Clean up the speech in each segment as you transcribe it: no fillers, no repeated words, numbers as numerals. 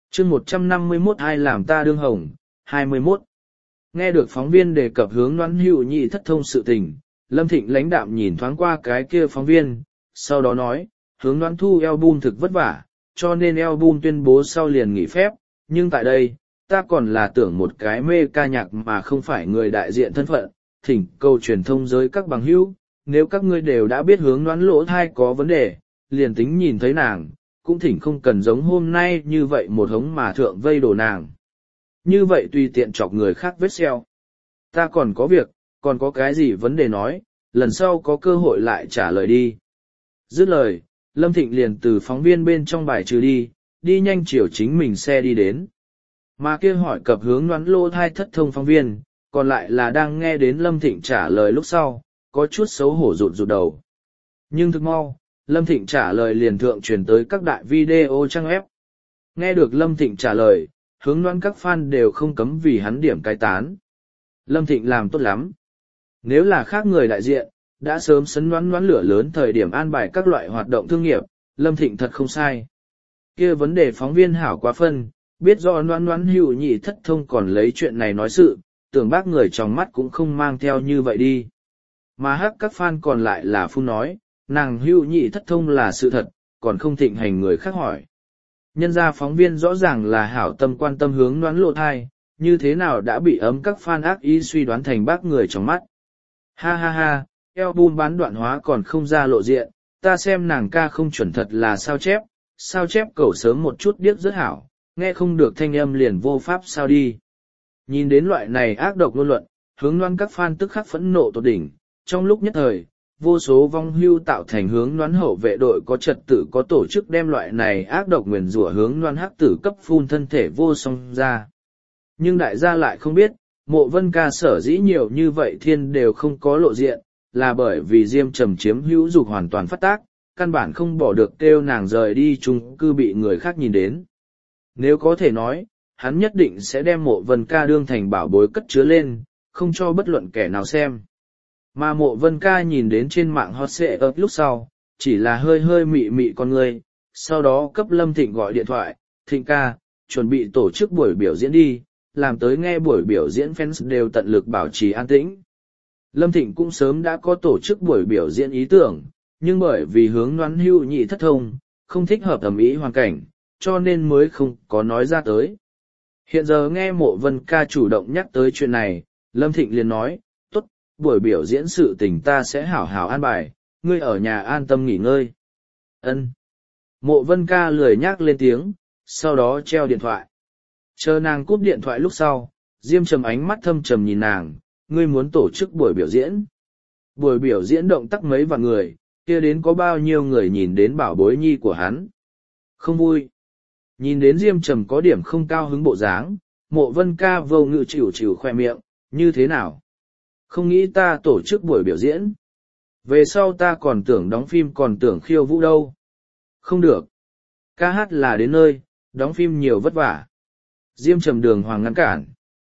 chương 151 ai làm ta đương hồng, 21. Nghe được phóng viên đề cập hướng Noãn Hữu Nhị thất thông sự tình, Lâm Thịnh lãnh đạm nhìn thoáng qua cái kia phóng viên, sau đó nói, hướng Noãn thu album thực vất vả, cho nên album tuyên bố sau liền nghỉ phép, nhưng tại đây, ta còn là tưởng một cái mê ca nhạc mà không phải người đại diện thân phận, thỉnh cầu truyền thông giới các bằng hữu, nếu các ngươi đều đã biết hướng Noãn lỗ thai có vấn đề, liền tính nhìn thấy nàng, cũng thỉnh không cần giống hôm nay như vậy một hống mà thượng vây đổ nàng. Như vậy tùy tiện chọc người khác vết sẹo. Ta còn có việc, còn có cái gì vấn đề nói, lần sau có cơ hội lại trả lời đi. Dứt lời, Lâm Thịnh liền từ phóng viên bên trong bài trừ đi nhanh chiều chính mình xe đi đến. Mà kia hỏi cập hướng Noãn lỗ thai thất thông phóng viên, còn lại là đang nghe đến Lâm Thịnh trả lời lúc sau, có chút xấu hổ rụt rụt đầu. Nhưng thực mau, Lâm Thịnh trả lời liền thượng truyền tới các đại video trang web. Nghe được Lâm Thịnh trả lời, hướng Noãn các fan đều không cấm vì hắn điểm cái tán. Lâm Thịnh làm tốt lắm. Nếu là khác người đại diện, đã sớm sấn Noãn lửa lớn thời điểm an bài các loại hoạt động thương nghiệp, Lâm Thịnh thật không sai. Kia vấn đề phóng viên hảo quá phân, biết do Noãn Hữu Nhị thất thông còn lấy chuyện này nói sự, tưởng bác người trong mắt cũng không mang theo như vậy đi. Mà hắc các fan còn lại là phun nói, nàng Hữu Nhị thất thông là sự thật, còn không thịnh hành người khác hỏi. Nhân ra phóng viên rõ ràng là hảo tâm quan tâm hướng Noãn lộ thai, như thế nào đã bị ấm các fan ác ý suy đoán thành bác người trong mắt. Ha ha ha, album bán đoạn hóa còn không ra lộ diện, ta xem nàng ca không chuẩn thật là sao chép cầu sớm một chút điếc rất hảo, nghe không được thanh âm liền vô pháp sao đi. Nhìn đến loại này ác độc ngôn luận, hướng Noãn các fan tức khắc phẫn nộ tột đỉnh, trong lúc nhất thời, vô số vong hưu tạo thành hướng Noãn hậu vệ đội có trật tự có tổ chức đem loại này ác độc nguyền rủa hướng Noãn hắc tử cấp phun thân thể vô song ra. Nhưng đại gia lại không biết, Mộ Vân Ca sở dĩ nhiều như vậy thiên đều không có lộ diện, là bởi vì Diêm Trầm chiếm hữu dục hoàn toàn phát tác, căn bản không bỏ được kêu nàng rời đi chung cư bị người khác nhìn đến. Nếu có thể nói, hắn nhất định sẽ đem Mộ Vân Ca đương thành bảo bối cất chứa lên, không cho bất luận kẻ nào xem. Mà Mộ Vân Ca nhìn đến trên mạng hot search lúc sau, chỉ là hơi hơi mị mị con người, sau đó cấp Lâm Thịnh gọi điện thoại, Thịnh ca, chuẩn bị tổ chức buổi biểu diễn đi, làm tới nghe buổi biểu diễn fans đều tận lực bảo trì an tĩnh. Lâm Thịnh cũng sớm đã có tổ chức buổi biểu diễn ý tưởng, nhưng bởi vì hướng Noãn Hữu Nhị thất thông, không thích hợp ẩm ý hoàn cảnh, cho nên mới không có nói ra tới. Hiện giờ nghe Mộ Vân Ca chủ động nhắc tới chuyện này, Lâm Thịnh liền nói, tốt, buổi biểu diễn sự tình ta sẽ hảo hảo an bài, ngươi ở nhà an tâm nghỉ ngơi. Ân. Mộ Vân Ca lười nhắc lên tiếng, sau đó treo điện thoại. Chờ nàng cúp điện thoại lúc sau, Diêm Trầm ánh mắt thâm trầm nhìn nàng, ngươi muốn tổ chức buổi biểu diễn. Buổi biểu diễn động tác mấy vạn người, kia đến có bao nhiêu người nhìn đến bảo bối nhi của hắn. Không vui. Nhìn đến Diêm Trầm có điểm không cao hứng bộ dáng, Mộ Vân Ca vô ngự chịu khoe miệng, như thế nào? Không nghĩ ta tổ chức buổi biểu diễn. Về sau ta còn tưởng đóng phim còn tưởng khiêu vũ đâu. Không được. Ca hát là đến nơi, đóng phim nhiều vất vả. Diêm Trầm đường hoàng ngăn cản.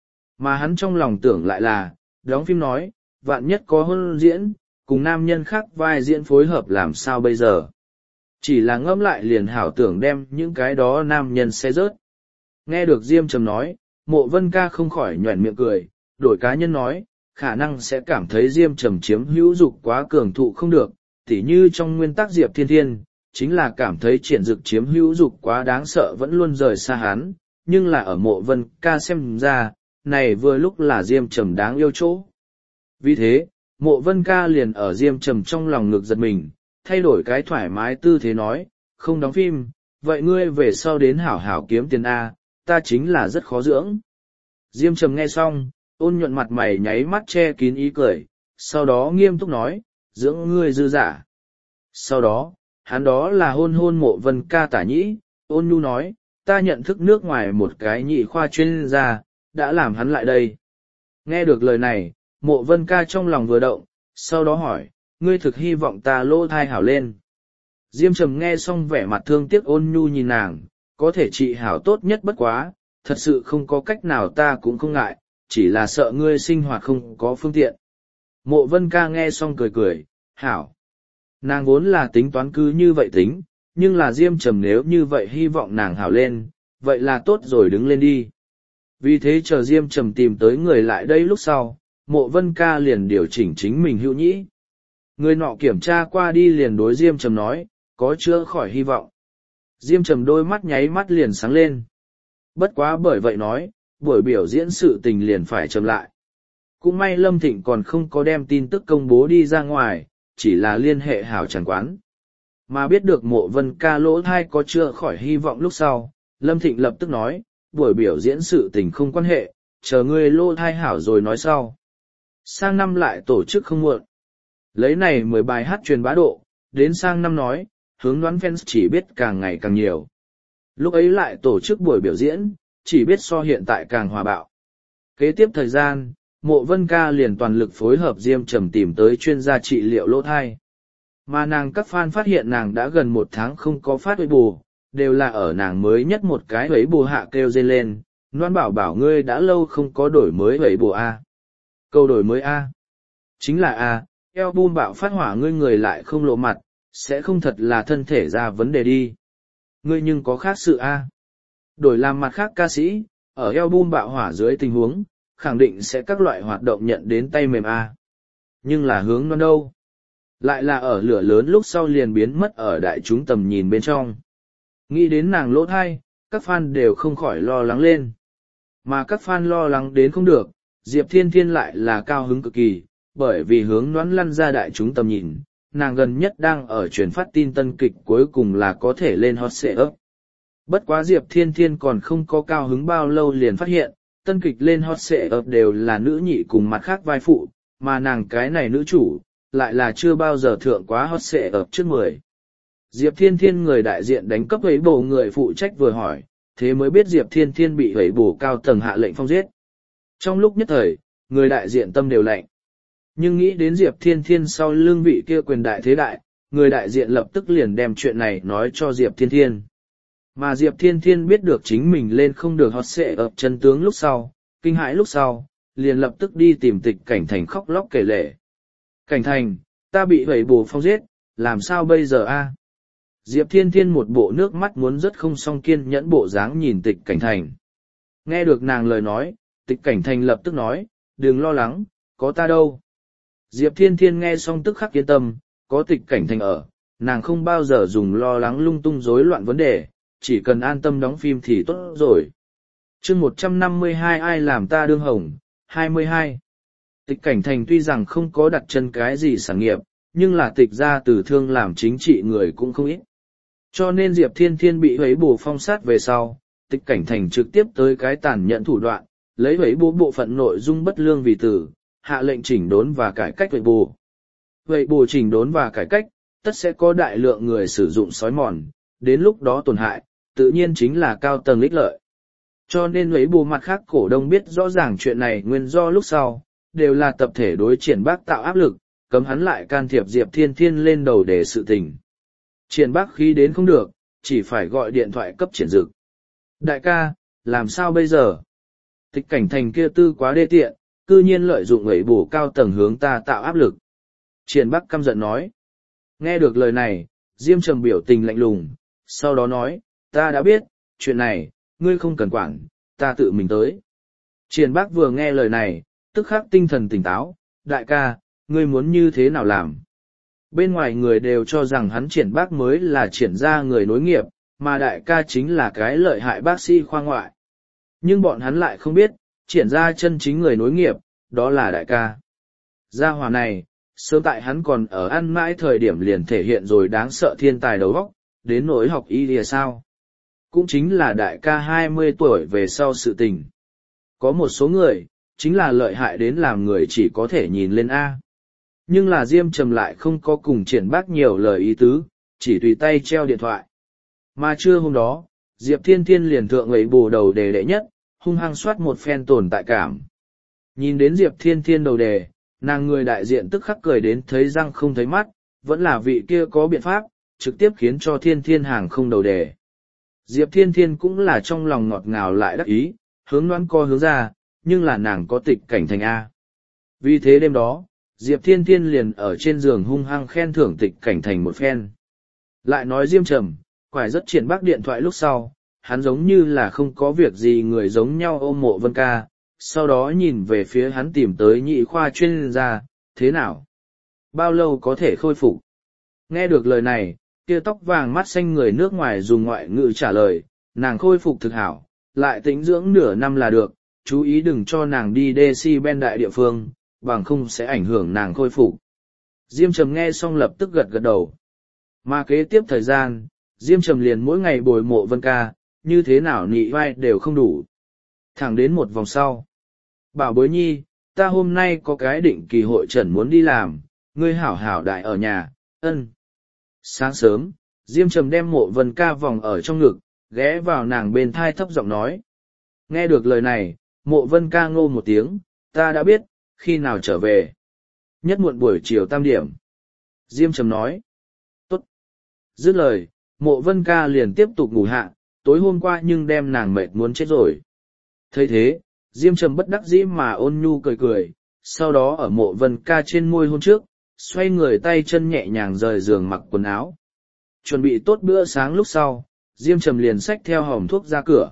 Mà hắn trong lòng tưởng lại là, đóng phim nói, vạn nhất có hôn diễn, cùng nam nhân khác vai diễn phối hợp làm sao bây giờ. Chỉ là ngẫm lại liền hảo tưởng đem những cái đó nam nhân xe rớt. Nghe được Diêm Trầm nói, Mộ Vân Ca không khỏi nhoẻn miệng cười, đổi cá nhân nói, khả năng sẽ cảm thấy Diêm Trầm chiếm hữu dục quá cường thụ không được, tỉ như trong nguyên tắc Diệp Thiên Thiên, chính là cảm thấy Triển Dực chiếm hữu dục quá đáng sợ vẫn luôn rời xa hắn, nhưng là ở Mộ Vân Ca xem ra, này vừa lúc là Diêm Trầm đáng yêu chỗ. Vì thế, Mộ Vân Ca liền ở Diêm Trầm trong lòng ngực giật mình, thay đổi cái thoải mái tư thế nói, không đóng phim, vậy ngươi về sau đến hảo hảo kiếm tiền A, ta chính là rất khó dưỡng. Diêm Trầm nghe xong, ôn nhuận mặt mày nháy mắt che kín ý cười, sau đó nghiêm túc nói, dưỡng ngươi dư giả. Sau đó, hắn đó là hôn Mộ Vân Ca tả nhĩ, ôn nhu nói, ta nhận thức nước ngoài một cái nhị khoa chuyên gia, đã làm hắn lại đây. Nghe được lời này, Mộ Vân Ca trong lòng vừa động, sau đó hỏi, ngươi thực hy vọng ta lỗ thai hảo lên. Diêm Trầm nghe xong vẻ mặt thương tiếc ôn nhu nhìn nàng, có thể trị hảo tốt nhất bất quá, thật sự không có cách nào ta cũng không ngại, chỉ là sợ ngươi sinh hoạt không có phương tiện. Mộ Vân Ca nghe xong cười, hảo. Nàng vốn là tính toán cứ như vậy tính, nhưng là Diêm Trầm nếu như vậy hy vọng nàng hảo lên, vậy là tốt rồi, đứng lên đi. Vì thế chờ Diêm Trầm tìm tới người lại đây lúc sau, Mộ Vân Ca liền điều chỉnh chính mình hữu nhĩ. Người nọ kiểm tra qua đi liền đối Diêm Trầm nói, có chữa khỏi hy vọng. Diêm Trầm đôi mắt nháy mắt liền sáng lên. Bất quá bởi vậy nói, buổi biểu diễn sự tình liền phải chậm lại. Cũng may Lâm Thịnh còn không có đem tin tức công bố đi ra ngoài, chỉ là liên hệ hảo tràng quán. Mà biết được Mộ Vân Ca lỗ thai có chữa khỏi hy vọng lúc sau, Lâm Thịnh lập tức nói, buổi biểu diễn sự tình không quan hệ, chờ ngươi lỗ thai hảo rồi nói sau. Sang năm lại tổ chức không muộn. Lấy này 10 bài hát truyền bá độ, đến sang năm nói, hướng đoán fans chỉ biết càng ngày càng nhiều. Lúc ấy lại tổ chức buổi biểu diễn, chỉ biết so hiện tại càng hòa bạo. Kế tiếp thời gian, Mộ Vân Ca liền toàn lực phối hợp Diêm Trầm tìm tới chuyên gia trị liệu lỗ thai. Mà nàng các fan phát hiện nàng đã gần 1 tháng không có phát huế bù, đều là ở nàng mới nhất một cái huế bù hạ kêu dên lên, Loan bảo ngươi đã lâu không có đổi mới huế bù A. Câu đổi mới A. Chính là A, album bạo phát hỏa ngươi người lại không lộ mặt, sẽ không thật là thân thể ra vấn đề đi. Ngươi nhưng có khác sự A. Đổi làm mặt khác ca sĩ, ở album bạo hỏa dưới tình huống, khẳng định sẽ các loại hoạt động nhận đến tay mềm A. Nhưng là hướng non đâu? Lại là ở lửa lớn lúc sau liền biến mất ở đại chúng tầm nhìn bên trong. Nghĩ đến nàng lỗ thai, các fan đều không khỏi lo lắng lên. Mà các fan lo lắng đến không được, Diệp Thiên Thiên lại là cao hứng cực kỳ, bởi vì hướng Noãn lăn ra đại chúng tầm nhìn, nàng gần nhất đang ở truyền phát tin tân kịch cuối cùng là có thể lên hot search. Bất quá Diệp Thiên Thiên còn không có cao hứng bao lâu liền phát hiện, tân kịch lên hot search đều là nữ nhị cùng mặt khác vai phụ, mà nàng cái này nữ chủ, lại là chưa bao giờ thượng quá hot search trước 10. Diệp Thiên Thiên người đại diện đánh cấp ấy bổ người phụ trách vừa hỏi, thế mới biết Diệp Thiên Thiên bị ấy bổ cao tầng hạ lệnh phong giết. Trong lúc nhất thời, người đại diện tâm đều lạnh. Nhưng nghĩ đến Diệp Thiên Thiên sau lưng vị kia quyền đại thế đại, người đại diện lập tức liền đem chuyện này nói cho Diệp Thiên Thiên. Mà Diệp Thiên Thiên biết được chính mình lên không được hot search chân tướng lúc sau, kinh hãi lúc sau, liền lập tức đi tìm Tịch Cảnh Thành khóc lóc kể lể. Cảnh Thành, ta bị hủy bổ phong giết, làm sao bây giờ a? Diệp Thiên Thiên một bộ nước mắt muốn rất không song kiên nhẫn bộ dáng nhìn Tịch Cảnh Thành. Nghe được nàng lời nói, Tịch Cảnh Thành lập tức nói, đừng lo lắng, có ta đâu. Diệp Thiên Thiên nghe xong tức khắc yên tâm, có Tịch Cảnh Thành ở, nàng không bao giờ dùng lo lắng lung tung rối loạn vấn đề, chỉ cần an tâm đóng phim thì tốt rồi. Chương 152 ai làm ta đương hồng, 22. Tịch Cảnh Thành tuy rằng không có đặt chân cái gì sản nghiệp, nhưng là tịch ra từ thương làm chính trị người cũng không ít. Cho nên Diệp Thiên Thiên bị hấy bổ phong sát về sau, Tịch Cảnh Thành trực tiếp tới cái tàn nhẫn thủ đoạn, lấy hấy bổ bộ phận nội dung bất lương vì tử, hạ lệnh chỉnh đốn và cải cách hấy bổ. Vậy bổ chỉnh đốn và cải cách, tất sẽ có đại lượng người sử dụng sói mòn, đến lúc đó tổn hại, tự nhiên chính là cao tầng ích lợi. Cho nên hấy bổ mặt khác cổ đông biết rõ ràng chuyện này nguyên do lúc sau, đều là tập thể đối Triển Bác tạo áp lực, cấm hắn lại can thiệp Diệp Thiên Thiên lên đầu để sự tình. Triển Bác khi đến không được, chỉ phải gọi điện thoại cấp Triển Dực. Đại ca, làm sao bây giờ? Tịch Cảnh Thành kia tư quá đê tiện, cư nhiên lợi dụng ấy bổ cao tầng hướng ta tạo áp lực. Triển Bác căm giận nói. Nghe được lời này, Diêm Trầm biểu tình lạnh lùng, sau đó nói, ta đã biết, chuyện này, ngươi không cần quản, ta tự mình tới. Triển Bác vừa nghe lời này, tức khắc tinh thần tỉnh táo, đại ca, ngươi muốn như thế nào làm? Bên ngoài người đều cho rằng hắn Triển Bác mới là Triển gia người nối nghiệp, mà đại ca chính là cái lợi hại bác sĩ khoa ngoại. Nhưng bọn hắn lại không biết, Triển gia chân chính người nối nghiệp, đó là đại ca. Gia hỏa này, sớm tại hắn còn ở ăn mãi thời điểm liền thể hiện rồi đáng sợ thiên tài đầu óc, đến nỗi học y lìa sao. Cũng chính là đại ca 20 tuổi về sau sự tình. Có một số người, chính là lợi hại đến làm người chỉ có thể nhìn lên A. Nhưng là Diêm Trầm lại không có cùng Triển Bác nhiều lời ý tứ, chỉ tùy tay treo điện thoại. Mà trưa hôm đó, Diệp Thiên Thiên liền thượng ấy bù đầu đề đệ nhất, hung hăng soát một phen tồn tại cảm. Nhìn đến Diệp Thiên Thiên đầu đề, nàng người đại diện tức khắc cười đến thấy răng không thấy mắt, vẫn là vị kia có biện pháp, trực tiếp khiến cho Thiên Thiên hàng không đầu đề. Diệp Thiên Thiên cũng là trong lòng ngọt ngào lại đắc ý, hướng đoán co hướng ra, nhưng là nàng có Tịch Cảnh Thành A. Vì thế đêm đó, Diệp Thiên Thiên liền ở trên giường hung hăng khen thưởng Tịch Cảnh Thành một phen. Lại nói Diêm Trầm, quải rất Triển Bác điện thoại lúc sau, hắn giống như là không có việc gì người giống nhau ôm Mộ Vân Ca, sau đó nhìn về phía hắn tìm tới nhị khoa chuyên gia, thế nào? Bao lâu có thể khôi phục? Nghe được lời này, kia tóc vàng mắt xanh người nước ngoài dùng ngoại ngữ trả lời, nàng khôi phục thực hảo, lại tĩnh dưỡng nửa năm là được, chú ý đừng cho nàng đi decibel đại địa phương, bằng không sẽ ảnh hưởng nàng khôi phục. Diêm Trầm nghe xong lập tức gật gật đầu. Mà kế tiếp thời gian, Diêm Trầm liền mỗi ngày bồi Mộ Vân Ca, như thế nào nị vai đều không đủ. Thẳng đến một vòng sau. Bảo bối nhi, ta hôm nay có cái định kỳ hội trần muốn đi làm, ngươi hảo hảo đại ở nhà, ân. Sáng sớm, Diêm Trầm đem Mộ Vân Ca vòng ở trong ngực, ghé vào nàng bên thai thấp giọng nói. Nghe được lời này, Mộ Vân Ca ngô một tiếng, ta đã biết, khi nào trở về. Nhất muộn buổi chiều 3 điểm. Diêm Trầm nói. Tốt. Dứt lời, Mộ Vân Ca liền tiếp tục ngủ hạ, tối hôm qua nhưng đem nàng mệt muốn chết rồi. Thấy thế, Diêm Trầm bất đắc dĩ mà ôn nhu cười cười, sau đó ở Mộ Vân Ca trên môi hôn trước, xoay người tay chân nhẹ nhàng rời giường mặc quần áo. Chuẩn bị tốt bữa sáng lúc sau, Diêm Trầm liền xách theo hòm thuốc ra cửa.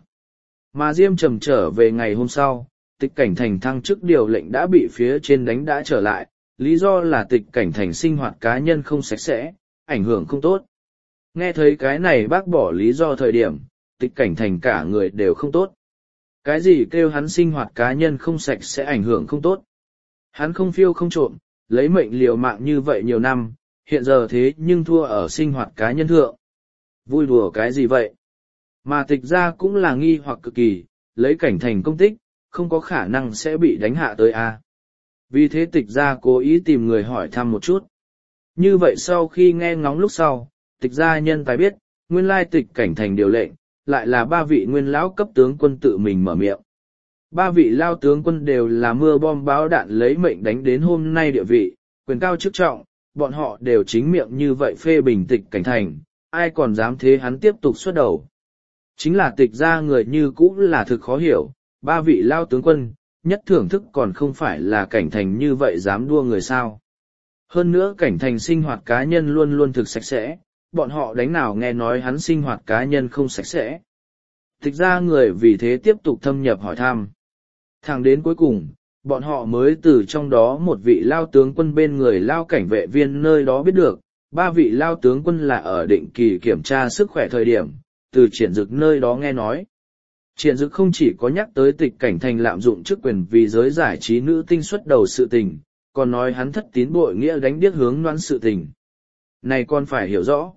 Mà Diêm Trầm trở về ngày hôm sau, Tịch Cảnh Thành thăng chức điều lệnh đã bị phía trên đánh đã trở lại, lý do là Tịch Cảnh Thành sinh hoạt cá nhân không sạch sẽ, ảnh hưởng không tốt. Nghe thấy cái này bác bỏ lý do thời điểm, Tịch Cảnh Thành cả người đều không tốt. Cái gì kêu hắn sinh hoạt cá nhân không sạch sẽ ảnh hưởng không tốt? Hắn không phiêu không trộm, lấy mệnh liều mạng như vậy nhiều năm, hiện giờ thế nhưng thua ở sinh hoạt cá nhân thượng. Vui đùa cái gì vậy? Mà Tịch ra cũng là nghi hoặc cực kỳ, lấy Cảnh Thành công tích, không có khả năng sẽ bị đánh hạ tới a. Vì thế Tịch ra cố ý tìm người hỏi thăm một chút. Như vậy sau khi nghe ngóng lúc sau, Tịch gia nhân tài biết, nguyên lai Tịch Cảnh Thành điều lệnh, lại là 3 vị nguyên lão cấp tướng quân tự mình mở miệng. 3 vị lao tướng quân đều là mưa bom báo đạn lấy mệnh đánh đến hôm nay địa vị, quyền cao chức trọng, bọn họ đều chính miệng như vậy phê bình Tịch Cảnh Thành, ai còn dám thế hắn tiếp tục xuất đầu. Chính là Tịch gia người như cũ là thực khó hiểu, 3 vị lao tướng quân, nhất thưởng thức còn không phải là Cảnh Thành như vậy dám đua người sao. Hơn nữa Cảnh Thành sinh hoạt cá nhân luôn luôn thực sạch sẽ, bọn họ đánh nào nghe nói hắn sinh hoạt cá nhân không sạch sẽ. Tịch ra người vì thế tiếp tục thâm nhập hỏi thăm. Thẳng đến cuối cùng, bọn họ mới từ trong đó một vị lao tướng quân bên người lao cảnh vệ viên nơi đó biết được, 3 vị lao tướng quân là ở định kỳ kiểm tra sức khỏe thời điểm, từ Triển Dực nơi đó nghe nói. Triển Dực không chỉ có nhắc tới Tịch Cảnh Thành lạm dụng chức quyền vì giới giải trí nữ tinh xuất đầu sự tình, còn nói hắn thất tín bội nghĩa đánh điếc hướng đoán sự tình. Này con phải hiểu rõ.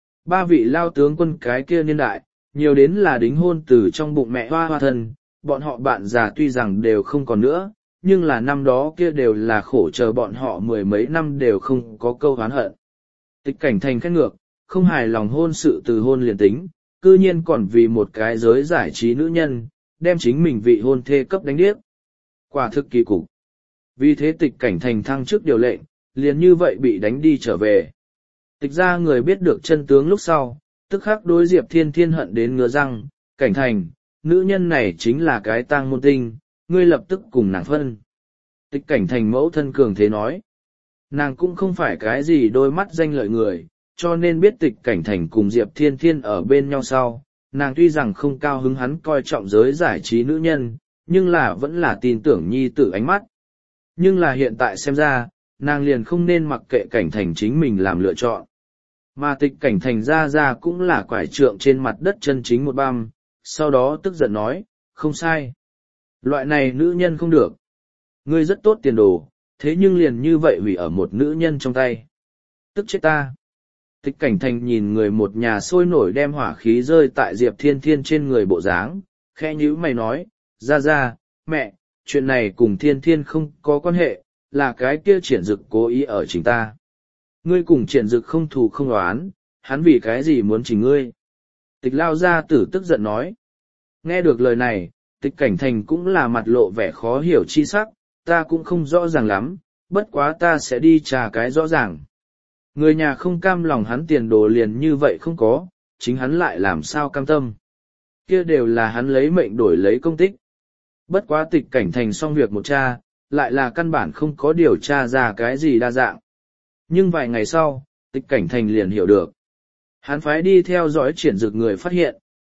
3 vị lao tướng quân cái kia niên đại, nhiều đến là đính hôn từ trong bụng mẹ hoa thân, bọn họ bạn già tuy rằng đều không còn nữa, nhưng là năm đó kia đều là khổ chờ bọn họ 10 mấy năm đều không có câu oán hận. Tịch Cảnh Thành khét ngược, không hài lòng hôn sự từ hôn liền tính, cư nhiên còn vì một cái giới giải trí nữ nhân, đem chính mình vị hôn thê cấp đánh điếc. Quả thực kỳ cục. Vì thế Tịch Cảnh Thành thăng trước điều lệnh, liền như vậy bị đánh đi trở về. Tịch ra người biết được chân tướng lúc sau, tức khắc đối Diệp Thiên Thiên hận đến ngứa răng, Cảnh Thành, nữ nhân này chính là cái tang môn tinh, ngươi lập tức cùng nàng phân. Tịch Cảnh Thành mẫu thân cường thế nói, nàng cũng không phải cái gì đôi mắt danh lợi người, cho nên biết Tịch Cảnh Thành cùng Diệp Thiên Thiên ở bên nhau sau, nàng tuy rằng không cao hứng hắn coi trọng giới giải trí nữ nhân, nhưng là vẫn là tin tưởng nhi tử ánh mắt. Nhưng là hiện tại xem ra, nàng liền không nên mặc kệ Cảnh Thành chính mình làm lựa chọn. Mà Tịch Cảnh Thành ra cũng là quải trượng trên mặt đất chân chính một băm, sau đó tức giận nói, không sai. Loại này nữ nhân không được. Ngươi rất tốt tiền đồ, thế nhưng liền như vậy hủy ở một nữ nhân trong tay. Tức chết ta. Tịch Cảnh Thành nhìn người một nhà sôi nổi đem hỏa khí rơi tại Diệp Thiên Thiên trên người bộ dáng, khẽ nhíu mày nói, ra, mẹ, chuyện này cùng Thiên Thiên không có quan hệ, là cái kia Triển Dực cố ý ở chính ta. Ngươi cùng Triển Dực không thù không oán, hắn vì cái gì muốn chỉnh ngươi? Tịch lao gia tử tức giận nói. Nghe được lời này, Tịch Cảnh Thành cũng là mặt lộ vẻ khó hiểu chi sắc, ta cũng không rõ ràng lắm, bất quá ta sẽ đi trà cái rõ ràng. Người nhà không cam lòng hắn tiền đồ liền như vậy không có, chính hắn lại làm sao cam tâm. Kia đều là hắn lấy mệnh đổi lấy công tích. Bất quá Tịch Cảnh Thành xong việc một cha, lại là căn bản không có điều tra ra cái gì đa dạng. Nhưng vài ngày sau, Tịch Cảnh Thành liền hiểu được. Hắn phái đi theo dõi Triển Dực người phát hiện,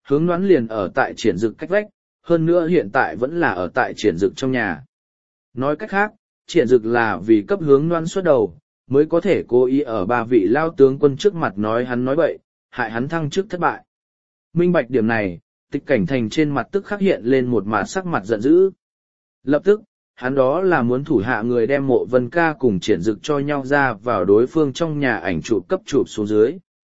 hướng đoán liền ở tại triển dực cách vách, hơn nữa hiện tại vẫn là ở tại triển dực trong nhà. Nói cách khác, triển dực là vì cấp hướng đoán xuất đầu, mới có thể cố ý ở ba vị lao tướng quân trước mặt nói hắn nói bậy, hại hắn thăng chức thất bại. Minh bạch điểm này, Tịch Cảnh Thành trên mặt tức khắc hiện lên một mặt sắc mặt giận dữ. Lập tức, hắn đó là muốn thủ hạ người đem Mộ Vân Ca cùng triển dực cho nhau ra vào đối phương trong nhà ảnh chụp cấp chụp xuống dưới.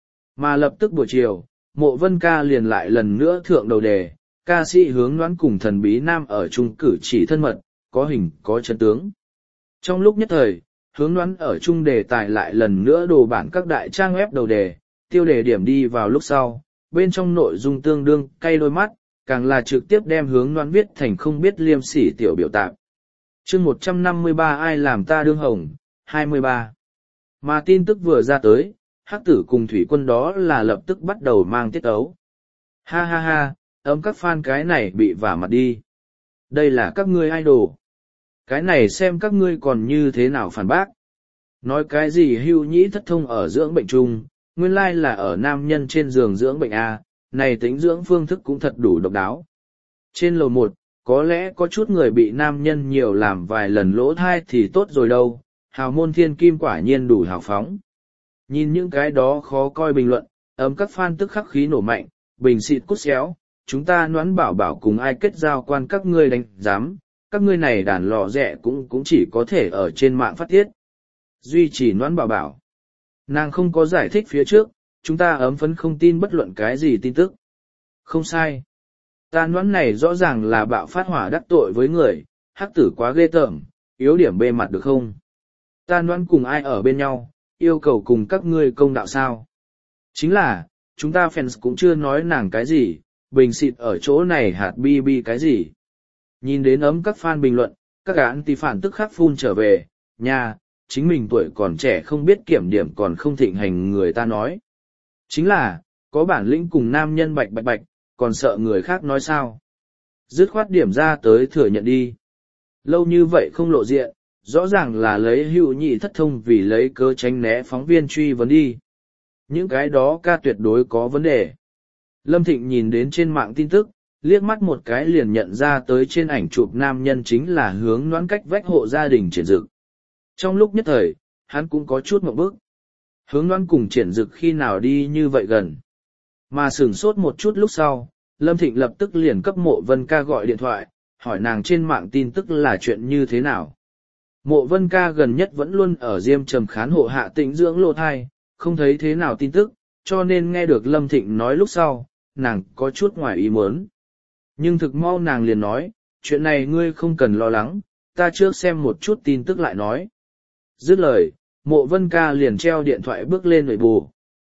Mà lập tức buổi chiều, Mộ Vân Ca liền lại lần nữa thượng đầu đề, ca sĩ hướng đoán cùng thần bí nam ở chung cử chỉ thân mật, có hình có chân tướng. Trong lúc nhất thời, hướng đoán ở chung đề tài lại lần nữa đồ bản các đại trang web đầu đề, tiêu đề điểm đi vào lúc sau, bên trong nội dung tương đương cay đôi mắt, càng là trực tiếp đem hướng đoán viết thành không biết liêm sỉ tiểu biểu tạp. Chương 153 ai làm ta đương hồng, 23. Mà tin tức vừa ra tới, Hắc Tử cùng Thủy Quân đó là lập tức bắt đầu mang tiết ấu. Ha ha ha, các fan cái này bị vả mặt đi. Đây là các ngươi idol. Cái này xem các ngươi còn như thế nào phản bác. Nói cái gì hưu nhĩ thất thông ở dưỡng bệnh chung, nguyên lai là ở nam nhân trên giường dưỡng bệnh A, này tính dưỡng phương thức cũng thật đủ độc đáo. Trên lầu 1, có lẽ có chút người bị nam nhân nhiều làm vài lần lỗ thai thì tốt rồi đâu, hào môn thiên kim quả nhiên đủ hào phóng. Nhìn những cái đó khó coi bình luận, các fan tức khắc khí nổ mạnh, bình xịt cút xéo, chúng ta Noãn Bảo Bảo cùng ai kết giao quan các ngươi đánh giám, các ngươi này đàn lò rẻ cũng chỉ có thể ở trên mạng phát tiết. Duy trì Noãn Bảo Bảo. Nàng không có giải thích phía trước, chúng ta phấn không tin bất luận cái gì tin tức. Không sai. Ta Noãn này rõ ràng là bạo phát hỏa đắc tội với người, Hắc Tử quá ghê tởm, yếu điểm bề mặt được không? Ta Noãn cùng ai ở bên nhau, yêu cầu cùng các ngươi công đạo sao? Chính là, chúng ta fans cũng chưa nói nàng cái gì, bình xịt ở chỗ này hạt bi cái gì. Nhìn đến các fan bình luận, các gã anti phản tức khắc phun trở về, nha, chính mình tuổi còn trẻ không biết kiểm điểm còn không thịnh hành người ta nói. Chính là, có bản lĩnh cùng nam nhân bạch, còn sợ người khác nói sao. Dứt khoát điểm ra tới thừa nhận đi. Lâu như vậy không lộ diện, rõ ràng là lấy hữu nhị thất thông vì lấy cớ tránh né phóng viên truy vấn đi. Những cái đó ca tuyệt đối có vấn đề. Lâm Thịnh nhìn đến trên mạng tin tức, liếc mắt một cái liền nhận ra tới trên ảnh chụp nam nhân chính là hướng Noãn cách vách hộ gia đình triển dực. Trong lúc nhất thời, hắn cũng có chút mộng bức. Hướng Noãn cùng triển dực khi nào đi như vậy gần. Mà sửng sốt một chút lúc sau, Lâm Thịnh lập tức liền cấp Mộ Vân Ca gọi điện thoại, hỏi nàng trên mạng tin tức là chuyện như thế nào. Mộ Vân Ca gần nhất vẫn luôn ở Diêm Trầm khán hộ hạ tĩnh dưỡng lô thai, không thấy thế nào tin tức, cho nên nghe được Lâm Thịnh nói lúc sau, nàng có chút ngoài ý muốn. Nhưng thực mau nàng liền nói, chuyện này ngươi không cần lo lắng, ta trước xem một chút tin tức lại nói. Dứt lời, Mộ Vân Ca liền treo điện thoại bước lên nội bù.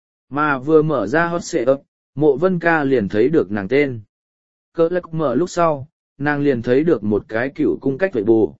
Mà vừa mở ra hot search, Mộ Vân Ca liền thấy được nàng tên. Cỡ lắc mở lúc sau, nàng liền thấy được một cái cựu cung cách nội bù.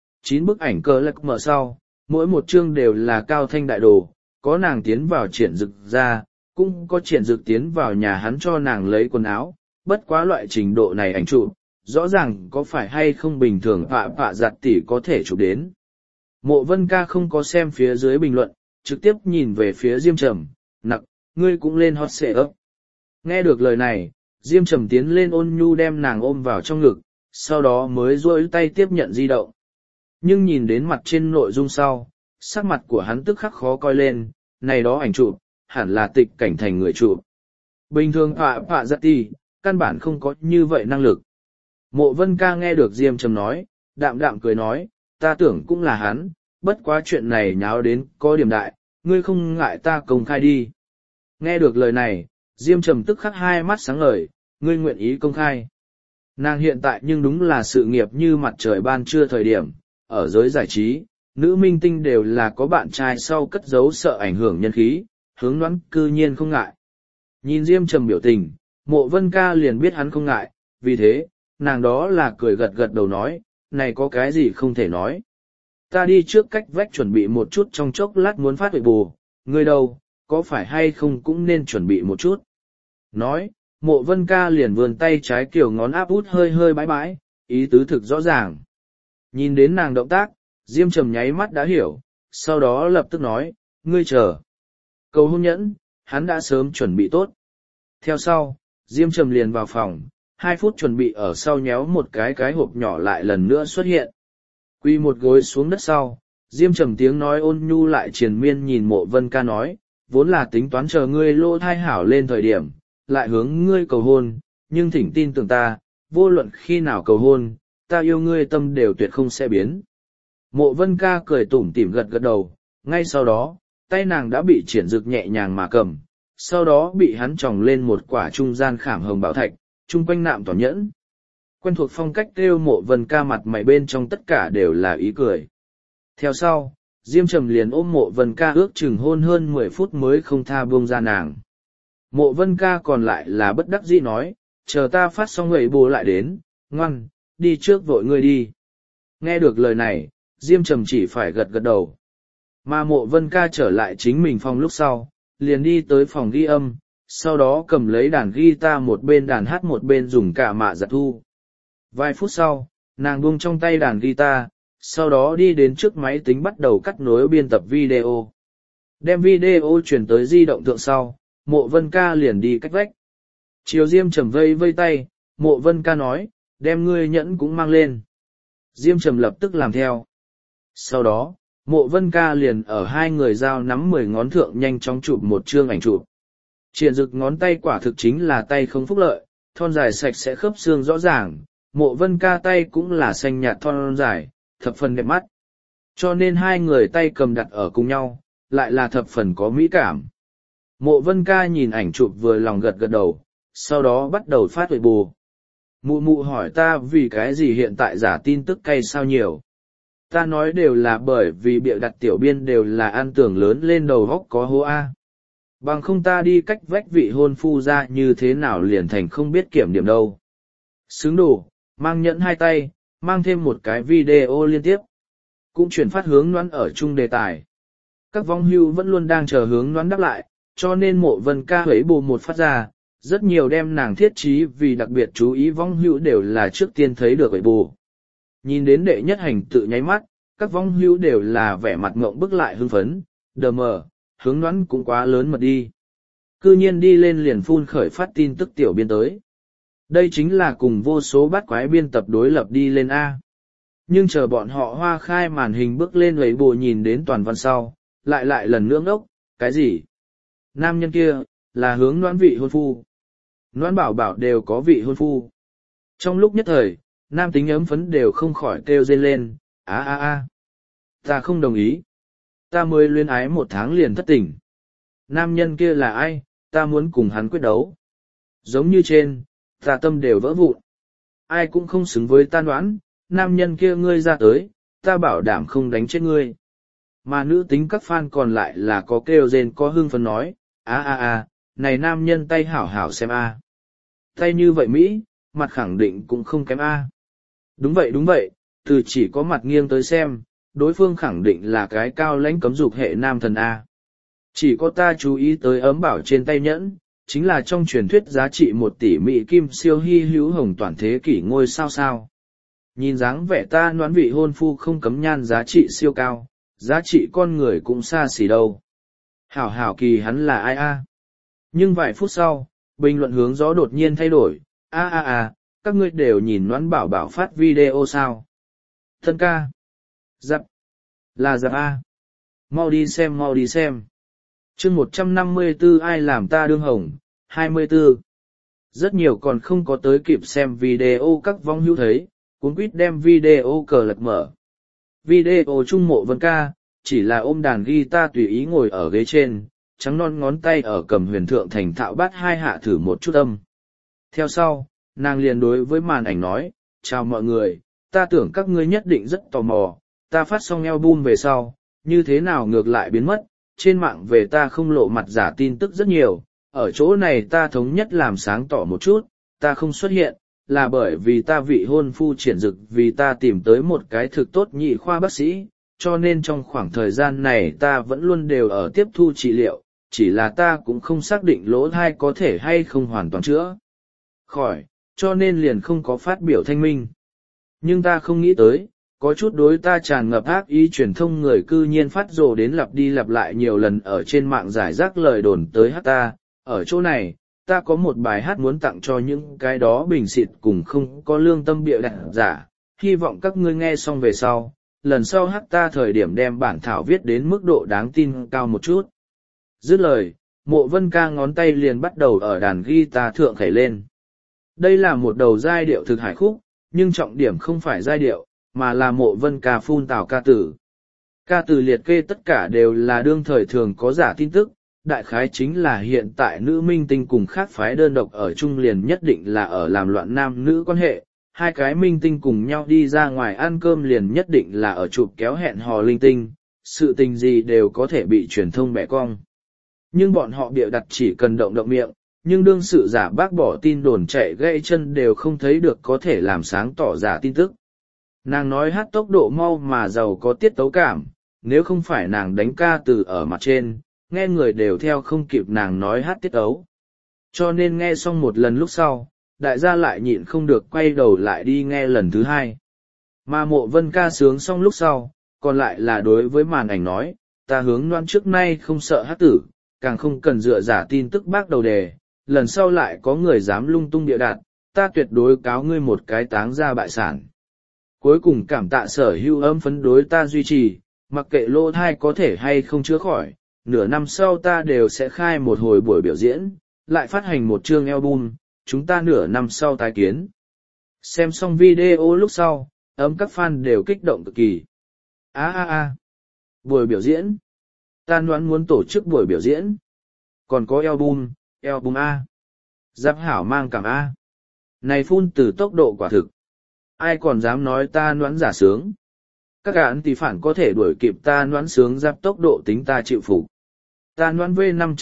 9 bức ảnh cỡ lắc mở sau, mỗi một chương đều là cao thanh đại đồ, có nàng tiến vào triển dực ra, cũng có triển dực tiến vào nhà hắn cho nàng lấy quần áo, bất quá loại trình độ này ảnh chụp, rõ ràng có phải hay không bình thường phạ giặt tỉ có thể chụp đến. Mộ Vân Ca không có xem phía dưới bình luận, trực tiếp nhìn về phía Diêm Trầm, nặc, ngươi cũng lên hot search. Nghe được lời này, Diêm Trầm tiến lên ôn nhu đem nàng ôm vào trong ngực, sau đó mới duỗi tay tiếp nhận di động. Nhưng nhìn đến mặt trên nội dung sau, sắc mặt của hắn tức khắc khó coi lên, này đó ảnh chụp, hẳn là Tịch Cảnh Thành người chụp. Bình thường phạ giặt tỉ, căn bản không có như vậy năng lực. Mộ Vân Ca nghe được Diêm Trầm nói, đạm đạm cười nói, ta tưởng cũng là hắn, bất quá chuyện này nháo đến có điểm đại, ngươi không ngại ta công khai đi. Nghe được lời này, Diêm Trầm tức khắc hai mắt sáng ngời, ngươi nguyện ý công khai. Nàng hiện tại nhưng đúng là sự nghiệp như mặt trời ban trưa thời điểm, ở giới giải trí, nữ minh tinh đều là có bạn trai sau cất giấu sợ ảnh hưởng nhân khí, hướng Noãn cư nhiên không ngại. Nhìn Diêm Trầm biểu tình, Mộ Vân Ca liền biết hắn không ngại, vì thế, nàng đó là cười gật gật đầu nói, này có cái gì không thể nói. Ta đi trước cách vách chuẩn bị một chút trong chốc lát muốn phát huệ bù, ngươi đâu, có phải hay không cũng nên chuẩn bị một chút. Nói, Mộ Vân Ca liền vươn tay trái kiểu ngón áp út hơi hơi bãi bãi, ý tứ thực rõ ràng. Nhìn đến nàng động tác, Diêm Trầm nháy mắt đã hiểu, sau đó lập tức nói, ngươi chờ. Cầu hôn nhẫn, hắn đã sớm chuẩn bị tốt. Theo sau, Diêm Trầm liền vào phòng, 2 phút chuẩn bị ở sau nhéo một cái hộp nhỏ lại lần nữa xuất hiện. Quy một gối xuống đất sau, Diêm Trầm tiếng nói ôn nhu lại triền miên nhìn Mộ Vân Ca nói, vốn là tính toán chờ ngươi lỗ thai hảo lên thời điểm, lại hướng ngươi cầu hôn, nhưng thỉnh tin tưởng ta, vô luận khi nào cầu hôn, ta yêu ngươi tâm đều tuyệt không sẽ biến. Mộ Vân Ca cười tủm tỉm gật gật đầu, ngay sau đó, tay nàng đã bị Triển Dực nhẹ nhàng mà cầm, sau đó bị hắn tròng lên một quả trung gian khảm hồng bảo thạch, chung quanh nạm tỏa nhẫn. Quen thuộc phong cách kêu Mộ Vân Ca mặt mày bên trong tất cả đều là ý cười. Theo sau, Diêm Trầm liền ôm Mộ Vân Ca ước chừng hôn hơn 10 phút mới không tha buông ra nàng. Mộ Vân Ca còn lại là bất đắc dĩ nói, chờ ta phát xong người bố lại đến, ngoan, đi trước vội ngươi đi. Nghe được lời này, Diêm Trầm chỉ phải gật gật đầu. Mà Mộ Vân Ca trở lại chính mình phòng lúc sau, liền đi tới phòng ghi âm, sau đó cầm lấy đàn guitar một bên đàn hát một bên dùng cả mạ giặt thu. Vài phút sau, nàng buông trong tay đàn guitar, sau đó đi đến trước máy tính bắt đầu cắt nối biên tập video. Đem video chuyển tới di động thượng sau, Mộ Vân Ca liền đi cách vách. Chiều Diêm Trầm vây vây tay, Mộ Vân Ca nói, đem ngươi nhẫn cũng mang lên. Diêm Trầm lập tức làm theo. Sau đó, Mộ Vân Ca liền ở hai người giao nắm 10 ngón thượng nhanh chóng chụp một chương ảnh chụp. Triển Dực ngón tay quả thực chính là tay không phúc lợi, thon dài sạch sẽ khớp xương rõ ràng, Mộ Vân Ca tay cũng là xanh nhạt thon dài, thập phần đẹp mắt. Cho nên hai người tay cầm đặt ở cùng nhau, lại là thập phần có mỹ cảm. Mộ Vân Ca nhìn ảnh chụp vừa lòng gật gật đầu, sau đó bắt đầu phát huệ bù. Mụ mụ hỏi ta vì cái gì hiện tại giả tin tức cay sao nhiều. Ta nói đều là bởi vì bịa đặt tiểu biên đều là ăn tưởng lớn lên đầu góc có hố A. Bằng không ta đi cách vách vị hôn phu ra như thế nào liền thành không biết kiểm điểm đâu. Xứng đủ, mang nhẫn hai tay, mang thêm một cái video liên tiếp. Cũng chuyển phát hướng Noãn ở chung đề tài. Các vong hưu vẫn luôn đang chờ hướng Noãn đáp lại, cho nên Mộ Vân Ca hấy bù một phát ra, rất nhiều đem nàng thiết trí vì đặc biệt chú ý vong hưu đều là trước tiên thấy được hấy bù. Nhìn đến đệ nhất hành tự nháy mắt, các vong hưu đều là vẻ mặt ngộng bức lại hưng phấn, đờ mờ, hướng Noãn cũng quá lớn mật đi. Cư nhiên đi lên liền phun khởi phát tin tức tiểu biên tới. Đây chính là cùng vô số bát quái biên tập đối lập đi lên A. Nhưng chờ bọn họ hoa khai màn hình bước lên lấy bồ nhìn đến toàn văn sau, lại lần nữa ngốc, cái gì? Nam nhân kia, là hướng Noãn vị hôn phu. Noãn bảo bảo đều có vị hôn phu. Trong lúc nhất thời, nam tính ấm phấn đều không khỏi kêu rên lên, a. Ta không đồng ý. Ta mới luyến ái 1 tháng liền thất tình. Nam nhân kia là ai, ta muốn cùng hắn quyết đấu. Giống như trên, ta tâm đều vỡ vụn. Ai cũng không xứng với ta Noãn, nam nhân kia ngươi ra tới, ta bảo đảm không đánh chết ngươi. Mà nữ tính các fan còn lại là có kêu rên có hưng phấn nói, a, này nam nhân tay hảo hảo xem a. Tay như vậy Mỹ, mặt khẳng định cũng không kém a. Đúng vậy, từ chỉ có mặt nghiêng tới xem, đối phương khẳng định là cái cao lãnh cấm dục hệ nam thần a. Chỉ có ta chú ý tới ấm bảo trên tay nhẫn, chính là trong truyền thuyết giá trị 1 tỷ Mỹ kim siêu hy hữu hồng toàn thế kỷ ngôi sao. Nhìn dáng vẻ ta Noãn vị hôn phu không cấm nhan giá trị siêu cao, giá trị con người cũng xa xỉ đâu. Hảo kỳ hắn là ai a? Nhưng vài phút sau, bình luận hướng gió đột nhiên thay đổi, các ngươi đều nhìn Noãn bảo bảo phát video sao? Thân ca. Dập. Là dập a. Mau đi xem. Chương 154 ai làm ta đương hồng, 24. Rất nhiều còn không có tới kịp xem video các vong hữu thấy, cuốn quýt đem video cờ lật mở. Video trung Mộ Vân Ca, chỉ là ôm đàn guitar tùy ý ngồi ở ghế trên, trắng non ngón tay ở cầm huyền thượng thành thạo bát 2 hạ thử một chút âm. Theo sau, nàng liền đối với màn ảnh nói, chào mọi người, ta tưởng các ngươi nhất định rất tò mò, ta phát xong album về sau, như thế nào ngược lại biến mất, trên mạng về ta không lộ mặt giả tin tức rất nhiều, ở chỗ này ta thống nhất làm sáng tỏ một chút, ta không xuất hiện, là bởi vì ta vị hôn phu Triển Dực vì ta tìm tới một cái thực tốt nhị khoa bác sĩ, cho nên trong khoảng thời gian này ta vẫn luôn đều ở tiếp thu trị liệu, chỉ là ta cũng không xác định lỗ thai có thể hay không hoàn toàn chữa khỏi, cho nên liền không có phát biểu thanh minh. Nhưng ta không nghĩ tới, có chút đối ta tràn ngập ác ý truyền thông người cư nhiên phát rồ đến lặp đi lặp lại nhiều lần ở trên mạng giải rác lời đồn tới hát ta, ở chỗ này, ta có một bài hát muốn tặng cho những cái đó bình xịt cùng không có lương tâm bịa đặt giả, hy vọng các ngươi nghe xong về sau, lần sau hát ta thời điểm đem bản thảo viết đến mức độ đáng tin cao một chút. Dứt lời, Mộ Vân Ca ngón tay liền bắt đầu ở đàn guitar thượng khẩy lên. Đây là một đầu giai điệu thực hải khúc, nhưng trọng điểm không phải giai điệu, mà là Mộ Vân Ca phun tào ca tử. Ca từ liệt kê tất cả đều là đương thời thường có giả tin tức, đại khái chính là hiện tại nữ minh tinh cùng khác phái đơn độc ở chung liền nhất định là ở làm loạn nam nữ quan hệ, hai cái minh tinh cùng nhau đi ra ngoài ăn cơm liền nhất định là ở chụp kéo hẹn hò linh tinh, sự tình gì đều có thể bị truyền thông bẻ cong. Nhưng bọn họ bịa đặt chỉ cần động động miệng, nhưng đương sự giả bác bỏ tin đồn chạy gãy chân đều không thấy được có thể làm sáng tỏ giả tin tức. Nàng nói hát tốc độ mau mà giàu có tiết tấu cảm, nếu không phải nàng đánh ca từ ở mặt trên, nghe người đều theo không kịp nàng nói hát tiết tấu. Cho nên nghe xong một lần lúc sau, đại gia lại nhịn không được quay đầu lại đi nghe lần thứ hai. Mà Mộ Vân Ca sướng xong lúc sau, còn lại là đối với màn ảnh nói, ta hướng Loan trước nay không sợ hát tử, càng không cần dựa giả tin tức bác đầu đề, lần sau lại có người dám lung tung bịa đặt, ta tuyệt đối cáo ngươi một cái táng ra bại sản. Cuối cùng cảm tạ Sở Hữu Âm phấn đối ta duy trì, mặc kệ lỗ thai có thể hay không chữa khỏi, nửa năm sau ta đều sẽ khai một hồi buổi biểu diễn, lại phát hành một chương album, chúng ta nửa năm sau tái kiến. Xem xong video lúc sau, Âm các fan đều kích động cực kỳ. Buổi biểu diễn. Ta đoán muốn tổ chức buổi biểu diễn. Còn có album A. Giáp hảo mang cảm A. Này phun từ tốc độ quả thực. Ai còn dám nói ta đoán giả sướng. Các gạn tỷ phản có thể đuổi kịp ta đoán sướng giáp tốc độ tính ta chịu phục. Ta đoán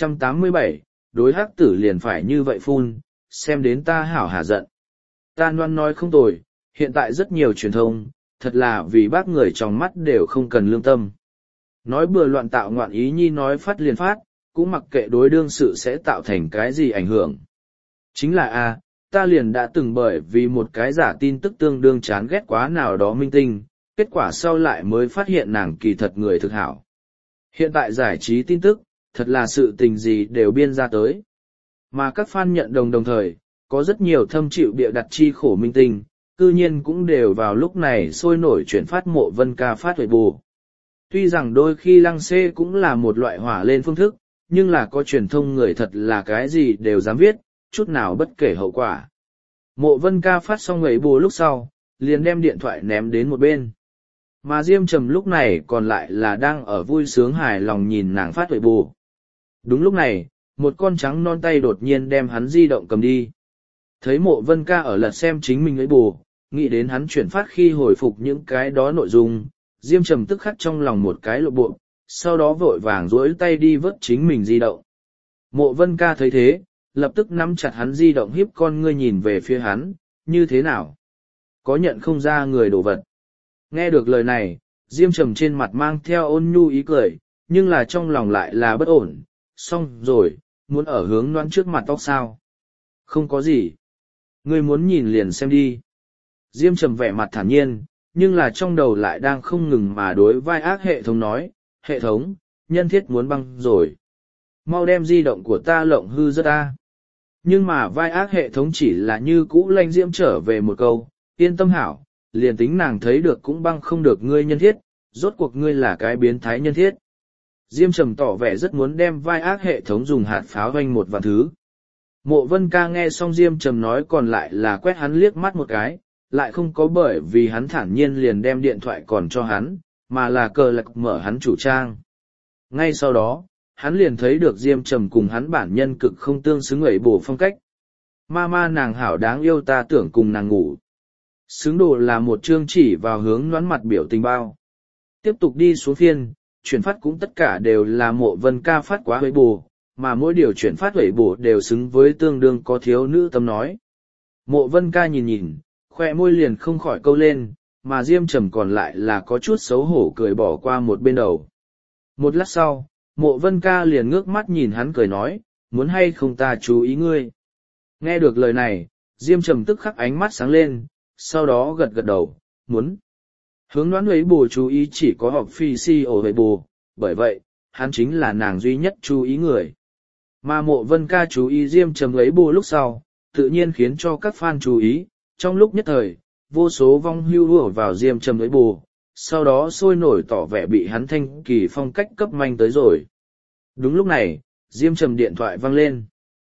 V587, đối hắc tử liền phải như vậy phun, xem đến ta hảo hà giận. Ta đoán nói không tồi, hiện tại rất nhiều truyền thông, thật là vì bác người trong mắt đều không cần lương tâm. Nói bừa loạn tạo ngoạn ý nhi nói phát liền phát, cũng mặc kệ đối đương sự sẽ tạo thành cái gì ảnh hưởng. Chính là ta liền đã từng bởi vì một cái giả tin tức tương đương chán ghét quá nào đó minh tinh, kết quả sau lại mới phát hiện nàng kỳ thật người thực hảo. Hiện tại giải trí tin tức, thật là sự tình gì đều biên ra tới. Mà các fan nhận đồng thời, có rất nhiều thâm chịu bịa đặt chi khổ minh tinh, cư nhiên cũng đều vào lúc này sôi nổi chuyển phát Mộ Vân Ca phát huệ bù. Tuy rằng đôi khi lăng xê cũng là một loại hỏa lên phương thức, nhưng là có truyền thông người thật là cái gì đều dám viết, chút nào bất kể hậu quả. Mộ Vân Ca phát xong huệ bù lúc sau, liền đem điện thoại ném đến một bên. Mà Diêm Trầm lúc này còn lại là đang ở vui sướng hài lòng nhìn nàng phát huệ bù. Đúng lúc này, một con trắng non tay đột nhiên đem hắn di động cầm đi. Thấy Mộ Vân Ca ở lật xem chính mình huệ bù, nghĩ đến hắn chuyển phát khi hồi phục những cái đó nội dung, Diêm Trầm tức khắc trong lòng một cái lộ bộ, sau đó vội vàng duỗi tay đi vớt chính mình di động. Mộ Vân Ca thấy thế, lập tức nắm chặt hắn di động hiếp con ngươi nhìn về phía hắn, như thế nào? Có nhận không ra người đồ vật? Nghe được lời này, Diêm Trầm trên mặt mang theo ôn nhu ý cười, nhưng là trong lòng lại là bất ổn, xong rồi, muốn ở hướng Loan trước mặt tóc sao? Không có gì. Ngươi muốn nhìn liền xem đi. Diêm Trầm vẻ mặt thản nhiên, nhưng là trong đầu lại đang không ngừng mà đối vai ác hệ thống nói, hệ thống, nhân thiết muốn băng rồi. Mau đem di động của ta lộng hư rất ta. Nhưng mà vai ác hệ thống chỉ là như cũ lanh Diễm trở về một câu, yên tâm hảo, liền tính nàng thấy được cũng băng không được ngươi nhân thiết, rốt cuộc ngươi là cái biến thái nhân thiết. Diêm Trầm tỏ vẻ rất muốn đem vai ác hệ thống dùng hạt pháo hoanh một vạn thứ. Mộ Vân Ca nghe xong Diêm Trầm nói còn lại là quét hắn liếc mắt một cái, lại không có bởi vì hắn thản nhiên liền đem điện thoại còn cho hắn, mà là cờ lạc mở hắn chủ trang. Ngay sau đó, hắn liền thấy được Diêm Trầm cùng hắn bản nhân cực không tương xứng ấy bổ phong cách. Ma nàng hảo đáng yêu ta tưởng cùng nàng ngủ. Xứng đồ là một chương chỉ vào hướng nhoắn mặt biểu tình bao. Tiếp tục đi xuống phiên, chuyển phát cũng tất cả đều là Mộ Vân Ca phát quá ấy bổ, mà mỗi điều chuyển phát ấy bổ đều xứng với tương đương có thiếu nữ tâm nói. Mộ Vân Ca nhìn, khoe môi liền không khỏi câu lên, mà Diêm Trầm còn lại là có chút xấu hổ cười bỏ qua một bên đầu. Một lát sau, Mộ Vân Ca liền ngước mắt nhìn hắn cười nói, muốn hay không ta chú ý ngươi. Nghe được lời này, Diêm Trầm tức khắc ánh mắt sáng lên, sau đó gật gật đầu, muốn. Hướng đoán ấy bù chú ý chỉ có học phi si ổ ấy bù, bởi vậy, hắn chính là nàng duy nhất chú ý người. Mà Mộ Vân Ca chú ý Diêm Trầm lấy bù lúc sau, tự nhiên khiến cho các fan chú ý, trong lúc nhất thời, vô số vong hưu đùa vào Diêm Trầm lấy bù, sau đó sôi nổi tỏ vẻ bị hắn thanh kỳ phong cách cấp manh tới rồi. Đúng lúc này, Diêm Trầm điện thoại vang lên.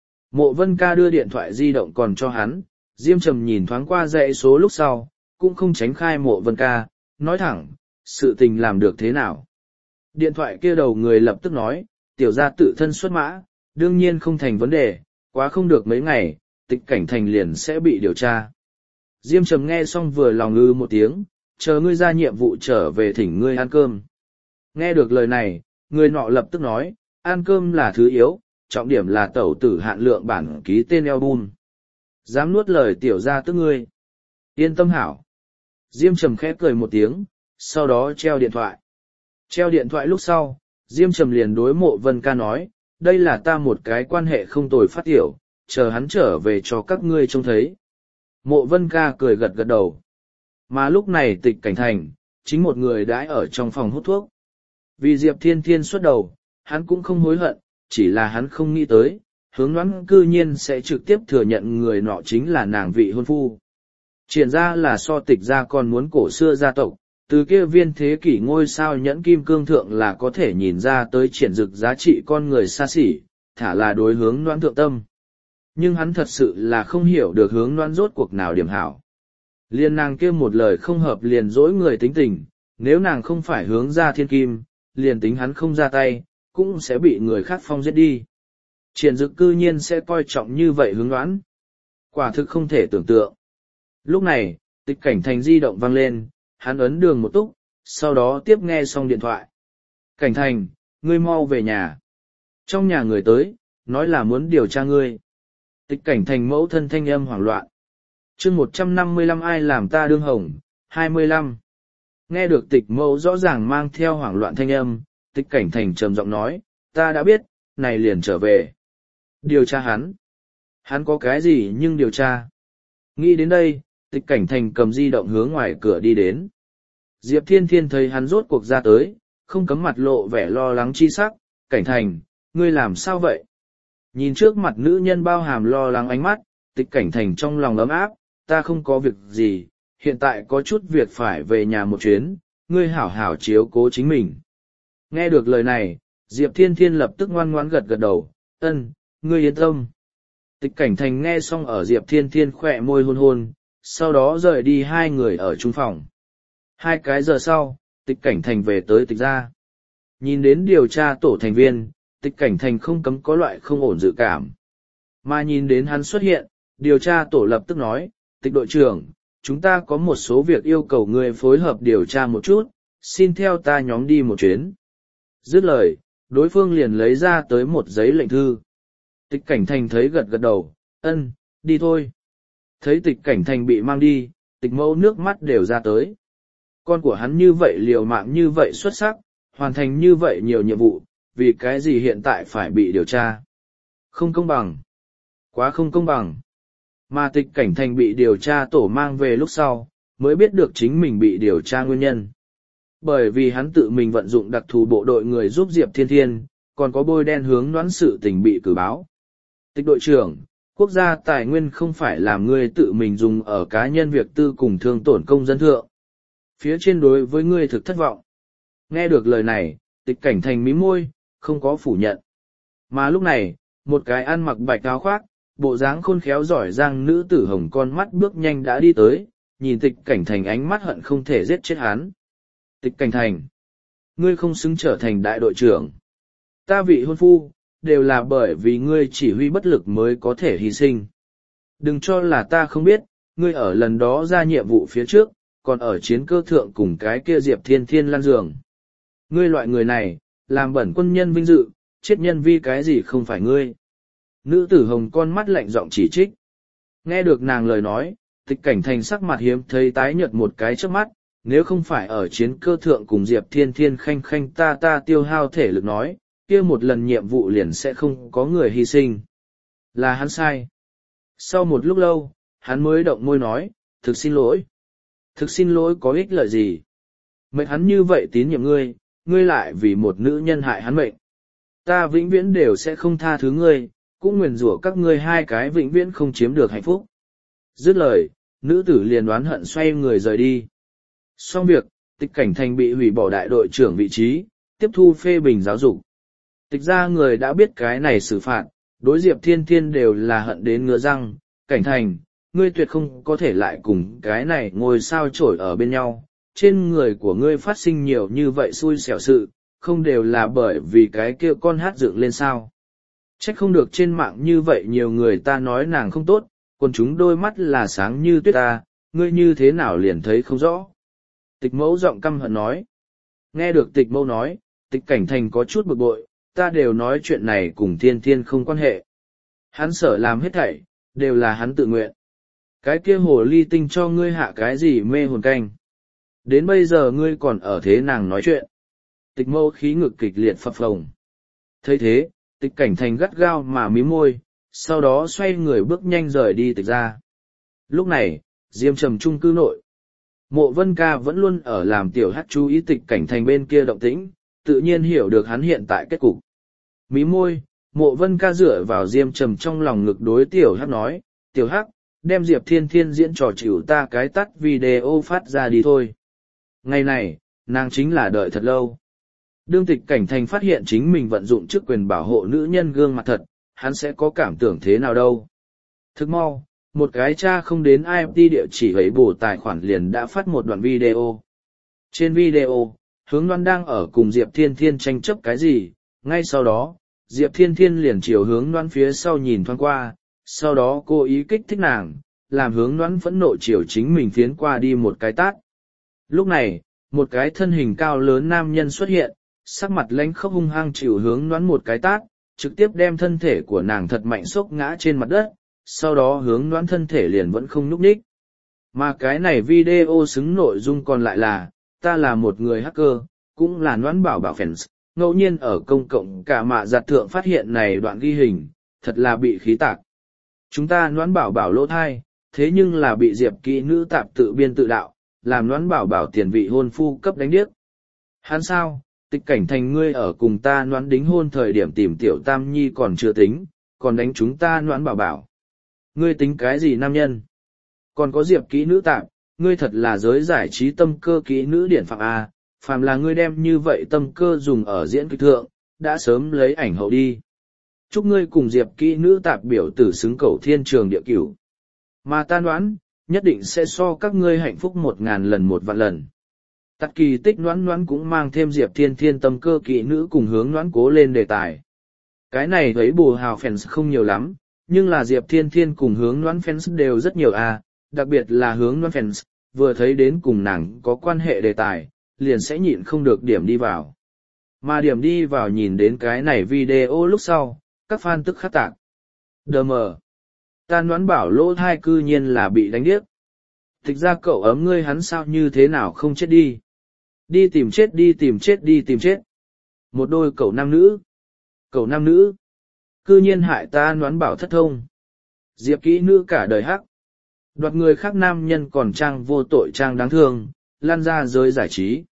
Mộ Vân Ca đưa điện thoại di động còn cho hắn, Diêm Trầm nhìn thoáng qua dãy số lúc sau, cũng không tránh khai Mộ Vân Ca, nói thẳng, sự tình làm được thế nào. Điện thoại kia đầu người lập tức nói, tiểu gia tự thân xuất mã, đương nhiên không thành vấn đề, quá không được mấy ngày, Tịch Cảnh Thành liền sẽ bị điều tra. Diêm Trầm nghe xong vừa lòng ngư một tiếng, chờ ngươi ra nhiệm vụ trở về thỉnh ngươi ăn cơm. Nghe được lời này, người nọ lập tức nói, ăn cơm là thứ yếu, trọng điểm là tẩu tử hạn lượng bản ký tên album. Dám nuốt lời tiểu gia tức ngươi. Yên tâm hảo. Diêm Trầm khẽ cười một tiếng, sau đó treo điện thoại. Treo điện thoại lúc sau, Diêm Trầm liền đối Mộ Vân Ca nói, đây là ta một cái quan hệ không tồi phát tiểu, chờ hắn trở về cho các ngươi trông thấy. Mộ Vân Ca cười gật gật đầu. Mà lúc này Tịch Cảnh Thành, chính một người đãi ở trong phòng hút thuốc. Vì Diệp Thiên Thiên xuất đầu, hắn cũng không hối hận, chỉ là hắn không nghĩ tới, Hướng Ngoãn cư nhiên sẽ trực tiếp thừa nhận người nọ chính là nàng vị hôn phu. Triển ra là so Tịch gia còn muốn cổ xưa gia tộc, từ kia viên thế kỷ ngôi sao nhẫn kim cương thượng là có thể nhìn ra tới triển dực giá trị con người xa xỉ, thả là đối Hướng Ngoãn thượng tâm. Nhưng hắn thật sự là không hiểu được Hướng Ngoãn rốt cuộc nào điểm hảo. Liên nàng kia một lời không hợp liền dỗi người tính tình, nếu nàng không phải hướng ra thiên kim, liền tính hắn không ra tay, cũng sẽ bị người khác phong giết đi. Triển dực cư nhiên sẽ coi trọng như vậy Hướng Ngoãn. Quả thực không thể tưởng tượng. Lúc này, Tịch Cảnh Thành di động vang lên, hắn ấn đường một túc, sau đó tiếp nghe xong điện thoại. Cảnh Thành, ngươi mau về nhà. Trong nhà người tới, nói là muốn điều tra ngươi. Tịch Cảnh Thành mẫu thân thanh âm hoảng loạn. Chương 155 ai làm ta đương hồng, 25. Nghe được Tịch mẫu rõ ràng mang theo hoảng loạn thanh âm, Tịch Cảnh Thành trầm giọng nói, ta đã biết, này liền trở về. Điều tra hắn. Hắn có cái gì nhưng điều tra. Nghĩ đến đây, Tịch Cảnh Thành cầm di động hướng ngoài cửa đi đến. Diệp Thiên Thiên thấy hắn rốt cuộc ra tới, không cấm mặt lộ vẻ lo lắng chi sắc, Cảnh Thành, ngươi làm sao vậy? Nhìn trước mặt nữ nhân bao hàm lo lắng ánh mắt, Tịch Cảnh Thành trong lòng ấm áp, ta không có việc gì, hiện tại có chút việc phải về nhà một chuyến, ngươi hảo hảo chiếu cố chính mình. Nghe được lời này, Diệp Thiên Thiên lập tức ngoan ngoãn gật gật đầu, ân, ngươi yên tâm. Tịch Cảnh Thành nghe xong ở Diệp Thiên Thiên khỏe môi hôn hôn, sau đó rời đi hai người ở trung phòng. 2 cái giờ sau, Tịch Cảnh Thành về tới Tịch gia. Nhìn đến điều tra tổ thành viên, Tịch Cảnh Thành không cấm có loại không ổn dự cảm. Mà nhìn đến hắn xuất hiện, điều tra tổ lập tức nói, Tịch đội trưởng, chúng ta có một số việc yêu cầu người phối hợp điều tra một chút, xin theo ta nhóm đi một chuyến. Dứt lời, đối phương liền lấy ra tới một giấy lệnh thư. Tịch Cảnh Thành thấy gật gật đầu, ân, đi thôi. Thấy Tịch Cảnh Thành bị mang đi, Tịch mẫu nước mắt đều ra tới. Con của hắn như vậy liều mạng như vậy xuất sắc, hoàn thành như vậy nhiều nhiệm vụ, vì cái gì hiện tại phải bị điều tra. Không công bằng. Quá không công bằng. Mà Tịch Cảnh Thành bị điều tra tổ mang về lúc sau, mới biết được chính mình bị điều tra nguyên nhân. Bởi vì hắn tự mình vận dụng đặc thù bộ đội người giúp Diệp Thiên Thiên, còn có bôi đen Hướng Ngoãn sự tình bị cử báo. Tịch đội trưởng, quốc gia tài nguyên không phải làm ngươi tự mình dùng ở cá nhân việc tư cùng thương tổn công dân thượng. Phía trên đối với ngươi thực thất vọng. Nghe được lời này, Tịch Cảnh Thành mím môi, không có phủ nhận. Mà lúc này, một cái ăn mặc bạch áo khoác, bộ dáng khôn khéo giỏi giang nữ tử hồng con mắt bước nhanh đã đi tới, nhìn Tịch Cảnh Thành ánh mắt hận không thể giết chết hắn. Tịch Cảnh Thành, ngươi không xứng trở thành đại đội trưởng. Ta vị hôn phu, đều là bởi vì ngươi chỉ huy bất lực mới có thể hy sinh. Đừng cho là ta không biết, ngươi ở lần đó ra nhiệm vụ phía trước, còn ở chiến cơ thượng cùng cái kia Diệp Thiên Thiên lăn giường. Ngươi loại người này, làm bẩn quân nhân vinh dự, chết nhân vi cái gì không phải ngươi. Nữ tử hồng con mắt lạnh giọng chỉ trích. Nghe được nàng lời nói, Tịch Cảnh Thành sắc mặt hiếm thấy tái nhợt một cái trước mắt, nếu không phải ở chiến cơ thượng cùng Diệp Thiên Thiên khanh khanh ta tiêu hao thể lực nói, kia một lần nhiệm vụ liền sẽ không có người hy sinh. Là hắn sai. Sau một lúc lâu, hắn mới động môi nói, thực xin lỗi. Thực xin lỗi có ích lợi gì? Mệnh hắn như vậy tín nhiệm ngươi, ngươi lại vì một nữ nhân hại hắn mệnh. Ta vĩnh viễn đều sẽ không tha thứ ngươi, cũng nguyền rủa các ngươi hai cái vĩnh viễn không chiếm được hạnh phúc. Dứt lời, nữ tử liền đoán hận xoay người rời đi. Xong việc, Tịch Cảnh Thành bị hủy bỏ đại đội trưởng vị trí, tiếp thu phê bình giáo dục. Tịch ra người đã biết cái này xử phạt, đối Diệp Thiên Thiên đều là hận đến ngứa răng. Cảnh Thành, ngươi tuyệt không có thể lại cùng cái này ngồi sao chổi ở bên nhau. Trên người của ngươi phát sinh nhiều như vậy xui xẻo sự, không đều là bởi vì cái kia con hát dựng lên sao. Trách không được trên mạng như vậy nhiều người ta nói nàng không tốt, còn chúng đôi mắt là sáng như tuyết ta, ngươi như thế nào liền thấy không rõ. Tịch mẫu giọng căm hận nói. Nghe được tịch mẫu nói, Tịch Cảnh Thành có chút bực bội, ta đều nói chuyện này cùng Thiên Thiên không quan hệ. Hắn sở làm hết thảy, đều là hắn tự nguyện. Cái kia hồ ly tinh cho ngươi hạ cái gì mê hồn canh. Đến bây giờ ngươi còn ở thế nàng nói chuyện. Tịch mẫu khí ngực kịch liệt phập phồng. Thấy thế, Tịch Cảnh Thành gắt gao mà mím môi, sau đó xoay người bước nhanh rời đi tịch ra. Lúc này, Diêm Trầm chung cư nội. Mộ Vân Ca vẫn luôn ở làm tiểu hát chú ý Tịch Cảnh Thành bên kia động tĩnh, tự nhiên hiểu được hắn hiện tại kết cục. Mí môi, Mộ Vân Ca dựa vào Diêm Trầm trong lòng ngực đối tiểu hát nói, tiểu hát, đem Diệp Thiên Thiên diễn trò chịu ta cái tắt video phát ra đi thôi. Ngày này, nàng chính là đợi thật lâu. Đương Tịch Cảnh Thành phát hiện chính mình vận dụng chức quyền bảo hộ nữ nhân gương mặt thật, hắn sẽ có cảm tưởng thế nào đâu. Thức mau, một cái cha không đến IMT địa chỉ ấy bổ tài khoản liền đã phát một đoạn video. Trên video, Hướng Loan đang ở cùng Diệp Thiên Thiên tranh chấp cái gì, ngay sau đó, Diệp Thiên Thiên liền chiều Hướng Loan phía sau nhìn thoáng qua, sau đó cố ý kích thích nàng, làm Hướng Loan phẫn nộ chiều chính mình phiến qua đi một cái tát. Lúc này, một cái thân hình cao lớn nam nhân xuất hiện, sắc mặt lãnh khốc hung hăng chịu Hướng Loan một cái tát, trực tiếp đem thân thể của nàng thật mạnh xốc ngã trên mặt đất, sau đó Hướng Loan thân thể liền vẫn không nhúc nhích. Mà cái này video xứng nội dung còn lại là, ta là một người hacker, cũng là Loan Bảo Bảo fans, ngẫu nhiên ở công cộng cả mạ giặt thượng phát hiện này đoạn ghi hình, thật là bị khí tạc. Chúng ta Loan Bảo Bảo lỗ thai, thế nhưng là bị Diệp kỹ nữ tạp tự biên tự đạo, làm Loan Bảo Bảo tiền vị hôn phu cấp đánh điếc. Hắn sao? Tịch Cảnh Thành ngươi ở cùng ta Loan đính hôn thời điểm tìm tiểu tam nhi còn chưa tính, còn đánh chúng ta Loan Bảo Bảo. Ngươi tính cái gì nam nhân? Còn có Diệp kỹ nữ tạp, ngươi thật là giới giải trí tâm cơ kỹ nữ điển phạm A, phàm là ngươi đem như vậy tâm cơ dùng ở diễn kịch thượng, đã sớm lấy ảnh hậu đi. Chúc ngươi cùng Diệp kỹ nữ tạp biểu tử xứng cầu thiên trường địa cửu. Mà ta đoán, nhất định sẽ so các ngươi hạnh phúc 1000 lần 1 vạn lần. Tặc kỳ tích Noãn cũng mang thêm Diệp Thiên Thiên tâm cơ kỹ nữ cùng Hướng Noãn cố lên đề tài. Cái này thấy bù hào fans không nhiều lắm, nhưng là Diệp Thiên Thiên cùng Hướng Noãn fans đều rất nhiều à, đặc biệt là Hướng Noãn fans, vừa thấy đến cùng nàng có quan hệ đề tài, liền sẽ nhịn không được điểm đi vào. Mà điểm đi vào nhìn đến cái này video lúc sau, các fan tức khắc tạc. Đờ mờ. Ta Noãn Bảo lỗ thai cư nhiên là bị đánh điếc. Thực ra cậu ấm ngươi hắn sao như thế nào không chết đi. Đi tìm chết đi tìm chết đi tìm chết. Một đôi cậu nam nữ. Cậu nam nữ. Cư nhiên hại ta Noãn Bảo thất thông. Diệp kỹ nữ cả đời hắc. Đoạt người khác nam nhân còn trang vô tội trang đáng thương, lan ra giới giải trí.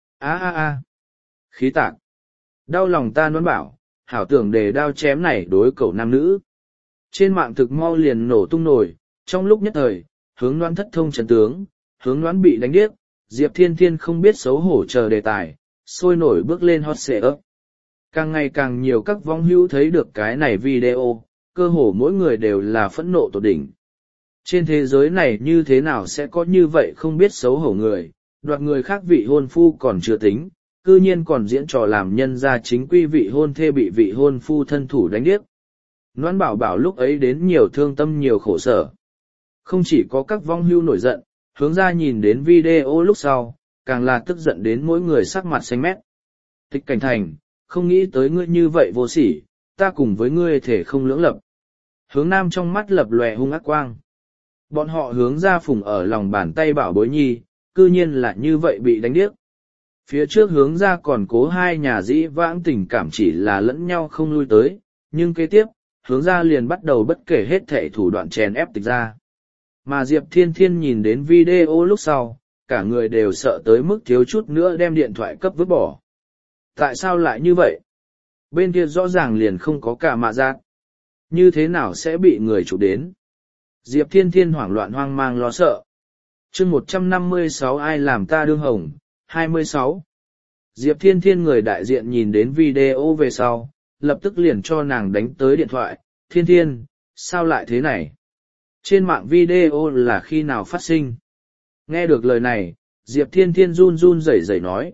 A. Khí tạc. Đau lòng ta Noãn Bảo, hảo tưởng để đao chém này đối cậu nam nữ. Trên mạng thực mau liền nổ tung nổi, trong lúc nhất thời, Hướng Noãn thất thông trấn tướng, Hướng Noãn bị đánh điếc, Diệp Thiên Thiên không biết xấu hổ chờ đề tài, sôi nổi bước lên hot search. Càng ngày càng nhiều các vong hữu thấy được cái này video, cơ hồ mỗi người đều là phẫn nộ tột đỉnh. Trên thế giới này như thế nào sẽ có như vậy không biết xấu hổ người, đoạt người khác vị hôn phu còn chưa tính, cư nhiên còn diễn trò làm nhân ra chính quy vị hôn thê bị vị hôn phu thân thủ đánh điếc. Noãn Bảo Bảo lúc ấy đến nhiều thương tâm nhiều khổ sở. Không chỉ có các vong hưu nổi giận, Hướng ra nhìn đến video lúc sau, càng là tức giận đến mỗi người sắc mặt xanh mét. Tịch Cảnh Thành, không nghĩ tới ngươi như vậy vô sỉ, ta cùng với ngươi thể không lưỡng lập. Hướng Nam trong mắt lập lòe hung ác quang. Bọn họ Hướng ra phùng ở lòng bàn tay bảo bối nhi, cư nhiên là như vậy bị đánh điếc. Phía trước Hướng ra còn cố hai nhà dĩ vãng tình cảm chỉ là lẫn nhau không lui tới, nhưng kế tiếp, Hướng ra liền bắt đầu bất kể hết thảy thủ đoạn chèn ép Tịch ra. Mà Diệp Thiên Thiên nhìn đến video lúc sau, cả người đều sợ tới mức thiếu chút nữa đem điện thoại cấp vứt bỏ. Tại sao lại như vậy? Bên kia rõ ràng liền không có cả mạ giác. Như thế nào sẽ bị người chụp đến? Diệp Thiên Thiên hoảng loạn hoang mang lo sợ. chương 156 ai làm ta đương hồng, 26. Diệp Thiên Thiên người đại diện nhìn đến video về sau, lập tức liền cho nàng đánh tới điện thoại. Thiên Thiên, sao lại thế này? Trên mạng video là khi nào phát sinh? Nghe được lời này, Diệp Thiên Thiên run run rẩy rẩy nói,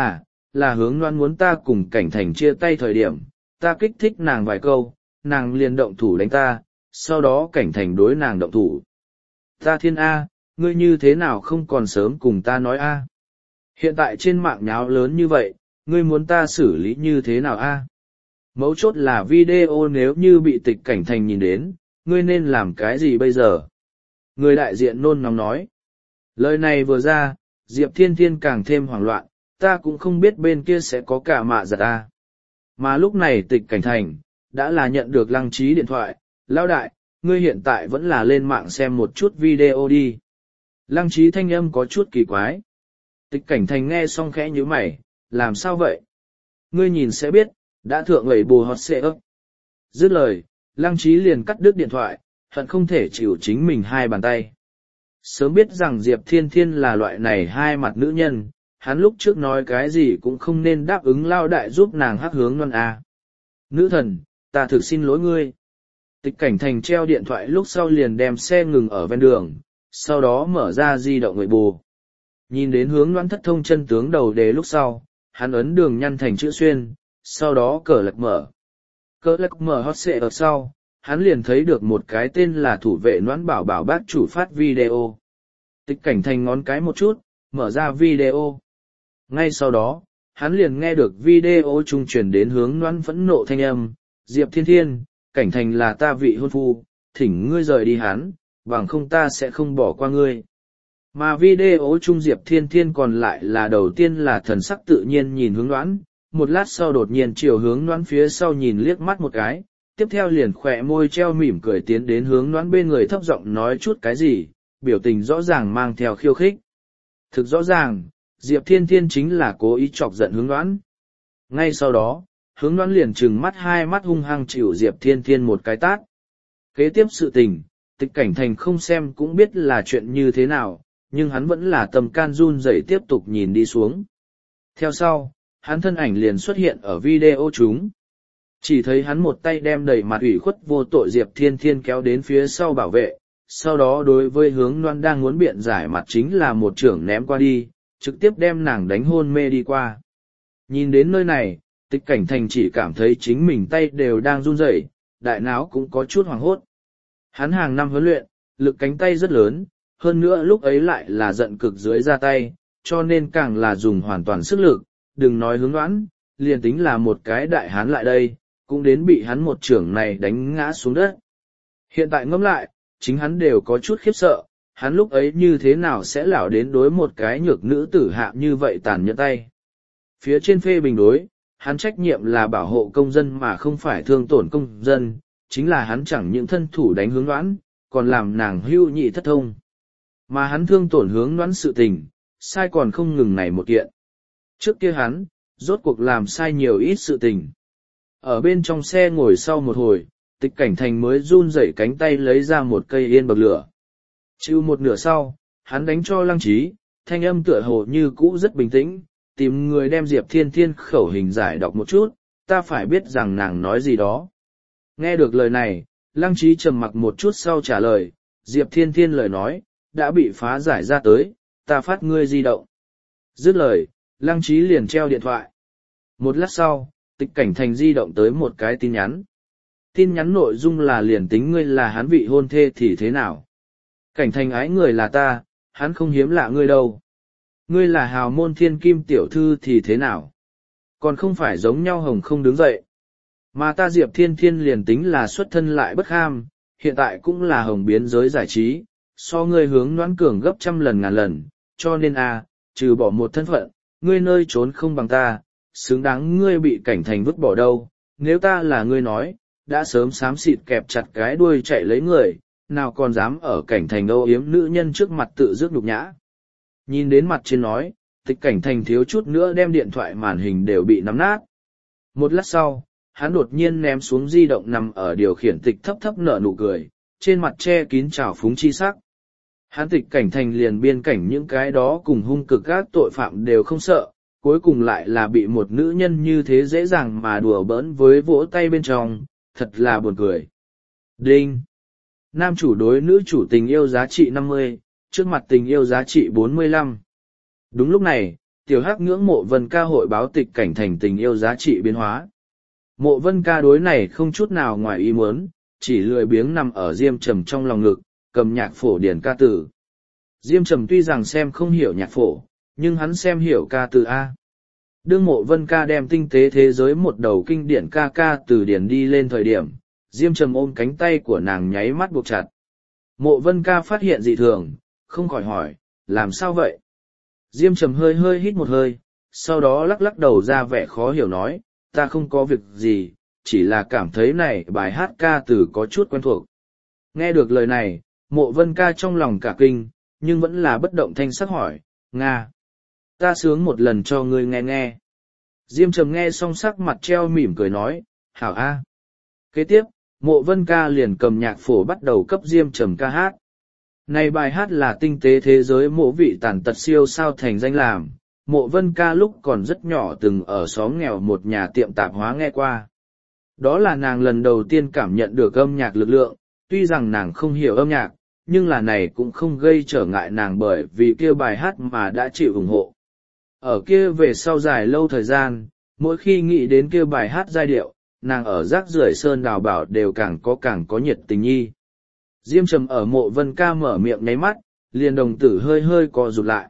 là hướng loan muốn ta cùng cảnh thành chia tay thời điểm, ta kích thích nàng vài câu, nàng liền động thủ đánh ta, sau đó cảnh thành đối nàng động thủ. Ta Thiên A, ngươi như thế nào không còn sớm cùng ta nói A? Hiện tại trên mạng nháo lớn như vậy, ngươi muốn ta xử lý như thế nào A? Mấu chốt là video nếu như bị tịch cảnh thành nhìn đến, ngươi nên làm cái gì bây giờ? Người đại diện nôn nóng nói. Lời này vừa ra, Diệp Thiên Thiên càng thêm hoảng loạn, ta cũng không biết bên kia sẽ có cả mạ giật ta. Mà lúc này tịch cảnh thành, đã là nhận được Lăng Trí điện thoại, lão đại, ngươi hiện tại vẫn là lên mạng xem một chút video đi. Lăng Trí thanh âm có chút kỳ quái. Tịch cảnh thành nghe xong khẽ nhíu mày, làm sao vậy? Ngươi nhìn sẽ biết, đã thượng lẩy bù hot xệ ấp. Dứt lời, Lăng Trí liền cắt đứt điện thoại, hận không thể chịu chính mình hai bàn tay. Sớm biết rằng Diệp Thiên Thiên là loại này hai mặt nữ nhân, hắn lúc trước nói cái gì cũng không nên đáp ứng lao đại giúp nàng hắc hướng non a. Nữ thần, ta thực xin lỗi ngươi. Tịch cảnh thành treo điện thoại lúc sau liền đem xe ngừng ở ven đường, sau đó mở ra di động người bù. Nhìn đến hướng loan thất thông chân tướng đầu đề lúc sau, hắn ấn đường nhăn thành chữ xuyên, sau đó cờ lật mở. Cờ lật mở hot xệ ở sau, hắn liền thấy được một cái tên là thủ vệ Noãn Bảo Bảo bác chủ phát video. Tịch cảnh thành ngón cái một chút, mở ra video. Ngay sau đó, hắn liền nghe được video trung truyền đến hướng Noãn phẫn nộ thanh âm, Diệp Thiên Thiên, cảnh thành là ta vị hôn phu, thỉnh ngươi rời đi hắn, bằng không ta sẽ không bỏ qua ngươi. Mà video trung Diệp Thiên Thiên còn lại là đầu tiên là thần sắc tự nhiên nhìn hướng Noãn, một lát sau đột nhiên chiều hướng Noãn phía sau nhìn liếc mắt một cái, tiếp theo liền khỏe môi treo mỉm cười tiến đến hướng Noãn bên người thấp giọng nói chút cái gì, biểu tình rõ ràng mang theo khiêu khích. Thực rõ ràng, Diệp Thiên Thiên chính là cố ý chọc giận hướng Noãn. Ngay sau đó, hướng Noãn liền trừng mắt hai mắt hung hăng chịu Diệp Thiên Thiên một cái tát. Kế tiếp sự tình, tịch cảnh thành không xem cũng biết là chuyện như thế nào, nhưng hắn vẫn là tâm can run rẩy tiếp tục nhìn đi xuống. Theo sau, hắn thân ảnh liền xuất hiện ở video chúng. Chỉ thấy hắn một tay đem đầy mặt ủy khuất vô tội Diệp Thiên Thiên kéo đến phía sau bảo vệ, sau đó đối với hướng Loan đang muốn biện giải mặt chính là một chưởng ném qua đi, trực tiếp đem nàng đánh hôn mê đi qua. Nhìn đến nơi này, tịch cảnh thành chỉ cảm thấy chính mình tay đều đang run rẩy, đại não cũng có chút hoảng hốt. Hắn hàng năm huấn luyện, lực cánh tay rất lớn, hơn nữa lúc ấy lại là giận cực dưới ra tay, cho nên càng là dùng hoàn toàn sức lực, đừng nói hướng Loan, liền tính là một cái đại hán lại đây, cũng đến bị hắn một chưởng này đánh ngã xuống đất. Hiện tại ngẫm lại, chính hắn đều có chút khiếp sợ, hắn lúc ấy như thế nào sẽ lảo đến đối một cái nhược nữ tử hạ như vậy tàn nhẫn tay. Phía trên phê bình đối, hắn trách nhiệm là bảo hộ công dân mà không phải thương tổn công dân, chính là hắn chẳng những thân thủ đánh hướng Loan, còn làm nàng hưu nhị thất thông. Mà hắn thương tổn hướng Loan sự tình, sai còn không ngừng này một kiện. Trước kia hắn, rốt cuộc làm sai nhiều ít sự tình. Ở bên trong xe ngồi sau một hồi, tịch cảnh thành mới run rẩy cánh tay lấy ra một cây yên bậc lửa. Chịu một nửa sau, hắn đánh cho Lăng Trí, thanh âm tựa hồ như cũ rất bình tĩnh, tìm người đem Diệp Thiên Thiên khẩu hình giải đọc một chút, ta phải biết rằng nàng nói gì đó. Nghe được lời này, Lăng Trí trầm mặc một chút sau trả lời, Diệp Thiên Thiên lời nói, đã bị phá giải ra tới, ta phát ngươi di động. Dứt lời, Lăng Trí liền treo điện thoại. Một lát sau, tịch cảnh thành di động tới một cái tin nhắn. Tin nhắn nội dung là liền tính ngươi là hắn vị hôn thê thì thế nào? Cảnh thành ái người là ta, hắn không hiếm lạ ngươi đâu. Ngươi là hào môn thiên kim tiểu thư thì thế nào? Còn không phải giống nhau hồng không đứng dậy. Mà ta Diệp Thiên Thiên liền tính là xuất thân lại bất ham, hiện tại cũng là hồng biến giới giải trí, so ngươi hướng Noãn cường gấp trăm lần ngàn lần, cho nên trừ bỏ một thân phận, ngươi nơi trốn không bằng ta, xứng đáng ngươi bị cảnh thành vứt bỏ đâu, nếu ta là ngươi nói, đã sớm xám xịt kẹp chặt cái đuôi chạy lấy người, nào còn dám ở cảnh thành âu yếm nữ nhân trước mặt tự rước nhục nhã. Nhìn đến mặt trên nói, tịch cảnh thành thiếu chút nữa đem điện thoại màn hình đều bị nắm nát. Một lát sau, hắn đột nhiên ném xuống di động nằm ở điều khiển tịch thấp thấp nở nụ cười, trên mặt che kín trào phúng chi sắc. Hắn tịch cảnh thành liền biên cảnh những cái đó cùng hung cực các tội phạm đều không sợ, cuối cùng lại là bị một nữ nhân như thế dễ dàng mà đùa bỡn với vỗ tay bên trong, thật là buồn cười. Đinh! Nam chủ đối nữ chủ tình yêu giá trị 50, trước mặt tình yêu giá trị 45. Đúng lúc này, tiểu hắc ngưỡng Mộ Vân Ca hội báo tịch cảnh thành tình yêu giá trị biến hóa. Mộ Vân Ca đối này không chút nào ngoài ý muốn, chỉ lười biếng nằm ở Diêm Trầm trong lòng ngực, cầm nhạc phổ điển ca từ. Diêm Trầm tuy rằng xem không hiểu nhạc phổ, nhưng hắn xem hiểu ca từ A. Đương Mộ Vân Ca đem tinh tế thế giới một đầu kinh điển ca từ điển đi lên thời điểm, Diêm Trầm ôm cánh tay của nàng nháy mắt buộc chặt. Mộ Vân Ca phát hiện dị thường, không khỏi hỏi, làm sao vậy? Diêm Trầm hơi hơi hít một hơi, sau đó lắc lắc đầu ra vẻ khó hiểu nói, ta không có việc gì, chỉ là cảm thấy này bài hát ca từ có chút quen thuộc. Nghe được lời này, Mộ Vân Ca trong lòng cả kinh, nhưng vẫn là bất động thanh sắc hỏi, Nga. Ta sướng một lần cho ngươi nghe nghe. Diêm Trầm nghe xong sắc mặt treo mỉm cười nói, hảo a. Kế tiếp, Mộ Vân Ca liền cầm nhạc phổ bắt đầu cấp Diêm Trầm ca hát. Này bài hát là tinh tế thế giới mộ vị tàn tật siêu sao thành danh làm. Mộ Vân Ca lúc còn rất nhỏ từng ở xóm nghèo một nhà tiệm tạp hóa nghe qua. Đó là nàng lần đầu tiên cảm nhận được âm nhạc lực lượng, tuy rằng nàng không hiểu âm nhạc, nhưng là này cũng không gây trở ngại nàng bởi vì kia bài hát mà đã chịu ủng hộ. Ở kia về sau dài lâu thời gian, mỗi khi nghĩ đến kia bài hát giai điệu, nàng ở rác rưởi sơn đào bảo đều càng có nhiệt tình nhi. Diêm Trầm ở Mộ Vân Ca mở miệng nháy mắt, liền đồng tử hơi hơi co rụt lại.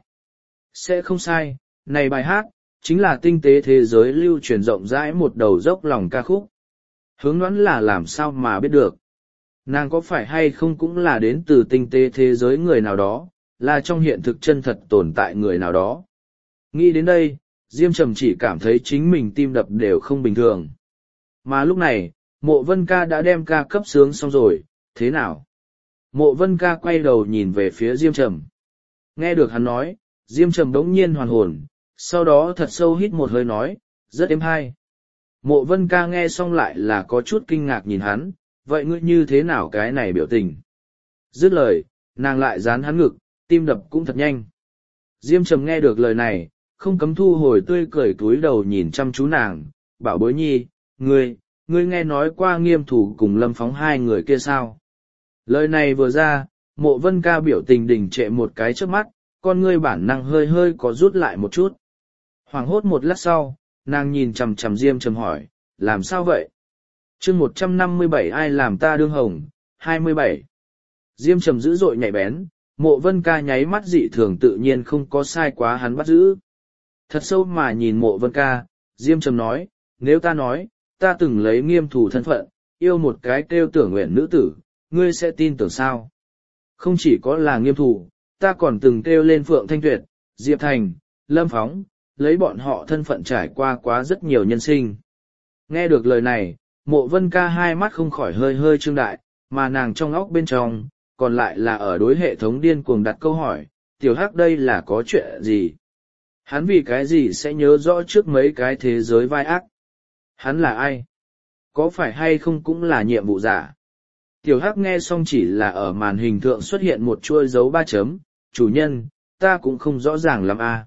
Sẽ không sai, này bài hát, chính là tinh tế thế giới lưu truyền rộng rãi một đầu dốc lòng ca khúc. Hướng đoán là làm sao mà biết được. Nàng có phải hay không cũng là đến từ tinh tế thế giới người nào đó, là trong hiện thực chân thật tồn tại người nào đó. Nghĩ đến đây, Diêm Trầm chỉ cảm thấy chính mình tim đập đều không bình thường. Mà lúc này, Mộ Vân Ca đã đem ca cấp sướng xong rồi, thế nào? Mộ Vân Ca quay đầu nhìn về phía Diêm Trầm. Nghe được hắn nói, Diêm Trầm đống nhiên hoàn hồn, sau đó thật sâu hít một hơi nói, rất êm hay. Mộ Vân Ca nghe xong lại là có chút kinh ngạc nhìn hắn, vậy ngươi như thế nào cái này biểu tình? Dứt lời, nàng lại dán hắn ngực, tim đập cũng thật nhanh. Diêm Trầm nghe được lời này, không cấm thu hồi tươi cười túi đầu nhìn chăm chú nàng, bảo bối nhi, ngươi nghe nói qua Nghiêm Thủ cùng Lâm Phóng hai người kia sao? Lời này vừa ra, Mộ Vân Ca biểu tình đình trệ một cái trước mắt, con ngươi bản năng hơi hơi có rút lại một chút. Hoảng hốt một lát sau, nàng nhìn chằm chằm Diêm Trầm hỏi, làm sao vậy? Chương 157 ai làm ta đương hồng, 27. Diêm Trầm dữ dội nhạy bén, Mộ Vân Ca nháy mắt dị thường tự nhiên không có sai quá hắn bắt giữ. Thật sâu mà nhìn Mộ Vân Ca, Diêm Trầm nói, nếu ta nói, ta từng lấy Nghiêm Thủ thân phận, yêu một cái kêu Tưởng Nguyện nữ tử, ngươi sẽ tin tưởng sao? Không chỉ có là Nghiêm Thủ, ta còn từng kêu lên Phượng Thanh Tuyệt, Diệp Thành, Lâm Phóng, lấy bọn họ thân phận trải qua quá rất nhiều nhân sinh. Nghe được lời này, Mộ Vân Ca hai mắt không khỏi hơi hơi trương đại, mà nàng trong óc bên trong, còn lại là ở đối hệ thống điên cuồng đặt câu hỏi, tiểu hắc đây là có chuyện gì? Hắn vì cái gì sẽ nhớ rõ trước mấy cái thế giới vai ác? Hắn là ai? Có phải hay không cũng là nhiệm vụ giả? Tiểu hắc nghe xong chỉ là ở màn hình thượng xuất hiện một chuôi dấu 3 chấm, chủ nhân, ta cũng không rõ ràng lắm a.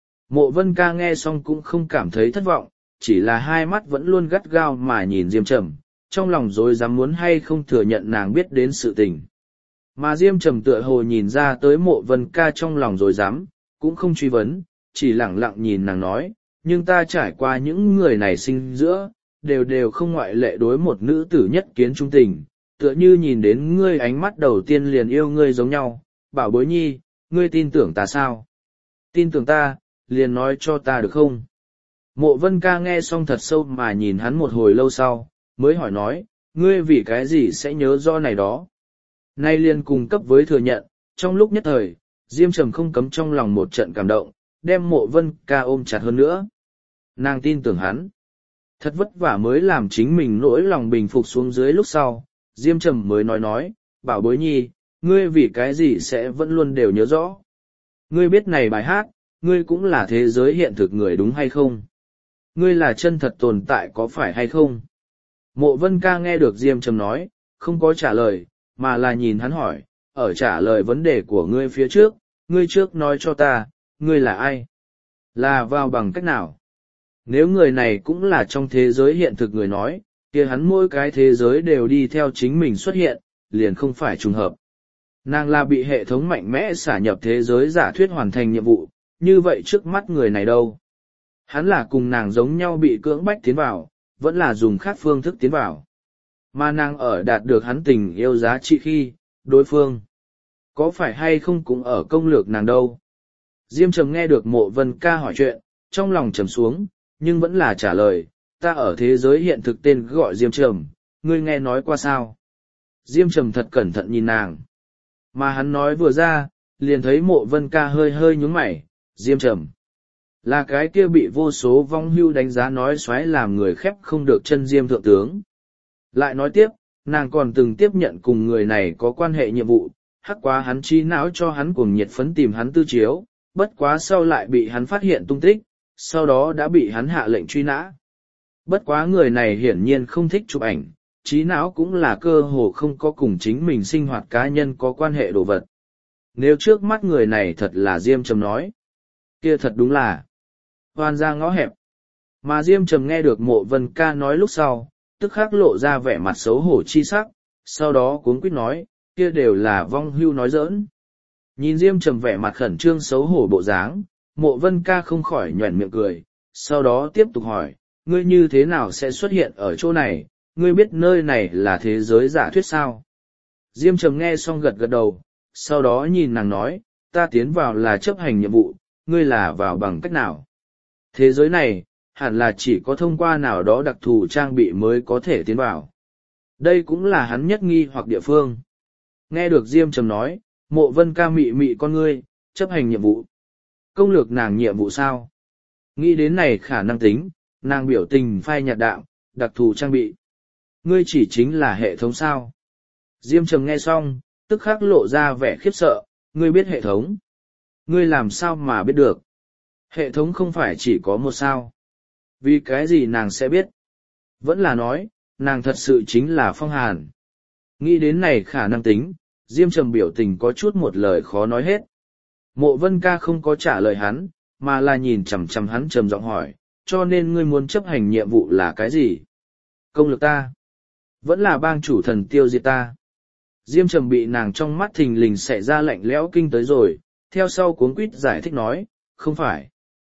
Mộ Vân Ca nghe xong cũng không cảm thấy thất vọng, chỉ là hai mắt vẫn luôn gắt gao mà nhìn Diêm Trầm, trong lòng rồi dám muốn hay không thừa nhận nàng biết đến sự tình. Mà Diêm Trầm tựa hồ nhìn ra tới Mộ Vân Ca trong lòng rồi dám, cũng không truy vấn, chỉ lẳng lặng nhìn nàng nói, nhưng ta trải qua những người này sinh giữa, đều không ngoại lệ đối một nữ tử nhất kiến trung tình, tựa như nhìn đến ngươi ánh mắt đầu tiên liền yêu ngươi giống nhau, bảo bối nhi, ngươi tin tưởng ta sao? Tin tưởng ta, liền nói cho ta được không? Mộ Vân Ca nghe xong thật sâu mà nhìn hắn một hồi lâu sau, mới hỏi nói, ngươi vì cái gì sẽ nhớ rõ này đó? Nay liền cùng cấp với thừa nhận, trong lúc nhất thời, Diêm Trầm không cấm trong lòng một trận cảm động, đem Mộ Vân Ca ôm chặt hơn nữa. Nàng tin tưởng hắn. Thật vất vả mới làm chính mình nỗi lòng bình phục xuống dưới lúc sau, Diêm Trầm mới nói, bảo bối nhi, ngươi vì cái gì sẽ vẫn luôn đều nhớ rõ. Ngươi biết này bài hát, ngươi cũng là thế giới hiện thực người đúng hay không? Ngươi là chân thật tồn tại có phải hay không? Mộ Vân Ca nghe được Diêm Trầm nói, không có trả lời, mà là nhìn hắn hỏi, ở trả lời vấn đề của ngươi phía trước, ngươi trước nói cho ta, ngươi là ai? Là vào bằng cách nào? Nếu người này cũng là trong thế giới hiện thực người nói, kia hắn mỗi cái thế giới đều đi theo chính mình xuất hiện, liền không phải trùng hợp. Nàng là bị hệ thống mạnh mẽ xả nhập thế giới giả thuyết hoàn thành nhiệm vụ, như vậy trước mắt người này đâu? Hắn là cùng nàng giống nhau bị cưỡng bách tiến vào, vẫn là dùng khác phương thức tiến vào. Mà nàng ở đạt được hắn tình yêu giá trị khi, đối phương, có phải hay không cũng ở công lược nàng đâu? Diêm Trầm nghe được Mộ Vân Ca hỏi chuyện, trong lòng trầm xuống, nhưng vẫn là trả lời, ta ở thế giới hiện thực tên gọi Diêm Trầm, ngươi nghe nói qua sao? Diêm Trầm thật cẩn thận nhìn nàng. Mà hắn nói vừa ra, liền thấy Mộ Vân Ca hơi hơi nhướng mày, Diêm Trầm. Là cái kia bị vô số vong hưu đánh giá nói xoáy làm người khép không được chân Diêm thượng tướng. Lại nói tiếp, nàng còn từng tiếp nhận cùng người này có quan hệ nhiệm vụ, hắc quá hắn trí não cho hắn cuồng nhiệt phấn tìm hắn tư chiếu, bất quá sau lại bị hắn phát hiện tung tích, sau đó đã bị hắn hạ lệnh truy nã. Bất quá người này hiển nhiên không thích chụp ảnh, trí não cũng là cơ hồ không có cùng chính mình sinh hoạt cá nhân có quan hệ đồ vật. Nếu trước mắt người này thật là Diêm Trầm nói, kia thật đúng là hoan ra ngõ hẹp. Mà Diêm Trầm nghe được Mộ Vân Ca nói lúc sau, tức khắc lộ ra vẻ mặt xấu hổ chi sắc, sau đó cuống quýt nói, kia đều là vong hưu nói giỡn. Nhìn Diêm Trầm vẻ mặt khẩn trương xấu hổ bộ dáng, Mộ Vân Ca không khỏi nhoẻn miệng cười, sau đó tiếp tục hỏi, ngươi như thế nào sẽ xuất hiện ở chỗ này, ngươi biết nơi này là thế giới giả thuyết sao? Diêm Trầm nghe xong gật gật đầu, sau đó nhìn nàng nói, ta tiến vào là chấp hành nhiệm vụ, ngươi là vào bằng cách nào? Thế giới này, hẳn là chỉ có thông qua nào đó đặc thù trang bị mới có thể tiến vào. Đây cũng là hắn nhất nghi hoặc địa phương. Nghe được Diêm Trầm nói, Mộ Vân Ca mị mị con ngươi, chấp hành nhiệm vụ. Công lược nàng nhiệm vụ sao? Nghĩ đến này khả năng tính, nàng biểu tình phai nhạt đạm, đặc thù trang bị. Ngươi chỉ chính là hệ thống sao? Diêm Trầm nghe xong, tức khắc lộ ra vẻ khiếp sợ, ngươi biết hệ thống. Ngươi làm sao mà biết được? Hệ thống không phải chỉ có một sao. Vì cái gì nàng sẽ biết? Vẫn là nói, nàng thật sự chính là Phong Hàn. Nghĩ đến này khả năng tính, Diêm Trầm biểu tình có chút một lời khó nói hết. Mộ Vân Ca không có trả lời hắn, mà là nhìn chằm chằm hắn trầm giọng hỏi, cho nên ngươi muốn chấp hành nhiệm vụ là cái gì? Công lực ta? Vẫn là bang chủ thần tiêu diệt ta? Diêm Trầm bị nàng trong mắt thình lình xẻ ra lạnh lẽo kinh tới rồi, theo sau cuống quýt giải thích nói, không phải.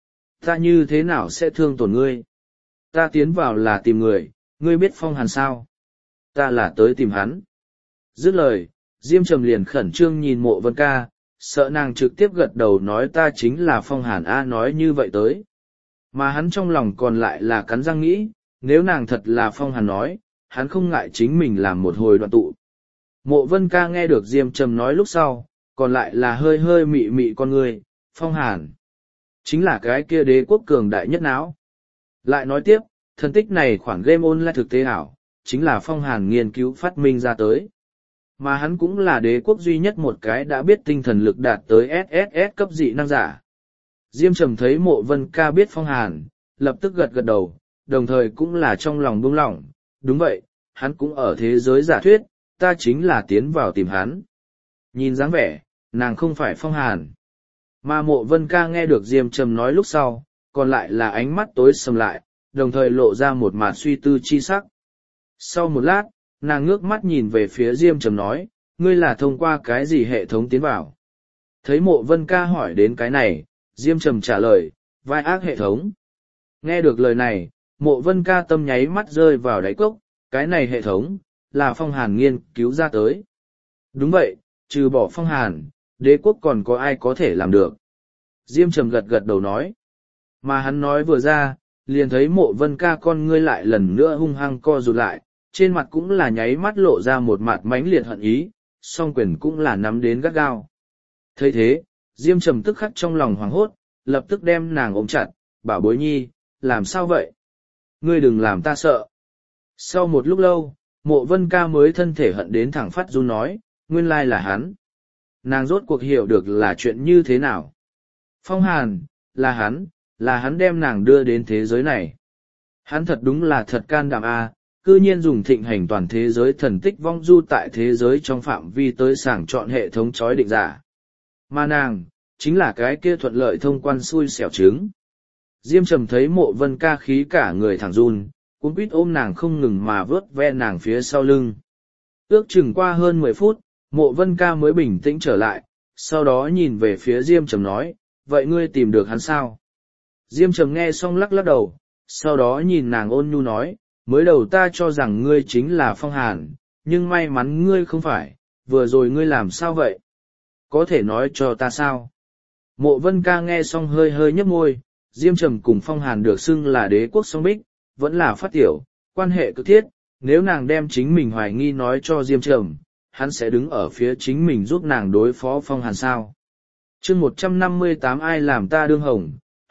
Ta như thế nào sẽ thương tổn ngươi? Ta tiến vào là tìm người, ngươi biết Phong Hàn sao? Ta là tới tìm hắn. Dứt lời, Diêm Trầm liền khẩn trương nhìn Mộ Vân Ca, sợ nàng trực tiếp gật đầu nói ta chính là Phong Hàn A nói như vậy tới. Mà hắn trong lòng còn lại là cắn răng nghĩ, nếu nàng thật là Phong Hàn nói, hắn không ngại chính mình làm một hồi đoạn tụ. Mộ Vân Ca nghe được Diêm Trầm nói lúc sau, còn lại là hơi hơi mị mị con người, Phong Hàn. Chính là cái kia đế quốc cường đại nhất não. Lại nói tiếp, thần tích này khoản game online thực tế ảo, chính là Phong Hàn nghiên cứu phát minh ra tới. Mà hắn cũng là đế quốc duy nhất một cái đã biết tinh thần lực đạt tới SSS cấp dị năng giả. Diêm Trầm thấy Mộ Vân Ca biết Phong Hàn, lập tức gật gật đầu, đồng thời cũng là trong lòng buông lỏng, đúng vậy, hắn cũng ở thế giới giả thuyết, ta chính là tiến vào tìm hắn. Nhìn dáng vẻ, nàng không phải Phong Hàn. Mà Mộ Vân Ca nghe được Diêm Trầm nói lúc sau, còn lại là ánh mắt tối sầm lại, đồng thời lộ ra một màn suy tư chi sắc. Sau một lát, nàng ngước mắt nhìn về phía Diêm Trầm nói, ngươi là thông qua cái gì hệ thống tiến vào? Thấy Mộ Vân Ca hỏi đến cái này, Diêm Trầm trả lời, vai ác hệ thống. Nghe được lời này, Mộ Vân Ca tâm nháy mắt rơi vào đáy cốc, cái này hệ thống, là Phong Hàn nghiên cứu ra tới. Đúng vậy, trừ bỏ Phong Hàn, đế quốc còn có ai có thể làm được. Diêm Trầm gật gật đầu nói. Mà hắn nói vừa ra, liền thấy Mộ Vân Ca con ngươi lại lần nữa hung hăng co rụt lại, trên mặt cũng là nháy mắt lộ ra một mặt mãnh liệt hận ý, song quyền cũng là nắm đến gắt gao. Thấy thế, Diêm Trầm tức khắc trong lòng hoảng hốt, lập tức đem nàng ôm chặt, bảo bối nhi, làm sao vậy? Ngươi đừng làm ta sợ. Sau một lúc lâu, Mộ Vân Ca mới thân thể hận đến thẳng phát run nói, nguyên lai là hắn. Nàng rốt cuộc hiểu được là chuyện như thế nào. Phong Hàn, là hắn đem nàng đưa đến thế giới này. Hắn thật đúng là thật can đảm a, cư nhiên dùng thịnh hành toàn thế giới thần tích vong du tại thế giới trong phạm vi tới sàng chọn hệ thống chói định giả. Mà nàng, chính là cái kia thuận lợi thông quan xui xẻo trứng. Diêm Trầm thấy Mộ Vân Ca khí cả người thẳng run, cuống quýt ôm nàng không ngừng mà vớt ve nàng phía sau lưng. Ước chừng qua hơn 10 phút, Mộ Vân Ca mới bình tĩnh trở lại, sau đó nhìn về phía Diêm Trầm nói, vậy ngươi tìm được hắn sao? Diêm Trầm nghe xong lắc lắc đầu, sau đó nhìn nàng ôn nhu nói, mới đầu ta cho rằng ngươi chính là Phong Hàn, nhưng may mắn ngươi không phải, vừa rồi ngươi làm sao vậy? Có thể nói cho ta sao? Mộ Vân Ca nghe xong hơi hơi nhếch môi, Diêm Trầm cùng Phong Hàn được xưng là đế quốc song bích, vẫn là phát tiểu, quan hệ cực thiết, nếu nàng đem chính mình hoài nghi nói cho Diêm Trầm, hắn sẽ đứng ở phía chính mình giúp nàng đối phó Phong Hàn sao. chương 158 ai làm ta đương hồng,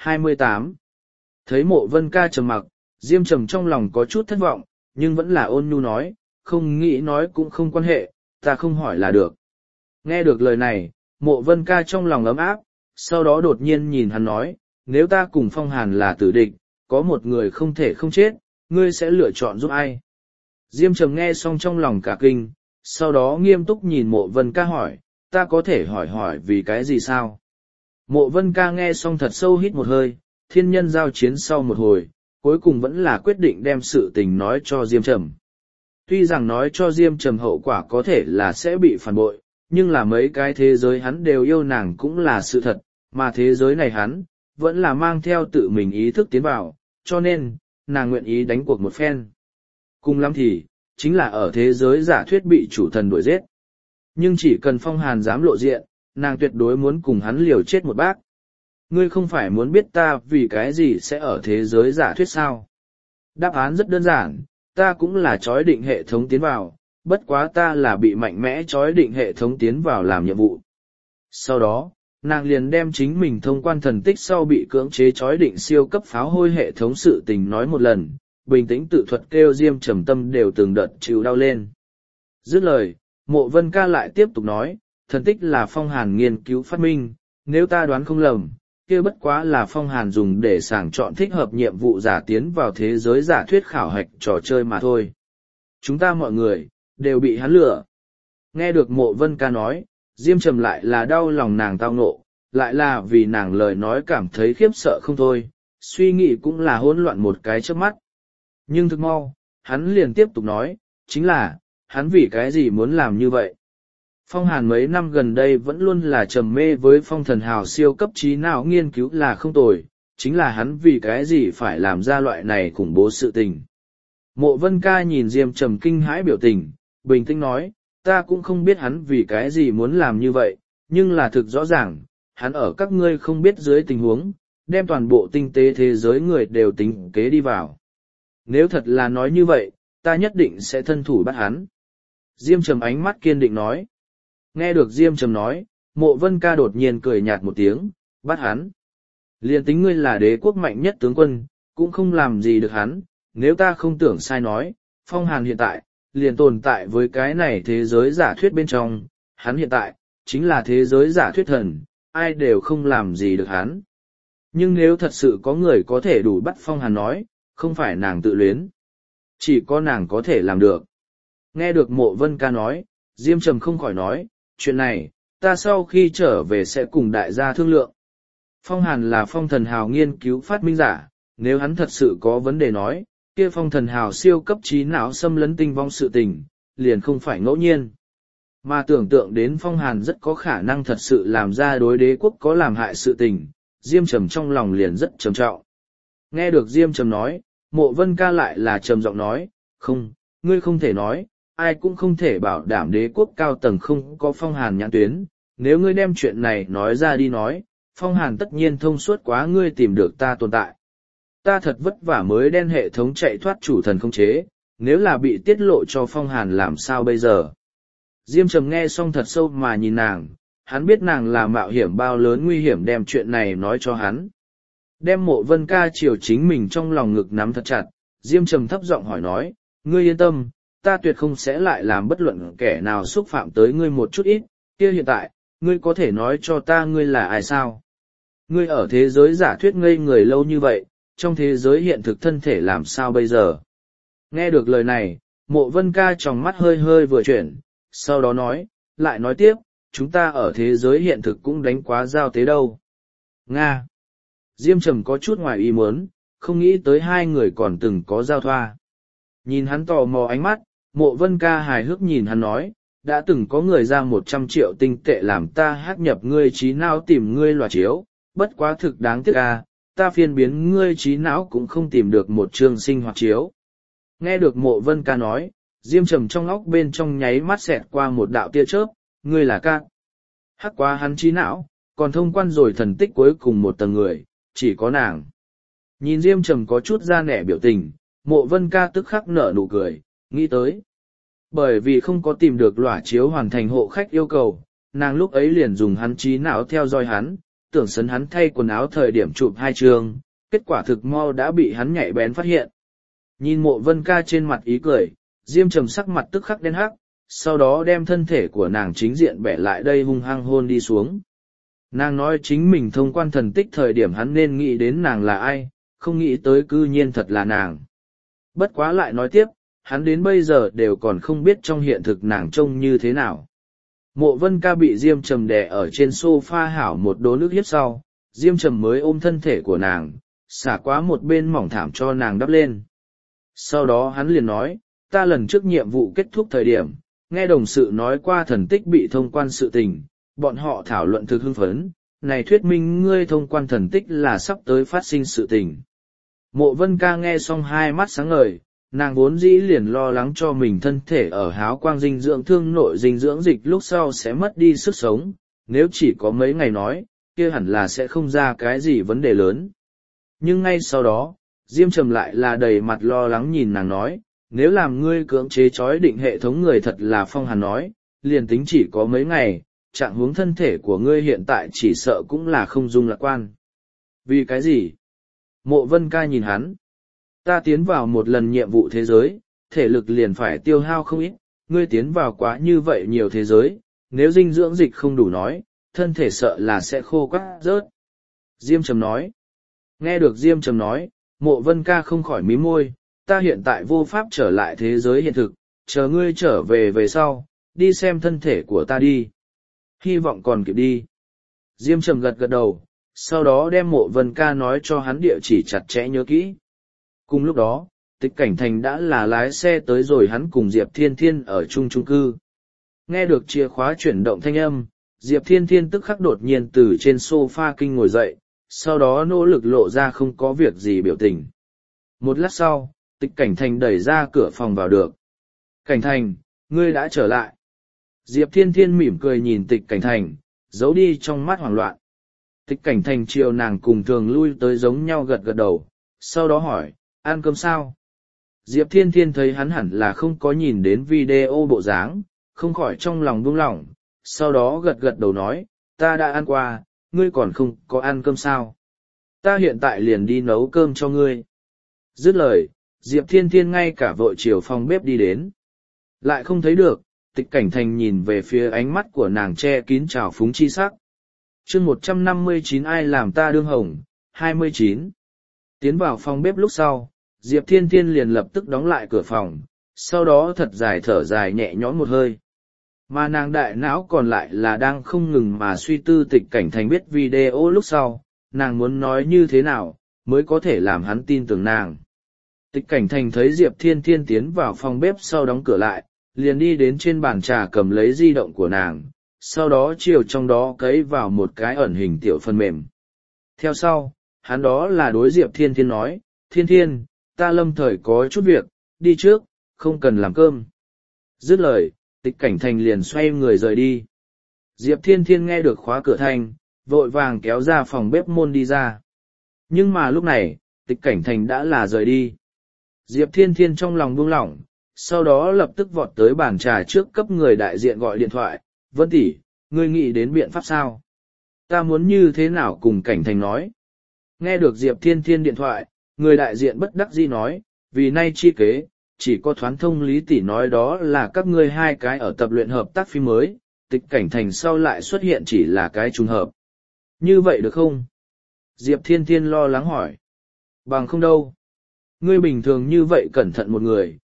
28. Thấy Mộ Vân Ca trầm mặc, Diêm Trầm trong lòng có chút thất vọng, nhưng vẫn là ôn nhu nói, không nghĩ nói cũng không quan hệ, ta không hỏi là được. Nghe được lời này, Mộ Vân Ca trong lòng ấm áp, sau đó đột nhiên nhìn hắn nói, nếu ta cùng Phong Hàn là tử địch, có một người không thể không chết, ngươi sẽ lựa chọn giúp ai? Diêm Trầm nghe xong trong lòng cả kinh, sau đó nghiêm túc nhìn Mộ Vân Ca hỏi, ta có thể hỏi vì cái gì sao? Mộ Vân Ca nghe xong thật sâu hít một hơi, thiên nhân giao chiến sau một hồi, cuối cùng vẫn là quyết định đem sự tình nói cho Diêm Trầm. Tuy rằng nói cho Diêm Trầm hậu quả có thể là sẽ bị phản bội, nhưng là mấy cái thế giới hắn đều yêu nàng cũng là sự thật, mà thế giới này hắn, vẫn là mang theo tự mình ý thức tiến vào, cho nên, nàng nguyện ý đánh cuộc một phen. Cùng lắm thì, chính là ở thế giới giả thuyết bị chủ thần đuổi giết. Nhưng chỉ cần Phong Hàn dám lộ diện, nàng tuyệt đối muốn cùng hắn liều chết một bác. Ngươi không phải muốn biết ta vì cái gì sẽ ở thế giới giả thuyết sao? Đáp án rất đơn giản, ta cũng là chói định hệ thống tiến vào, bất quá ta là bị mạnh mẽ chói định hệ thống tiến vào làm nhiệm vụ. Sau đó, nàng liền đem chính mình thông quan thần tích sau bị cưỡng chế chói định siêu cấp pháo hôi hệ thống sự tình nói một lần, bình tĩnh tự thuật kêu Diêm Trầm tâm đều từng đợt chịu đau lên. Dứt lời, Mộ Vân Ca lại tiếp tục nói, thần tích là Phong Hàn nghiên cứu phát minh, nếu ta đoán không lầm, kia bất quá là Phong Hàn dùng để sàng chọn thích hợp nhiệm vụ giả tiến vào thế giới giả thuyết khảo hạch trò chơi mà thôi. Chúng ta mọi người, đều bị hắn lừa. Nghe được Mộ Vân Ca nói, Diêm Trầm lại là đau lòng nàng tao ngộ, lại là vì nàng lời nói cảm thấy khiếp sợ không thôi, suy nghĩ cũng là hỗn loạn một cái trước mắt. Nhưng thực mau, hắn liền tiếp tục nói, chính là, hắn vì cái gì muốn làm như vậy? Phong Hàn mấy năm gần đây vẫn luôn là trầm mê với phong thần hào siêu cấp trí não nghiên cứu là không tồi, chính là hắn vì cái gì phải làm ra loại này khủng bố sự tình. Mộ Vân Ca nhìn Diêm Trầm kinh hãi biểu tình, bình tĩnh nói, ta cũng không biết hắn vì cái gì muốn làm như vậy, nhưng là thực rõ ràng, hắn ở các ngươi không biết dưới tình huống, đem toàn bộ tinh tế thế giới người đều tính kế đi vào. Nếu thật là nói như vậy, ta nhất định sẽ thân thủ bắt hắn. Diêm Trầm ánh mắt kiên định nói. Nghe được Diêm Trầm nói, Mộ Vân Ca đột nhiên cười nhạt một tiếng, bắt hắn. Liền tính ngươi là đế quốc mạnh nhất tướng quân, cũng không làm gì được hắn, nếu ta không tưởng sai nói, Phong Hàn hiện tại, liền tồn tại với cái này thế giới giả thuyết bên trong, hắn hiện tại, chính là thế giới giả thuyết thần, ai đều không làm gì được hắn. Nhưng nếu thật sự có người có thể đủ bắt Phong Hàn nói, không phải nàng tự luyến. Chỉ có nàng có thể làm được. Nghe được Mộ Vân Ca nói, Diêm Trầm không khỏi nói, chuyện này, ta sau khi trở về sẽ cùng đại gia thương lượng. Phong Hàn là phong thần hào nghiên cứu phát minh giả, nếu hắn thật sự có vấn đề nói, kia phong thần hào siêu cấp trí não xâm lấn tinh vong sự tình, liền không phải ngẫu nhiên. Mà tưởng tượng đến Phong Hàn rất có khả năng thật sự làm ra đối đế quốc có làm hại sự tình, Diêm Trầm trong lòng liền rất trầm trọng. Nghe được Diêm Trầm nói, Mộ Vân Ca lại là trầm giọng nói, không, ngươi không thể nói, ai cũng không thể bảo đảm đế quốc cao tầng không có Phong Hàn nhãn tuyến, nếu ngươi đem chuyện này nói ra đi nói, Phong Hàn tất nhiên thông suốt quá ngươi tìm được ta tồn tại. Ta thật vất vả mới đen hệ thống chạy thoát chủ thần không chế, nếu là bị tiết lộ cho Phong Hàn làm sao bây giờ? Diêm Trầm nghe xong thật sâu mà nhìn nàng, hắn biết nàng là mạo hiểm bao lớn nguy hiểm đem chuyện này nói cho hắn. Đem Mộ Vân Ca chiều chính mình trong lòng ngực nắm thật chặt, Diêm Trầm thấp giọng hỏi nói, ngươi yên tâm, ta tuyệt không sẽ lại làm bất luận kẻ nào xúc phạm tới ngươi một chút ít, kia hiện tại, ngươi có thể nói cho ta ngươi là ai sao? Ngươi ở thế giới giả thuyết ngây người lâu như vậy, trong thế giới hiện thực thân thể làm sao bây giờ? Nghe được lời này, Mộ Vân Ca tròng mắt hơi hơi vừa chuyển, sau đó lại nói tiếp, chúng ta ở thế giới hiện thực cũng đánh quá giao tế đâu. Nga. Diêm Trầm có chút ngoài ý muốn, không nghĩ tới hai người còn từng có giao thoa. Nhìn hắn tò mò ánh mắt, Mộ Vân Ca hài hước nhìn hắn nói, đã từng có người ra 100 triệu tinh tệ làm ta hắc nhập ngươi trí não tìm ngươi loạt chiếu, bất quá thực đáng tiếc ta phiên biến ngươi trí não cũng không tìm được một chương sinh hoạt chiếu. Nghe được Mộ Vân Ca nói, Diêm Trầm trong óc bên trong nháy mắt xẹt qua một đạo tia chớp, ngươi là ca. Hắc quá hắn trí não, còn thông quan rồi thần tích cuối cùng một tầng người, chỉ có nàng. Nhìn Diêm Trầm có chút ra nẻ biểu tình, Mộ Vân Ca tức khắc nở nụ cười, nghĩ tới. Bởi vì không có tìm được lỏa chiếu hoàn thành hộ khách yêu cầu, nàng lúc ấy liền dùng hắn trí não theo dõi hắn, tưởng sấn hắn thay quần áo thời điểm chụp 2 chương, kết quả thực mau đã bị hắn nhạy bén phát hiện. Nhìn Mộ Vân Ca trên mặt ý cười, Diêm Trầm sắc mặt tức khắc đen hắc, sau đó đem thân thể của nàng chính diện bẻ lại đây hung hăng hôn đi xuống. Nàng nói chính mình thông quan thần tích thời điểm hắn nên nghĩ đến nàng là ai, không nghĩ tới cư nhiên thật là nàng. Bất quá lại nói tiếp, hắn đến bây giờ đều còn không biết trong hiện thực nàng trông như thế nào. Mộ Vân Ca bị Diêm Trầm đè ở trên sofa hảo một đố nước hiếp sau, Diêm Trầm mới ôm thân thể của nàng, xả quá một bên mỏng thảm cho nàng đắp lên. Sau đó hắn liền nói, ta lần trước nhiệm vụ kết thúc thời điểm, nghe đồng sự nói qua thần tích bị thông quan sự tình, bọn họ thảo luận thực hưng phấn, này thuyết minh ngươi thông quan thần tích là sắp tới phát sinh sự tình. Mộ Vân Ca nghe xong hai mắt sáng ngời, nàng vốn dĩ liền lo lắng cho mình thân thể ở háo quang dinh dưỡng thương nội dinh dưỡng dịch lúc sau sẽ mất đi sức sống, nếu chỉ có mấy ngày nói, kia hẳn là sẽ không ra cái gì vấn đề lớn. Nhưng ngay sau đó, Diêm Trầm lại là đầy mặt lo lắng nhìn nàng nói, nếu làm ngươi cưỡng chế trói định hệ thống người thật là phong hàn nói, liền tính chỉ có mấy ngày, trạng huống thân thể của ngươi hiện tại chỉ sợ cũng là không dung lạc quan. Vì cái gì? Mộ Vân Ca nhìn hắn. Ta tiến vào một lần nhiệm vụ thế giới, thể lực liền phải tiêu hao không ít, ngươi tiến vào quá như vậy nhiều thế giới, nếu dinh dưỡng dịch không đủ nói, thân thể sợ là sẽ khô quắt rớt. Diêm Trầm nói. Nghe được Diêm Trầm nói, Mộ Vân Ca không khỏi mím môi, ta hiện tại vô pháp trở lại thế giới hiện thực, chờ ngươi trở về sau, đi xem thân thể của ta đi. Hy vọng còn kịp đi. Diêm Trầm gật gật đầu, sau đó đem Mộ Vân Ca nói cho hắn địa chỉ chặt chẽ nhớ kỹ. Cùng lúc đó, Tịch Cảnh Thành đã là lái xe tới rồi hắn cùng Diệp Thiên Thiên ở chung cư. Nghe được chìa khóa chuyển động thanh âm, Diệp Thiên Thiên tức khắc đột nhiên từ trên sofa kinh ngồi dậy, sau đó nỗ lực lộ ra không có việc gì biểu tình. Một lát sau, Tịch Cảnh Thành đẩy ra cửa phòng vào được. Cảnh Thành, ngươi đã trở lại. Diệp Thiên Thiên mỉm cười nhìn Tịch Cảnh Thành, giấu đi trong mắt hoảng loạn. Tịch Cảnh Thành chiều nàng cùng thường lui tới giống nhau gật gật đầu, sau đó hỏi, ăn cơm sao? Diệp Thiên Thiên thấy hắn hẳn là không có nhìn đến video bộ dáng, không khỏi trong lòng buông lỏng, sau đó gật gật đầu nói, ta đã ăn qua, ngươi còn không có ăn cơm sao? Ta hiện tại liền đi nấu cơm cho ngươi. Dứt lời, Diệp Thiên Thiên ngay cả vội chiều phòng bếp đi đến. Lại không thấy được, Tịch Cảnh Thành nhìn về phía ánh mắt của nàng che kín trào phúng chi sắc. chương 159 ai làm ta đương hồng, 29. Tiến vào phòng bếp lúc sau, Diệp Thiên Thiên liền lập tức đóng lại cửa phòng, sau đó thật dài thở dài nhẹ nhõm một hơi. Mà nàng đại não còn lại là đang không ngừng mà suy tư Tịch Cảnh Thành biết video lúc sau, nàng muốn nói như thế nào, mới có thể làm hắn tin tưởng nàng. Tịch Cảnh Thành thấy Diệp Thiên Thiên tiến vào phòng bếp sau đóng cửa lại, liền đi đến trên bàn trà cầm lấy di động của nàng, sau đó chiều trong đó cấy vào một cái ẩn hình tiểu phần mềm. Theo sau, hắn đó là đối Diệp Thiên Thiên nói, Thiên Thiên, ta lâm thời có chút việc, đi trước, không cần làm cơm. Dứt lời, Tịch Cảnh Thành liền xoay người rời đi. Diệp Thiên Thiên nghe được khóa cửa thanh, vội vàng kéo ra phòng bếp môn đi ra. Nhưng mà lúc này, Tịch Cảnh Thành đã là rời đi. Diệp Thiên Thiên trong lòng buông lỏng, sau đó lập tức vọt tới bàn trà trước cấp người đại diện gọi điện thoại, Vân tỷ, ngươi nghĩ đến biện pháp sao? Ta muốn như thế nào cùng Cảnh Thành nói? Nghe được Diệp Thiên Thiên điện thoại, người đại diện bất đắc dĩ nói, vì nay chi kế, chỉ có thoán thông Lý tỷ nói đó là các ngươi hai cái ở tập luyện hợp tác phim mới, Tịch Cảnh Thành sau lại xuất hiện chỉ là cái trùng hợp. Như vậy được không? Diệp Thiên Thiên lo lắng hỏi. Bằng không đâu. Ngươi bình thường như vậy cẩn thận một người,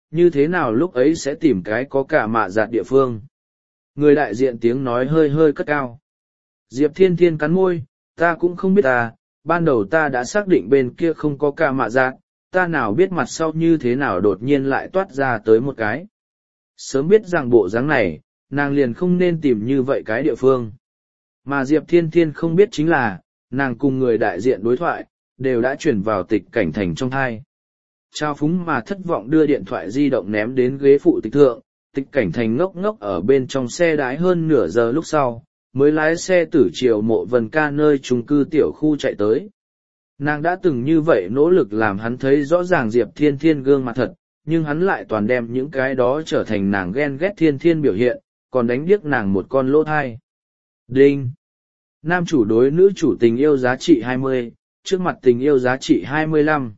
như thế nào lúc ấy sẽ tìm cái có cả mạ giạt địa phương. Người đại diện tiếng nói hơi hơi cất cao. Diệp Thiên Thiên cắn môi, ta cũng không biết ban đầu ta đã xác định bên kia không có cả mạ giạt, ta nào biết mặt sau như thế nào đột nhiên lại toát ra tới một cái. Sớm biết rằng bộ dáng này, nàng liền không nên tìm như vậy cái địa phương. Mà Diệp Thiên Thiên không biết chính là, nàng cùng người đại diện đối thoại, đều đã chuyển vào Tịch Cảnh Thành trong thai. Trao phúng mà thất vọng đưa điện thoại di động ném đến ghế phụ tịch thượng, Tịch Cảnh Thành ngốc ngốc ở bên trong xe đái hơn nửa giờ lúc sau, mới lái xe tử chiều Mộ Vân Ca nơi chung cư tiểu khu chạy tới. Nàng đã từng như vậy nỗ lực làm hắn thấy rõ ràng Diệp Thiên Thiên gương mặt thật, nhưng hắn lại toàn đem những cái đó trở thành nàng ghen ghét Thiên Thiên biểu hiện, còn đánh điếc nàng một con lỗ thai. Đinh! Nam chủ đối nữ chủ tình yêu giá trị 20, trước mặt tình yêu giá trị 25.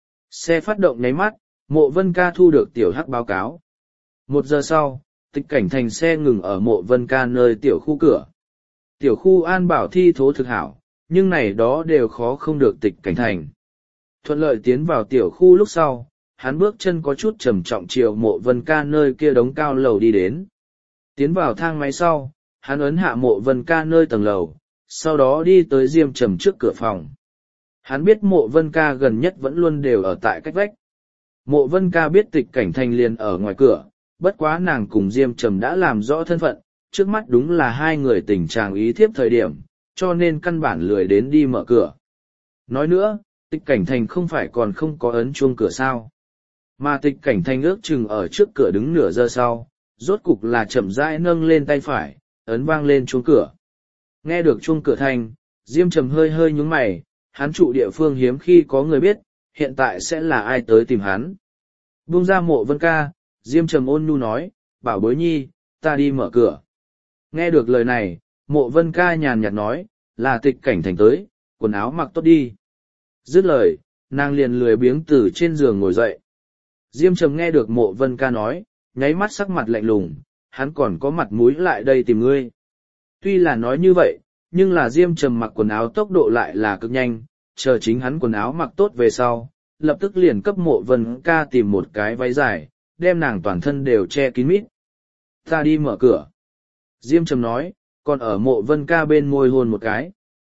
Xe phát động nháy mắt, Mộ Vân Ca thu được tiểu hắc báo cáo. 1 giờ sau, Tịch Cảnh Thành xe ngừng ở Mộ Vân Ca nơi tiểu khu cửa. Tiểu khu an bảo thi thố thực hảo, nhưng này đó đều khó không được Tịch Cảnh Thành. Thuận lợi tiến vào tiểu khu lúc sau, hắn bước chân có chút trầm trọng chiều Mộ Vân Ca nơi kia đống cao lầu đi đến. Tiến vào thang máy sau, hắn ấn hạ Mộ Vân Ca nơi tầng lầu, sau đó đi tới Diêm Trầm trước cửa phòng. Hắn biết Mộ Vân Ca gần nhất vẫn luôn đều ở tại cách vách. Mộ Vân Ca biết Tịch Cảnh Thành liền ở ngoài cửa, bất quá nàng cùng Diêm Trầm đã làm rõ thân phận, trước mắt đúng là hai người tình trạng ý thiếp thời điểm, cho nên căn bản lười đến đi mở cửa. Nói nữa, Tịch Cảnh Thành không phải còn không có ấn chuông cửa sao. Mà Tịch Cảnh Thành ước chừng ở trước cửa đứng nửa giờ sau, rốt cục là chậm rãi nâng lên tay phải, ấn vang lên chuông cửa. Nghe được chuông cửa thanh, Diêm Trầm hơi hơi nhúng mày, hắn trụ địa phương hiếm khi có người biết, hiện tại sẽ là ai tới tìm hắn. Buông ra Mộ Vân Ca, Diêm Trầm ôn nhu nói, bảo bối nhi, ta đi mở cửa. Nghe được lời này, Mộ Vân Ca nhàn nhạt nói, là Tịch Cảnh Thành tới, quần áo mặc tốt đi. Dứt lời, nàng liền lười biếng từ trên giường ngồi dậy. Diêm Trầm nghe được Mộ Vân Ca nói, nháy mắt sắc mặt lạnh lùng, hắn còn có mặt mũi lại đây tìm ngươi. Tuy là nói như vậy, nhưng là Diêm Trầm mặc quần áo tốc độ lại là cực nhanh, chờ chính hắn quần áo mặc tốt về sau, lập tức liền cấp Mộ Vân Ca tìm một cái váy dài, đem nàng toàn thân đều che kín mít. Ta đi mở cửa. Diêm Trầm nói, còn ở Mộ Vân Ca bên môi hôn một cái.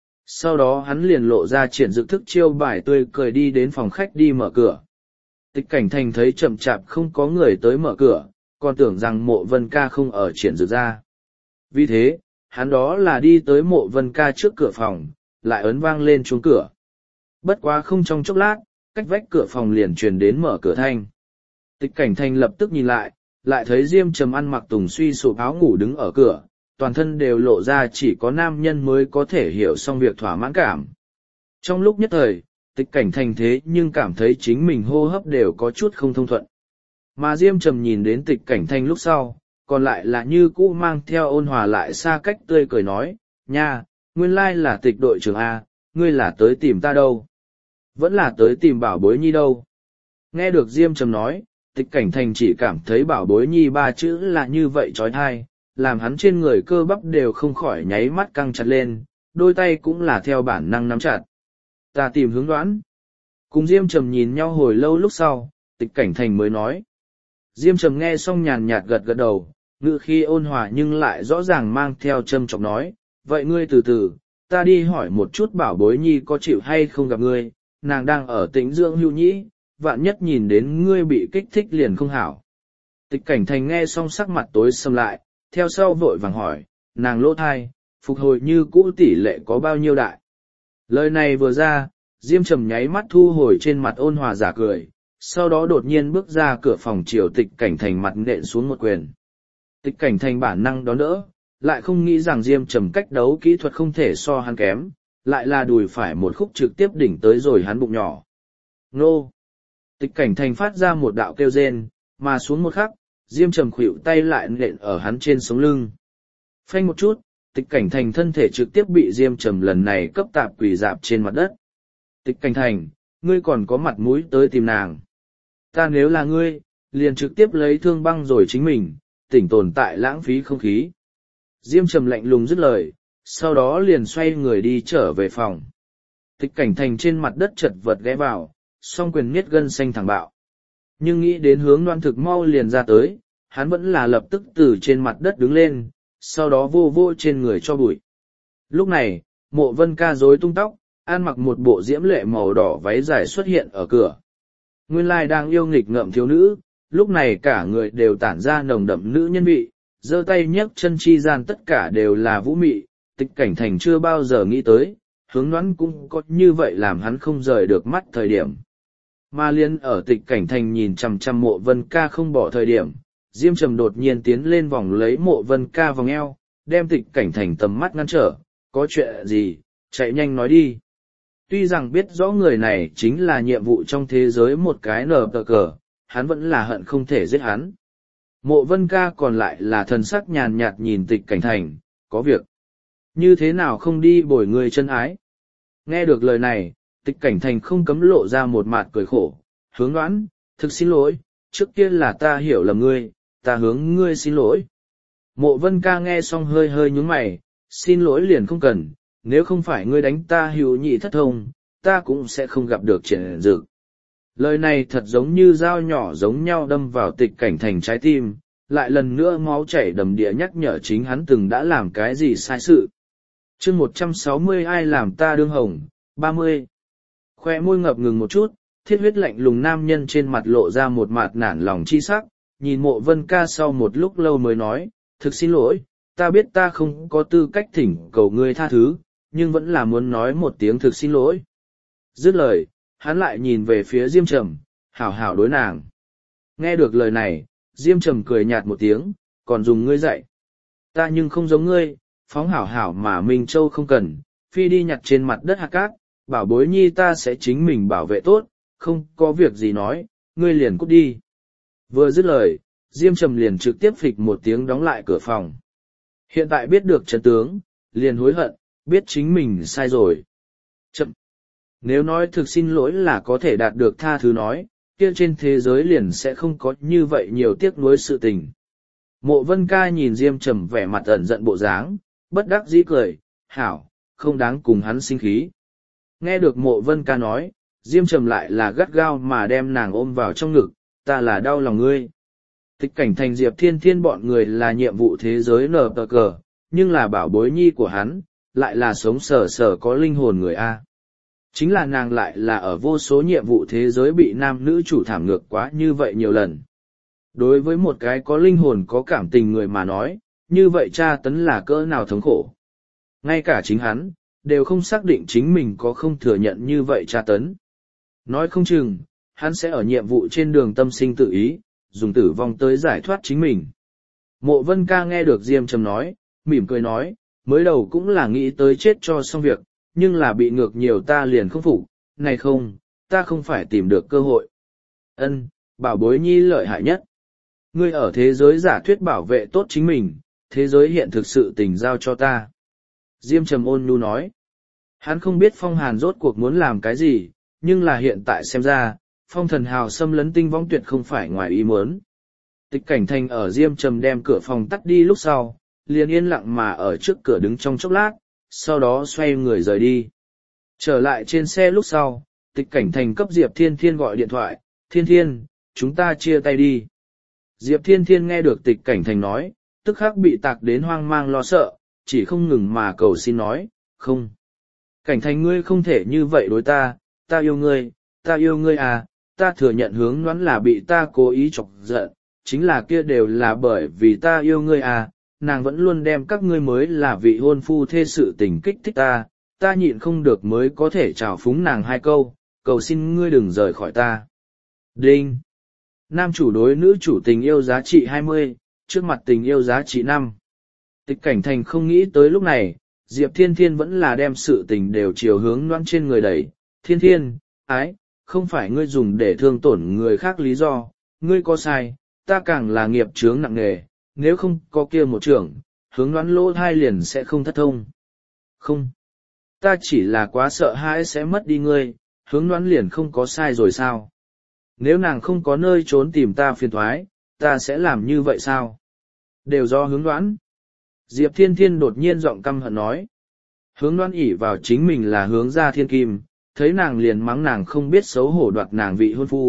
Sau đó hắn liền lộ ra triển dự thức chiêu bài tươi cười đi đến phòng khách đi mở cửa. Tịch Cảnh Thành thấy chậm chạp không có người tới mở cửa, còn tưởng rằng Mộ Vân Ca không ở triển dự ra. Vì thế, hắn đó là đi tới Mộ Vân Ca trước cửa phòng, lại ấn vang lên chuông cửa. Bất quá không trong chốc lát, cách vách cửa phòng liền truyền đến mở cửa thanh. Tịch Cảnh Thành lập tức nhìn lại, lại thấy Diêm Trầm ăn mặc tùng suy sụp áo ngủ đứng ở cửa, toàn thân đều lộ ra chỉ có nam nhân mới có thể hiểu xong việc thỏa mãn cảm. Trong lúc nhất thời, Tịch Cảnh Thành thế nhưng cảm thấy chính mình hô hấp đều có chút không thông thuận. Mà Diêm Trầm nhìn đến Tịch Cảnh Thành lúc sau, còn lại là như cũ mang theo ôn hòa lại xa cách tươi cười nói, nha, nguyên lai là Tịch đội trưởng A, ngươi là tới tìm ta đâu? Vẫn là tới tìm bảo bối nhi đâu? Nghe được Diêm Trầm nói, Tịch Cảnh Thành chỉ cảm thấy bảo bối nhi ba chữ là như vậy trói thai, làm hắn trên người cơ bắp đều không khỏi nháy mắt căng chặt lên, đôi tay cũng là theo bản năng nắm chặt. Ta tìm hướng Đoán. Cùng Diêm Trầm nhìn nhau hồi lâu lúc sau, Tịch Cảnh Thành mới nói. Diêm Trầm nghe xong nhàn nhạt gật gật đầu, ngữ khi ôn hòa nhưng lại rõ ràng mang theo châm chọc nói, vậy ngươi từ từ, ta đi hỏi một chút bảo bối nhi có chịu hay không gặp ngươi, nàng đang ở Tĩnh dưỡng hưu nhĩ, vạn nhất nhìn đến ngươi bị kích thích liền không hảo. Tịch Cảnh Thành nghe xong sắc mặt tối sầm lại, theo sau vội vàng hỏi, nàng lỗ thai, phục hồi như cũ tỷ lệ có bao nhiêu đại. Lời này vừa ra, Diêm Trầm nháy mắt thu hồi trên mặt ôn hòa giả cười, sau đó đột nhiên bước ra cửa phòng chiều Tịch Cảnh Thành mặt nện xuống một quyền. Tịch Cảnh Thành bản năng đón đỡ, lại không nghĩ rằng Diêm Trầm cách đấu kỹ thuật không thể so hắn kém, lại là đùi phải một khúc trực tiếp đỉnh tới rồi hắn bụng nhỏ. Nô! Tịch Cảnh Thành phát ra một đạo kêu rên, mà xuống một khắc, Diêm Trầm khuỵu tay lại nện ở hắn trên sống lưng. Phanh một chút, Tịch Cảnh Thành thân thể trực tiếp bị Diêm Trầm lần này cấp tạp quỳ dạp trên mặt đất. Tịch Cảnh Thành, ngươi còn có mặt mũi tới tìm nàng. Ta nếu là ngươi, liền trực tiếp lấy thương băng rồi chính mình, tỉnh tồn tại lãng phí không khí. Diêm Trầm lạnh lùng dứt lời, sau đó liền xoay người đi trở về phòng. Tịch Cảnh Thành trên mặt đất chật vật ghé vào, song quyền miết gân xanh thẳng bạo. nhưng nghĩ đến hướng đoan thực mau liền ra tới, hắn vẫn là lập tức từ trên mặt đất đứng lên, sau đó vô vô trên người cho bụi. Lúc này, Mộ Vân Ca rối tung tóc, ăn mặc một bộ diễm lệ màu đỏ váy dài xuất hiện ở cửa. Nguyên lai đang yêu nghịch ngợm thiếu nữ, lúc này cả người đều tản ra nồng đậm nữ nhân vị, giơ tay nhấc chân chi gian tất cả đều là vũ mị, Tịch Cảnh Thành chưa bao giờ nghĩ tới, hướng đoán cũng có như vậy làm hắn không rời được mắt thời điểm. Mà liên ở Tịch Cảnh Thành nhìn chằm chằm Mộ Vân Ca không bỏ thời điểm, Diêm Trầm đột nhiên tiến lên vòng lấy Mộ Vân Ca vòng eo, đem Tịch Cảnh Thành tầm mắt ngăn trở, có chuyện gì, chạy nhanh nói đi. Tuy rằng biết rõ người này chính là nhiệm vụ trong thế giới một cái nở tờ cờ, hắn vẫn là hận không thể giết hắn. Mộ Vân Ca còn lại là thần sắc nhàn nhạt nhìn Tịch Cảnh Thành, có việc. Như thế nào không đi bồi người chân ái? Nghe được lời này, Tịch Cảnh Thành không cấm lộ ra một mặt cười khổ, hướng đoán, thực xin lỗi, trước kia là ta hiểu lầm ngươi, ta hướng ngươi xin lỗi. Mộ Vân Ca nghe xong hơi hơi nhướng mày, xin lỗi liền không cần, nếu không phải ngươi đánh ta hữu nhị thất thông, ta cũng sẽ không gặp được Triển Dực. Lời này thật giống như dao nhỏ giống nhau đâm vào Tịch Cảnh Thành trái tim, lại lần nữa máu chảy đầm địa nhắc nhở chính hắn từng đã làm cái gì sai sự. Chương 160 ai làm ta đương hồng, 30. Khoe môi ngập ngừng một chút, thiết huyết lạnh lùng nam nhân trên mặt lộ ra một mặt nản lòng chi sắc, nhìn Mộ Vân Ca sau một lúc lâu mới nói, thực xin lỗi, ta biết ta không có tư cách thỉnh cầu ngươi tha thứ, nhưng vẫn là muốn nói một tiếng thực xin lỗi. Dứt lời, hắn lại nhìn về phía Diêm Trầm, hảo hảo đối nàng. Nghe được lời này, Diêm Trầm cười nhạt một tiếng, còn dùng ngươi dạy. Ta nhưng không giống ngươi, phóng hảo hảo mà Minh Châu không cần, phi đi nhặt trên mặt đất hạt cát, bảo bối nhi ta sẽ chính mình bảo vệ tốt, không có việc gì nói, ngươi liền cút đi. Vừa dứt lời, Diêm Trầm liền trực tiếp phịch một tiếng đóng lại cửa phòng. Hiện tại biết được chân tướng, liền hối hận, biết chính mình sai rồi. Chậm. Nếu nói thực xin lỗi là có thể đạt được tha thứ nói, kia trên thế giới liền sẽ không có như vậy nhiều tiếc nuối sự tình. Mộ Vân Ca nhìn Diêm Trầm vẻ mặt ẩn giận bộ dáng, bất đắc dĩ cười, hảo, không đáng cùng hắn sinh khí. Nghe được Mộ Vân Ca nói, Diêm Trầm lại là gắt gao mà đem nàng ôm vào trong ngực, ta là đau lòng ngươi. Tịch Cảnh Thành Diệp Thiên Thiên bọn người là nhiệm vụ thế giới nở tờ cờ, nhưng là bảo bối nhi của hắn, lại là sống sờ sờ có linh hồn người A. Chính là nàng lại là ở vô số nhiệm vụ thế giới bị nam nữ chủ thảm ngược quá như vậy nhiều lần. Đối với một cái có linh hồn có cảm tình người mà nói, như vậy tra tấn là cỡ nào thống khổ. Ngay cả chính hắn, đều không xác định chính mình có không thừa nhận như vậy tra tấn. Nói không chừng, hắn sẽ ở nhiệm vụ trên đường tâm sinh tự ý, dùng tử vong tới giải thoát chính mình. Mộ Vân Ca nghe được Diêm Trầm nói, mỉm cười nói, mới đầu cũng là nghĩ tới chết cho xong việc, nhưng là bị ngược nhiều ta liền không phục, này không, ta không phải tìm được cơ hội. Ân, bảo bối nhi lợi hại nhất. Ngươi ở thế giới giả thuyết bảo vệ tốt chính mình, thế giới hiện thực sự tình giao cho ta. Diêm Trầm ôn nhu nói, hắn không biết Phong Hàn rốt cuộc muốn làm cái gì, nhưng là hiện tại xem ra, Phong Thần Hào xâm lấn tinh võng tuyệt không phải ngoài ý muốn. Tịch Cảnh Thành ở Diêm Trầm đem cửa phòng tắt đi lúc sau, liền yên lặng mà ở trước cửa đứng trong chốc lát, sau đó xoay người rời đi. Trở lại trên xe lúc sau, Tịch Cảnh Thành cấp Diệp Thiên Thiên gọi điện thoại, Thiên Thiên, chúng ta chia tay đi. Diệp Thiên Thiên nghe được Tịch Cảnh Thành nói, tức khắc bị tạc đến hoang mang lo sợ, chỉ không ngừng mà cầu xin nói, không. Cảnh Thành ngươi không thể như vậy đối ta yêu ngươi à, ta thừa nhận hướng đoán là bị ta cố ý chọc giận, chính là kia đều là bởi vì ta yêu ngươi à, nàng vẫn luôn đem các ngươi mới là vị hôn phu thê sự tình kích thích ta nhịn không được mới có thể trào phúng nàng hai câu, cầu xin ngươi đừng rời khỏi ta. Đinh! Nam chủ đối nữ chủ tình yêu giá trị 20, trước mặt tình yêu giá trị 5. Tịch Cảnh Thành không nghĩ tới lúc này, Diệp Thiên Thiên vẫn là đem sự tình đều chiều hướng đoán trên người đẩy. Thiên Thiên, ái, không phải ngươi dùng để thương tổn người khác lý do, ngươi có sai, ta càng là nghiệp chướng nặng nề, nếu không có kia một trưởng, hướng đoán lỗ hai liền sẽ không thất thông. Không, ta chỉ là quá sợ hãi sẽ mất đi ngươi, hướng đoán liền không có sai rồi sao? Nếu nàng không có nơi trốn tìm ta phiền thoái, ta sẽ làm như vậy sao? Đều do hướng đoán. Diệp Thiên Thiên đột nhiên giọng căm hận nói. Hướng đoán ỷ vào chính mình là hướng ra thiên kim, thấy nàng liền mắng nàng không biết xấu hổ đoạt nàng vị hôn phu,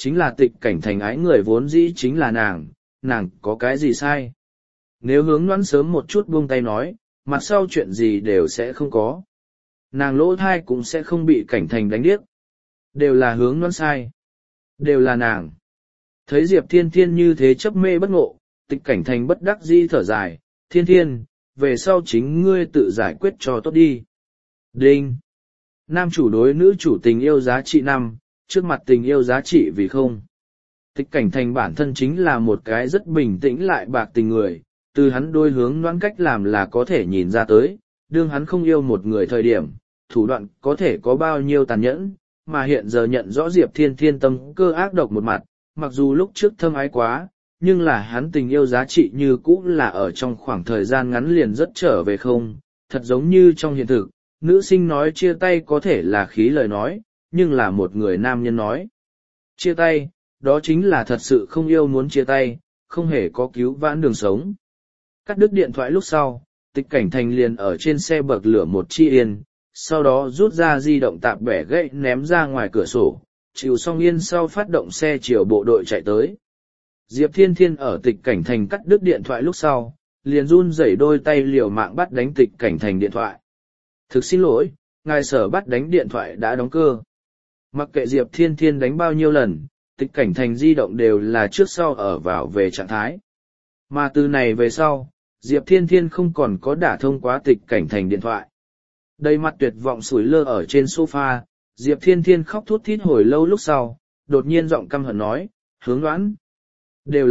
chính là Tịch Cảnh Thành ái người vốn dĩ chính là nàng có cái gì sai. Nếu Hướng Ngoãn sớm một chút buông tay nói, mặt sau chuyện gì đều sẽ không có. Nàng lỗ thai cũng sẽ không bị Cảnh Thành đánh điếc. Đều là Hướng Ngoãn sai. Đều là nàng. Thấy Diệp Thiên Thiên như thế chấp mê bất ngộ, Tịch Cảnh Thành bất đắc dĩ thở dài, Thiên Thiên, về sau chính ngươi tự giải quyết cho tốt đi. Đinh! Nam chủ đối nữ chủ tình yêu giá trị 5, trước mặt tình yêu giá trị vì không. Tịch Cảnh Thành bản thân chính là một cái rất bình tĩnh lại bạc tình người, từ hắn đôi Hướng Ngoãn cách làm là có thể nhìn ra tới, đương hắn không yêu một người thời điểm, thủ đoạn có thể có bao nhiêu tàn nhẫn, mà hiện giờ nhận rõ Diệp Thiên Thiên tâm cơ ác độc một mặt, mặc dù lúc trước thâm ái quá, nhưng là hắn tình yêu giá trị như cũ là ở trong khoảng thời gian ngắn liền rất trở về không, thật giống như trong hiện thực, nữ sinh nói chia tay có thể là khí lời nói, nhưng là một người nam nhân nói. Chia tay, đó chính là thật sự không yêu muốn chia tay, không hề có cứu vãn đường sống. Cắt đứt điện thoại lúc sau, Tịch Cảnh Thành liền ở trên xe bậc lửa một chi yên, sau đó rút ra di động tạp bẻ gãy ném ra ngoài cửa sổ, chịu xong yên sau phát động xe chiều bộ đội chạy tới. Diệp Thiên Thiên ở Tịch Cảnh Thành cắt đứt điện thoại lúc sau, liền run rẩy đôi tay liều mạng bắt đánh Tịch Cảnh Thành điện thoại. Thực xin lỗi, ngài sở bắt đánh điện thoại đã đóng cơ. Mặc kệ Diệp Thiên Thiên đánh bao nhiêu lần, Tịch Cảnh Thành di động đều là trước sau ở vào về trạng thái. Mà từ này về sau, Diệp Thiên Thiên không còn có đả thông quá Tịch Cảnh Thành điện thoại. Đầy mặt tuyệt vọng sủi lơ ở trên sofa, Diệp Thiên Thiên khóc thút thít hồi lâu lúc sau, đột nhiên giọng căm hận nói, Hướng Ngoãn, đều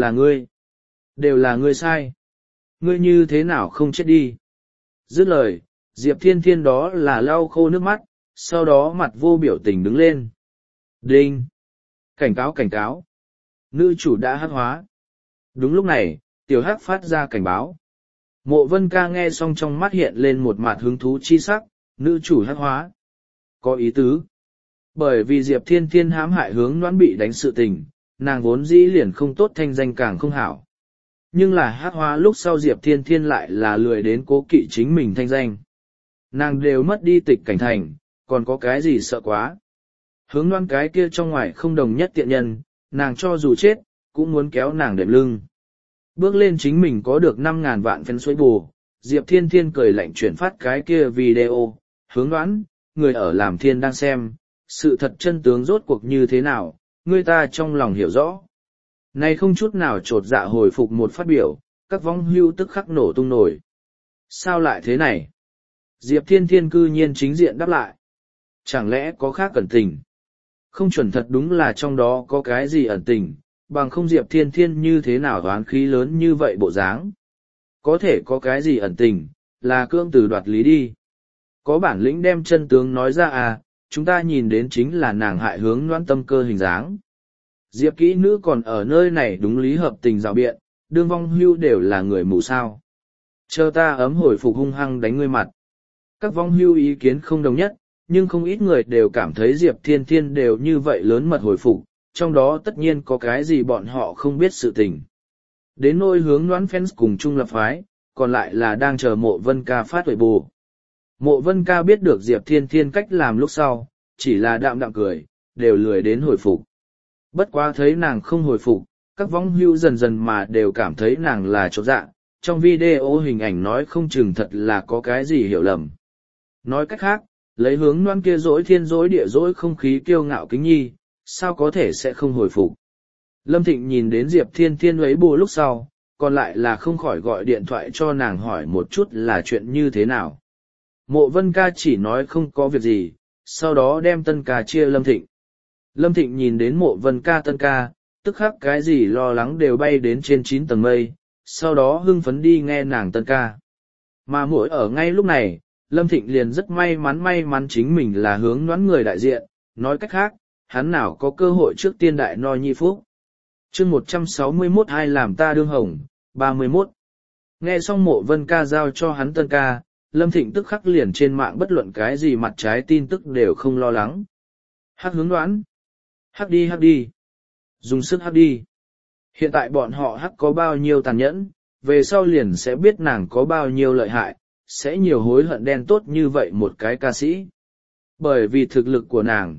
là ngươi sai. Ngươi như thế nào không chết đi. Dứt lời, Diệp Thiên Thiên đó là lau khô nước mắt, sau đó mặt vô biểu tình đứng lên. Đinh! Cảnh cáo cảnh cáo! Nữ chủ đã hắc hóa. Đúng lúc này, tiểu hắc phát ra cảnh báo. Mộ Vân Ca nghe xong trong mắt hiện lên một mặt hứng thú chi sắc, nữ chủ hắc hóa. Có ý tứ. Bởi vì Diệp Thiên Thiên hãm hại Hướng Ngoãn bị đánh sự tình, nàng vốn dĩ liền không tốt thanh danh càng không hảo. Nhưng là hắc hóa lúc sau Diệp Thiên Thiên lại là lười đến cố kỵ chính mình thanh danh. Nàng đều mất đi Tịch Cảnh Thành, còn có cái gì sợ quá. Hướng Ngoãn cái kia trong ngoài không đồng nhất tiện nhân, nàng cho dù chết, cũng muốn kéo nàng đệm lưng. Bước lên chính mình có được 5.000 vạn fan xuôi bù, Diệp Thiên Thiên cười lạnh chuyển phát cái kia video, Hướng Ngoãn, người ở làm thiên đang xem, sự thật chân tướng rốt cuộc như thế nào, người ta trong lòng hiểu rõ. Này không chút nào trột dạ hồi phục một phát biểu, các vong hưu tức khắc nổ tung nổi. Sao lại thế này? Diệp Thiên Thiên cư nhiên chính diện đáp lại. Chẳng lẽ có khác ẩn tình? Không chuẩn thật đúng là trong đó có cái gì ẩn tình, bằng không Diệp Thiên Thiên như thế nào đoán khí lớn như vậy bộ dáng. Có thể có cái gì ẩn tình, là cưỡng từ đoạt lý đi. Có bản lĩnh đem chân tướng nói ra à, chúng ta nhìn đến chính là nàng hại Hướng Ngoãn tâm cơ hình dáng. Diệp kỹ nữ còn ở nơi này đúng lý hợp tình rào biện, đương vong hưu đều là người mù sao. Chờ ta ấm hồi phục hung hăng đánh ngươi mặt. Các vong hưu ý kiến không đồng nhất, nhưng không ít người đều cảm thấy Diệp Thiên Thiên đều như vậy lớn mật hồi phục, trong đó tất nhiên có cái gì bọn họ không biết sự tình. Đến nỗi Hướng Ngoãn fans cùng chung lập phái, còn lại là đang chờ Mộ Vân Ca phát huệ bù. Mộ Vân Ca biết được Diệp Thiên Thiên cách làm lúc sau, chỉ là đạm đạm cười, đều lười đến hồi phục. Bất quá thấy nàng không hồi phục, các vong hưu dần dần mà đều cảm thấy nàng là chột dạ, trong video hình ảnh nói không chừng thật là có cái gì hiểu lầm. Nói cách khác, lấy Hướng Ngoãn kia dối thiên dối địa dối không khí kiêu ngạo kính nhi, sao có thể sẽ không hồi phục. Lâm Thịnh nhìn đến Diệp Thiên Thiên ấy bù lúc sau, còn lại là không khỏi gọi điện thoại cho nàng hỏi một chút là chuyện như thế nào. Mộ Vân Ca chỉ nói không có việc gì, sau đó đem tân ca chia Lâm Thịnh. Lâm Thịnh nhìn đến Mộ Vân Ca tân ca, tức khắc cái gì lo lắng đều bay đến trên 9 tầng mây, sau đó hưng phấn đi nghe nàng tân ca. Mà mỗi ở ngay lúc này, Lâm Thịnh liền rất may mắn chính mình là Hướng Ngoãn người đại diện, nói cách khác, hắn nào có cơ hội trước tiên đại no nhi phúc. Chương 161 ai làm ta đương hồng, 31. Nghe xong Mộ Vân Ca giao cho hắn tân ca, Lâm Thịnh tức khắc liền trên mạng bất luận cái gì mặt trái tin tức đều không lo lắng. Hắc Hướng Ngoãn. Hắc đi. Dùng sức hắc đi. Hiện tại bọn họ hắc có bao nhiêu tàn nhẫn, về sau liền sẽ biết nàng có bao nhiêu lợi hại, sẽ nhiều hối hận đen tốt như vậy một cái ca sĩ. Bởi vì thực lực của nàng,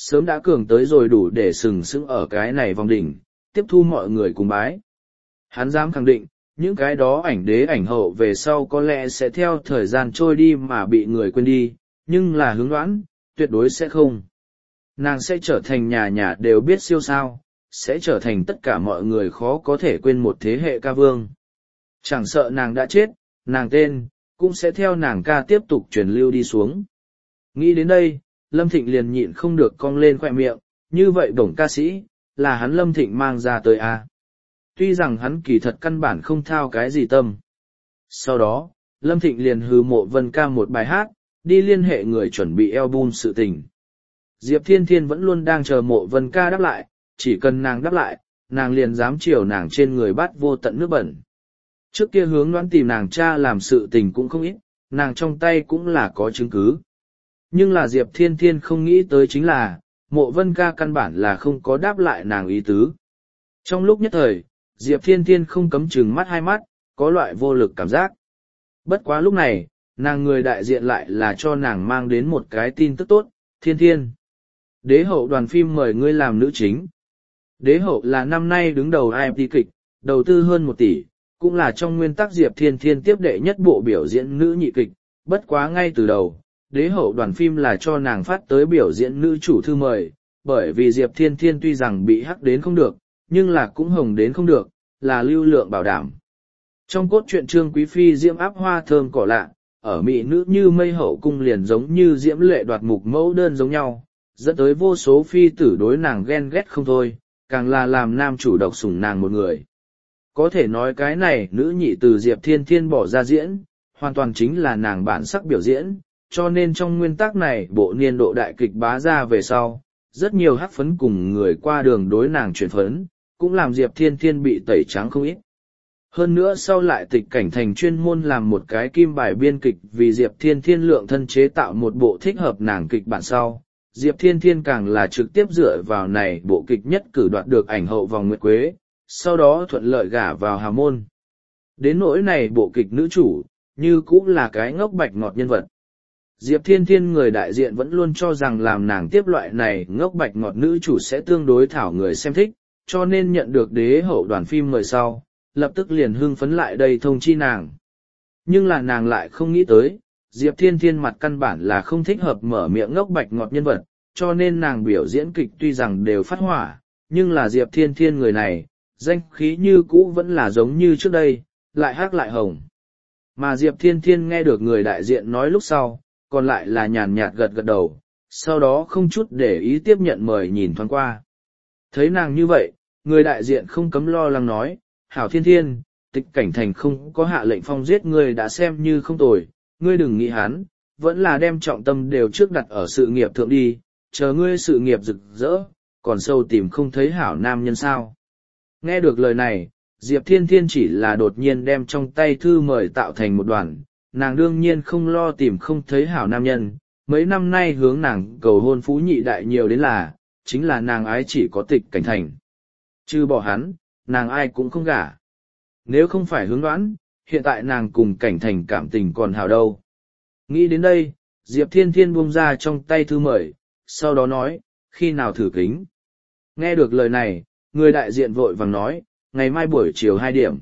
sớm đã cường tới rồi đủ để sừng sững ở cái này vòng đỉnh, tiếp thu mọi người cùng bái. Hắn dám khẳng định, những cái đó ảnh đế ảnh hậu về sau có lẽ sẽ theo thời gian trôi đi mà bị người quên đi, nhưng là Hướng Đoán, tuyệt đối sẽ không. Nàng sẽ trở thành nhà nhà đều biết siêu sao, sẽ trở thành tất cả mọi người khó có thể quên một thế hệ ca vương. Chẳng sợ nàng đã chết, nàng tên, cũng sẽ theo nàng ca tiếp tục truyền lưu đi xuống. Nghĩ đến đây, Lâm Thịnh liền nhịn không được cong lên khỏe miệng, như vậy bổng ca sĩ, là hắn Lâm Thịnh mang ra tới a. Tuy rằng hắn kỳ thật căn bản không thao cái gì tâm. Sau đó, Lâm Thịnh liền hừ Mộ Vân ca một bài hát, đi liên hệ người chuẩn bị album sự tình. Diệp Thiên Thiên vẫn luôn đang chờ Mộ Vân ca đáp lại, chỉ cần nàng đáp lại, nàng liền dám chiều nàng trên người bắt vô tận nước bẩn. Trước kia Hướng Đoán tìm nàng cha làm sự tình cũng không ít, nàng trong tay cũng là có chứng cứ. Nhưng là Diệp Thiên Thiên không nghĩ tới chính là, Mộ Vân ca căn bản là không có đáp lại nàng ý tứ. Trong lúc nhất thời, Diệp Thiên Thiên không cấm chừng mắt hai mắt, có loại vô lực cảm giác. Bất quá lúc này, nàng người đại diện lại là cho nàng mang đến một cái tin tức tốt, Thiên Thiên. Đế hậu đoàn phim mời ngươi làm nữ chính. Đế hậu là năm nay đứng đầu IMT kịch, đầu tư hơn 1 tỷ, cũng là trong nguyên tắc Diệp Thiên Thiên tiếp đệ nhất bộ biểu diễn nữ nhị kịch, bất quá ngay từ đầu, đế hậu đoàn phim là cho nàng phát tới biểu diễn nữ chủ thư mời, bởi vì Diệp Thiên Thiên tuy rằng bị hắc đến không được, nhưng là cũng hồng đến không được, là lưu lượng bảo đảm. Trong cốt truyện Trương Quý Phi diễm áp hoa thơm cỏ lạ, ở mỹ nữ như mây hậu cung liền giống như diễm lệ đoạt mục mẫu đơn giống nhau, dẫn tới vô số phi tử đối nàng ghen ghét không thôi, càng là làm nam chủ độc sủng nàng một người. Có thể nói cái này nữ nhị từ Diệp Thiên Thiên bỏ ra diễn, hoàn toàn chính là nàng bản sắc biểu diễn, cho nên trong nguyên tắc này bộ niên độ đại kịch bá ra về sau, rất nhiều hắc phấn cùng người qua đường đối nàng chuyển phấn, cũng làm Diệp Thiên Thiên bị tẩy trắng không ít. Hơn nữa sau lại Tịch Cảnh Thành chuyên môn làm một cái kim bài biên kịch vì Diệp Thiên Thiên lượng thân chế tạo một bộ thích hợp nàng kịch bản sau. Diệp Thiên Thiên càng là trực tiếp dựa vào này bộ kịch nhất cử đoạt được ảnh hậu vòng nguyệt quế, sau đó thuận lợi gả vào hào môn. Đến nỗi này bộ kịch nữ chủ, như cũng là cái ngốc bạch ngọt nhân vật. Diệp Thiên Thiên người đại diện vẫn luôn cho rằng làm nàng tiếp loại này ngốc bạch ngọt nữ chủ sẽ tương đối thảo người xem thích, cho nên nhận được đế hậu đoàn phim mời sau, lập tức liền hưng phấn lại đây thông chi nàng. Nhưng là nàng lại không nghĩ tới, Diệp Thiên Thiên mặt căn bản là không thích hợp mở miệng ngốc bạch ngọt nhân vật, cho nên nàng biểu diễn kịch tuy rằng đều phát hỏa, nhưng là Diệp Thiên Thiên người này, danh khí như cũ vẫn là giống như trước đây, lại hắc lại hồng. Mà Diệp Thiên Thiên nghe được người đại diện nói lúc sau, còn lại là nhàn nhạt gật gật đầu, sau đó không chút để ý tiếp nhận mời nhìn thoáng qua. Thấy nàng như vậy, người đại diện không cấm lo lắng nói, Hảo Thiên Thiên, Tịch Cảnh Thành không có hạ lệnh phong giết ngươi đã xem như không tồi, ngươi đừng nghĩ hắn, vẫn là đem trọng tâm đều trước đặt ở sự nghiệp thượng đi, chờ ngươi sự nghiệp rực rỡ, còn sâu tìm không thấy hảo nam nhân sao. Nghe được lời này, Diệp Thiên Thiên chỉ là đột nhiên đem trong tay thư mời tạo thành một đoàn, nàng đương nhiên không lo tìm không thấy hảo nam nhân, mấy năm nay hướng nàng cầu hôn phú nhị đại nhiều đến là, chính là nàng ái chỉ có Tịch Cảnh Thành. Chứ bỏ hắn, nàng ai cũng không gả. Nếu không phải Hướng Đoán, hiện tại nàng cùng Cảnh Thành cảm tình còn hảo đâu. Nghĩ đến đây, Diệp Thiên Thiên buông ra trong tay thư mời, sau đó nói, khi nào thử kính. Nghe được lời này, người đại diện vội vàng nói, ngày mai buổi chiều 2 điểm.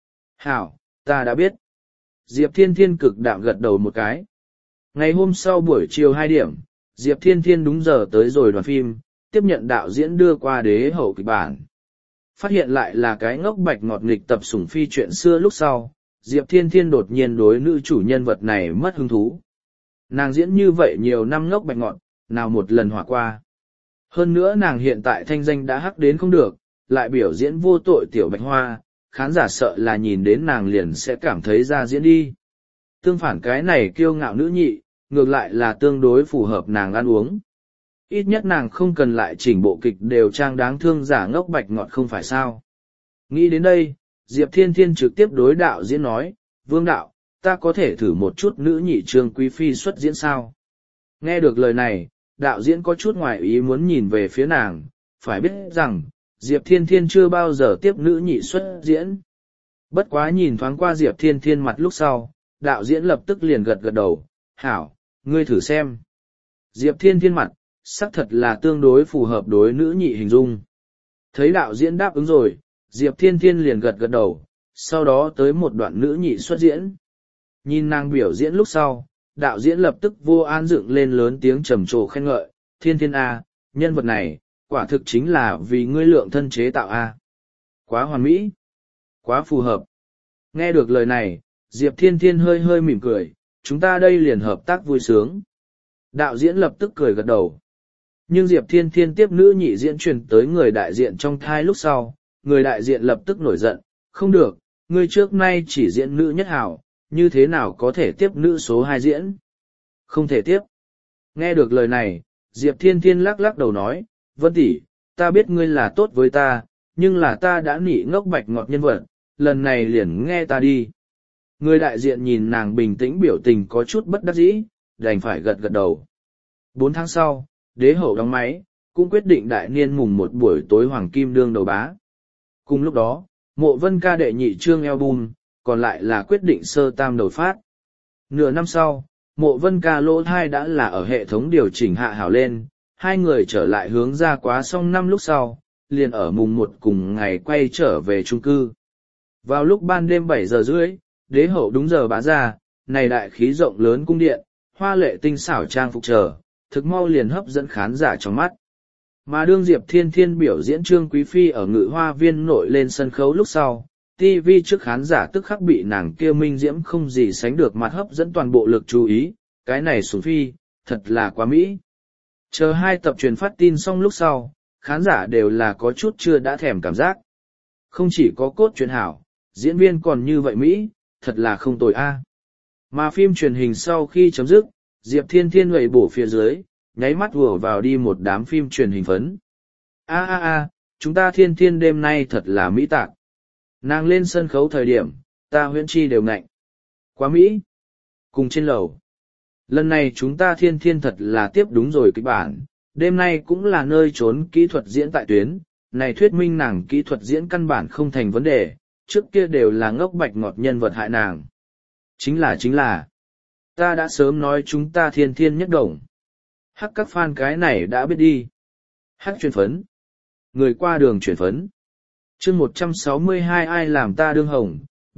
Hảo, ta đã biết. Diệp Thiên Thiên cực đạm gật đầu một cái. Ngày hôm sau buổi chiều 2 điểm, Diệp Thiên Thiên đúng giờ tới rồi đoàn phim, tiếp nhận đạo diễn đưa qua đế hậu kịch bản. Phát hiện lại là cái ngốc bạch ngọt nghịch tập sủng phi chuyện xưa lúc sau, Diệp Thiên Thiên đột nhiên đối nữ chủ nhân vật này mất hứng thú. Nàng diễn như vậy nhiều năm ngốc bạch ngọt, nào một lần hỏa qua. Hơn nữa nàng hiện tại thanh danh đã hắc đến không được, lại biểu diễn vô tội tiểu bạch hoa, khán giả sợ là nhìn đến nàng liền sẽ cảm thấy ra diễn đi. Tương phản cái này kiêu ngạo nữ nhị, ngược lại là tương đối phù hợp nàng ăn uống. Ít nhất nàng không cần lại chỉnh bộ kịch đều trang đáng thương giả ngốc bạch ngọt không phải sao. Nghĩ đến đây, Diệp Thiên Thiên trực tiếp đối đạo diễn nói, Vương đạo, ta có thể thử một chút nữ nhị Trương Quý Phi xuất diễn sao. Nghe được lời này, đạo diễn có chút ngoài ý muốn nhìn về phía nàng, phải biết rằng, Diệp Thiên Thiên chưa bao giờ tiếp nữ nhị xuất diễn. Bất quá nhìn thoáng qua Diệp Thiên Thiên mặt lúc sau, đạo diễn lập tức liền gật gật đầu, hảo, ngươi thử xem. Diệp Thiên Thiên mặt, xác thật là tương đối phù hợp đối nữ nhị hình dung. Thấy đạo diễn đáp ứng rồi, Diệp Thiên Thiên liền gật gật đầu, sau đó tới một đoạn nữ nhị xuất diễn. Nhìn nàng biểu diễn lúc sau, đạo diễn lập tức vô an dựng lên lớn tiếng trầm trồ khen ngợi, Thiên Thiên A, nhân vật này, quả thực chính là vì ngươi lượng thân chế tạo A. Quá hoàn mỹ, quá phù hợp. Nghe được lời này, Diệp Thiên Thiên hơi hơi mỉm cười, chúng ta đây liền hợp tác vui sướng. Đạo diễn lập tức cười gật đầu. Nhưng Diệp Thiên Thiên tiếp nữ nhị diễn truyền tới người đại diện trong thai lúc sau, người đại diện lập tức nổi giận, không được, ngươi trước nay chỉ diễn nữ nhất hảo, như thế nào có thể tiếp nữ số 2 diễn? Không thể tiếp. Nghe được lời này, Diệp Thiên Thiên lắc lắc đầu nói, Vân tỷ, ta biết ngươi là tốt với ta, nhưng là ta đã nị ngốc bạch ngọt nhân vật, lần này liền nghe ta đi. Người đại diện nhìn nàng bình tĩnh biểu tình có chút bất đắc dĩ, đành phải gật gật đầu. 4 tháng sau, đế hậu đóng máy, cũng quyết định đại niên mùng một buổi tối hoàng kim đương đầu bá. Cùng lúc đó, Mộ Vân Ca đệ nhị chương album, còn lại là quyết định sơ tam đầu phát. Nửa năm sau, Mộ Vân Ca lỗ thai đã là ở hệ thống điều chỉnh hạ hảo lên, hai người trở lại hướng ra quá xong năm lúc sau, liền ở mùng một cùng ngày quay trở về chung cư. Vào lúc ban đêm 7 giờ rưỡi, đế hậu đúng giờ bá ra, này đại khí rộng lớn cung điện, hoa lệ tinh xảo trang phục chờ, thực mau liền hấp dẫn khán giả trong mắt. Mà đương Diệp Thiên Thiên biểu diễn Trương Quý Phi ở Ngự Hoa Viên nội lên sân khấu lúc sau, TV trước khán giả tức khắc bị nàng kia minh diễm không gì sánh được mặt hấp dẫn toàn bộ lực chú ý, cái này xuống phi, thật là quá mỹ. Chờ 2 tập truyền phát tin xong lúc sau, khán giả đều là có chút chưa đã thèm cảm giác. Không chỉ có cốt truyện hảo, diễn viên còn như vậy mỹ, thật là không tồi a. Mà phim truyền hình sau khi chấm dứt, Diệp Thiên Thiên ngẩng bổ phía dưới, nháy mắt vừa vào đi một đám phim truyền hình phấn. Chúng ta Thiên Thiên đêm nay thật là mỹ tạc. Nàng lên sân khấu thời điểm, ta huyễn chi đều ngạnh. Quá mỹ. Cùng trên lầu. Lần này chúng ta Thiên Thiên thật là tiếp đúng rồi kịch bản, đêm nay cũng là nơi trốn kỹ thuật diễn tại tuyến, này thuyết minh nàng kỹ thuật diễn căn bản không thành vấn đề, trước kia đều là ngốc bạch ngọt nhân vật hại nàng. Chính là, ta đã sớm nói chúng ta Thiên Thiên nhất đồng. Hắc các fan cái này đã biết đi. Hắc truyền phấn. Người qua đường chuyển phấn. Chương 162 ai làm ta đương hồng,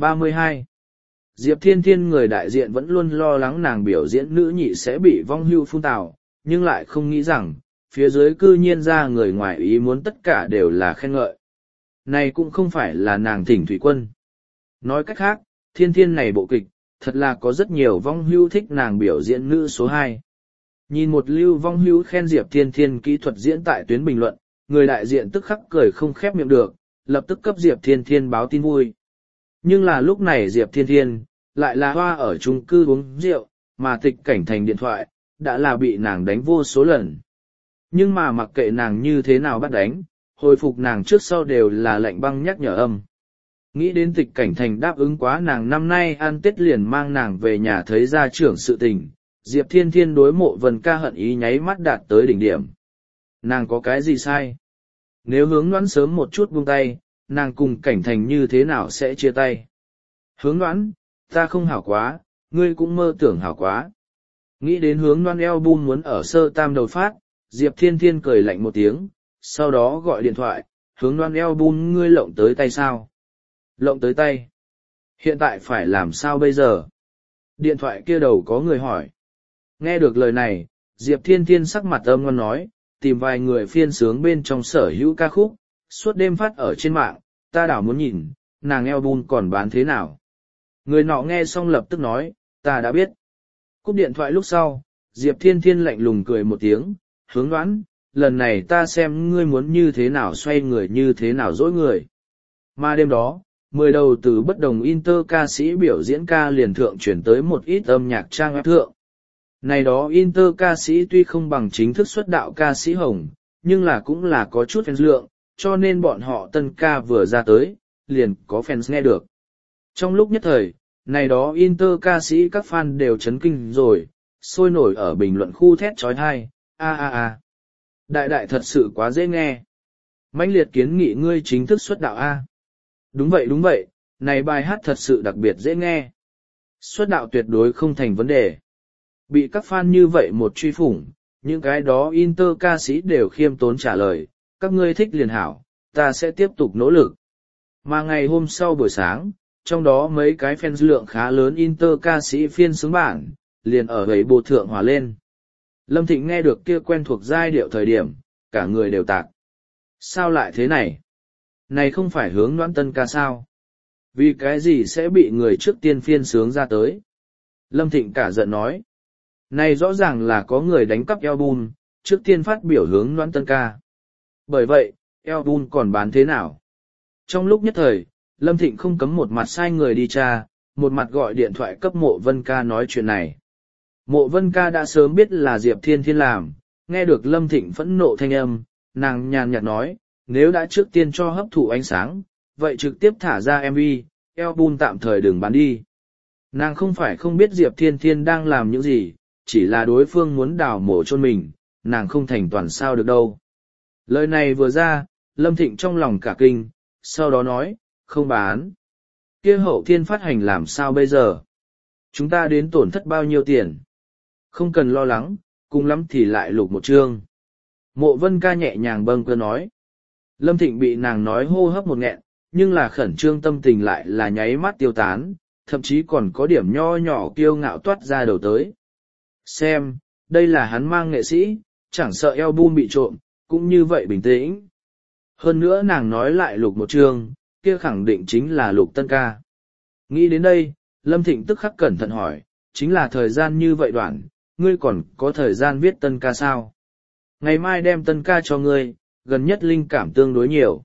32. Diệp Thiên Thiên người đại diện vẫn luôn lo lắng nàng biểu diễn nữ nhị sẽ bị vong hưu phun tào, nhưng lại không nghĩ rằng, phía dưới cư nhiên ra người ngoài ý muốn tất cả đều là khen ngợi. Này cũng không phải là nàng thỉnh thủy quân. Nói cách khác, Thiên Thiên này bộ kịch, thật là có rất nhiều vong hưu thích nàng biểu diễn nữ số 2. Nhìn một lưu vong hưu khen Diệp Thiên Thiên kỹ thuật diễn tại tuyến bình luận, người đại diện tức khắc cười không khép miệng được, lập tức cấp Diệp Thiên Thiên báo tin vui. Nhưng là lúc này Diệp Thiên Thiên, lại là hoa ở chung cư uống rượu, mà tịch cảnh thành điện thoại, đã là bị nàng đánh vô số lần. Nhưng mà mặc kệ nàng như thế nào bắt đánh, hồi phục nàng trước sau đều là lạnh băng nhắc nhở âm. Nghĩ đến tịch cảnh thành đáp ứng quá nàng năm nay ăn Tết liền mang nàng về nhà thấy gia trưởng sự tình, Diệp Thiên Thiên đối Mộ Vân Ca hận ý nháy mắt đạt tới đỉnh điểm. Nàng có cái gì sai? Nếu hướng đoán sớm một chút buông tay, nàng cùng cảnh thành như thế nào sẽ chia tay? Hướng đoán, ta không hảo quá, ngươi cũng mơ tưởng hảo quá. Nghĩ đến hướng đoán album muốn ở sơ tam đầu phát, Diệp Thiên Thiên cười lạnh một tiếng, sau đó gọi điện thoại, hướng đoán album ngươi lộng tới tay sao? Lộng tới tay. Hiện tại phải làm sao bây giờ? Điện thoại kia đầu có người hỏi. Nghe được lời này, Diệp Thiên Thiên sắc mặt âm ngoan nói, tìm vài người phiên sướng bên trong sở hữu ca khúc, suốt đêm phát ở trên mạng, ta đảo muốn nhìn, nàng album còn bán thế nào. Người nọ nghe xong lập tức nói, ta đã biết. Cúp điện thoại lúc sau, Diệp Thiên Thiên lạnh lùng cười một tiếng, hướng đoán, lần này ta xem ngươi muốn như thế nào xoay người như thế nào dỗi người. Mà đêm đó, 10 đầu từ bất đồng inter ca sĩ biểu diễn ca liền thượng chuyển tới một ít âm nhạc trang web thượng. Này đó inter ca sĩ tuy không bằng chính thức xuất đạo ca sĩ hồng, nhưng là cũng là có chút fans lượng, cho nên bọn họ tân ca vừa ra tới, liền có fans nghe được. Trong lúc nhất thời, này đó inter ca sĩ các fan đều chấn kinh rồi, sôi nổi ở bình luận khu thét chói tai, Đại đại thật sự quá dễ nghe. Mãnh liệt kiến nghị ngươi chính thức xuất đạo a. Đúng vậy, này bài hát thật sự đặc biệt dễ nghe. Xuất đạo tuyệt đối không thành vấn đề. Bị các fan như vậy một truy phủng, Những cái đó Inter ca sĩ đều khiêm tốn trả lời, các ngươi thích liền hảo, ta sẽ tiếp tục nỗ lực. Mà ngày hôm sau buổi sáng, trong đó mấy cái fan lượng khá lớn Inter ca sĩ phiên xướng bản, liền ở gầy bộ thượng hòa lên. Lâm Thịnh nghe được kia quen thuộc giai điệu thời điểm, cả người đều tạc. Sao lại thế này? Này không phải hướng Noãn Tân ca sao? Vì cái gì sẽ bị người trước tiên phiên sướng ra tới? Lâm Thịnh cả giận nói. Này rõ ràng là có người đánh cắp album, trước tiên phát biểu hướng Noãn Tân ca. Bởi vậy, album còn bán thế nào? Trong lúc nhất thời, Lâm Thịnh không cấm một mặt sai người đi tra, một mặt gọi điện thoại cấp Mộ Vân Ca nói chuyện này. Mộ Vân Ca đã sớm biết là Diệp Thiên Thiên làm, nghe được Lâm Thịnh phẫn nộ thanh âm, nàng nhàn nhạt nói, nếu đã trước tiên cho hấp thụ ánh sáng, vậy trực tiếp thả ra MV, album tạm thời đừng bán đi. Nàng không phải không biết Diệp Thiên Thiên đang làm những gì, chỉ là đối phương muốn đào mổ chôn mình, nàng không thành toàn sao được đâu. Lời này vừa ra, Lâm Thịnh trong lòng cả kinh, sau đó nói, không bán. Kia Hậu Thiên phát hành làm sao bây giờ? Chúng ta đến tổn thất bao nhiêu tiền? Không cần lo lắng, cùng lắm thì lại lục một chương. Mộ Vân Ca nhẹ nhàng bâng cơ nói. Lâm Thịnh bị nàng nói hô hấp một nghẹn, nhưng là khẩn trương tâm tình lại là nháy mắt tiêu tán, thậm chí còn có điểm nho nhỏ kiêu ngạo toát ra đầu tới. Xem, đây là hắn mang nghệ sĩ, chẳng sợ album bị trộm, cũng như vậy bình tĩnh. Hơn nữa nàng nói lại lục một chương, kia khẳng định chính là lục Tân ca. Nghĩ đến đây, Lâm Thịnh tức khắc cẩn thận hỏi, chính là thời gian như vậy đoạn, ngươi còn có thời gian viết Tân ca sao? Ngày mai đem Tân ca cho ngươi, gần nhất linh cảm tương đối nhiều.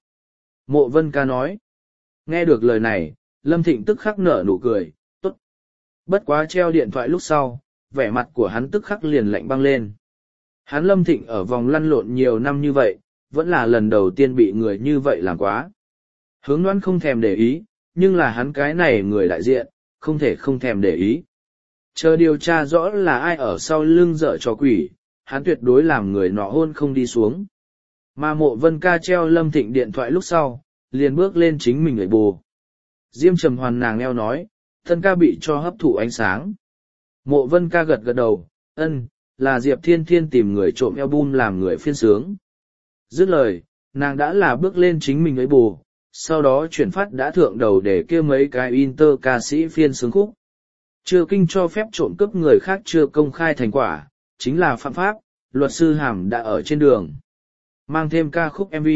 Mộ Vân Ca nói. Nghe được lời này, Lâm Thịnh tức khắc nở nụ cười, tốt. Bất quá treo điện thoại lúc sau, vẻ mặt của hắn tức khắc liền lạnh băng lên. Hắn Lâm Thịnh ở vòng lăn lộn nhiều năm như vậy, vẫn là lần đầu tiên bị người như vậy làm quá. Hướng Đoan không thèm để ý, nhưng là hắn cái này người đại diện, không thể không thèm để ý. Chờ điều tra rõ là ai ở sau lưng dở trò quỷ, hắn tuyệt đối làm người nọ hôn không đi xuống. Mà Mộ Vân Ca treo Lâm Thịnh điện thoại lúc sau, liền bước lên chính mình người bù. Diêm Trầm Hoàn nàng eo nói, Tân ca bị cho hấp thụ ánh sáng. Mộ Vân Ca gật gật đầu, ân, là Diệp Thiên Thiên tìm người trộm album làm người phiên sướng. Dứt lời, nàng đã là bước lên chính mình ấy bù, sau đó chuyển phát đã thượng đầu để kêu mấy cái Inter ca sĩ phiên sướng khúc. Chưa kinh cho phép trộm cướp người khác chưa công khai thành quả, chính là phạm pháp, luật sư Hàm đã ở trên đường. Mang thêm ca khúc MV.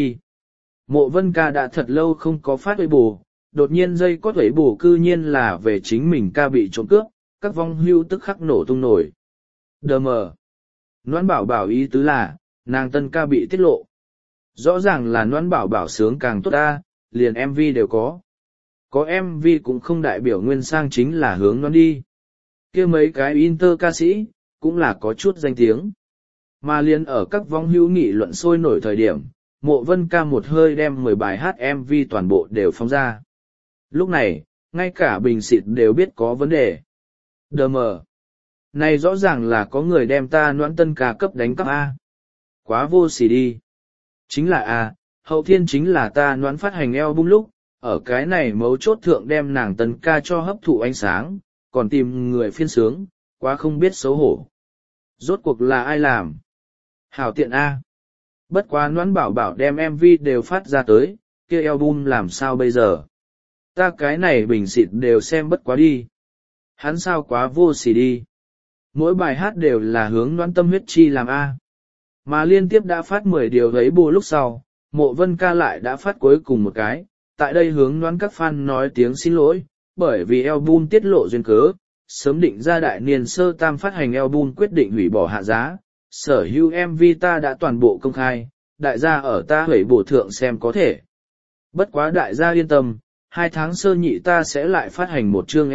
Mộ Vân Ca đã thật lâu không có phát ấy bù, đột nhiên dây có ấy bù cư nhiên là về chính mình ca bị trộm cướp, các vong hưu tức khắc nổ tung nổi. Đờ mờ. Noãn Bảo Bảo ý tứ là, nàng Tân ca bị tiết lộ. Rõ ràng là Noãn Bảo Bảo sướng càng tốt ta, liền MV đều có. Có MV cũng không đại biểu nguyên sang chính là hướng Noãn đi. Kia mấy cái Inter ca sĩ, cũng là có chút danh tiếng. Mà liền ở các vong hữu nghị luận sôi nổi thời điểm, Mộ Vân Ca một hơi đem 10 bài hát MV toàn bộ đều phóng ra. Lúc này, ngay cả bình xịt đều biết có vấn đề. Đờ mờ. Này rõ ràng là có người đem ta Noãn Tân ca cấp đánh cắp A. Quá vô sỉ đi. Chính là A, Hậu Thiên chính là ta Noãn phát hành album lúc, ở cái này mấu chốt thượng đem nàng Tân ca cho hấp thụ ánh sáng, còn tìm người phiên sướng, quá không biết xấu hổ. Rốt cuộc là ai làm? Hảo tiện A. Bất quá Noãn Bảo Bảo đem MV đều phát ra tới, kia album làm sao bây giờ? Ta cái này bình xịt đều xem bất quá đi. Hắn sao quá vô sỉ đi. Mỗi bài hát đều là hướng Noãn tâm huyết chi làm A. Mà liên tiếp đã phát 10 điều ấy bù lúc sau, Mộ Vân Ca lại đã phát cuối cùng một cái, tại đây hướng Noãn các fan nói tiếng xin lỗi, bởi vì album tiết lộ duyên cớ, sớm định ra đại niên sơ tam phát hành album quyết định hủy bỏ hạ giá, sở hữu MV ta đã toàn bộ công khai, đại gia ở ta hủy bổ thượng xem có thể. Bất quá đại gia yên tâm, 2 tháng sơ nhị ta sẽ lại phát hành một chương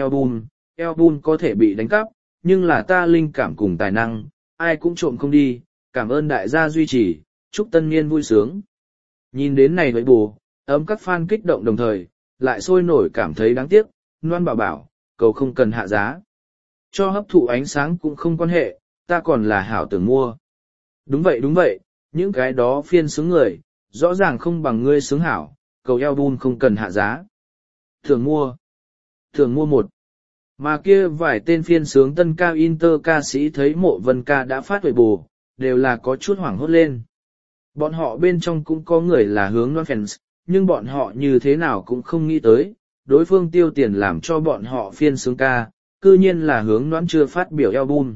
album có thể bị đánh cắp, nhưng là ta linh cảm cùng tài năng, ai cũng trộm không đi, cảm ơn đại gia duy trì, chúc tân niên vui sướng. Nhìn đến này với bù, ấm các fan kích động đồng thời, lại sôi nổi cảm thấy đáng tiếc, Noãn Bảo Bảo, cầu không cần hạ giá. Cho hấp thụ ánh sáng cũng không quan hệ, ta còn là hảo tưởng mua. Đúng vậy, những cái đó phiên sướng người, rõ ràng không bằng ngươi sướng hảo, cầu album không cần hạ giá. Thường mua một. Mà kia vài tên phiên sướng tân ca Inter ca sĩ thấy Mộ Vân Ca đã phát huệ bù, đều là có chút hoảng hốt lên. Bọn họ bên trong cũng có người là hướng đoán fans, nhưng bọn họ như thế nào cũng không nghĩ tới, đối phương tiêu tiền làm cho bọn họ phiên sướng ca, cư nhiên là hướng đoán chưa phát biểu album.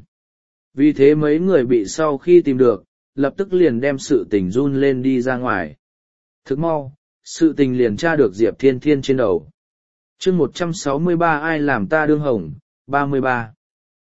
Vì thế mấy người bị sau khi tìm được, lập tức liền đem sự tình run lên đi ra ngoài. Thức mau, sự tình liền tra được Diệp Thiên Thiên trên đầu. chương 163 ai làm ta đương hồng, 33.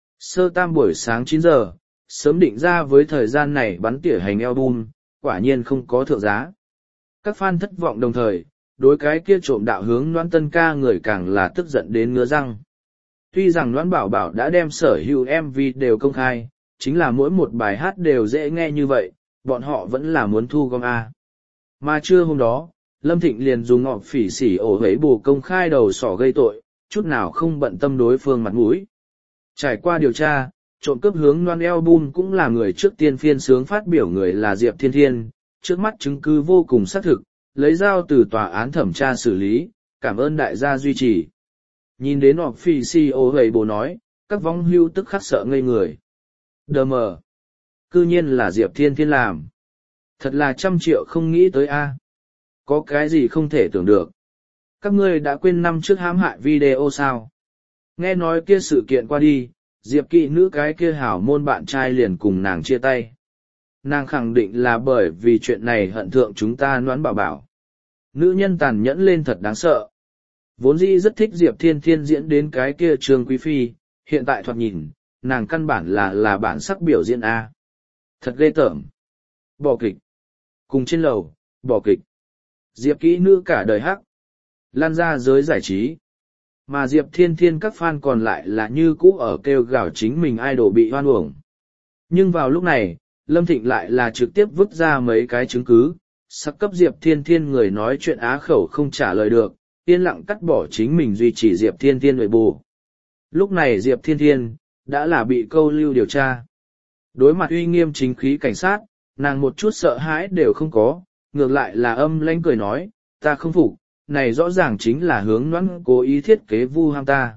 Sơ tam buổi sáng 9 giờ, sớm định ra với thời gian này bắn tỉa hành album, quả nhiên không có thượng giá. Các fan thất vọng đồng thời, đối cái kia trộm đạo hướng Noãn Tân ca người càng là tức giận đến ngứa răng. Tuy rằng Noãn Bảo Bảo đã đem sở hữu MV đều công khai, chính là mỗi một bài hát đều dễ nghe như vậy, bọn họ vẫn là muốn thu gom A. Mà trưa hôm đó, Lâm Thịnh liền dùng ngọ phỉ xỉ ổ hấy bù công khai đầu sỏ gây tội, chút nào không bận tâm đối phương mặt mũi. Trải qua điều tra, trộm cướp hướng Noãn album cũng là người trước tiên phiên sướng phát biểu người là Diệp Thiên Thiên, trước mắt chứng cứ vô cùng xác thực, lấy dao từ tòa án thẩm tra xử lý, cảm ơn đại gia duy trì. Nhìn đến officio hầy bố nói, các vong hưu tức khắc sợ ngây người. Đờ mờ. Cư nhiên là Diệp Thiên Thiên làm. Thật là 100 triệu không nghĩ tới a. Có cái gì không thể tưởng được. Các ngươi đã quên năm trước hãm hại video sao? Nghe nói kia sự kiện qua đi, Diệp Kỵ nữ cái kia hảo môn bạn trai liền cùng nàng chia tay. Nàng khẳng định là bởi vì chuyện này hận thượng chúng ta Noãn Bảo Bảo. Nữ nhân tàn nhẫn lên thật đáng sợ. Vốn dĩ rất thích Diệp Thiên Thiên diễn đến cái kia Trương Quý Phi, hiện tại thoạt nhìn, nàng căn bản là bản sắc biểu diễn A. Thật ghê tởm. Bỏ kịch. Cùng trên lầu, bỏ kịch. Diệp Kỹ nữ cả đời hắc. Lan ra giới giải trí. Mà Diệp Thiên Thiên các fan còn lại là như cũ ở kêu gào chính mình idol bị hoan uổng. Nhưng vào lúc này, Lâm Thịnh lại là trực tiếp vứt ra mấy cái chứng cứ, sắc cấp Diệp Thiên Thiên người nói chuyện á khẩu không trả lời được, yên lặng cắt bỏ chính mình duy trì Diệp Thiên Thiên nội bù. Lúc này Diệp Thiên Thiên, đã là bị câu lưu điều tra. Đối mặt uy nghiêm chính khí cảnh sát, nàng một chút sợ hãi đều không có, ngược lại là âm lãnh cười nói, ta không phục, này rõ ràng chính là hướng Noãn cố ý thiết kế vu ham ta.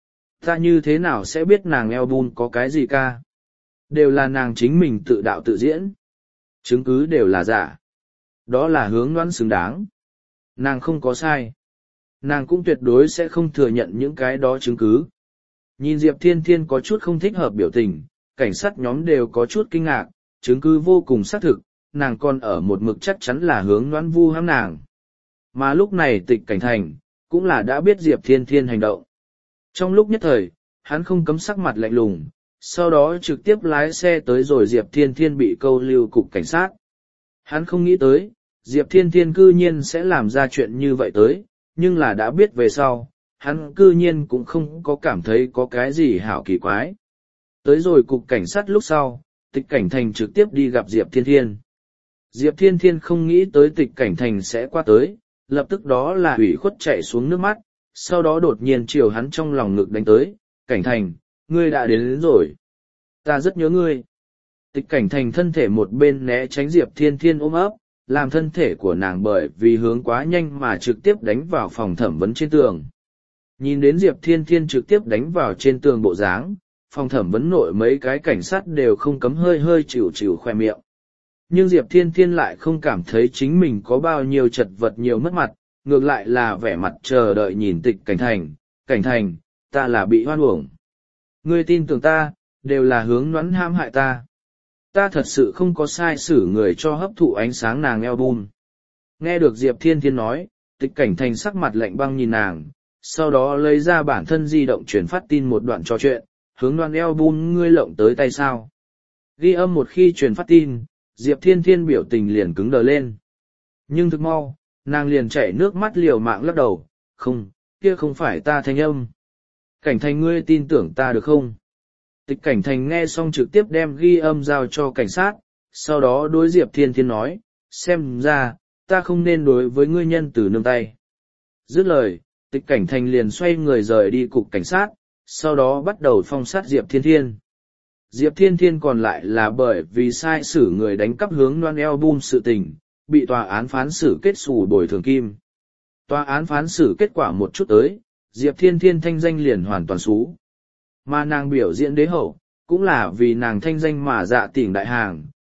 Ta như thế nào sẽ biết nàng album có cái gì ca? Đều là nàng chính mình tự đạo tự diễn. Chứng cứ đều là giả. Đó là hướng Noãn xứng đáng. Nàng không có sai. Nàng cũng tuyệt đối sẽ không thừa nhận những cái đó chứng cứ. Nhìn Diệp Thiên Thiên có chút không thích hợp biểu tình, cảnh sát nhóm đều có chút kinh ngạc, chứng cứ vô cùng xác thực, nàng còn ở một mực chắc chắn là hướng Noãn vu ham nàng. Mà lúc này Tịch Cảnh Thành, cũng là đã biết Diệp Thiên Thiên hành động. Trong lúc nhất thời, hắn không cấm sắc mặt lạnh lùng, sau đó trực tiếp lái xe tới rồi Diệp Thiên Thiên bị câu lưu cục cảnh sát. Hắn không nghĩ tới, Diệp Thiên Thiên cư nhiên sẽ làm ra chuyện như vậy tới, nhưng là đã biết về sau, hắn cư nhiên cũng không có cảm thấy có cái gì hảo kỳ quái. Tới rồi cục cảnh sát lúc sau, Tịch Cảnh Thành trực tiếp đi gặp Diệp Thiên Thiên. Diệp Thiên Thiên không nghĩ tới Tịch Cảnh Thành sẽ qua tới, lập tức đó là ủy khuất chạy xuống nước mắt, sau đó đột nhiên chiều hắn trong lòng ngực đánh tới, Cảnh Thành, ngươi đã đến rồi. Ta rất nhớ ngươi. Tịch Cảnh Thành thân thể một bên né tránh Diệp Thiên Thiên ôm ấp, làm thân thể của nàng bởi vì hướng quá nhanh mà trực tiếp đánh vào phòng thẩm vấn trên tường. Nhìn đến Diệp Thiên Thiên trực tiếp đánh vào trên tường bộ dáng, phòng thẩm vấn nội mấy cái cảnh sát đều không cấm hơi hơi chịu chịu khoe miệng. Nhưng Diệp Thiên Thiên lại không cảm thấy chính mình có bao nhiêu chật vật nhiều mất mặt, ngược lại là vẻ mặt chờ đợi nhìn Tịch Cảnh Thành, Cảnh Thành, ta là bị hoan uổng. Ngươi tin tưởng ta, đều là hướng Noãn hãm hại ta. Ta thật sự không có sai xử người cho hấp thụ ánh sáng nàng album. Nghe được Diệp Thiên Thiên nói, Tịch Cảnh Thành sắc mặt lạnh băng nhìn nàng, sau đó lấy ra bản thân di động truyền phát tin một đoạn trò chuyện, hướng Noãn album ngươi lộng tới tay sao. Ghi âm một khi truyền phát tin, Diệp Thiên Thiên biểu tình liền cứng đờ lên. Nhưng thực mau, nàng liền chảy nước mắt liều mạng lắc đầu, không, kia không phải ta thanh âm. Cảnh Thành ngươi tin tưởng ta được không? Tịch Cảnh Thành nghe xong trực tiếp đem ghi âm giao cho cảnh sát, sau đó đối Diệp Thiên Thiên nói, xem ra, ta không nên đối với ngươi nhân từ nương tay. Dứt lời, Tịch Cảnh Thành liền xoay người rời đi cục cảnh sát, sau đó bắt đầu phong sát Diệp Thiên Thiên. Diệp Thiên Thiên còn lại là bởi vì sai xử người đánh cắp hướng Noãn album sự tình, bị tòa án phán xử kết xù bồi thường kim. Tòa án phán xử kết quả một chút tới, Diệp Thiên Thiên thanh danh liền hoàn toàn xú. Mà nàng biểu diễn đế hậu, cũng là vì nàng thanh danh mà dạ tỉnh đại hàng,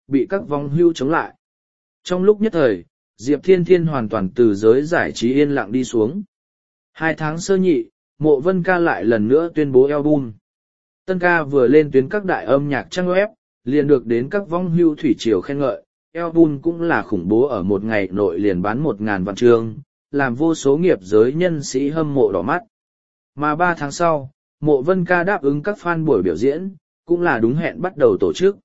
bị các vong hưu chống lại. Trong lúc nhất thời, Diệp Thiên Thiên hoàn toàn từ giới giải trí yên lặng đi xuống. 2 tháng sơ nhị, Mộ Vân Ca lại lần nữa tuyên bố album. Tân ca vừa lên tuyến các đại âm nhạc trang web, liền được đến các vong hưu thủy triều khen ngợi. Album cũng là khủng bố, ở một ngày nội liền bán 1.000 vạn chương, làm vô số nghiệp giới nhân sĩ hâm mộ đỏ mắt. Mà 3 tháng sau, Mộ Vân Ca đáp ứng các fan buổi biểu diễn, cũng là đúng hẹn bắt đầu tổ chức.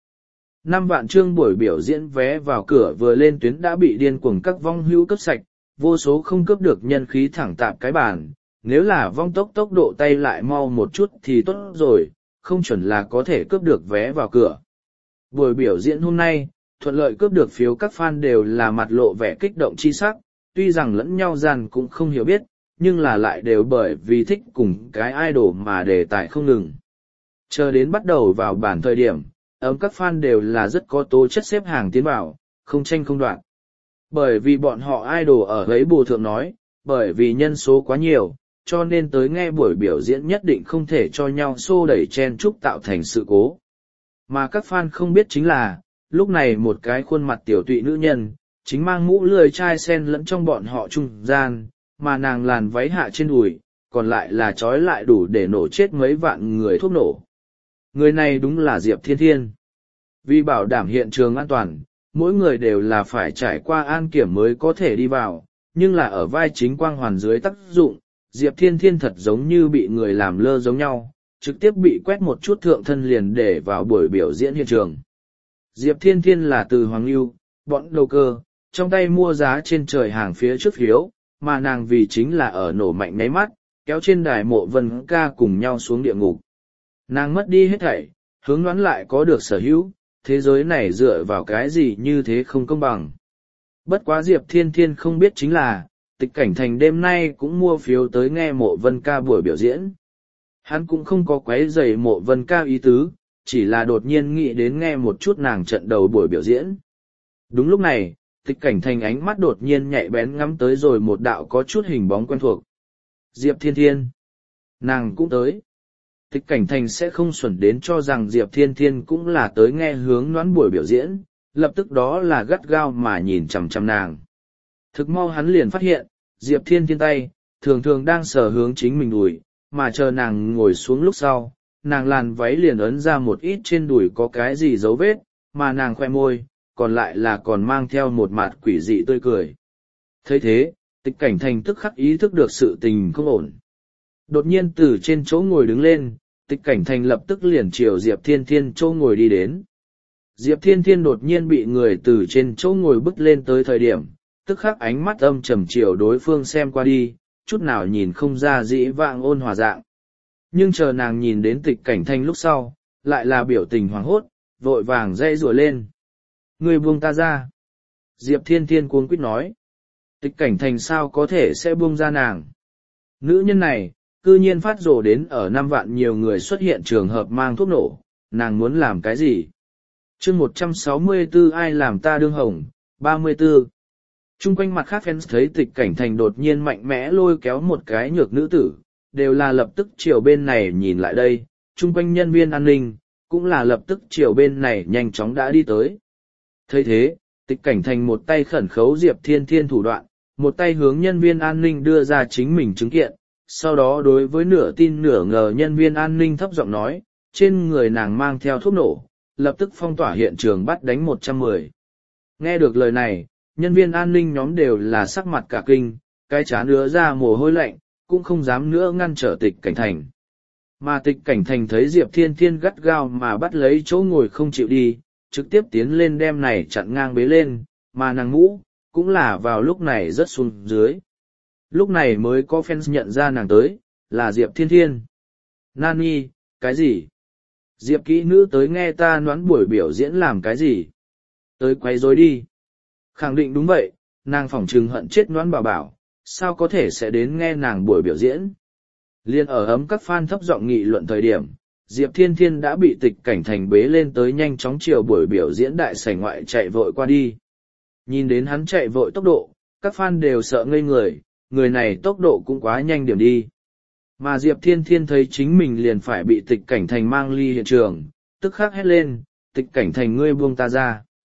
5 vạn chương buổi biểu diễn vé vào cửa vừa lên tuyến đã bị điên cuồng các vong hưu cướp sạch, vô số không cướp được nhân khí thẳng tạp cái bàn. Nếu là vong tốc độ tay lại mau một chút thì tốt rồi, không chuẩn là có thể cướp được vé vào cửa. Buổi biểu diễn hôm nay, thuận lợi cướp được phiếu, các fan đều là mặt lộ vẻ kích động chi sắc, tuy rằng lẫn nhau gian cũng không hiểu biết, nhưng là lại đều bởi vì thích cùng cái idol mà đề tài không ngừng. Chờ đến bắt đầu vào bản thời điểm, các fan đều là rất có tố chất xếp hàng tiến vào, không tranh không đoạt. Bởi vì bọn họ idol ở ấy bù thượng nói, bởi vì nhân số quá nhiều, cho nên tới nghe buổi biểu diễn nhất định không thể cho nhau xô đẩy chen chúc tạo thành sự cố. Mà các fan không biết chính là, lúc này một cái khuôn mặt tiểu tụy nữ nhân, chính mang mũ lười chai sen lẫn trong bọn họ trung gian, mà nàng làn váy hạ trên đùi, còn lại là trói lại đủ để nổ chết mấy vạn người thuốc nổ. Người này đúng là Diệp Thiên Thiên. Vì bảo đảm hiện trường an toàn, mỗi người đều là phải trải qua an kiểm mới có thể đi vào, nhưng là ở vai chính quang hoàn dưới tác dụng, Diệp Thiên Thiên thật giống như bị người làm lơ giống nhau, trực tiếp bị quét một chút thượng thân liền để vào buổi biểu diễn hiện trường. Diệp Thiên Thiên là từ Hoàng Lưu, bọn đầu cơ, trong tay mua giá trên trời hàng phía trước phiếu, mà nàng vì chính là ở nổ mạnh nháy mắt, kéo trên đài Mộ Vân Ca cùng nhau xuống địa ngục. Nàng mất đi hết thảy, hướng đoán lại có được sở hữu, thế giới này dựa vào cái gì như thế không công bằng. Bất quá Diệp Thiên Thiên không biết chính là, Tịch Cảnh Thành đêm nay cũng mua phiếu tới nghe Mộ Vân Ca buổi biểu diễn. Hắn cũng không có quấy rầy Mộ Vân Ca ý tứ, chỉ là đột nhiên nghĩ đến nghe một chút nàng trận đầu buổi biểu diễn. Đúng lúc này, Tịch Cảnh Thành ánh mắt đột nhiên nhạy bén ngắm tới rồi một đạo có chút hình bóng quen thuộc. Diệp Thiên Thiên. Nàng cũng tới. Tịch Cảnh Thành sẽ không xuẩn đến cho rằng Diệp Thiên Thiên cũng là tới nghe hướng đoán buổi biểu diễn, lập tức đó là gắt gao mà nhìn chằm chằm nàng. Thực mau hắn liền phát hiện, Diệp Thiên Thiên tay, thường thường đang sờ hướng chính mình đùi, mà chờ nàng ngồi xuống lúc sau, nàng làn váy liền ấn ra một ít trên đùi có cái gì dấu vết, mà nàng khoe môi, còn lại là còn mang theo một mặt quỷ dị tươi cười. Thấy thế, Tịch Cảnh Thành tức khắc ý thức được sự tình không ổn. Đột nhiên từ trên chỗ ngồi đứng lên, Tịch Cảnh Thành lập tức liền chiều Diệp Thiên Thiên chỗ ngồi đi đến. Diệp Thiên Thiên đột nhiên bị người từ trên chỗ ngồi bứt lên tới thời điểm, tức khắc ánh mắt âm trầm chiều đối phương xem qua đi, chút nào nhìn không ra dĩ vãng ôn hòa dạng. Nhưng chờ nàng nhìn đến Tịch Cảnh Thành lúc sau, lại là biểu tình hoảng hốt, vội vàng dây rùa lên. Người buông ta ra. Diệp Thiên Thiên cuống quýt nói. Tịch Cảnh Thành sao có thể sẽ buông ra nàng. Nữ nhân này, cư nhiên phát rồ đến ở 5 vạn nhiều người xuất hiện trường hợp mang thuốc nổ, nàng muốn làm cái gì? Chương 164 ai làm ta đương hồng, 34. Trung quanh mặt khác fans thấy Tịch Cảnh Thành đột nhiên mạnh mẽ lôi kéo một cái nhược nữ tử, đều là lập tức chiều bên này nhìn lại đây, trung quanh nhân viên an ninh, cũng là lập tức chiều bên này nhanh chóng đã đi tới. Thấy thế, Tịch Cảnh Thành một tay khẩn khấu Diệp Thiên Thiên thủ đoạn, một tay hướng nhân viên an ninh đưa ra chính mình chứng kiện, sau đó đối với nửa tin nửa ngờ nhân viên an ninh thấp giọng nói, trên người nàng mang theo thuốc nổ, lập tức phong tỏa hiện trường bắt đánh 110. Nghe được lời này, nhân viên an ninh nhóm đều là sắc mặt cả kinh, cái chán ứa ra mồ hôi lạnh, cũng không dám nữa ngăn trở Tịch Cảnh Thành. Mà Tịch Cảnh Thành thấy Diệp Thiên Thiên gắt gao mà bắt lấy chỗ ngồi không chịu đi, trực tiếp tiến lên đem này chặn ngang bế lên, mà nàng mũ, cũng là vào lúc này rất xuống dưới. Lúc này mới có fans nhận ra nàng tới, là Diệp Thiên Thiên. Nani, cái gì? Diệp kỹ nữ tới nghe ta đoán buổi biểu diễn làm cái gì? Tới quay rối đi. Khẳng định đúng vậy, nàng phỏng trừng hận chết đoán bảo, sao có thể sẽ đến nghe nàng buổi biểu diễn? Liên ở ấm các fan thấp giọng nghị luận thời điểm, Diệp Thiên Thiên đã bị Tịch Cảnh Thành bế lên tới nhanh chóng chiều buổi biểu diễn đại sảnh ngoại chạy vội qua đi. Nhìn đến hắn chạy vội tốc độ, các fan đều sợ ngây người này tốc độ cũng quá nhanh điểm đi. Mà Diệp Thiên Thiên thấy chính mình liền phải bị Tịch Cảnh Thành mang ly hiện trường, tức khắc hét lên, Tịch Cảnh Thành ngươi buông ta ra.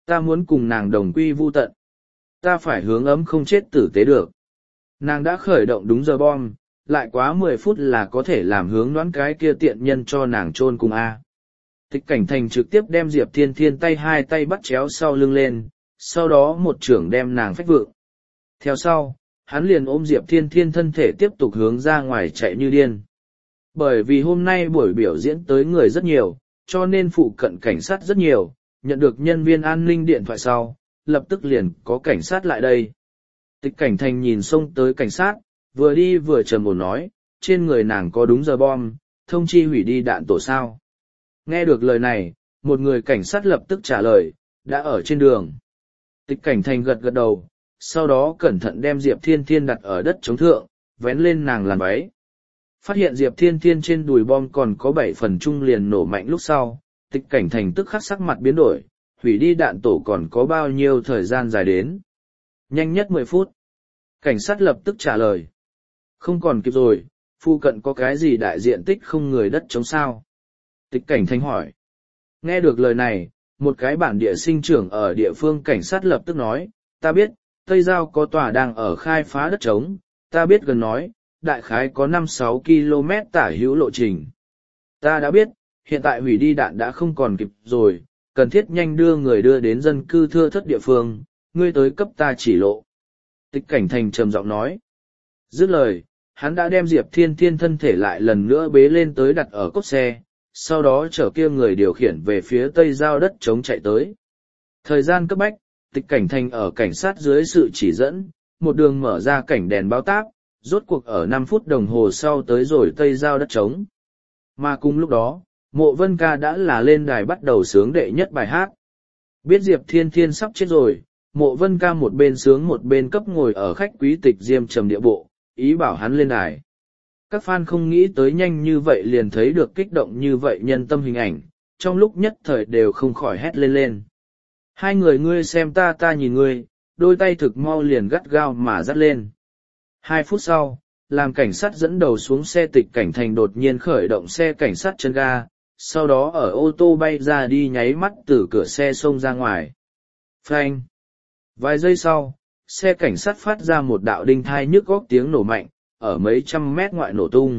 Ta muốn cùng nàng đồng quy vu tận. Ta phải hướng ấm không chết tử tế được. Nàng đã khởi động đúng giờ bom, lại quá 10 phút là có thể làm hướng đoán cái kia tiện nhân cho nàng chôn cùng A. Tịch Cảnh Thành trực tiếp đem Diệp Thiên Thiên hai tay bắt chéo sau lưng lên, sau đó một trưởng đem nàng phách vượng. Theo sau, hắn liền ôm Diệp Thiên Thiên thân thể tiếp tục hướng ra ngoài chạy như điên. Bởi vì hôm nay buổi biểu diễn tới người rất nhiều, cho nên phụ cận cảnh sát rất nhiều, nhận được nhân viên an ninh điện thoại sau, lập tức liền có cảnh sát lại đây. Tịch Cảnh Thành nhìn xông tới cảnh sát, vừa đi vừa trầm ổn nói, trên người nàng có đúng giờ bom, thông chi hủy đi đạn tổ sao. Nghe được lời này, một người cảnh sát lập tức trả lời, đã ở trên đường. Tịch Cảnh Thành gật gật đầu, sau đó cẩn thận đem Diệp Thiên Thiên đặt ở đất chống thượng, vén lên nàng làn váy. Phát hiện Diệp Thiên Thiên trên đùi bom còn có 7 phần chung liền nổ mạnh lúc sau, Tịch Cảnh Thành tức khắc sắc mặt biến đổi, hủy đi đạn tổ còn có bao nhiêu thời gian dài đến. Nhanh nhất 10 phút. Cảnh sát lập tức trả lời. Không còn kịp rồi, phụ cận có cái gì đại diện tích không người đất chống sao? Tịch Cảnh Thành hỏi. Nghe được lời này, một cái bản địa sinh trưởng ở địa phương cảnh sát lập tức nói, ta biết, Tây Giao có tòa đang ở khai phá đất trống, ta biết gần nói, đại khái có 5-6 km tả hữu lộ trình. Ta đã biết, hiện tại hủy đi đạn đã không còn kịp rồi, cần thiết nhanh đưa người đưa đến dân cư thưa thớt địa phương, ngươi tới cấp ta chỉ lộ. Tịch Cảnh Thành trầm giọng nói. Dứt lời, hắn đã đem Diệp Thiên Thiên thân thể lại lần nữa bế lên tới đặt ở cốt xe, sau đó chở kia người điều khiển về phía Tây Giao đất chống chạy tới. Thời gian cấp bách, Tịch Cảnh Thành ở cảnh sát dưới sự chỉ dẫn, một đường mở ra cảnh đèn báo táp, rốt cuộc ở 5 phút đồng hồ sau tới rồi Tây Giao đất trống. Mà cùng lúc đó, Mộ Vân Ca đã là lên đài bắt đầu sướng đệ nhất bài hát. Biết Diệp Thiên Thiên sắp chết rồi, Mộ Vân Ca một bên sướng một bên cấp ngồi ở khách quý Tịch Diêm Trầm địa bộ, ý bảo hắn lên đài. Các fan không nghĩ tới nhanh như vậy liền thấy được kích động như vậy nhân tâm hình ảnh, trong lúc nhất thời đều không khỏi hét lên lên. Hai người ngươi xem ta ta nhìn ngươi, đôi tay thực mau liền gắt gao mà dắt lên. 2 phút sau, làm cảnh sát dẫn đầu xuống xe Tịch Cảnh Thành đột nhiên khởi động xe cảnh sát chân ga, sau đó ở ô tô bay ra đi nháy mắt từ cửa xe xông ra ngoài. Phanh! Vài giây sau, xe cảnh sát phát ra một đạo đinh thai nhức góc tiếng nổ mạnh, ở mấy trăm mét ngoại nổ tung.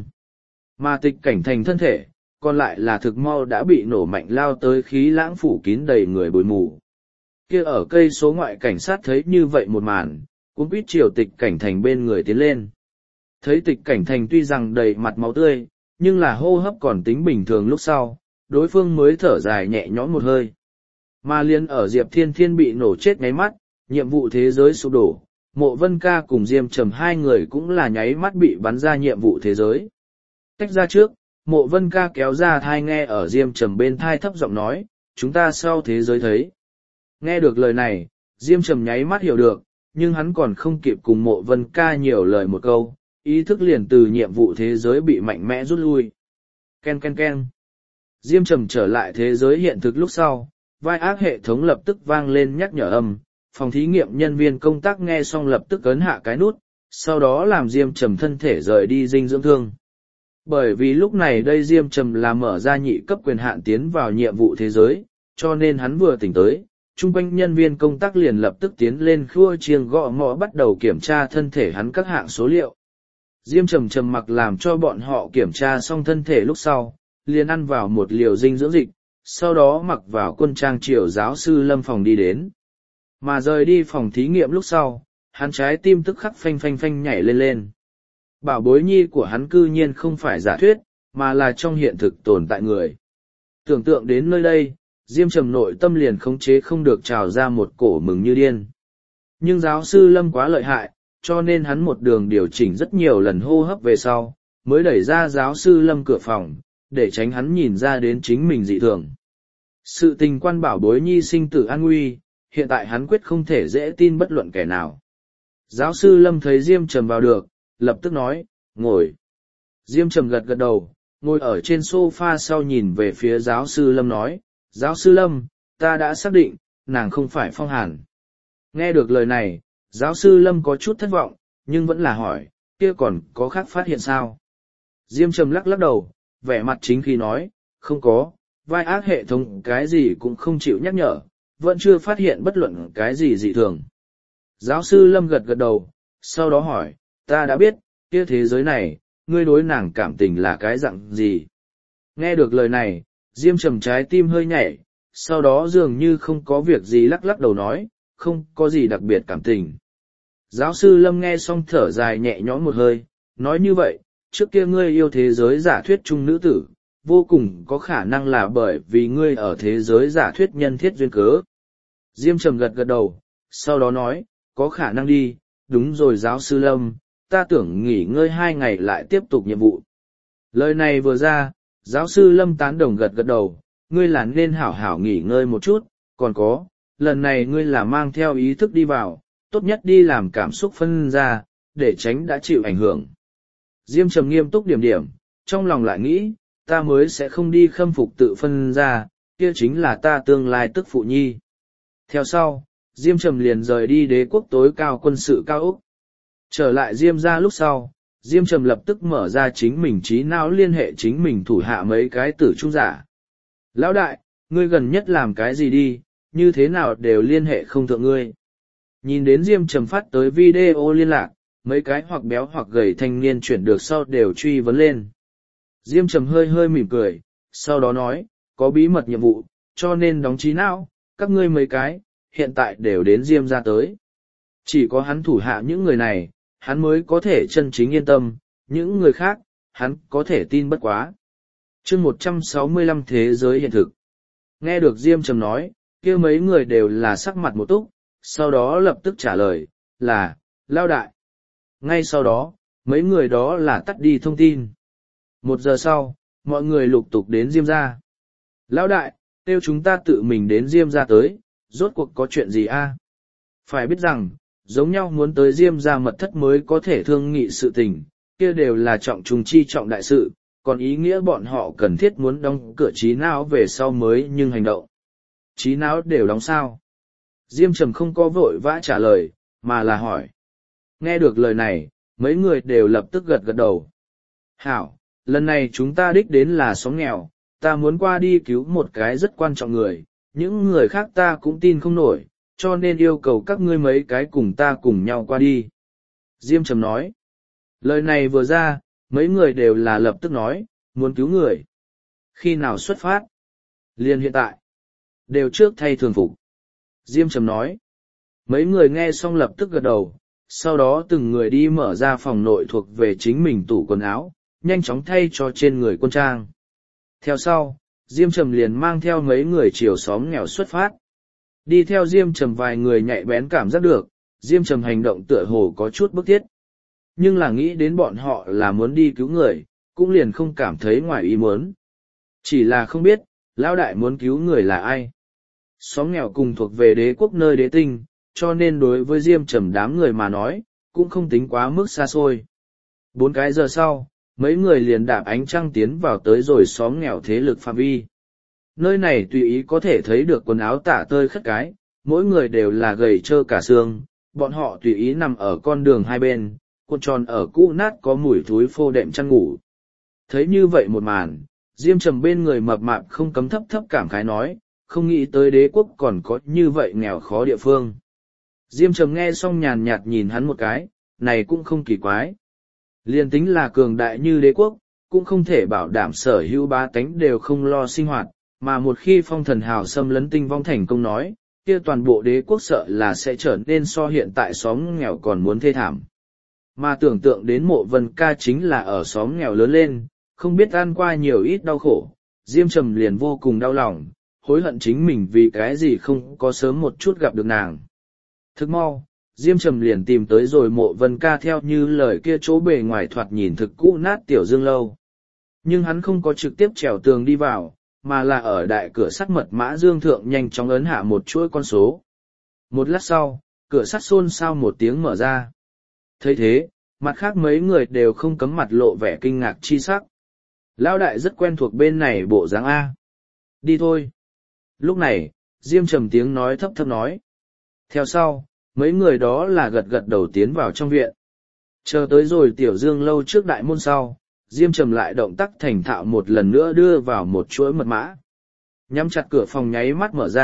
Mà Tịch Cảnh Thành thân thể, còn lại là thực mau đã bị nổ mạnh lao tới khí lãng phủ kín đầy người bụi mù. Kia ở cây số ngoại cảnh sát thấy như vậy một màn, cũng biết chiều Tịch Cảnh Thành bên người tiến lên. Thấy Tịch Cảnh Thành tuy rằng đầy mặt máu tươi, nhưng là hô hấp còn tính bình thường lúc sau, đối phương mới thở dài nhẹ nhõm một hơi. Mà liên ở Diệp Thiên Thiên bị nổ chết nháy mắt, nhiệm vụ thế giới sụp đổ, Mộ Vân Ca cùng Diêm Trầm hai người cũng là nháy mắt bị bắn ra nhiệm vụ thế giới. Tách ra trước, Mộ Vân Ca kéo ra thai nghe ở Diêm Trầm bên thai thấp giọng nói, chúng ta sau thế giới thấy. Nghe được lời này, Diêm Trầm nháy mắt hiểu được, nhưng hắn còn không kịp cùng Mộ Vân Ca nhiều lời một câu, ý thức liền từ nhiệm vụ thế giới bị mạnh mẽ rút lui. Ken ken ken. Diêm Trầm trở lại thế giới hiện thực lúc sau, vai ác hệ thống lập tức vang lên nhắc nhở âm, phòng thí nghiệm nhân viên công tác nghe xong lập tức ấn hạ cái nút, sau đó làm Diêm Trầm thân thể rời đi dinh dưỡng thương. Bởi vì lúc này đây Diêm Trầm là mở ra nhị cấp quyền hạn tiến vào nhiệm vụ thế giới, cho nên hắn vừa tỉnh tới, chung quanh nhân viên công tác liền lập tức tiến lên khua chiêng gõ mõ bắt đầu kiểm tra thân thể hắn các hạng số liệu. Diêm Trầm trầm mặc làm cho bọn họ kiểm tra xong thân thể lúc sau, liền ăn vào một liều dinh dưỡng dịch, sau đó mặc vào quân trang triều giáo sư Lâm phòng đi đến. Mà rời đi phòng thí nghiệm lúc sau, hắn trái tim tức khắc phanh phanh phanh nhảy lên lên. Bảo bối nhi của hắn cư nhiên không phải giả thuyết, mà là trong hiện thực tồn tại người. Tưởng tượng đến nơi đây, Diêm Trầm nội tâm liền khống chế không được trào ra một cổ mừng như điên. Nhưng giáo sư Lâm quá lợi hại, cho nên hắn một đường điều chỉnh rất nhiều lần hô hấp về sau, mới đẩy ra giáo sư Lâm cửa phòng, để tránh hắn nhìn ra đến chính mình dị thường. Sự tình quan bảo bối nhi sinh tử an nguy, hiện tại hắn quyết không thể dễ tin bất luận kẻ nào. Giáo sư Lâm thấy Diêm Trầm vào được, lập tức nói, ngồi. Diêm Trầm gật gật đầu, ngồi ở trên sofa sau nhìn về phía giáo sư Lâm nói, giáo sư Lâm, ta đã xác định, nàng không phải Phong Hàn. Nghe được lời này, giáo sư Lâm có chút thất vọng, nhưng vẫn là hỏi, kia còn có khác phát hiện sao? Diêm Trầm lắc lắc đầu, vẻ mặt chính khi nói, không có, vai ác hệ thống cái gì cũng không chịu nhắc nhở, vẫn chưa phát hiện bất luận cái gì dị thường. Giáo sư Lâm gật gật đầu, sau đó hỏi, ta đã biết, kia thế giới này, ngươi đối nàng cảm tình là cái dạng gì? Nghe được lời này, Diêm Trầm trái tim hơi nhảy, sau đó dường như không có việc gì lắc lắc đầu nói, không có gì đặc biệt cảm tình. Giáo sư Lâm nghe xong thở dài nhẹ nhõm một hơi, nói như vậy, trước kia ngươi yêu thế giới giả thuyết chung nữ tử, vô cùng có khả năng là bởi vì ngươi ở thế giới giả thuyết nhân thiết duyên cớ. Diêm Trầm gật gật đầu, sau đó nói, có khả năng đi, đúng rồi giáo sư Lâm, ta tưởng nghỉ ngơi 2 ngày lại tiếp tục nhiệm vụ. Lời này vừa ra, giáo sư Lâm tán đồng gật gật đầu, ngươi là nên hảo hảo nghỉ ngơi một chút, còn có, lần này ngươi là mang theo ý thức đi vào, tốt nhất đi làm cảm xúc phân ra, để tránh đã chịu ảnh hưởng. Diêm Trầm nghiêm túc điểm điểm, trong lòng lại nghĩ, ta mới sẽ không đi khâm phục tự phân ra, kia chính là ta tương lai tức phụ nhi. Theo sau, Diêm Trầm liền rời đi đế quốc tối cao quân sự cao Úc. Trở lại Diêm ra lúc sau, Diêm Trầm lập tức mở ra chính mình trí não liên hệ chính mình thủ hạ mấy cái tử trung giả. Lão đại, ngươi gần nhất làm cái gì đi, như thế nào đều liên hệ không thượng ngươi. Nhìn đến Diêm Trầm phát tới video liên lạc, mấy cái hoặc béo hoặc gầy thanh niên chuyển được sau đều truy vấn lên. Diêm Trầm hơi hơi mỉm cười, sau đó nói, có bí mật nhiệm vụ, cho nên đóng trí não, các ngươi mấy cái, hiện tại đều đến Diêm ra tới. Chỉ có hắn thủ hạ những người này, hắn mới có thể chân chính yên tâm, những người khác, hắn có thể tin bất quá. Chương 165 thế giới hiện thực. Nghe được Diêm Trầm nói, kia mấy người đều là sắc mặt một túc, sau đó lập tức trả lời, là, lao đại. Ngay sau đó, mấy người đó là tắt đi thông tin. 1 giờ sau, mọi người lục tục đến Diêm ra. Lão đại, kêu chúng ta tự mình đến Diêm ra tới, rốt cuộc có chuyện gì a? Phải biết rằng, giống nhau muốn tới Diêm ra mật thất mới có thể thương nghị sự tình, kia đều là trọng trùng chi trọng đại sự, còn ý nghĩa bọn họ cần thiết muốn đóng cửa trí não về sau mới nhưng hành động. Trí não đều đóng sao? Diêm Trầm không có vội vã trả lời, mà là hỏi. Nghe được lời này, mấy người đều lập tức gật gật đầu. Hảo, lần này chúng ta đích đến là xóm nghèo, ta muốn qua đi cứu một cái rất quan trọng người, những người khác ta cũng tin không nổi, cho nên yêu cầu các ngươi mấy cái cùng ta cùng nhau qua đi. Diêm Trầm nói. Lời này vừa ra, mấy người đều là lập tức nói, muốn cứu người. Khi nào xuất phát? Liền hiện tại. Đều trước thay thường phục. Diêm Trầm nói. Mấy người nghe xong lập tức gật đầu, sau đó từng người đi mở ra phòng nội thuộc về chính mình tủ quần áo, nhanh chóng thay cho trên người quân trang. Theo sau, Diêm Trầm liền mang theo mấy người chiều xóm nghèo xuất phát. Đi theo Diêm Trầm vài người nhạy bén cảm giác được, Diêm Trầm hành động tựa hồ có chút bức thiết. Nhưng là nghĩ đến bọn họ là muốn đi cứu người, cũng liền không cảm thấy ngoài ý muốn. Chỉ là không biết, lão đại muốn cứu người là ai. Xóm nghèo cùng thuộc về đế quốc nơi đế tinh, cho nên đối với Diêm Trầm đám người mà nói, cũng không tính quá mức xa xôi. 4 cái giờ sau, mấy người liền đạp ánh trăng tiến vào tới rồi xóm nghèo thế lực phạm vi. Nơi này tùy ý có thể thấy được quần áo tả tơi khất cái, mỗi người đều là gầy trơ cả xương, bọn họ tùy ý nằm ở con đường hai bên, cuộn tròn ở cũ nát có mùi thúi phô đệm chăn ngủ. Thấy như vậy một màn, Diêm Trầm bên người mập mạp không cấm thấp thấp cảm khái nói, không nghĩ tới đế quốc còn có như vậy nghèo khó địa phương. Diêm Trầm nghe xong nhàn nhạt nhìn hắn một cái, này cũng không kỳ quái. Liên tính là cường đại như đế quốc, cũng không thể bảo đảm sở hữu bá tánh đều không lo sinh hoạt, mà một khi phong thần hào xâm lấn tinh vong thành công nói, kia toàn bộ đế quốc sợ là sẽ trở nên so hiện tại xóm nghèo còn muốn thê thảm. Mà tưởng tượng đến Mộ Vân Ca chính là ở xóm nghèo lớn lên, không biết ăn qua nhiều ít đau khổ, Diêm Trầm liền vô cùng đau lòng, hối hận chính mình vì cái gì không có sớm một chút gặp được nàng. Thức mau, Diêm Trầm liền tìm tới rồi Mộ Vân Ca theo như lời kia chỗ bề ngoài thoạt nhìn thực cũ nát tiểu dương lâu. Nhưng hắn không có trực tiếp trèo tường đi vào, mà là ở đại cửa sắt mật mã dương thượng nhanh chóng ấn hạ một chuỗi con số. Một lát sau, cửa sắt xôn xao một tiếng mở ra. Thấy thế, mặt khác mấy người đều không cấm mặt lộ vẻ kinh ngạc chi sắc. Lão đại rất quen thuộc bên này bộ dáng A. Đi thôi. Lúc này, Diêm Trầm tiếng nói thấp thấp nói. Theo sau, mấy người đó là gật gật đầu tiến vào trong viện. Chờ tới rồi tiểu dương lâu trước đại môn sau, Diêm Trầm lại động tác thành thạo một lần nữa đưa vào một chuỗi mật mã. Nhắm chặt cửa phòng nháy mắt mở ra,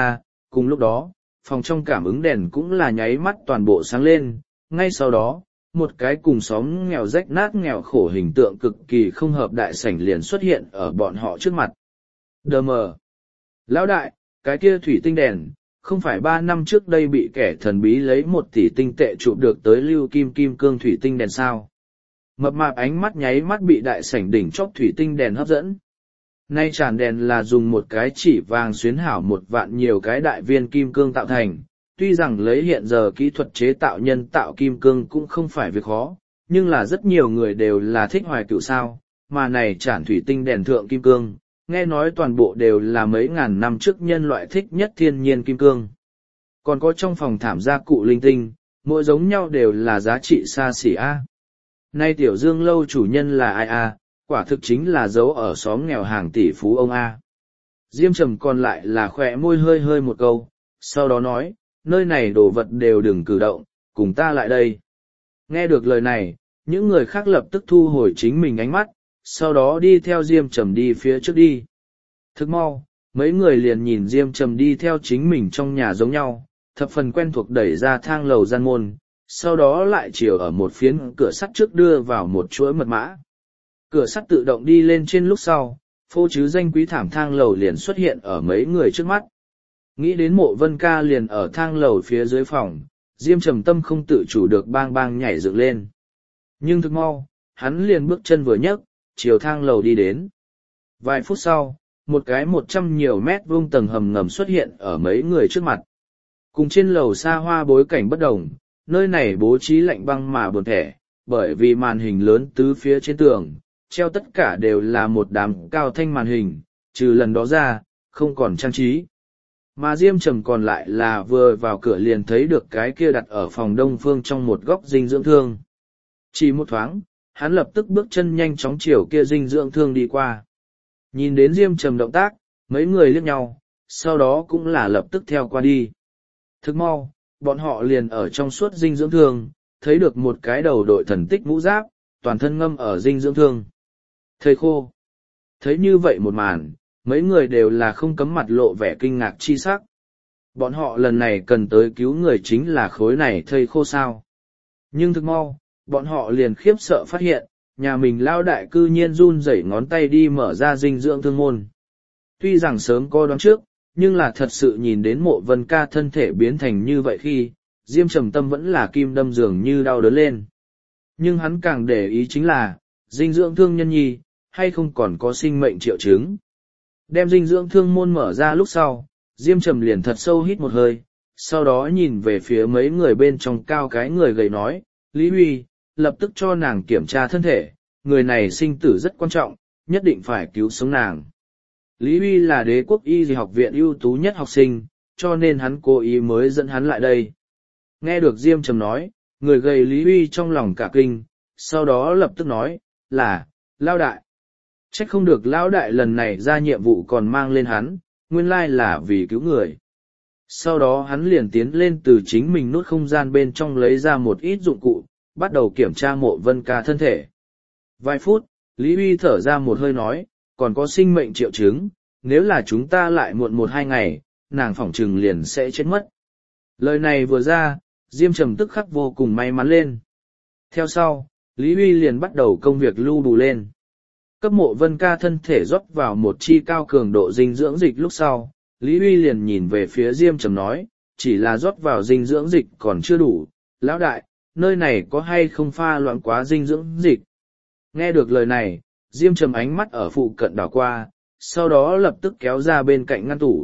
cùng lúc đó, phòng trong cảm ứng đèn cũng là nháy mắt toàn bộ sáng lên, ngay sau đó, một cái cùng xóm nghèo rách nát nghèo khổ hình tượng cực kỳ không hợp đại sảnh liền xuất hiện ở bọn họ trước mặt. Đờ mờ. Lão đại, cái kia thủy tinh đèn, không phải 3 năm trước đây bị kẻ thần bí lấy 1 tỷ tinh tệ chụp được tới lưu kim kim cương thủy tinh đèn sao. Mập mạp ánh mắt nháy mắt bị đại sảnh đỉnh chóp thủy tinh đèn hấp dẫn. Nay tràn đèn là dùng một cái chỉ vàng xuyến hảo 1 vạn nhiều cái đại viên kim cương tạo thành, tuy rằng lấy hiện giờ kỹ thuật chế tạo nhân tạo kim cương cũng không phải việc khó, nhưng là rất nhiều người đều là thích hoài cựu sao, mà này tràn thủy tinh đèn thượng kim cương, nghe nói toàn bộ đều là mấy ngàn năm trước nhân loại thích nhất thiên nhiên kim cương. Còn có trong phòng thảm gia cụ linh tinh, mỗi giống nhau đều là giá trị xa xỉ A. Nay tiểu dương lâu chủ nhân là ai A, quả thực chính là dấu ở xóm nghèo hàng tỷ phú ông A. Diêm Trầm còn lại là khỏe môi hơi hơi một câu, sau đó nói, nơi này đồ vật đều đừng cử động, cùng ta lại đây. Nghe được lời này, những người khác lập tức thu hồi chính mình ánh mắt, sau đó đi theo Diêm Trầm đi phía trước đi. Thức mau, mấy người liền nhìn Diêm Trầm đi theo chính mình trong nhà giống nhau, thập phần quen thuộc đẩy ra thang lầu gian môn, sau đó lại chiều ở một phiến cửa sắt trước đưa vào một chuỗi mật mã. Cửa sắt tự động đi lên trên lúc sau, phô chứ danh quý thảm thang lầu liền xuất hiện ở mấy người trước mắt. Nghĩ đến Mộ Vân Ca liền ở thang lầu phía dưới phòng, Diêm Trầm tâm không tự chủ được bang bang nhảy dựng lên. Nhưng thực mau, hắn liền bước chân vừa nhấc, chiều thang lầu đi đến. Vài phút sau, một cái 100 nhiều mét vuông tầng hầm ngầm xuất hiện ở mấy người trước mặt. Cùng trên lầu xa hoa bối cảnh bất đồng, nơi này bố trí lạnh băng mà buồn thẻ, bởi vì màn hình lớn tứ phía trên tường, treo tất cả đều là một đám cao thanh màn hình, trừ lần đó ra, không còn trang trí. Mà Diêm Trầm còn lại là vừa vào cửa liền thấy được cái kia đặt ở phòng đông phương trong một góc dinh dưỡng thương. Chỉ một thoáng, hắn lập tức bước chân nhanh chóng chiều kia dinh dưỡng thương đi qua. Nhìn đến Diêm Trầm động tác, mấy người liếc nhau, sau đó cũng là lập tức theo qua đi. Thức mau, bọn họ liền ở trong suốt dinh dưỡng thương, thấy được một cái đầu đội thần tích mũ giáp, toàn thân ngâm ở dinh dưỡng thương. Thầy khô. Thấy như vậy một màn, mấy người đều là không cấm mặt lộ vẻ kinh ngạc chi sắc. Bọn họ lần này cần tới cứu người chính là khối này thầy khô sao. Nhưng thực mau, bọn họ liền khiếp sợ phát hiện, nhà mình lao đại cư nhiên run rẩy ngón tay đi mở ra dinh dưỡng thương môn. Tuy rằng sớm có đoán trước, nhưng là thật sự nhìn đến Mộ Vân Ca thân thể biến thành như vậy khi, Diêm Trầm tâm vẫn là kim đâm dường như đau đớn lên. Nhưng hắn càng để ý chính là, dinh dưỡng thương nhân nhi, hay không còn có sinh mệnh triệu chứng. Đem dinh dưỡng thương môn mở ra lúc sau, Diêm Trầm liền thật sâu hít một hơi, sau đó nhìn về phía mấy người bên trong cao cái người gầy nói, Lý Huy, lập tức cho nàng kiểm tra thân thể, người này sinh tử rất quan trọng, nhất định phải cứu sống nàng. Lý Huy là Đế quốc y học viện ưu tú nhất học sinh, cho nên hắn cố ý mới dẫn hắn lại đây. Nghe được Diêm Trầm nói, người gầy Lý Huy trong lòng cả kinh, sau đó lập tức nói, là, Lao Đại. Trách không được Lão Đại lần này ra nhiệm vụ còn mang lên hắn, nguyên lai là vì cứu người. Sau đó hắn liền tiến lên từ chính mình nút không gian bên trong lấy ra một ít dụng cụ, bắt đầu kiểm tra Mộ Vân Ca thân thể. Vài phút, Lý Huy thở ra một hơi nói, còn có sinh mệnh triệu chứng, nếu là chúng ta lại muộn 1-2 ngày, nàng phỏng trừng liền sẽ chết mất. Lời này vừa ra, Diêm Trầm tức khắc vô cùng may mắn lên. Theo sau, Lý Huy liền bắt đầu công việc lưu bù lên. Cấp Mộ Vân Ca thân thể rót vào một chi cao cường độ dinh dưỡng dịch lúc sau, Lý Huy liền nhìn về phía Diêm Trầm nói, chỉ là rót vào dinh dưỡng dịch còn chưa đủ, Lão Đại, nơi này có hay không pha loãng quá dinh dưỡng dịch. Nghe được lời này, Diêm Trầm ánh mắt ở phụ cận đảo qua, sau đó lập tức kéo ra bên cạnh ngăn tủ.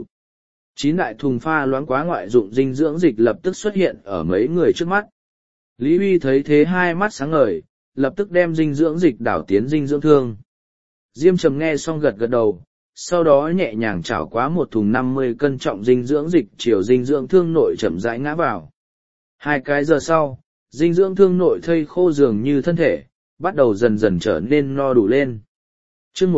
9 đại thùng pha loãng quá ngoại dụng dinh dưỡng dịch lập tức xuất hiện ở mấy người trước mắt. Lý Huy thấy thế hai mắt sáng ngời, lập tức đem dinh dưỡng dịch đảo tiến dinh dưỡng thương. Diêm Trầm nghe xong gật gật đầu, sau đó nhẹ nhàng chảo quá một thùng 50 cân trọng dinh dưỡng dịch chiều dinh dưỡng thương nội chậm rãi ngã vào. 2 cái giờ sau, dinh dưỡng thương nội thây khô dường như thân thể, bắt đầu dần dần trở nên no đủ lên. Chương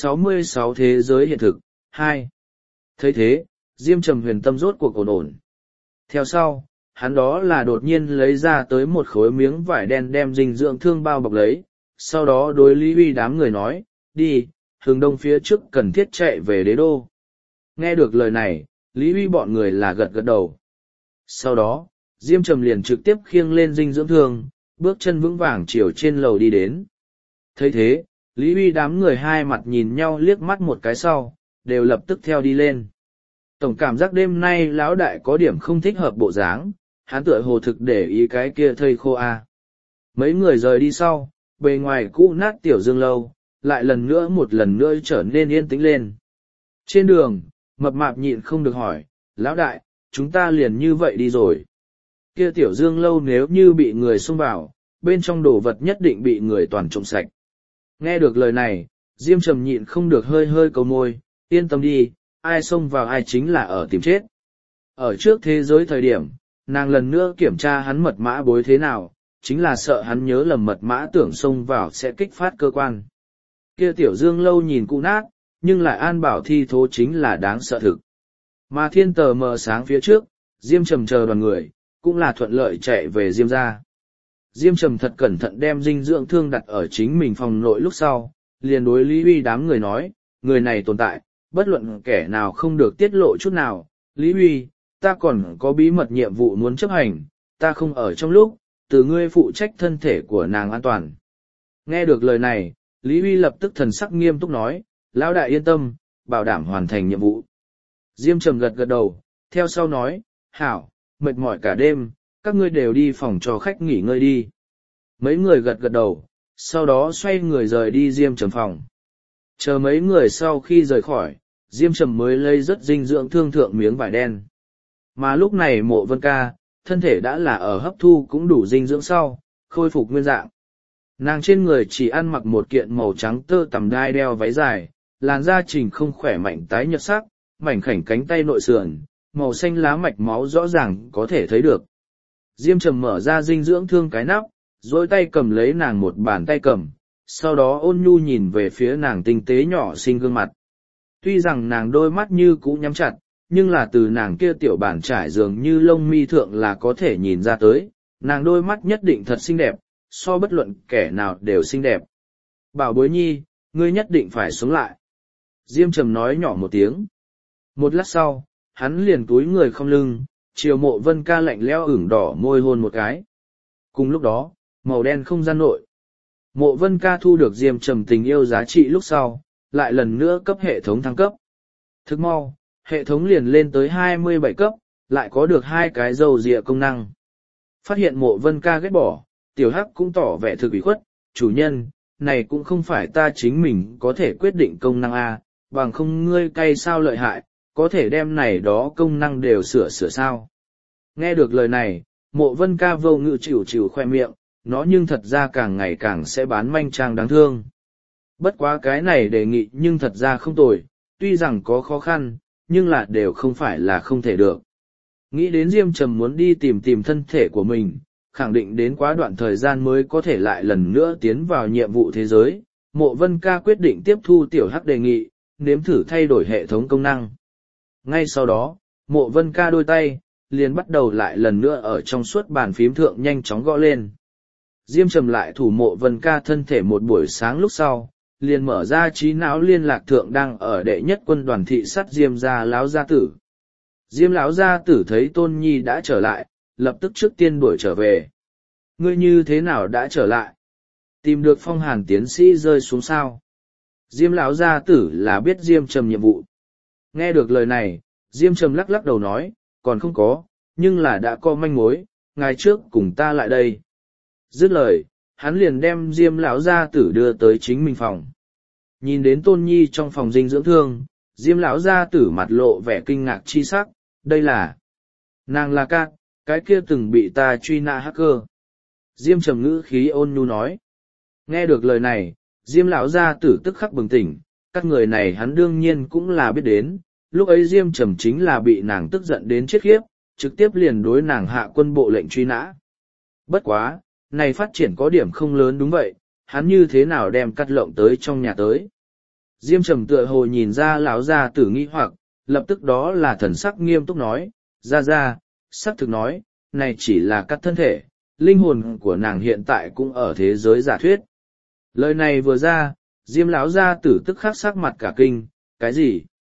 166 Thế giới hiện thực 2. Thấy thế, Diêm Trầm huyền tâm rốt cuộc ổn. Theo sau, hắn đó là đột nhiên lấy ra tới một khối miếng vải đen đem dinh dưỡng thương bao bọc lấy, sau đó đối Lý Huy đám người nói, đi, hướng đông phía trước cần thiết chạy về đế đô. Nghe được lời này, Lý Huy bọn người là gật gật đầu. Sau đó, Diêm Trầm liền trực tiếp khiêng lên dinh dưỡng thương, bước chân vững vàng chiều trên lầu đi đến. Thấy thế, Lý Huy đám người hai mặt nhìn nhau liếc mắt một cái sau, đều lập tức theo đi lên. Tổng cảm giác đêm nay lão đại có điểm không thích hợp bộ dáng, hắn tựa hồ thực để ý cái kia thây khô a. Mấy người rời đi sau, bề ngoài cũ nát tiểu dương lâu, lại một lần nữa trở nên yên tĩnh lên. Trên đường, mập mạp nhịn không được hỏi, lão đại, chúng ta liền như vậy đi rồi. Kia tiểu dương lâu nếu như bị người xông vào, bên trong đồ vật nhất định bị người toàn trộm sạch. Nghe được lời này, Diêm Trầm nhịn không được hơi hơi cau môi, yên tâm đi, ai xông vào ai chính là ở tìm chết. Ở trước thế giới thời điểm, nàng lần nữa kiểm tra hắn mật mã bối thế nào, chính là sợ hắn nhớ lầm mật mã tưởng xông vào sẽ kích phát cơ quan. Kia tiểu dương lâu nhìn cũ nát, nhưng lại an bảo thi thố chính là đáng sợ thực. Mà thiên tờ mờ sáng phía trước, Diêm Trầm chờ đoàn người, cũng là thuận lợi chạy về Diêm gia. Diêm Trầm thật cẩn thận đem dinh dưỡng thương đặt ở chính mình phòng nội lúc sau, liền đối Lý Huy đám người nói, người này tồn tại, bất luận kẻ nào không được tiết lộ chút nào. Lý Huy, ta còn có bí mật nhiệm vụ muốn chấp hành, ta không ở trong lúc, từ ngươi phụ trách thân thể của nàng an toàn. Nghe được lời này, Lý Huy lập tức thần sắc nghiêm túc nói, lão đại yên tâm, bảo đảm hoàn thành nhiệm vụ. Diêm Trầm gật gật đầu, theo sau nói, hảo, mệt mỏi cả đêm, các ngươi đều đi phòng cho khách nghỉ ngơi đi. Mấy người gật gật đầu, sau đó xoay người rời đi Diêm Trầm phòng. Chờ mấy người sau khi rời khỏi, Diêm Trầm mới lấy rất dinh dưỡng thương thượng miếng vải đen. Mà lúc này Mộ Vân Ca, thân thể đã là ở hấp thu cũng đủ dinh dưỡng sau, khôi phục nguyên dạng. Nàng trên người chỉ ăn mặc một kiện màu trắng tơ tằm đai đeo váy dài, làn da trình không khỏe mạnh tái nhợt sắc, mảnh khảnh cánh tay nội sườn, màu xanh lá mạch máu rõ ràng có thể thấy được. Diêm Trầm mở ra dinh dưỡng thương cái nắp, dối tay cầm lấy nàng một bàn tay cầm, sau đó ôn nhu nhìn về phía nàng tinh tế nhỏ xinh gương mặt. Tuy rằng nàng đôi mắt như cũ nhắm chặt, nhưng là từ nàng kia tiểu bản trải dường như lông mi thượng là có thể nhìn ra tới, nàng đôi mắt nhất định thật xinh đẹp, so bất luận kẻ nào đều xinh đẹp. Bảo bối nhi, ngươi nhất định phải sống lại. Diêm Trầm nói nhỏ một tiếng. Một lát sau, hắn liền túi người không lưng, chiều Mộ Vân Ca lạnh lẽo ửng đỏ môi hôn một cái. Cùng lúc đó, màu đen không gian nội. Mộ Vân Ca thu được Diêm Trầm tình yêu giá trị lúc sau, lại lần nữa cấp hệ thống thăng cấp. Thức mau, hệ thống liền lên tới 27 cấp, lại có được 2 cái dầu dịa công năng. Phát hiện Mộ Vân Ca ghét bỏ, Tiểu Hắc cũng tỏ vẻ thực ủy khuất, chủ nhân, này cũng không phải ta chính mình có thể quyết định công năng A, bằng không ngươi cay sao lợi hại, có thể đem này đó công năng đều sửa sao. Nghe được lời này, Mộ Vân Ca vô ngự chịu khoe miệng, nó nhưng thật ra càng ngày càng sẽ bán manh trang đáng thương. Bất quá cái này đề nghị nhưng thật ra không tồi, tuy rằng có khó khăn, nhưng là đều không phải là không thể được. Nghĩ đến Diêm Trầm muốn đi tìm thân thể của mình, khẳng định đến quá đoạn thời gian mới có thể lại lần nữa tiến vào nhiệm vụ thế giới, Mộ Vân Ca quyết định tiếp thu Tiểu Hắc đề nghị, nếm thử thay đổi hệ thống công năng. Ngay sau đó, Mộ Vân Ca đôi tay, liền bắt đầu lại lần nữa ở trong suốt bàn phím thượng nhanh chóng gõ lên. Diêm Trầm lại thủ Mộ Vân Ca thân thể một buổi sáng lúc sau, liền mở ra trí não liên lạc thượng đang ở đệ nhất quân đoàn thị sát Diêm gia lão gia tử. Diêm lão gia tử thấy Tôn Nhi đã trở lại, lập tức trước tiên đuổi trở về. Ngươi như thế nào đã trở lại? Tìm được Phong Hàn tiến sĩ rơi xuống sao? Diêm lão gia tử là biết Diêm Trầm nhiệm vụ. Nghe được lời này, Diêm Trầm lắc lắc đầu nói, còn không có, nhưng là đã có manh mối, ngày trước cùng ta lại đây. Dứt lời, hắn liền đem Diêm lão gia tử đưa tới chính mình phòng. Nhìn đến Tôn Nhi trong phòng dinh dưỡng thương, Diêm lão gia tử mặt lộ vẻ kinh ngạc chi sắc, đây là nàng là Cát, cái kia từng bị ta truy nã hacker. Diêm Trầm ngữ khí ôn nhu nói. Nghe được lời này, Diêm lão gia tử tức khắc bừng tỉnh, các người này hắn đương nhiên cũng là biết đến, lúc ấy Diêm Trầm chính là bị nàng tức giận đến chết khiếp, trực tiếp liền đối nàng hạ quân bộ lệnh truy nã. Bất quá, này phát triển có điểm không lớn đúng vậy, hắn như thế nào đem Cát lộng tới trong nhà tới. Diêm Trầm tựa hồ nhìn ra lão gia tử nghi hoặc, lập tức đó là thần sắc nghiêm túc nói, ra, sắc thực nói, này chỉ là Cát thân thể, linh hồn của nàng hiện tại cũng ở thế giới giả thuyết. Lời này vừa ra, Diêm lão gia tử tức khắc sắc mặt cả kinh, cái gì?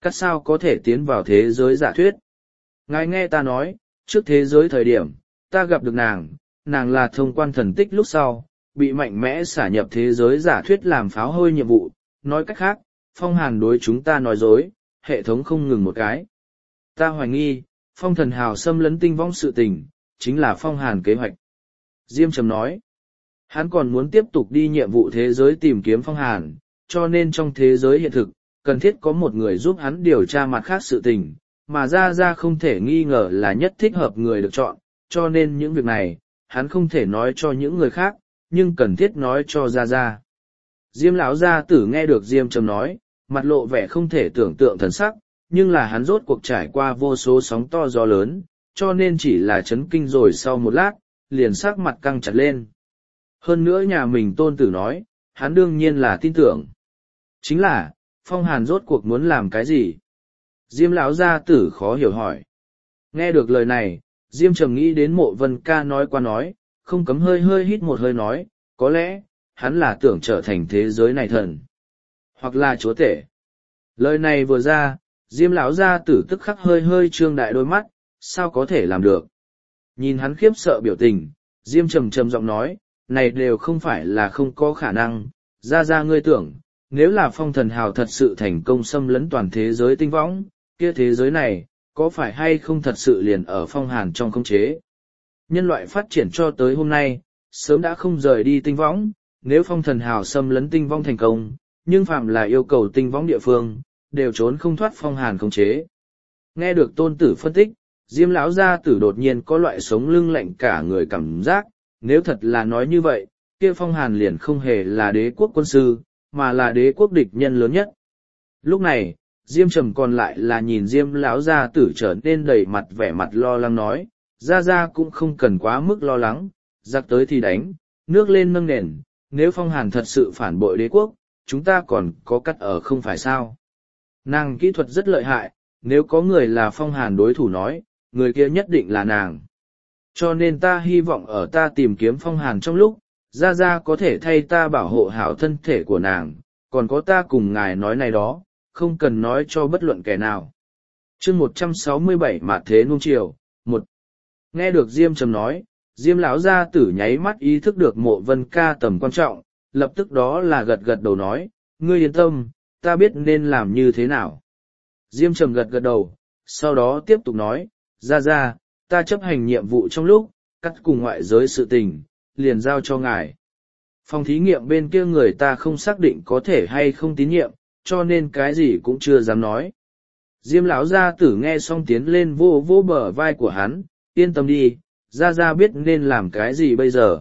cắt sao có thể tiến vào thế giới giả thuyết. Ngài nghe ta nói, trước thế giới thời điểm, ta gặp được nàng là thông quan thần tích lúc sau, bị mạnh mẽ xả nhập thế giới giả thuyết làm pháo hôi nhiệm vụ, nói cách khác, Phong Hàn đối chúng ta nói dối, hệ thống không ngừng một cái. Ta hoài nghi, Phong Thần Hào xâm lấn tinh võng sự tình, chính là Phong Hàn kế hoạch. Diêm Trầm nói, hắn còn muốn tiếp tục đi nhiệm vụ thế giới tìm kiếm Phong Hàn, cho nên trong thế giới hiện thực, cần thiết có một người giúp hắn điều tra mặt khác sự tình, mà ra không thể nghi ngờ là nhất thích hợp người được chọn, cho nên những việc này, hắn không thể nói cho những người khác, nhưng cần thiết nói cho ra. Diêm lão gia tử nghe được Diêm Trầm nói, mặt lộ vẻ không thể tưởng tượng thần sắc, nhưng là hắn rốt cuộc trải qua vô số sóng to gió lớn, cho nên chỉ là chấn kinh rồi sau một lát, liền sắc mặt căng chặt lên. Hơn nữa nhà mình tôn tử nói, hắn đương nhiên là tin tưởng. Chính là, Phong Hàn rốt cuộc muốn làm cái gì? Diêm lão gia tử khó hiểu hỏi. Nghe được lời này, Diêm Trầm nghĩ đến Mộ Vân Ca nói qua nói, không cấm hơi hít một hơi nói, có lẽ, hắn là tưởng trở thành thế giới này thần. Hoặc là chúa tể. Lời này vừa ra, Diêm lão gia tử tức khắc hơi trương đại đôi mắt, sao có thể làm được? Nhìn hắn khiếp sợ biểu tình, Diêm Trầm trầm giọng nói, này đều không phải là không có khả năng, ra ngươi tưởng, nếu là Phong Thần Hào thật sự thành công xâm lấn toàn thế giới tinh võng, kia thế giới này, có phải hay không thật sự liền ở Phong Hàn trong khống chế? Nhân loại phát triển cho tới hôm nay, sớm đã không rời đi tinh võng, nếu Phong Thần Hào xâm lấn tinh võng thành công, nhưng phạm là yêu cầu tinh võng địa phương, đều trốn không thoát Phong Hàn khống chế. Nghe được tôn tử phân tích, Diêm lão gia tử đột nhiên có loại sống lưng lạnh cả người cảm giác, nếu thật là nói như vậy, kia Phong Hàn liền không hề là đế quốc quân sư, mà là đế quốc địch nhân lớn nhất. Lúc này, Diêm Trầm còn lại là nhìn Diêm lão gia tử trở nên đầy mặt vẻ mặt lo lắng nói, ra cũng không cần quá mức lo lắng, giặc tới thì đánh, nước lên nâng nền, nếu Phong Hàn thật sự phản bội đế quốc, chúng ta còn có cắt ở không phải sao. Nàng kỹ thuật rất lợi hại, nếu có người là Phong Hàn đối thủ nói, người kia nhất định là nàng. Cho nên ta hy vọng ở ta tìm kiếm Phong Hàn trong lúc, ra có thể thay ta bảo hộ hảo thân thể của nàng, còn có ta cùng ngài nói này đó, không cần nói cho bất luận kẻ nào. Chương 167 Mạt Thế Nuông Chiều 1. Nghe được Diêm Trầm nói, Diêm lão gia tử nháy mắt ý thức được Mộ Vân Ca tầm quan trọng, lập tức đó là gật đầu nói, ngươi yên tâm, ta biết nên làm như thế nào. Diêm Trầm gật đầu, sau đó tiếp tục nói, ra, ta chấp hành nhiệm vụ trong lúc, cắt cùng ngoại giới sự tình, liền giao cho ngài. Phòng thí nghiệm bên kia người ta không xác định có thể hay không tín nhiệm, cho nên cái gì cũng chưa dám nói. Diêm lão gia tử nghe xong tiến lên vô bờ vai của hắn, yên tâm đi, ra biết nên làm cái gì bây giờ.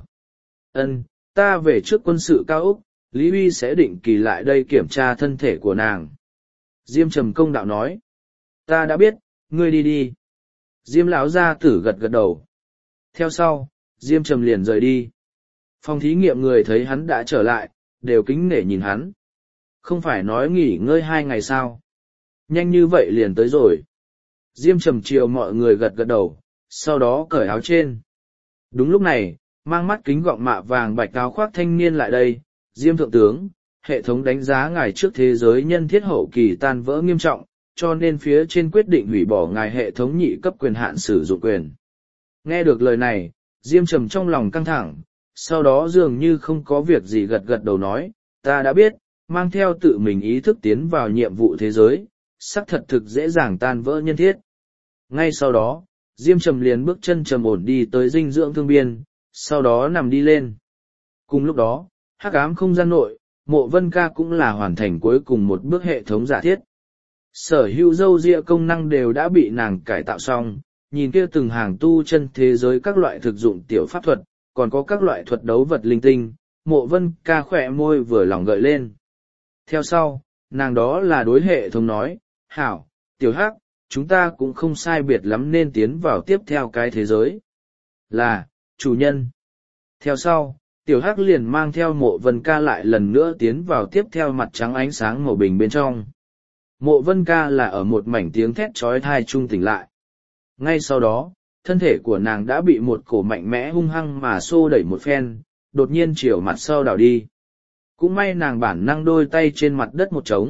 Ta về trước quân sự cao Úc, Lý Huy sẽ định kỳ lại đây kiểm tra thân thể của nàng. Diêm Trầm công đạo nói, ta đã biết, ngươi đi. Diêm lão gia tử gật đầu. Theo sau, Diêm Trầm liền rời đi. Phòng thí nghiệm người thấy hắn đã trở lại, đều kính nể nhìn hắn. Không phải nói nghỉ ngơi 2 ngày sao? Nhanh như vậy liền tới rồi. Diêm Trầm chiều mọi người gật đầu, sau đó cởi áo trên. Đúng lúc này, mang mắt kính gọng mạ vàng bạch áo khoác thanh niên lại đây, Diêm thượng tướng, hệ thống đánh giá ngài trước thế giới nhân thiết hậu kỳ tan vỡ nghiêm trọng, cho nên phía trên quyết định hủy bỏ ngài hệ thống nhị cấp quyền hạn sử dụng quyền. Nghe được lời này, Diêm Trầm trong lòng căng thẳng, sau đó dường như không có việc gì gật đầu nói, ta đã biết, mang theo tự mình ý thức tiến vào nhiệm vụ thế giới, xác thật thực dễ dàng tan vỡ nhân thiết. Ngay sau đó, Diêm Trầm liền bước chân trầm ổn đi tới dinh dưỡng thương biên, sau đó nằm đi lên. Cùng lúc đó, hắc ám không gian nội, Mộ Vân Ca cũng là hoàn thành cuối cùng một bước hệ thống giả thiết. Sở hữu dâu ria công năng đều đã bị nàng cải tạo xong, nhìn kia từng hàng tu chân thế giới các loại thực dụng tiểu pháp thuật, còn có các loại thuật đấu vật linh tinh, Mộ Vân Ca khỏe môi vừa lòng gợi lên. Theo sau, nàng đó là đối hệ thống nói, hảo, tiểu hắc, chúng ta cũng không sai biệt lắm nên tiến vào tiếp theo cái thế giới. Là, chủ nhân. Theo sau, tiểu hắc liền mang theo Mộ Vân Ca lại lần nữa tiến vào tiếp theo mặt trắng ánh sáng màu bình bên trong. Mộ Vân Ca là ở một mảnh tiếng thét chói tai trung tỉnh lại. Ngay sau đó, thân thể của nàng đã bị một cổ mạnh mẽ hung hăng mà xô đẩy một phen, đột nhiên chiều mặt sau đảo đi. Cũng may nàng bản năng đôi tay trên mặt đất một trống,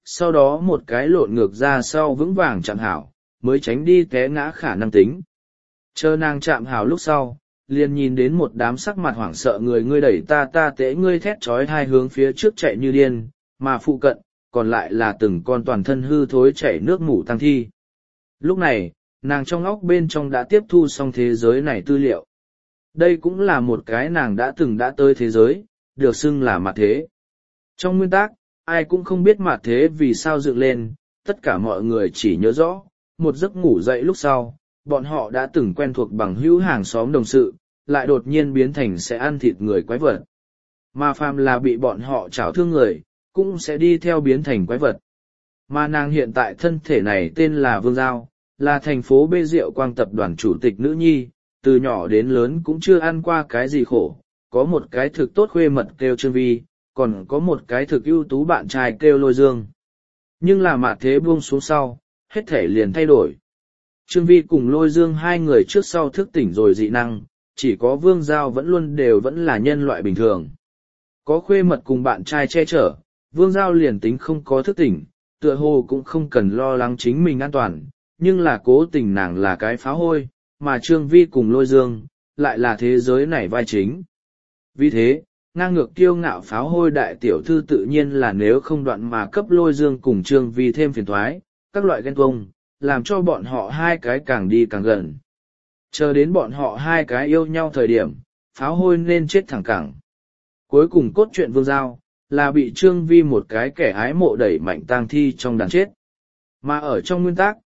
sau đó một cái lộn ngược ra sau vững vàng chạm hảo, mới tránh đi té ngã khả năng tính. Chờ nàng chạm hảo lúc sau, liền nhìn đến một đám sắc mặt hoảng sợ người ngươi đẩy ta tễ ngươi thét trói hai hướng phía trước chạy như điên, mà phụ cận, còn lại là từng con toàn thân hư thối chảy nước mủ tăng thi. Lúc này, nàng trong óc bên trong đã tiếp thu xong thế giới này tư liệu. Đây cũng là một cái nàng đã tới thế giới, được xưng là mặt thế. Trong nguyên tắc, ai cũng không biết mặt thế vì sao dựng lên, tất cả mọi người chỉ nhớ rõ, một giấc ngủ dậy lúc sau, bọn họ đã từng quen thuộc bằng hữu hàng xóm đồng sự, lại đột nhiên biến thành sẽ ăn thịt người quái vật. Mà phàm là bị bọn họ trảo thương người, cũng sẽ đi theo biến thành quái vật. Mà nàng hiện tại thân thể này tên là Vương Giao, là thành phố Bê Diệu Quang tập đoàn chủ tịch nữ nhi, từ nhỏ đến lớn cũng chưa ăn qua cái gì khổ, có một cái thực tốt khuê mật kêu Trương Vi, còn có một cái thực ưu tú bạn trai kêu Lôi Dương. Nhưng là mạt thế buông xuống sau, hết thể liền thay đổi. Trương Vi cùng Lôi Dương hai người trước sau thức tỉnh rồi dị năng, chỉ có Vương Giao vẫn là nhân loại bình thường. Có khuê mật cùng bạn trai che chở, Vương Giao liền tính không có thức tỉnh, tựa hồ cũng không cần lo lắng chính mình an toàn, nhưng là cố tình nàng là cái phá hôi, mà Trương Vi cùng Lôi Dương, lại là thế giới này vai chính. Vì thế, ngang ngược kiêu ngạo pháo hôi đại tiểu thư tự nhiên là nếu không đoạn mà cấp Lôi Dương cùng Trương Vi thêm phiền thoái, các loại ghen tuông, làm cho bọn họ hai cái càng đi càng gần. Chờ đến bọn họ hai cái yêu nhau thời điểm, pháo hôi nên chết thẳng cẳng. Cuối cùng cốt truyện Vương Giao, là bị Trương Vi một cái kẻ ái mộ đẩy mạnh tang thi trong đàn chết. Mà ở trong nguyên tắc,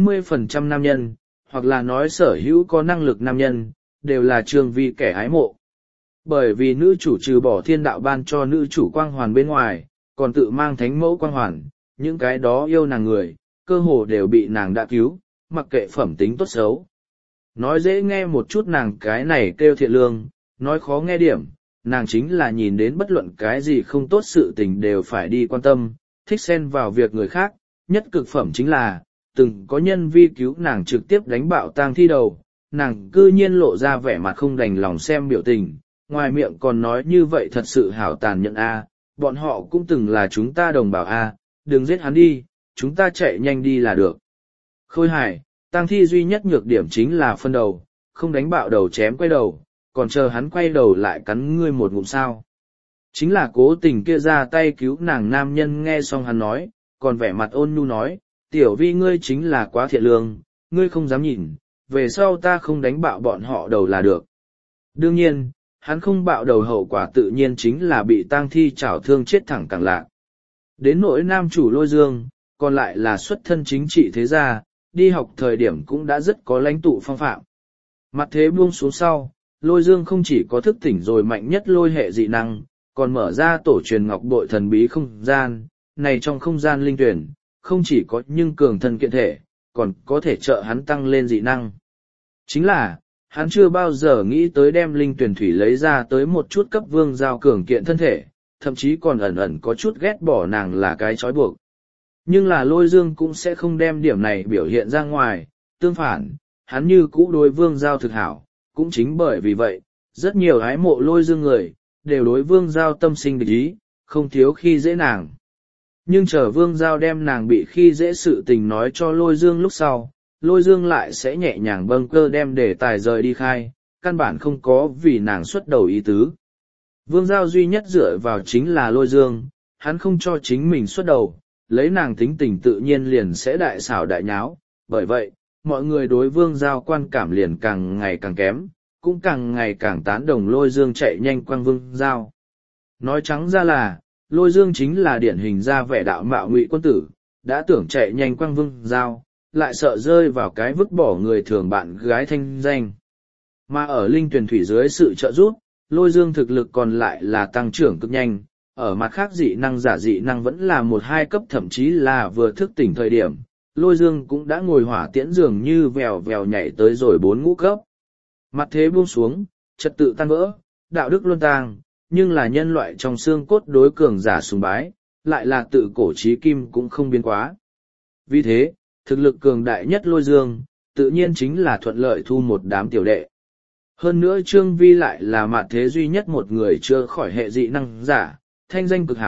90% nam nhân, hoặc là nói sở hữu có năng lực nam nhân, đều là Trương Vi kẻ ái mộ. Bởi vì nữ chủ trừ bỏ thiên đạo ban cho nữ chủ quang hoàn bên ngoài, còn tự mang thánh mẫu quang hoàn, những cái đó yêu nàng người, cơ hồ đều bị nàng đã cứu, mặc kệ phẩm tính tốt xấu. Nói dễ nghe một chút nàng cái này kêu thiện lương, nói khó nghe điểm, nàng chính là nhìn đến bất luận cái gì không tốt sự tình đều phải đi quan tâm, thích xen vào việc người khác, nhất cực phẩm chính là, từng có nhân vi cứu nàng trực tiếp đánh bạo tang thi đầu, nàng cư nhiên lộ ra vẻ mặt không đành lòng xem biểu tình, ngoài miệng còn nói như vậy thật sự hảo tàn nhẫn a, bọn họ cũng từng là chúng ta đồng bào a, đừng giết hắn đi, chúng ta chạy nhanh đi là được. Khôi hài, tang thi duy nhất nhược điểm chính là phân đầu, không đánh bạo đầu chém quay đầu, còn chờ hắn quay đầu lại cắn ngươi một ngụm sao. Chính là cố tình kia ra tay cứu nàng nam nhân nghe xong hắn nói, còn vẻ mặt ôn nhu nói, tiểu vi ngươi chính là quá thiện lương, ngươi không dám nhìn, về sau ta không đánh bạo bọn họ đầu là được. Đương nhiên, hắn không bạo đầu hậu quả tự nhiên chính là bị tang thi chảo thương chết thẳng cẳng lạc. Đến nỗi nam chủ Lôi Dương, còn lại là xuất thân chính trị thế gia, đi học thời điểm cũng đã rất có lãnh tụ phong phạm. Mặt thế buông xuống sau, Lôi Dương không chỉ có thức tỉnh rồi mạnh nhất lôi hệ dị năng, còn mở ra tổ truyền ngọc bội thần bí không gian, này trong không gian linh tuyển, không chỉ có nhưng cường thân kiện thể, còn có thể trợ hắn tăng lên dị năng. Chính là, hắn chưa bao giờ nghĩ tới đem linh tuyển thủy lấy ra tới một chút cấp Vương Giao cường kiện thân thể, thậm chí còn ẩn ẩn có chút ghét bỏ nàng là cái trói buộc. Nhưng là Lôi Dương cũng sẽ không đem điểm này biểu hiện ra ngoài, tương phản, hắn như cũ đối Vương Giao thực hảo, cũng chính bởi vì vậy, rất nhiều ái mộ Lôi Dương người, đều đối Vương Giao tâm sinh địch ý, không thiếu khi dễ nàng. Nhưng chờ Vương Giao đem nàng bị khi dễ sự tình nói cho Lôi Dương lúc sau, Lôi Dương lại sẽ nhẹ nhàng bâng cơ đem đề tài rời đi khai, căn bản không có vì nàng xuất đầu ý tứ. Vương Giao duy nhất dựa vào chính là Lôi Dương, hắn không cho chính mình xuất đầu, lấy nàng tính tình tự nhiên liền sẽ đại xảo đại nháo, bởi vậy, mọi người đối Vương Giao quan cảm liền càng ngày càng kém, cũng càng ngày càng tán đồng Lôi Dương chạy nhanh quang Vương Giao. Nói trắng ra là, Lôi Dương chính là điển hình ra vẻ đạo mạo ngụy quân tử, đã tưởng chạy nhanh quang Vương Giao, lại sợ rơi vào cái vứt bỏ người thường bạn gái thanh danh. Mà ở linh tuyển thủy dưới sự trợ giúp, Lôi Dương thực lực còn lại là tăng trưởng cực nhanh, ở mặt khác dị năng giả dị năng vẫn là 1-2 cấp thậm chí là vừa thức tỉnh thời điểm, Lôi Dương cũng đã ngồi hỏa tiễn dường như vèo vèo nhảy tới rồi 4-5 cấp. Mặt thế buông xuống, trật tự tan vỡ, đạo đức luân tang, nhưng là nhân loại trong xương cốt đối cường giả sùng bái, lại là tự cổ chí kim cũng không biến quá. Vì thế, thực lực cường đại nhất Lôi Dương, tự nhiên chính là thuận lợi thu một đám tiểu đệ. Hơn nữa Trương Vi lại là mặt thế duy nhất một người chưa khỏi hệ dị năng giả, thanh danh cực hảo,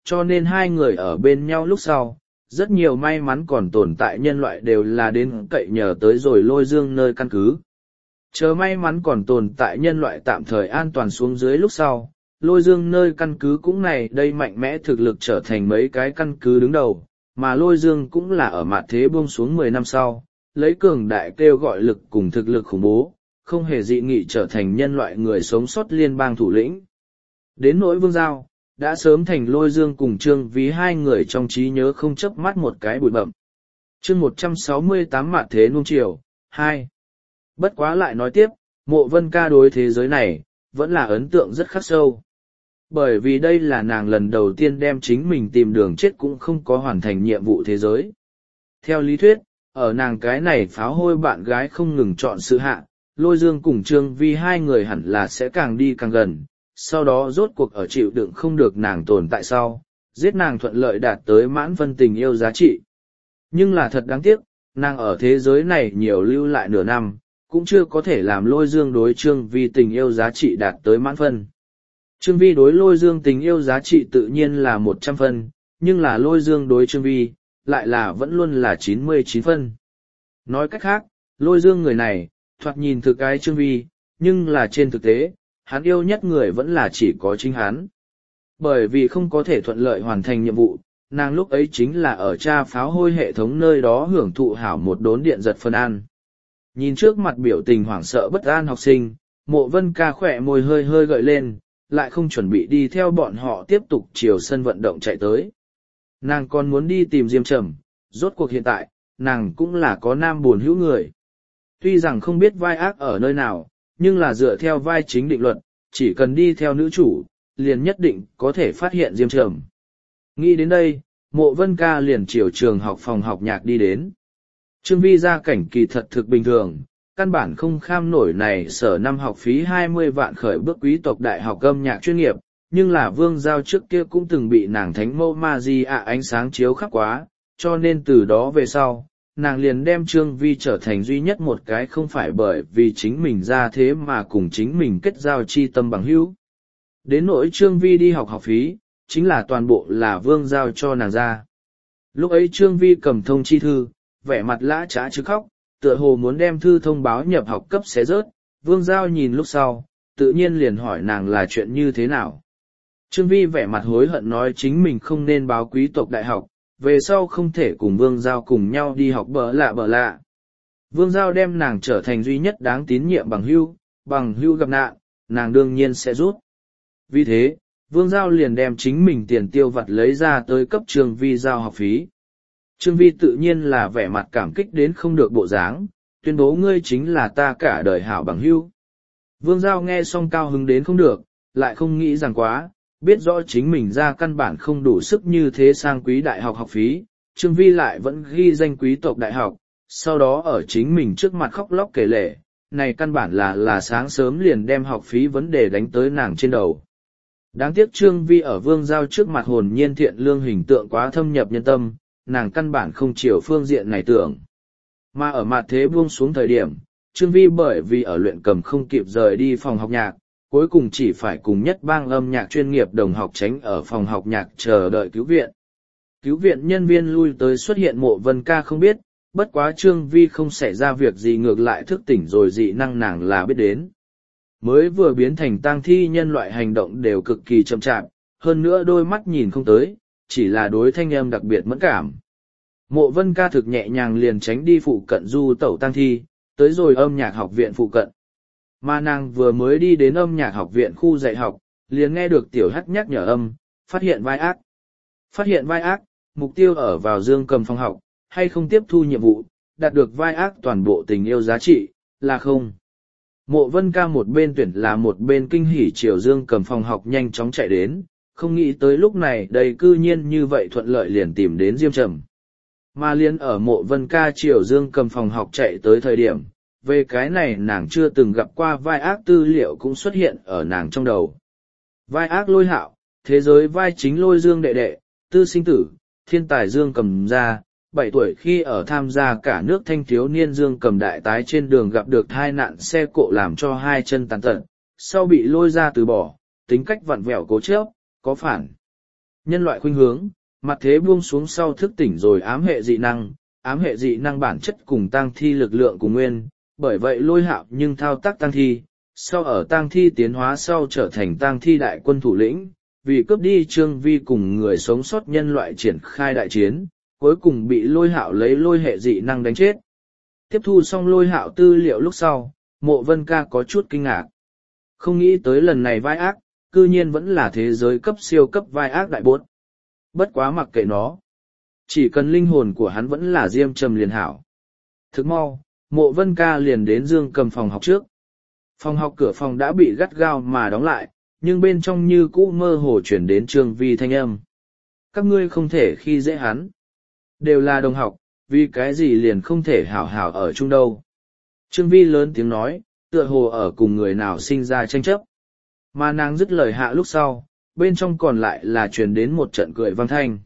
cho nên hai người ở bên nhau lúc sau, rất nhiều may mắn còn tồn tại nhân loại đều là đến cậy nhờ tới rồi Lôi Dương nơi căn cứ. Chờ may mắn còn tồn tại nhân loại tạm thời an toàn xuống dưới lúc sau, Lôi Dương nơi căn cứ cũng này đây mạnh mẽ thực lực trở thành mấy cái căn cứ đứng đầu, mà Lôi Dương cũng là ở mặt thế buông xuống 10 năm sau, lấy cường đại kêu gọi lực cùng thực lực khủng bố, không hề dị nghị trở thành nhân loại người sống sót liên bang thủ lĩnh. Đến nỗi Vương Giao, đã sớm thành Lôi Dương cùng Trương Ví hai người trong trí nhớ không chớp mắt một cái bụi bậm. Chương 168 Mạt thế nuông chiều 2. Bất quá lại nói tiếp, Mộ Vân Ca đối thế giới này, vẫn là ấn tượng rất khắc sâu. Bởi vì đây là nàng lần đầu tiên đem chính mình tìm đường chết cũng không có hoàn thành nhiệm vụ thế giới. Theo lý thuyết, ở nàng cái này pháo hôi bạn gái không ngừng chọn sự hạ, Lôi Dương cùng Trương Vi hai người hẳn là sẽ càng đi càng gần, sau đó rốt cuộc ở chịu đựng không được nàng tồn tại sau, giết nàng thuận lợi đạt tới mãn phân tình yêu giá trị. Nhưng là thật đáng tiếc, nàng ở thế giới này nhiều lưu lại nửa năm, cũng chưa có thể làm Lôi Dương đối Trương Vi tình yêu giá trị đạt tới mãn phân. Trương Vi đối Lôi Dương tình yêu giá trị tự nhiên là 100 phân, nhưng là Lôi Dương đối Trương Vi, lại là vẫn luôn là 99 phân. Nói cách khác, Lôi Dương người này, thoạt nhìn thực cái Trương Vi, nhưng là trên thực tế, hắn yêu nhất người vẫn là chỉ có chính hắn. Bởi vì không có thể thuận lợi hoàn thành nhiệm vụ, nàng lúc ấy chính là ở tra pháo hôi hệ thống nơi đó hưởng thụ hảo một đốn điện giật phân ăn. Nhìn trước mặt biểu tình hoảng sợ bất an học sinh, Mộ Vân Ca khỏe môi hơi hơi gợi lên, lại không chuẩn bị đi theo bọn họ tiếp tục chiều sân vận động chạy tới. Nàng còn muốn đi tìm Diêm Trầm, rốt cuộc hiện tại, nàng cũng là có nam buồn hữu người. Tuy rằng không biết vai ác ở nơi nào, nhưng là dựa theo vai chính định luật, chỉ cần đi theo nữ chủ, liền nhất định có thể phát hiện Diêm Trầm. Nghĩ đến đây, Mộ Vân Ca liền chiều trường học phòng học nhạc đi đến. Trương Vi gia cảnh kỳ thật thực bình thường, căn bản không kham nổi này sở năm học phí 20 vạn khởi bước quý tộc đại học âm nhạc chuyên nghiệp, nhưng là Vương Giao trước kia cũng từng bị nàng thánh mẫu Maria ánh sáng chiếu khắc quá, cho nên từ đó về sau, nàng liền đem Trương Vi trở thành duy nhất một cái không phải bởi vì chính mình ra thế mà cùng chính mình kết giao chi tâm bằng hữu. Đến nỗi Trương Vi đi học học phí, chính là toàn bộ là Vương Giao cho nàng ra. Lúc ấy Trương Vi cầm thông chi thư, vẻ mặt lã trá chứ khóc, tựa hồ muốn đem thư thông báo nhập học cấp xé rớt. Vương Giao nhìn lúc sau, tự nhiên liền hỏi nàng là chuyện như thế nào. Trương Vi vẻ mặt hối hận nói chính mình không nên báo quý tộc đại học, về sau không thể cùng Vương Giao cùng nhau đi học bỡ lạ. Vương Giao đem nàng trở thành duy nhất đáng tín nhiệm bằng hưu gặp nạn, nàng đương nhiên sẽ rút. Vì thế, Vương Giao liền đem chính mình tiền tiêu vặt lấy ra tới cấp Trương Vi giao học phí. Trương Vi tự nhiên là vẻ mặt cảm kích đến không được bộ dáng, tuyên bố ngươi chính là ta cả đời hảo bằng hữu. Vương Giao nghe xong cao hứng đến không được, lại không nghĩ rằng quá, biết rõ chính mình ra căn bản không đủ sức như thế sang quý đại học học phí, Trương Vi lại vẫn ghi danh quý tộc đại học, sau đó ở chính mình trước mặt khóc lóc kể lể, này căn bản là sáng sớm liền đem học phí vấn đề đánh tới nàng trên đầu. Đáng tiếc Trương Vi ở Vương Giao trước mặt hồn nhiên thiện lương hình tượng quá thâm nhập nhân tâm, nàng căn bản không chiều phương diện này tưởng. Mà ở mặt thế buông xuống thời điểm, Trương Vi bởi vì ở luyện cầm không kịp rời đi phòng học nhạc, cuối cùng chỉ phải cùng nhất bang âm nhạc chuyên nghiệp đồng học tránh ở phòng học nhạc chờ đợi cứu viện. Cứu viện nhân viên lui tới xuất hiện Mộ Vân Ca không biết, bất quá Trương Vi không xảy ra việc gì ngược lại thức tỉnh rồi dị năng nàng là biết đến. Mới vừa biến thành tang thi nhân loại hành động đều cực kỳ chậm chạp, hơn nữa đôi mắt nhìn không tới, chỉ là đối thanh âm đặc biệt mẫn cảm. Mộ Vân Ca thực nhẹ nhàng liền tránh đi phụ cận du tẩu tang thi, tới rồi âm nhạc học viện phụ cận. Mà nàng vừa mới đi đến âm nhạc học viện khu dạy học, liền nghe được tiểu hắt nhắc nhở âm, phát hiện vai ác. Phát hiện vai ác, mục tiêu ở vào Dương Cầm phòng học, hay không tiếp thu nhiệm vụ, đạt được vai ác toàn bộ tình yêu giá trị, là không. Mộ Vân Ca một bên tuyển là một bên kinh hỉ chiều Dương Cầm phòng học nhanh chóng chạy đến, không nghĩ tới lúc này đây cư nhiên như vậy thuận lợi liền tìm đến Diêm Trầm. Mà liên ở Mộ Vân Ca chiều Dương Cầm phòng học chạy tới thời điểm, về cái này nàng chưa từng gặp qua vai ác tư liệu cũng xuất hiện ở nàng trong đầu. Vai ác Lôi Hạo, thế giới vai chính Lôi Dương đệ đệ, tư sinh tử, thiên tài Dương Cầm ra, 7 tuổi khi ở tham gia cả nước thanh thiếu niên Dương Cầm đại tái trên đường gặp được tai nạn xe cộ làm cho hai chân tàn tật, sau bị lôi ra từ bỏ, tính cách vặn vẹo cố chấp, có phản Nhân loại khuynh hướng, mặt thế buông xuống sau thức tỉnh rồi ám hệ dị năng bản chất cùng tang thi lực lượng cùng nguyên, bởi vậy Lôi Hạo nhưng thao tác tang thi, sau ở tang thi tiến hóa sau trở thành tang thi đại quân thủ lĩnh, vì cướp đi Trương Vi cùng người sống sót nhân loại triển khai đại chiến, cuối cùng bị Lôi Hạo lấy lôi hệ dị năng đánh chết. Tiếp thu xong Lôi Hạo tư liệu lúc sau, Mộ Vân Ca có chút kinh ngạc. Không nghĩ tới lần này vai ác, cư nhiên vẫn là thế giới cấp siêu cấp vai ác đại bốt. Bất quá mặc kệ nó. Chỉ cần linh hồn của hắn vẫn là diêm trầm liền hảo. Thức mau, Mộ Vân Ca liền đến Dương Cầm phòng học trước. Phòng học cửa phòng đã bị gắt gao mà đóng lại, nhưng bên trong như cũ mơ hồ chuyển đến Trương Vi thanh âm. Các ngươi không thể khi dễ hắn. Đều là đồng học, vì cái gì liền không thể hảo hảo ở chung đâu. Trương Vi lớn tiếng nói, tựa hồ ở cùng người nào sinh ra tranh chấp. Mà nàng dứt lời hạ lúc sau, bên trong còn lại là truyền đến một trận cười vang thanh.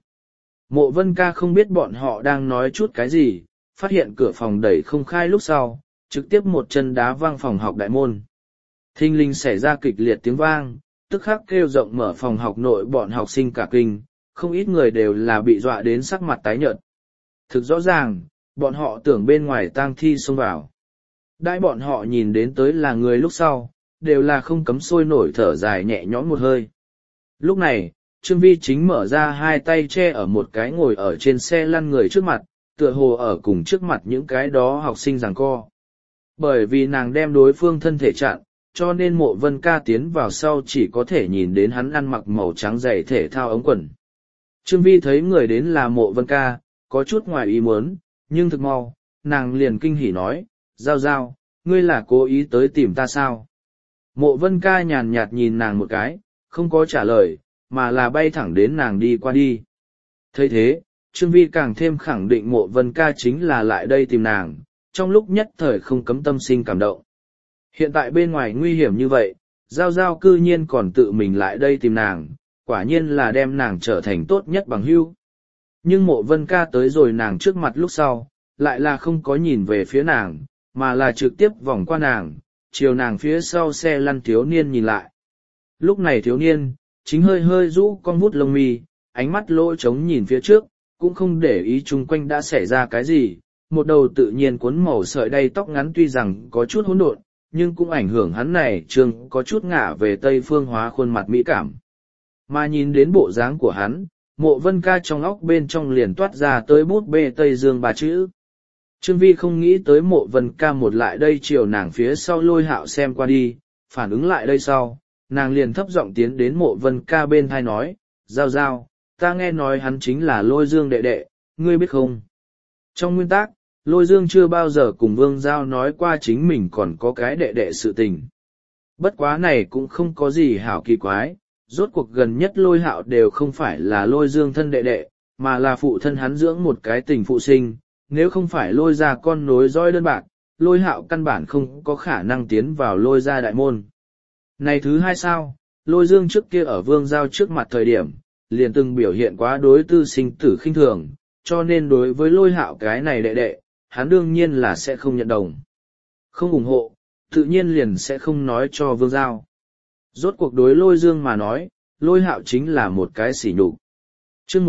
Mộ Vân Ca không biết bọn họ đang nói chút cái gì, phát hiện cửa phòng đẩy không khai lúc sau, trực tiếp một chân đá vang phòng học đại môn. Thinh linh xảy ra kịch liệt tiếng vang, tức khắc kêu rộng mở phòng học nội bọn học sinh cả kinh, không ít người đều là bị dọa đến sắc mặt tái nhợt. Thực rõ ràng, bọn họ tưởng bên ngoài tang thi xông vào. Đãi bọn họ nhìn đến tới là người lúc sau, đều là không cấm sôi nổi thở dài nhẹ nhõm một hơi. Lúc này, Trương Vi chính mở ra hai tay che ở một cái ngồi ở trên xe lăn người trước mặt, tựa hồ ở cùng trước mặt những cái đó học sinh giằng co. Bởi vì nàng đem đối phương thân thể chặn, cho nên Mộ Vân Ca tiến vào sau chỉ có thể nhìn đến hắn ăn mặc màu trắng giày thể thao ống quần. Trương Vi thấy người đến là Mộ Vân Ca, có chút ngoài ý muốn, nhưng thực mau, nàng liền kinh hỉ nói, Giao Giao, ngươi là cố ý tới tìm ta sao? Mộ Vân Ca nhàn nhạt nhìn nàng một cái, không có trả lời, mà là bay thẳng đến nàng đi qua đi. Thấy thế, Trương Vi càng thêm khẳng định Mộ Vân Ca chính là lại đây tìm nàng, trong lúc nhất thời không cấm tâm sinh cảm động. Hiện tại bên ngoài nguy hiểm như vậy, Giao Giao cư nhiên còn tự mình lại đây tìm nàng, quả nhiên là đem nàng trở thành tốt nhất bằng hữu. Nhưng Mộ Vân Ca tới rồi nàng trước mặt lúc sau, lại là không có nhìn về phía nàng, mà là trực tiếp vòng qua nàng, chiều nàng phía sau xe lăn thiếu niên nhìn lại. Lúc này thiếu niên, chính hơi hơi rũ con vút lông mi, ánh mắt lỗ trống nhìn phía trước, cũng không để ý chung quanh đã xảy ra cái gì, một đầu tự nhiên cuốn màu sợi đay tóc ngắn tuy rằng có chút hỗn độn, nhưng cũng ảnh hưởng hắn này trương có chút ngả về tây phương hóa khuôn mặt mỹ cảm. Mà nhìn đến bộ dáng của hắn, Mộ Vân Ca trong óc bên trong liền toát ra tới bút bê Tây Dương ba chữ. Trương Vi không nghĩ tới Mộ Vân Ca một lại đây chiều nàng phía sau Lôi Hạo xem qua đi, phản ứng lại đây sau, nàng liền thấp giọng tiến đến Mộ Vân Ca bên thai nói, Giao Giao, ta nghe nói hắn chính là Lôi Dương đệ đệ, ngươi biết không? Trong nguyên tắc, Lôi Dương chưa bao giờ cùng Vương Giao nói qua chính mình còn có cái đệ đệ sự tình. Bất quá này cũng không có gì hảo kỳ quái, rốt cuộc gần nhất Lôi Hạo đều không phải là Lôi Dương thân đệ đệ, mà là phụ thân hắn dưỡng một cái tình phụ sinh, nếu không phải Lôi ra con nối dõi đơn bạc, Lôi Hạo căn bản không có khả năng tiến vào Lôi ra đại môn. Này thứ hai sao, Lôi Dương trước kia ở Vương Giao trước mặt thời điểm, liền từng biểu hiện quá đối tư sinh tử khinh thường, cho nên đối với Lôi Hạo cái này đệ đệ, hắn đương nhiên là sẽ không nhận đồng. Không ủng hộ, tự nhiên liền sẽ không nói cho Vương Giao. Rốt cuộc đối Lôi Dương mà nói, Lôi Hạo chính là một cái sỉ nhục. Chương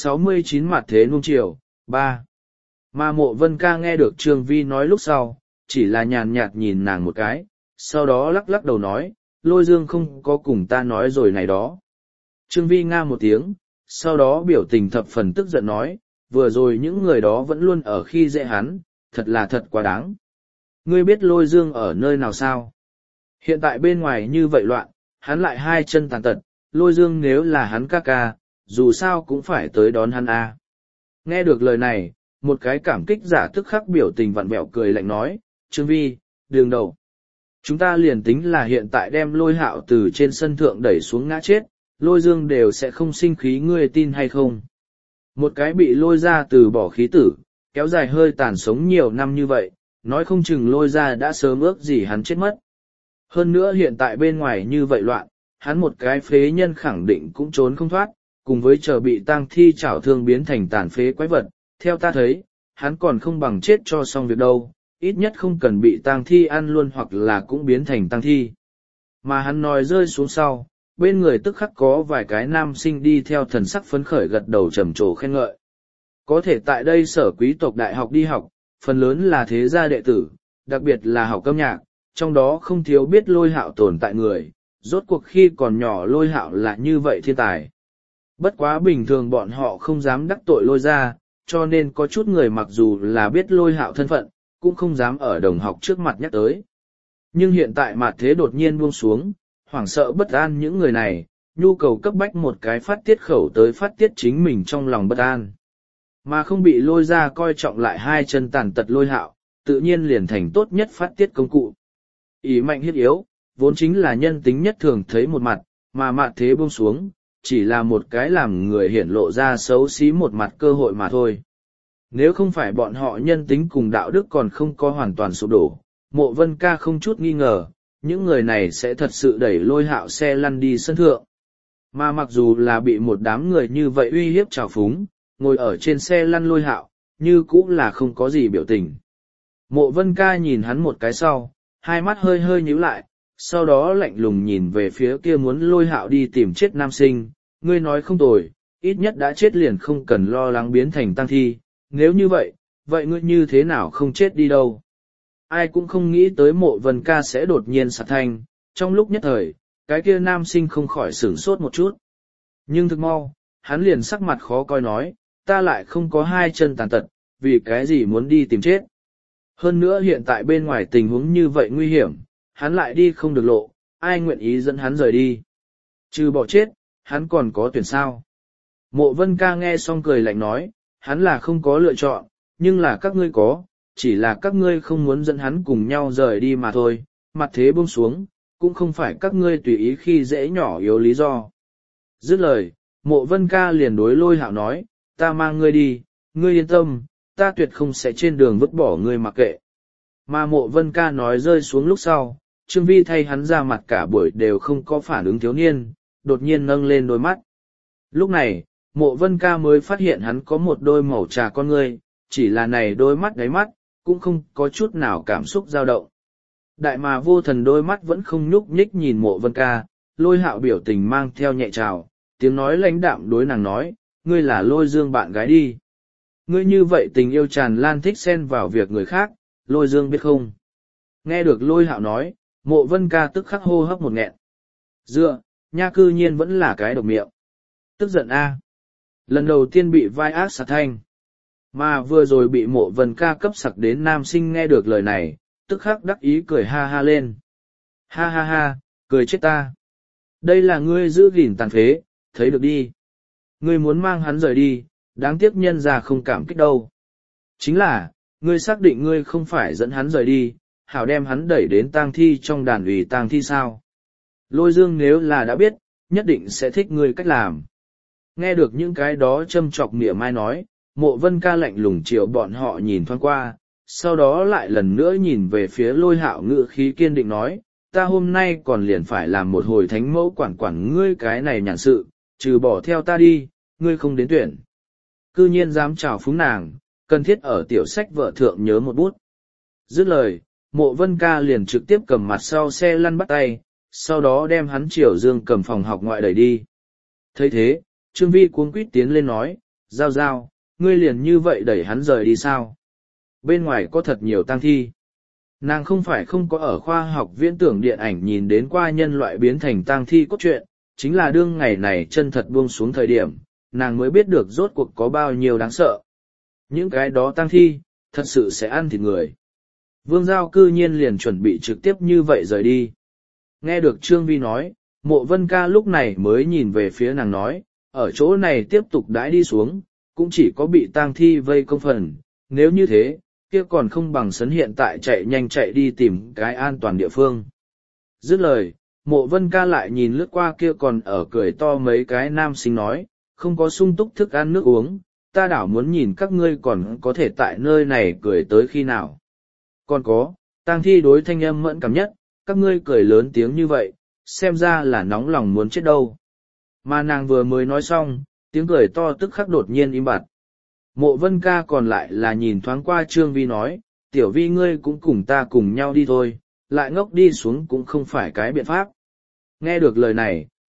169 mặt thế nuông chiều, 3. Mà Mộ Vân Ca nghe được Trương Vi nói lúc sau, chỉ là nhàn nhạt nhìn nàng một cái, sau đó lắc lắc đầu nói, Lôi Dương không có cùng ta nói rồi này đó. Trương Vi nga một tiếng, sau đó biểu tình thập phần tức giận nói, vừa rồi những người đó vẫn luôn ở khi dễ hắn, thật là thật quá đáng. Ngươi biết Lôi Dương ở nơi nào sao? Hiện tại bên ngoài như vậy loạn, hắn lại hai chân tàn tật, Lôi Dương nếu là hắn ca ca, dù sao cũng phải tới đón hắn a. Nghe được lời này, một cái cảm kích giả tức khắc biểu tình vặn vẹo cười lạnh nói, Trương Vi, đường đầu. Chúng ta liền tính là hiện tại đem Lôi Hạo từ trên sân thượng đẩy xuống ngã chết, Lôi Dương đều sẽ không sinh khí, ngươi tin hay không? Một cái bị lôi ra từ bỏ khí tử, kéo dài hơi tàn sống nhiều năm như vậy, nói không chừng Lôi ra đã sớm ước gì hắn chết mất. Hơn nữa hiện tại bên ngoài như vậy loạn, hắn một cái phế nhân khẳng định cũng trốn không thoát, cùng với chờ bị tang thi chảo thương biến thành tàn phế quái vật, theo ta thấy, hắn còn không bằng chết cho xong việc đâu, ít nhất không cần bị tang thi ăn luôn hoặc là cũng biến thành tang thi. Mà hắn nói rơi xuống sau, bên người tức khắc có vài cái nam sinh đi theo thần sắc phấn khởi gật đầu trầm trồ khen ngợi. Có thể tại đây sở quý tộc đại học đi học, phần lớn là thế gia đệ tử, đặc biệt là học âm nhạc, trong đó không thiếu biết Lôi Hạo tồn tại người, rốt cuộc khi còn nhỏ Lôi Hạo là như vậy thiên tài. Bất quá bình thường bọn họ không dám đắc tội Lôi ra, cho nên có chút người mặc dù là biết Lôi Hạo thân phận, cũng không dám ở đồng học trước mặt nhắc tới. Nhưng hiện tại mặt thế đột nhiên buông xuống, hoảng sợ bất an những người này, nhu cầu cấp bách một cái phát tiết khẩu tới phát tiết chính mình trong lòng bất an. Mà không bị Lôi ra coi trọng lại hai chân tàn tật Lôi Hạo, tự nhiên liền thành tốt nhất phát tiết công cụ. Ý mạnh hiết yếu, vốn chính là nhân tính nhất thường thấy một mặt, mà mặt thế buông xuống, chỉ là một cái làm người hiển lộ ra xấu xí một mặt cơ hội mà thôi. Nếu không phải bọn họ nhân tính cùng đạo đức còn không có hoàn toàn sụp đổ, Mộ Vân Ca không chút nghi ngờ, những người này sẽ thật sự đẩy Lôi Hạo xe lăn đi sân thượng. Mà mặc dù là bị một đám người như vậy uy hiếp trào phúng, ngồi ở trên xe lăn Lôi Hạo, như cũng là không có gì biểu tình. Mộ Vân Ca nhìn hắn một cái sau, hai mắt hơi hơi nhíu lại, sau đó lạnh lùng nhìn về phía kia muốn Lôi Hạo đi tìm chết nam sinh, ngươi nói không tồi, ít nhất đã chết liền không cần lo lắng biến thành tang thi, nếu như vậy, vậy ngươi như thế nào không chết đi đâu. Ai cũng không nghĩ tới Mộ Vân Ca sẽ đột nhiên sạt thanh, trong lúc nhất thời, cái kia nam sinh không khỏi sửng sốt một chút. Nhưng thực mau, hắn liền sắc mặt khó coi nói, ta lại không có hai chân tàn tật, vì cái gì muốn đi tìm chết. Hơn nữa hiện tại bên ngoài tình huống như vậy nguy hiểm, hắn lại đi không được lộ, ai nguyện ý dẫn hắn rời đi. Trừ bỏ chết, hắn còn có tuyển sao. Mộ Vân Ca nghe xong cười lạnh nói, hắn là không có lựa chọn, nhưng là các ngươi có, chỉ là các ngươi không muốn dẫn hắn cùng nhau rời đi mà thôi, mặt thế buông xuống, cũng không phải các ngươi tùy ý khi dễ nhỏ yếu lý do. Dứt lời, Mộ Vân Ca liền đối Lôi Hạo nói, ta mang ngươi đi, ngươi yên tâm, ta tuyệt không sẽ trên đường vứt bỏ ngươi mặc kệ. Mà Mộ Vân Ca nói rơi xuống lúc sau, Trương Vi thay hắn ra mặt cả buổi đều không có phản ứng thiếu niên, đột nhiên nâng lên đôi mắt. Lúc này, Mộ Vân Ca mới phát hiện hắn có một đôi màu trà con ngươi, chỉ là này đôi mắt đáy mắt, cũng không có chút nào cảm xúc dao động. Đại mà vô thần đôi mắt vẫn không nhúc nhích nhìn Mộ Vân Ca, Lôi Hạo biểu tình mang theo nhẹ trào, tiếng nói lãnh đạm đối nàng nói, ngươi là Lôi Dương bạn gái đi. Ngươi như vậy tình yêu tràn lan thích xen vào việc người khác, Lôi Dương biết không? Nghe được Lôi Hạo nói, Mộ Vân Ca tức khắc hô hấp một nghẹn. Dựa, nha cư nhiên vẫn là cái độc miệng. Tức giận a. Lần đầu tiên bị vai ác sạc thanh. Mà vừa rồi bị Mộ Vân Ca cấp sặc đến nam sinh nghe được lời này, tức khắc đắc ý cười ha ha lên. Ha ha ha, cười chết ta. Đây là ngươi giữ gìn tàn phế, thấy được đi. Ngươi muốn mang hắn rời đi, đáng tiếc nhân ra không cảm kích đâu. Chính là, ngươi xác định ngươi không phải dẫn hắn rời đi, hảo đem hắn đẩy đến tang thi trong đàn ủy tang thi sao. Lôi Dương nếu là đã biết, nhất định sẽ thích ngươi cách làm. Nghe được những cái đó châm chọc mỉa mai nói, Mộ Vân Ca lạnh lùng chiều bọn họ nhìn thoáng qua, sau đó lại lần nữa nhìn về phía Lôi Hạo ngữ khí kiên định nói, ta hôm nay còn liền phải làm một hồi thánh mẫu quản ngươi cái này nhàn sự, trừ bỏ theo ta đi, ngươi không đến tuyển. Cư nhiên dám chào phúng nàng, cần thiết ở tiểu sách vợ thượng nhớ một bút. Dứt lời, Mộ Vân Ca liền trực tiếp cầm mặt sau xe lăn bắt tay, sau đó đem hắn chiều Dương cầm phòng học ngoại đẩy đi. Thấy thế, Trương Vi cuống quýt tiến lên nói, Giao Giao, ngươi liền như vậy đẩy hắn rời đi sao? Bên ngoài có thật nhiều tang thi. Nàng không phải không có ở khoa học viễn tưởng điện ảnh nhìn đến qua nhân loại biến thành tang thi cốt truyện, chính là đương ngày này chân thật buông xuống thời điểm, nàng mới biết được rốt cuộc có bao nhiêu đáng sợ. Những cái đó tang thi, thật sự sẽ ăn thịt người. Vương Giao cư nhiên liền chuẩn bị trực tiếp như vậy rời đi. Nghe được Trương Vi nói, Mộ Vân Ca lúc này mới nhìn về phía nàng nói, ở chỗ này tiếp tục đãi đi xuống, cũng chỉ có bị tang thi vây công phần, nếu như thế, kia còn không bằng sấn hiện tại chạy nhanh chạy đi tìm cái an toàn địa phương. Dứt lời, Mộ Vân Ca lại nhìn lướt qua kia còn ở cười to mấy cái nam sinh nói, không có sung túc thức ăn nước uống, ta đảo muốn nhìn các ngươi còn có thể tại nơi này cười tới khi nào. Còn có, tang thi đối thanh âm mẫn cảm nhất, các ngươi cười lớn tiếng như vậy, xem ra là nóng lòng muốn chết đâu. Mà nàng vừa mới nói xong, tiếng cười to tức khắc đột nhiên im bặt. Mộ Vân Ca còn lại là nhìn thoáng qua Trương Vi nói, tiểu Vi ngươi cũng cùng ta cùng nhau đi thôi, lại ngốc đi xuống cũng không phải cái biện pháp. Nghe được lời này,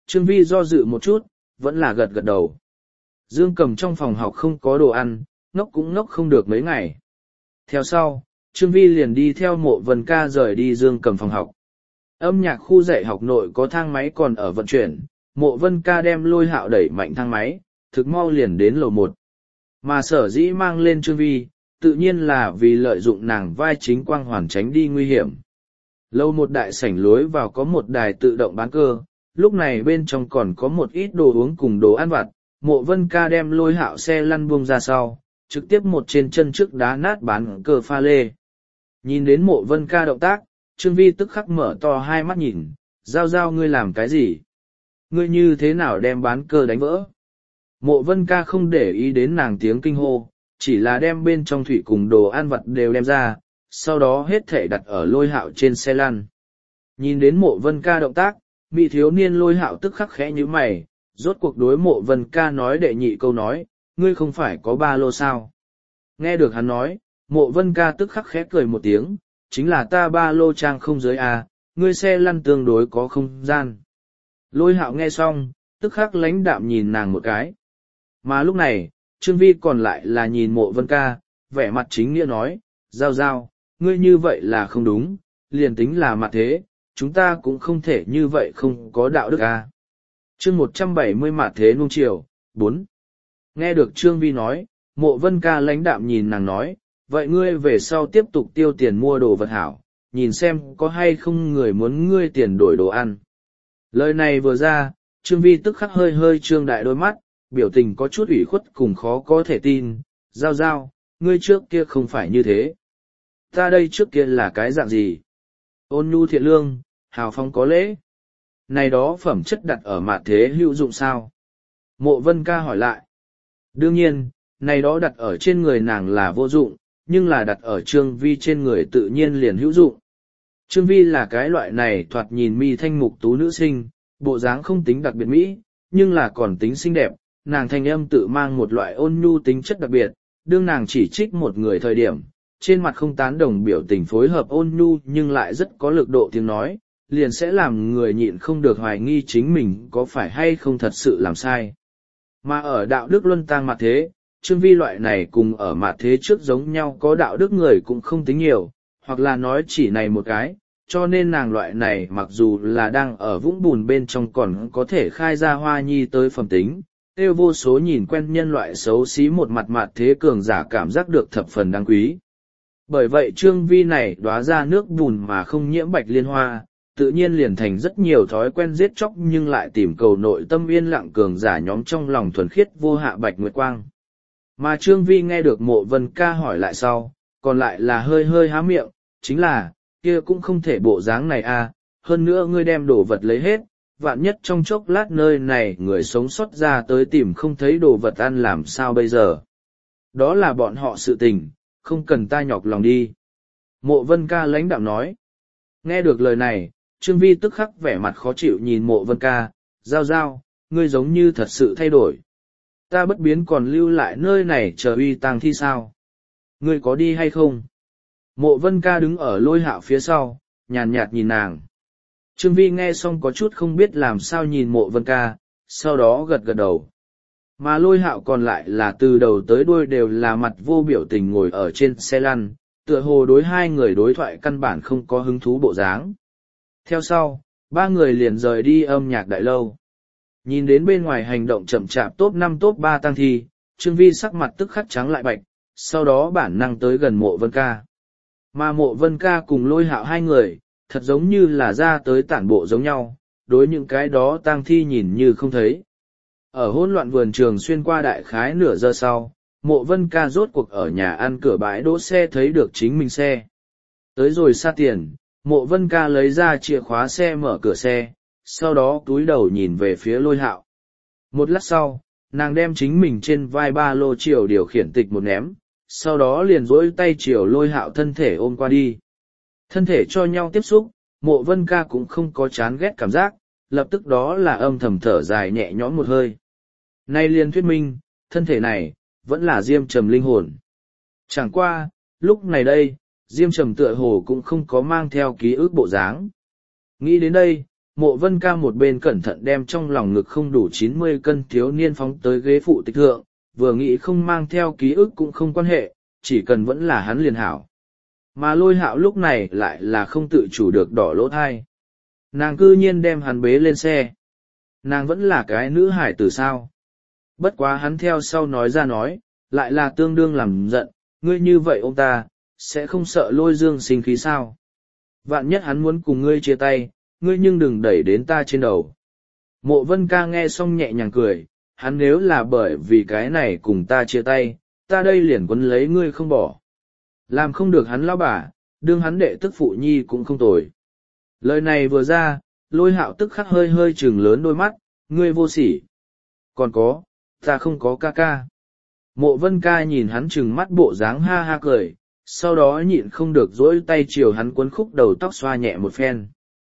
Trương Vi do dự một chút, vẫn là gật gật đầu. Dương Cầm trong phòng học không có đồ ăn, ngốc cũng ngốc không được mấy ngày. Theo sau, Trương Vi liền đi theo Mộ Vân Ca rời đi Dương Cầm phòng học. Âm nhạc khu dạy học nội có thang máy còn ở vận chuyển, Mộ Vân Ca đem Lôi Hạo đẩy mạnh thang máy, thực mau liền đến lầu 1. Mà sở dĩ mang lên Trương Vi, tự nhiên là vì lợi dụng nàng vai chính quang hoàn tránh đi nguy hiểm. Lầu 1 đại sảnh lối vào có một đài tự động bán cơ, lúc này bên trong còn có một ít đồ uống cùng đồ ăn vặt. Mộ Vân Ca đem Lôi Hạo xe lăn buông ra sau, trực tiếp một trên chân trước đá nát bán cơ pha lê. Nhìn đến Mộ Vân Ca động tác, Trương Vi tức khắc mở to hai mắt nhìn, Giao Giao ngươi làm cái gì? Ngươi như thế nào đem bán cơ đánh vỡ? Mộ Vân Ca không để ý đến nàng tiếng kinh hô, chỉ là đem bên trong thủy cùng đồ ăn vặt đều đem ra, sau đó hết thể đặt ở Lôi Hạo trên xe lăn. Nhìn đến Mộ Vân Ca động tác, mỹ thiếu niên Lôi Hạo tức khắc khẽ nhíu mày, rốt cuộc đối Mộ Vân Ca nói đệ nhị câu nói, ngươi không phải có ba lô sao? Nghe được hắn nói, Mộ Vân Ca tức khắc khẽ cười một tiếng, chính là ta ba lô trang không dưới à, ngươi xe lăn tương đối có không gian. Lôi Hạo nghe xong, tức khắc lãnh đạm nhìn nàng một cái. Mà lúc này, Trương Vi còn lại là nhìn Mộ Vân Ca, vẻ mặt chính nghĩa nói, Giao Giao, ngươi như vậy là không đúng, liền tính là mặt thế, chúng ta cũng không thể như vậy không có đạo đức à. Chương 170 mặt thế nuông chiều, 4. Nghe được Trương Vi nói, Mộ Vân Ca lãnh đạm nhìn nàng nói, vậy ngươi về sau tiếp tục tiêu tiền mua đồ vật hảo, nhìn xem có hay không người muốn ngươi tiền đổi đồ ăn. Lời này vừa ra, Trương Vi tức khắc hơi hơi trương đại đôi mắt, biểu tình có chút ủy khuất cùng khó có thể tin, Giao Giao, ngươi trước kia không phải như thế. Ta đây trước kia là cái dạng gì? Ôn nhu thiện lương, hào phóng có lễ. Này đó phẩm chất đặt ở mạt thế hữu dụng sao? Mộ Vân Ca hỏi lại. Đương nhiên, này đó đặt ở trên người nàng là vô dụng, nhưng là đặt ở Trương Vi trên người tự nhiên liền hữu dụng. Trương Vi là cái loại này thoạt nhìn mi thanh mục tú nữ sinh, bộ dáng không tính đặc biệt mỹ, nhưng là còn tính xinh đẹp, nàng thanh âm tự mang một loại ôn nhu tính chất đặc biệt, đương nàng chỉ trích một người thời điểm, trên mặt không tán đồng biểu tình phối hợp ôn nhu nhưng lại rất có lực độ tiếng nói, liền sẽ làm người nhịn không được hoài nghi chính mình có phải hay không thật sự làm sai. Mà ở đạo đức luân tang mặt thế, Trương Vi loại này cùng ở mặt thế trước giống nhau có đạo đức người cũng không tính nhiều, hoặc là nói chỉ này một cái, cho nên nàng loại này mặc dù là đang ở vũng bùn bên trong còn có thể khai ra hoa nhi tới phẩm tính, tiêu vô số nhìn quen nhân loại xấu xí một mặt mặt thế cường giả cảm giác được thập phần đáng quý. Bởi vậy Trương Vi này đóa ra nước bùn mà không nhiễm bạch liên hoa, tự nhiên liền thành rất nhiều thói quen giết chóc nhưng lại tìm cầu nội tâm yên lặng cường giả nhóm trong lòng thuần khiết vô hạ bạch nguyệt quang. Mà Trương Vi nghe được Mộ Vân Ca hỏi lại sau, còn lại là hơi hơi há miệng, chính là, kia cũng không thể bộ dáng này à, hơn nữa ngươi đem đồ vật lấy hết, vạn nhất trong chốc lát nơi này người sống sót ra tới tìm không thấy đồ vật ăn làm sao bây giờ. Đó là bọn họ sự tình, không cần ta nhọc lòng đi. Mộ Vân Ca lãnh đạm nói. Nghe được lời này, Trương Vi tức khắc vẻ mặt khó chịu nhìn Mộ Vân Ca, Giao Giao, ngươi giống như thật sự thay đổi. Ta bất biến còn lưu lại nơi này chờ uy tang thi sao? Ngươi có đi hay không? Mộ Vân Ca đứng ở Lôi Hạo phía sau, nhàn nhạt nhìn nàng. Trương Vi nghe xong có chút không biết làm sao nhìn Mộ Vân Ca, sau đó gật gật đầu. Mà Lôi Hạo còn lại là từ đầu tới đuôi đều là mặt vô biểu tình ngồi ở trên xe lăn, tựa hồ đối hai người đối thoại căn bản không có hứng thú bộ dáng. Theo sau, ba người liền rời đi âm nhạc đại lâu. Nhìn đến bên ngoài hành động chậm chạp top 5 top 3 tăng thi, Trương Vi sắc mặt tức khắc trắng lại bạch, sau đó bản năng tới gần Mộ Vân Ca. Mà Mộ Vân Ca cùng Lôi Hạo hai người, thật giống như là ra tới tản bộ giống nhau, đối những cái đó tang thi nhìn như không thấy. Ở hỗn loạn vườn trường xuyên qua đại khái nửa giờ sau, Mộ Vân Ca rốt cuộc ở nhà ăn cửa bãi đỗ xe thấy được chính mình xe. Tới rồi xa tiền, Mộ Vân Ca lấy ra chìa khóa xe mở cửa xe, sau đó túi đầu nhìn về phía Lôi Hạo. Một lát sau, nàng đem chính mình trên vai ba lô chiều điều khiển tịch một ném, sau đó liền duỗi tay chiều Lôi Hạo thân thể ôm qua đi. Thân thể cho nhau tiếp xúc, Mộ Vân Ca cũng không có chán ghét cảm giác, lập tức đó là âm thầm thở dài nhẹ nhõm một hơi. Nay liền thuyết minh, thân thể này, vẫn là Diêm Trầm linh hồn. Chẳng qua, lúc này đây, Diêm Trầm tựa hồ cũng không có mang theo ký ức bộ dáng. Nghĩ đến đây, Mộ Vân Ca một bên cẩn thận đem trong lòng ngực không đủ 90 cân thiếu niên phóng tới ghế phụ tịch thượng, vừa nghĩ không mang theo ký ức cũng không quan hệ, chỉ cần vẫn là hắn liền hảo. Mà Lôi Hạo lúc này lại là không tự chủ được đỏ lỗ thai. Nàng cư nhiên đem hắn bế lên xe. Nàng vẫn là cái nữ hải tử sao. Bất quá hắn theo sau nói ra nói, lại là tương đương làm giận, ngươi như vậy ông ta, sẽ không sợ Lôi Dương sinh khí sao. Vạn nhất hắn muốn cùng ngươi chia tay, ngươi nhưng đừng đẩy đến ta trên đầu. Mộ Vân Ca nghe xong nhẹ nhàng cười, hắn nếu là bởi vì cái này cùng ta chia tay, ta đây liền quấn lấy ngươi không bỏ. Làm không được hắn lão bà, đương hắn đệ tức phụ nhi cũng không tồi. Lời này vừa ra, Lôi Hạo tức khắc hơi hơi trừng lớn đôi mắt, ngươi vô sỉ. Còn có, ta không có ca ca. Mộ Vân Ca nhìn hắn trừng mắt bộ dáng ha ha cười, sau đó nhịn không được dỗi tay chiều hắn quấn khúc đầu tóc xoa nhẹ một phen.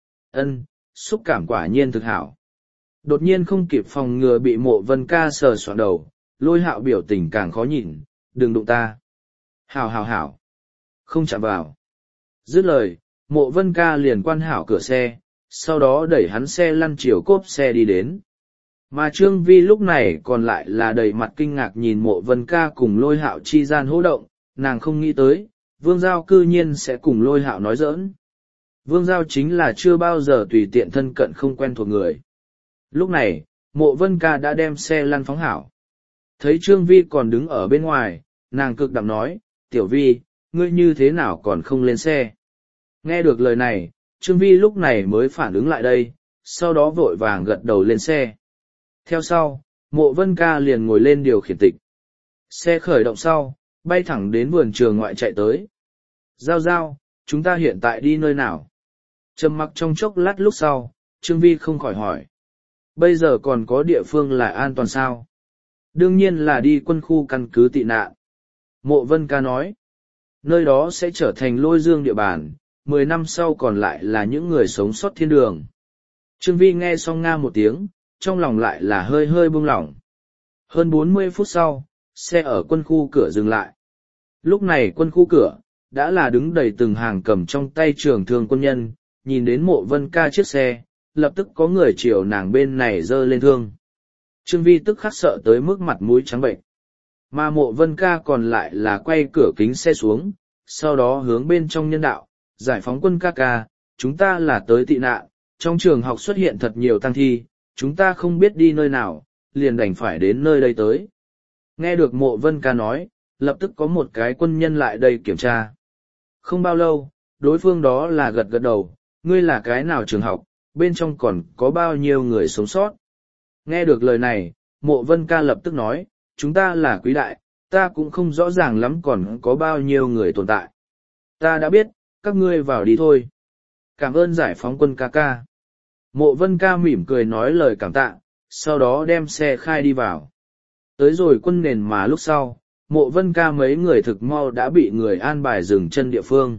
Ân, xúc cảm quả nhiên thực hảo. Đột nhiên không kịp phòng ngừa bị Mộ Vân Ca sờ soạn đầu, Lôi Hạo biểu tình càng khó nhìn, đừng đụng ta. Hảo hảo hảo. Không chạm vào. Dứt lời, Mộ Vân Ca liền quan hảo cửa xe, sau đó đẩy hắn xe lăn chiều cốp xe đi đến. Mà Trương Vi lúc này còn lại là đầy mặt kinh ngạc nhìn Mộ Vân Ca cùng Lôi Hạo chi gian hô động, nàng không nghĩ tới, Vương Giao cư nhiên sẽ cùng Lôi Hạo nói giỡn. Vương Giao chính là chưa bao giờ tùy tiện thân cận không quen thuộc người. Lúc này, Mộ Vân Ca đã đem xe lăn phóng hảo. Thấy Trương Vi còn đứng ở bên ngoài, nàng cực đạm nói, Tiểu Vi, ngươi như thế nào còn không lên xe? Nghe được lời này, Trương Vi lúc này mới phản ứng lại đây, sau đó vội vàng gật đầu lên xe. Theo sau, Mộ Vân Ca liền ngồi lên điều khiển tịch. Xe khởi động sau, bay thẳng đến vườn trường ngoại chạy tới. Giao giao, chúng ta hiện tại đi nơi nào? Trầm mặc trong chốc lát lúc sau, Trương Vi không khỏi hỏi. Bây giờ còn có địa phương là an toàn sao? Đương nhiên là đi quân khu căn cứ tị nạn. Mộ Vân Ca nói. Nơi đó sẽ trở thành Lôi Dương địa bàn, 10 năm sau còn lại là những người sống sót thiên đường. Trương Vi nghe xong nga một tiếng, trong lòng lại là hơi hơi buông lỏng. Hơn 40 phút sau, xe ở quân khu cửa dừng lại. Lúc này quân khu cửa, đã là đứng đầy từng hàng cầm trong tay trường thương quân nhân, nhìn đến Mộ Vân Ca chiếc xe, lập tức có người chiều nàng bên này giơ lên thương. Trương Vi tức khắc sợ tới mức mặt mũi trắng bệnh. Mà Mộ Vân Ca còn lại là quay cửa kính xe xuống, sau đó hướng bên trong nhân đạo, giải phóng quân ca ca, chúng ta là tới tị nạn, trong trường học xuất hiện thật nhiều tang thi, chúng ta không biết đi nơi nào, liền đành phải đến nơi đây tới. Nghe được Mộ Vân Ca nói, lập tức có một cái quân nhân lại đây kiểm tra. Không bao lâu, đối phương đó là gật gật đầu, ngươi là cái nào trường học, bên trong còn có bao nhiêu người sống sót. Nghe được lời này, Mộ Vân Ca lập tức nói, chúng ta là Quý Đại, ta cũng không rõ ràng lắm còn có bao nhiêu người tồn tại. Ta đã biết, các ngươi vào đi thôi. Cảm ơn giải phóng quân ca ca. Mộ Vân Ca mỉm cười nói lời cảm tạ, sau đó đem xe khai đi vào. Tới rồi quân nền mà lúc sau, Mộ Vân Ca mấy người thực mau đã bị người an bài dừng chân địa phương.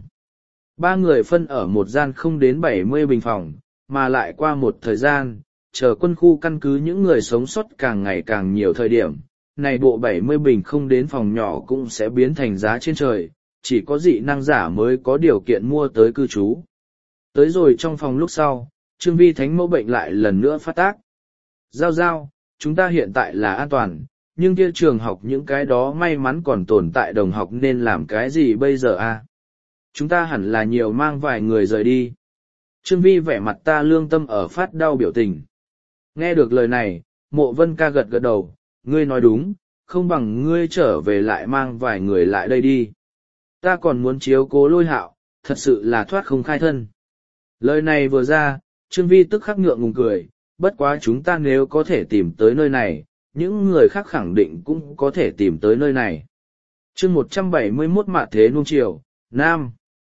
3 người phân ở một gian không đến 70 bình phòng, mà lại qua một thời gian, chờ quân khu căn cứ những người sống sót càng ngày càng nhiều thời điểm, này bộ 70 bình không đến phòng nhỏ cũng sẽ biến thành giá trên trời, chỉ có dị năng giả mới có điều kiện mua tới cư trú. Tới rồi trong phòng lúc sau, Trương Vi thánh mẫu bệnh lại lần nữa phát tác. Giao giao, chúng ta hiện tại là an toàn, nhưng kia trường học những cái đó may mắn còn tồn tại đồng học nên làm cái gì bây giờ a? Chúng ta hẳn là nhiều mang vài người rời đi. Trương Vi vẻ mặt ta lương tâm ở phát đau biểu tình. Nghe được lời này, Mộ Vân Ca gật gật đầu, ngươi nói đúng, không bằng ngươi trở về lại mang vài người lại đây đi. Ta còn muốn chiếu cố Lôi Hạo, thật sự là thoát không khai thân. Lời này vừa ra, Trương Vi tức khắc ngượng ngùng cười, bất quá chúng ta nếu có thể tìm tới nơi này, những người khác khẳng định cũng có thể tìm tới nơi này. Chương 171 Mạt Thế Nuông Chiều, Nam.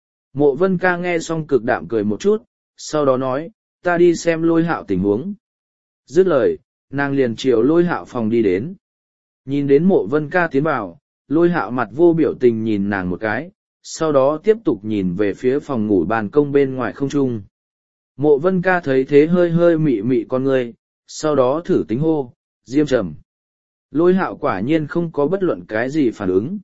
Mộ Vân Ca nghe xong cực đạm cười một chút, sau đó nói, ta đi xem Lôi Hạo tình huống. Dứt lời, nàng liền chiều Lôi Hạo phòng đi đến. Nhìn đến Mộ Vân Ca tiến vào, Lôi Hạo mặt vô biểu tình nhìn nàng một cái, sau đó tiếp tục nhìn về phía phòng ngủ ban công bên ngoài không trung. Mộ Vân Ca thấy thế hơi hơi mị mị con người, sau đó thử tính hô, Diêm Trầm. Lôi Hạo quả nhiên không có bất luận cái gì phản ứng.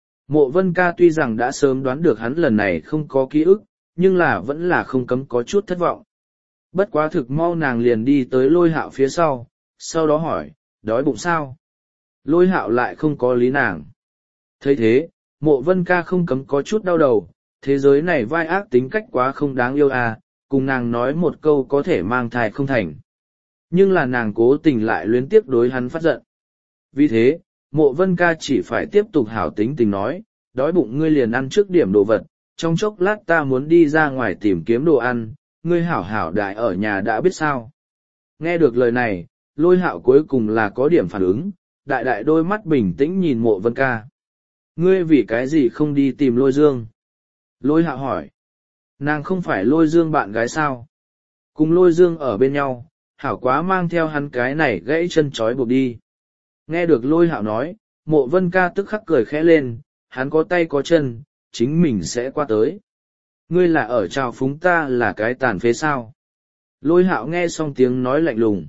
Mộ Vân Ca tuy rằng đã sớm đoán được hắn lần này không có ký ức, nhưng là vẫn là không cấm có chút thất vọng. Bất quá thực mau nàng liền đi tới Lôi Hạo phía sau đó hỏi, đói bụng sao? Lôi Hạo lại không có lý nàng. Thấy thế, Mộ Vân Ca không cấm có chút đau đầu, thế giới này vai ác tính cách quá không đáng yêu à, cùng nàng nói một câu có thể mang thai không thành. Nhưng là nàng cố tình lại luyến tiếc đối hắn phát giận. Vì thế, Mộ Vân Ca chỉ phải tiếp tục hảo tính tình nói, đói bụng ngươi liền ăn trước điểm đồ vật, trong chốc lát ta muốn đi ra ngoài tìm kiếm đồ ăn, ngươi hảo hảo đại ở nhà đã biết sao. Nghe được lời này, Lôi Hạo cuối cùng là có điểm phản ứng, đại đại đôi mắt bình tĩnh nhìn Mộ Vân Ca. Ngươi vì cái gì không đi tìm Lôi Dương? Lôi Hạo hỏi. Nàng không phải Lôi Dương bạn gái sao? Cùng Lôi Dương ở bên nhau, hảo quá mang theo hắn cái này gãy chân trói buộc đi. Nghe được Lôi Hạo nói, Mộ Vân Ca tức khắc cười khẽ lên, hắn có tay có chân, chính mình sẽ qua tới. Ngươi là ở trào phúng ta là cái tàn phế sao? Lôi Hạo nghe xong tiếng nói lạnh lùng.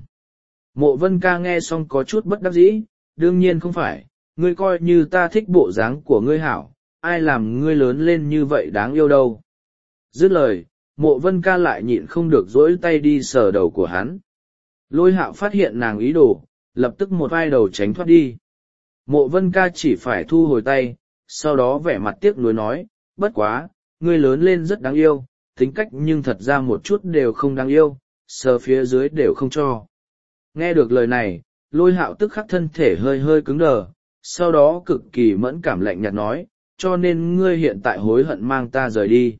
Mộ Vân Ca nghe xong có chút bất đắc dĩ, đương nhiên không phải, ngươi coi như ta thích bộ dáng của ngươi hảo, ai làm ngươi lớn lên như vậy đáng yêu đâu. Dứt lời, Mộ Vân Ca lại nhịn không được dỗi tay đi sờ đầu của hắn. Lôi Hạo phát hiện nàng ý đồ, lập tức một vai đầu tránh thoát đi. Mộ Vân Ca chỉ phải thu hồi tay, sau đó vẻ mặt tiếc nuối nói, bất quá, ngươi lớn lên rất đáng yêu, tính cách nhưng thật ra một chút đều không đáng yêu, sờ phía dưới đều không cho. Nghe được lời này, Lôi Hạo tức khắc thân thể hơi hơi cứng đờ, sau đó cực kỳ mẫn cảm lạnh nhạt nói, cho nên ngươi hiện tại hối hận mang ta rời đi.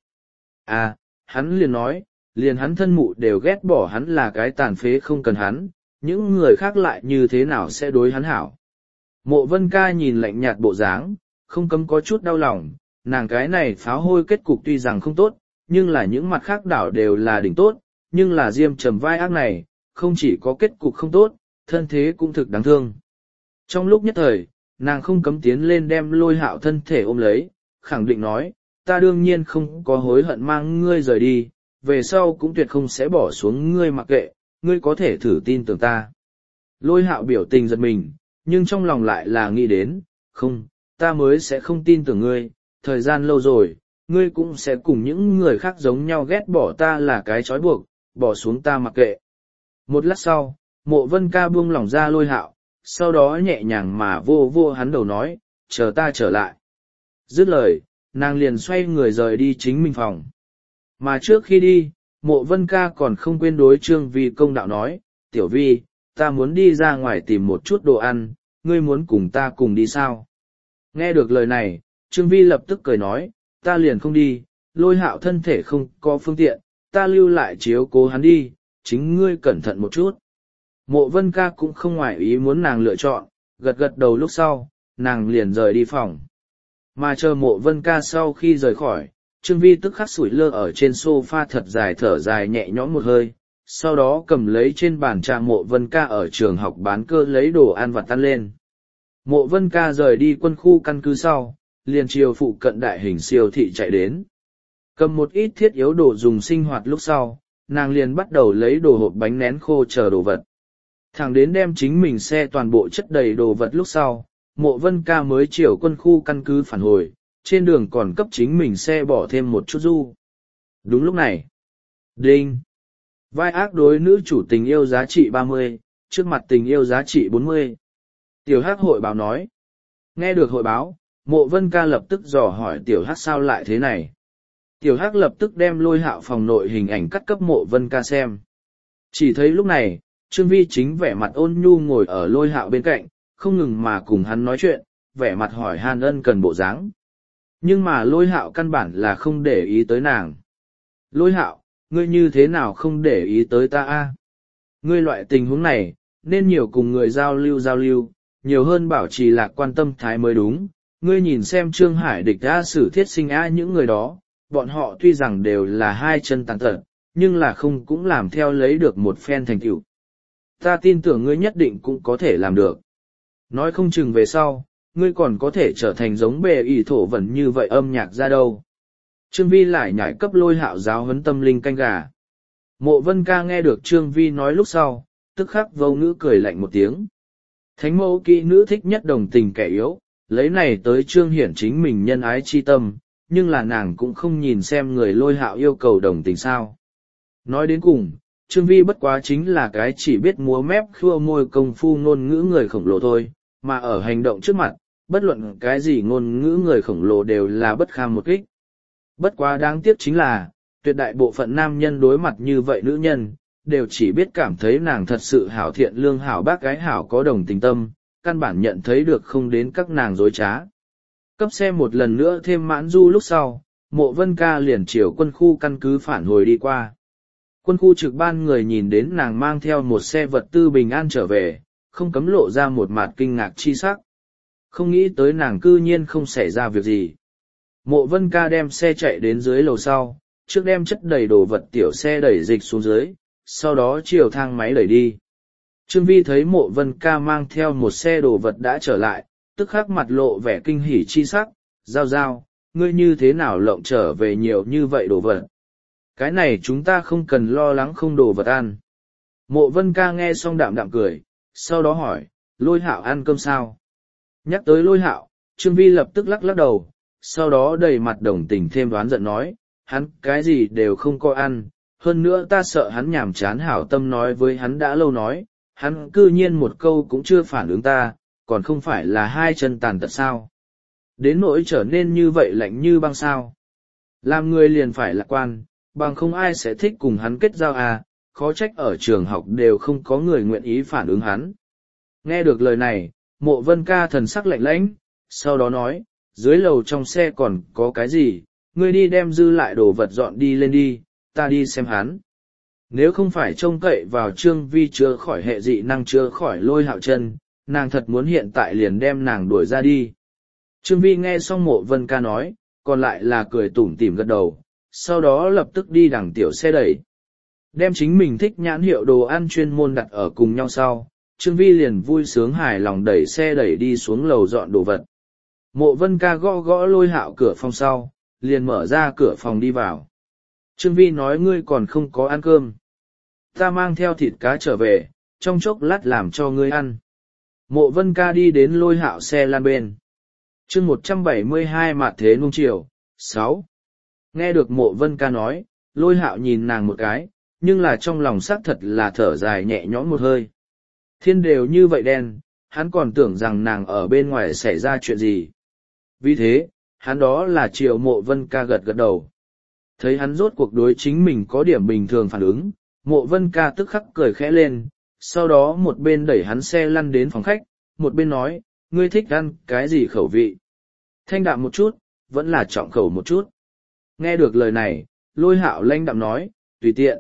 À, hắn liền nói, liền hắn thân mụ đều ghét bỏ hắn là cái tàn phế không cần hắn, những người khác lại như thế nào sẽ đối hắn hảo. Mộ Vân Ca nhìn lạnh nhạt bộ dáng, không cấm có chút đau lòng, nàng cái này pháo hôi kết cục tuy rằng không tốt, nhưng là những mặt khác đảo đều là đỉnh tốt, nhưng là Diêm Trầm vai ác này, không chỉ có kết cục không tốt, thân thế cũng thực đáng thương. Trong lúc nhất thời, nàng không cấm tiến lên đem Lôi Hạo thân thể ôm lấy, khẳng định nói, ta đương nhiên không có hối hận mang ngươi rời đi, về sau cũng tuyệt không sẽ bỏ xuống ngươi mặc kệ, ngươi có thể thử tin tưởng ta. Lôi Hạo biểu tình giật mình, nhưng trong lòng lại là nghĩ đến, không, ta mới sẽ không tin tưởng ngươi, thời gian lâu rồi, ngươi cũng sẽ cùng những người khác giống nhau ghét bỏ ta là cái trói buộc, bỏ xuống ta mặc kệ. Một lát sau, Mộ Vân Ca buông lỏng ra Lôi Hạo, sau đó nhẹ nhàng mà vô vô hắn đầu nói, chờ ta trở lại. Dứt lời, nàng liền xoay người rời đi chính mình phòng. Mà trước khi đi, Mộ Vân Ca còn không quên đối Trương Vi công đạo nói, Tiểu Vi, ta muốn đi ra ngoài tìm một chút đồ ăn, ngươi muốn cùng ta cùng đi sao? Nghe được lời này, Trương Vi lập tức cười nói, ta liền không đi, Lôi Hạo thân thể không có phương tiện, ta lưu lại chiếu cố hắn đi, chính ngươi cẩn thận một chút. Mộ Vân Ca cũng không ngoại ý muốn nàng lựa chọn, gật gật đầu lúc sau, nàng liền rời đi phòng. Mà chờ Mộ Vân Ca sau khi rời khỏi, Trương Vi tức khắc sủi lơ ở trên sofa thật dài thở dài nhẹ nhõm một hơi, sau đó cầm lấy trên bàn trà Mộ Vân Ca ở trường học bán cơ lấy đồ ăn vặt ăn lên. Mộ Vân Ca rời đi quân khu căn cứ sau, liền chiều phụ cận đại hình siêu thị chạy đến. Cầm một ít thiết yếu đồ dùng sinh hoạt lúc sau, nàng liền bắt đầu lấy đồ hộp bánh nén khô chờ đồ vật. Thẳng đến đem chính mình xe toàn bộ chất đầy đồ vật lúc sau, Mộ Vân Ca mới chiều quân khu căn cứ phản hồi, trên đường còn cấp chính mình xe bỏ thêm một chút du. Đúng lúc này, đinh! Vai ác đối nữ chủ tình yêu giá trị 30, trước mặt tình yêu giá trị 40. Tiểu Hắc hội báo nói. Nghe được hội báo, Mộ Vân Ca lập tức dò hỏi Tiểu Hắc sao lại thế này. Tiểu Hắc lập tức đem Lôi Hạo phòng nội hình ảnh cắt cấp Mộ Vân Ca xem. Chỉ thấy lúc này, Trương Vi chính vẻ mặt ôn nhu ngồi ở Lôi Hạo bên cạnh, không ngừng mà cùng hắn nói chuyện, vẻ mặt hỏi han ân cần bộ dáng. Nhưng mà Lôi Hạo căn bản là không để ý tới nàng. Lôi Hạo, ngươi như thế nào không để ý tới ta a? Ngươi loại tình huống này, nên nhiều cùng người giao lưu, nhiều hơn bảo trì lạc quan tâm thái mới đúng. Ngươi nhìn xem Trương Hải Địch A Sử Thiết Sinh A những người đó, bọn họ tuy rằng đều là hai chân tàn tật, nhưng là không cũng làm theo lấy được một phen thành tựu. Ta tin tưởng ngươi nhất định cũng có thể làm được. Nói không chừng về sau, ngươi còn có thể trở thành giống bề ỷ thổ vẩn như vậy âm nhạc ra đâu. Trương Vi lại nhảy cấp Lôi Hạo giáo huấn tâm linh canh gà. Mộ Vân Ca nghe được Trương Vi nói lúc sau, tức khắc vô ngữ cười lạnh một tiếng. Thánh mẫu kỹ nữ thích nhất đồng tình kẻ yếu, lấy này tới trương hiển chính mình nhân ái chi tâm, nhưng là nàng cũng không nhìn xem người Lôi Hạo yêu cầu đồng tình sao. Nói đến cùng, Trương Vi bất quá chính là cái chỉ biết múa mép khua môi công phu ngôn ngữ người khổng lồ thôi, mà ở hành động trước mặt, bất luận cái gì ngôn ngữ người khổng lồ đều là bất kham một kích. Bất quá đáng tiếc chính là, tuyệt đại bộ phận nam nhân đối mặt như vậy nữ nhân, đều chỉ biết cảm thấy nàng thật sự hảo thiện lương hảo bác gái hảo có đồng tình tâm, căn bản nhận thấy được không đến các nàng dối trá. Cấp xe một lần nữa thêm mãn du lúc sau, Mộ Vân Ca liền chiều quân khu căn cứ phản hồi đi qua. Quân khu trực ban người nhìn đến nàng mang theo một xe vật tư bình an trở về, không cấm lộ ra một mặt kinh ngạc chi sắc. Không nghĩ tới nàng cư nhiên không xảy ra việc gì. Mộ Vân Ca đem xe chạy đến dưới lầu sau, trước đem chất đầy đồ vật tiểu xe đẩy dịch xuống dưới, sau đó chiều thang máy đẩy đi. Trương Vi thấy Mộ Vân Ca mang theo một xe đồ vật đã trở lại, tức khắc mặt lộ vẻ kinh hỉ chi sắc, giao giao, ngươi như thế nào lộng trở về nhiều như vậy đồ vật. Cái này chúng ta không cần lo lắng không đồ vật ăn. Mộ Vân Ca nghe xong đạm đạm cười, sau đó hỏi, Lôi Hạo ăn cơm sao? Nhắc tới Lôi Hạo, Trương Vi lập tức lắc lắc đầu, sau đó đầy mặt đồng tình thêm đoán giận nói, hắn cái gì đều không có ăn, hơn nữa ta sợ hắn nhàm chán hảo tâm nói với hắn đã lâu nói, hắn cư nhiên một câu cũng chưa phản ứng ta, còn không phải là hai chân tàn tật sao. Đến nỗi trở nên như vậy lạnh như băng sao. Làm người liền phải lạc quan, bằng không ai sẽ thích cùng hắn kết giao à, khó trách ở trường học đều không có người nguyện ý phản ứng hắn. Nghe được lời này, Mộ Vân Ca thần sắc lạnh lãnh, sau đó nói, dưới lầu trong xe còn có cái gì, ngươi đi đem dư lại đồ vật dọn đi lên đi, ta đi xem hắn. Nếu không phải trông cậy vào Trương Vi chữa khỏi hệ dị năng chữa khỏi Lôi Hạo chân, nàng thật muốn hiện tại liền đem nàng đuổi ra đi. Trương Vi nghe xong Mộ Vân Ca nói, còn lại là cười tủm tỉm gật đầu, sau đó lập tức đi đằng tiểu xe đẩy. Đem chính mình thích nhãn hiệu đồ ăn chuyên môn đặt ở cùng nhau sau, Trương Vi liền vui sướng hài lòng đẩy xe đẩy đi xuống lầu dọn đồ vật. Mộ Vân Ca gõ gõ Lôi Hạo cửa phòng sau, liền mở ra cửa phòng đi vào. Trương Vi nói ngươi còn không có ăn cơm. Ta mang theo thịt cá trở về, trong chốc lát làm cho ngươi ăn. Mộ Vân Ca đi đến Lôi Hạo xe lan bên. chương 172 Mạt Thế Nung Chiều, 6. Nghe được Mộ Vân Ca nói, Lôi Hạo nhìn nàng một cái, nhưng là trong lòng xác thật là thở dài nhẹ nhõm một hơi. Thiên đều như vậy đen, hắn còn tưởng rằng nàng ở bên ngoài xảy ra chuyện gì. Vì thế, hắn đó là chiều Mộ Vân Ca gật gật đầu. Thấy hắn rốt cuộc đối chính mình có điểm bình thường phản ứng, Mộ Vân Ca tức khắc cười khẽ lên, sau đó một bên đẩy hắn xe lăn đến phòng khách, một bên nói, ngươi thích ăn cái gì khẩu vị? Thanh đạm một chút, vẫn là trọng khẩu một chút. Nghe được lời này, Lôi Hạo lãnh đạm nói, tùy tiện.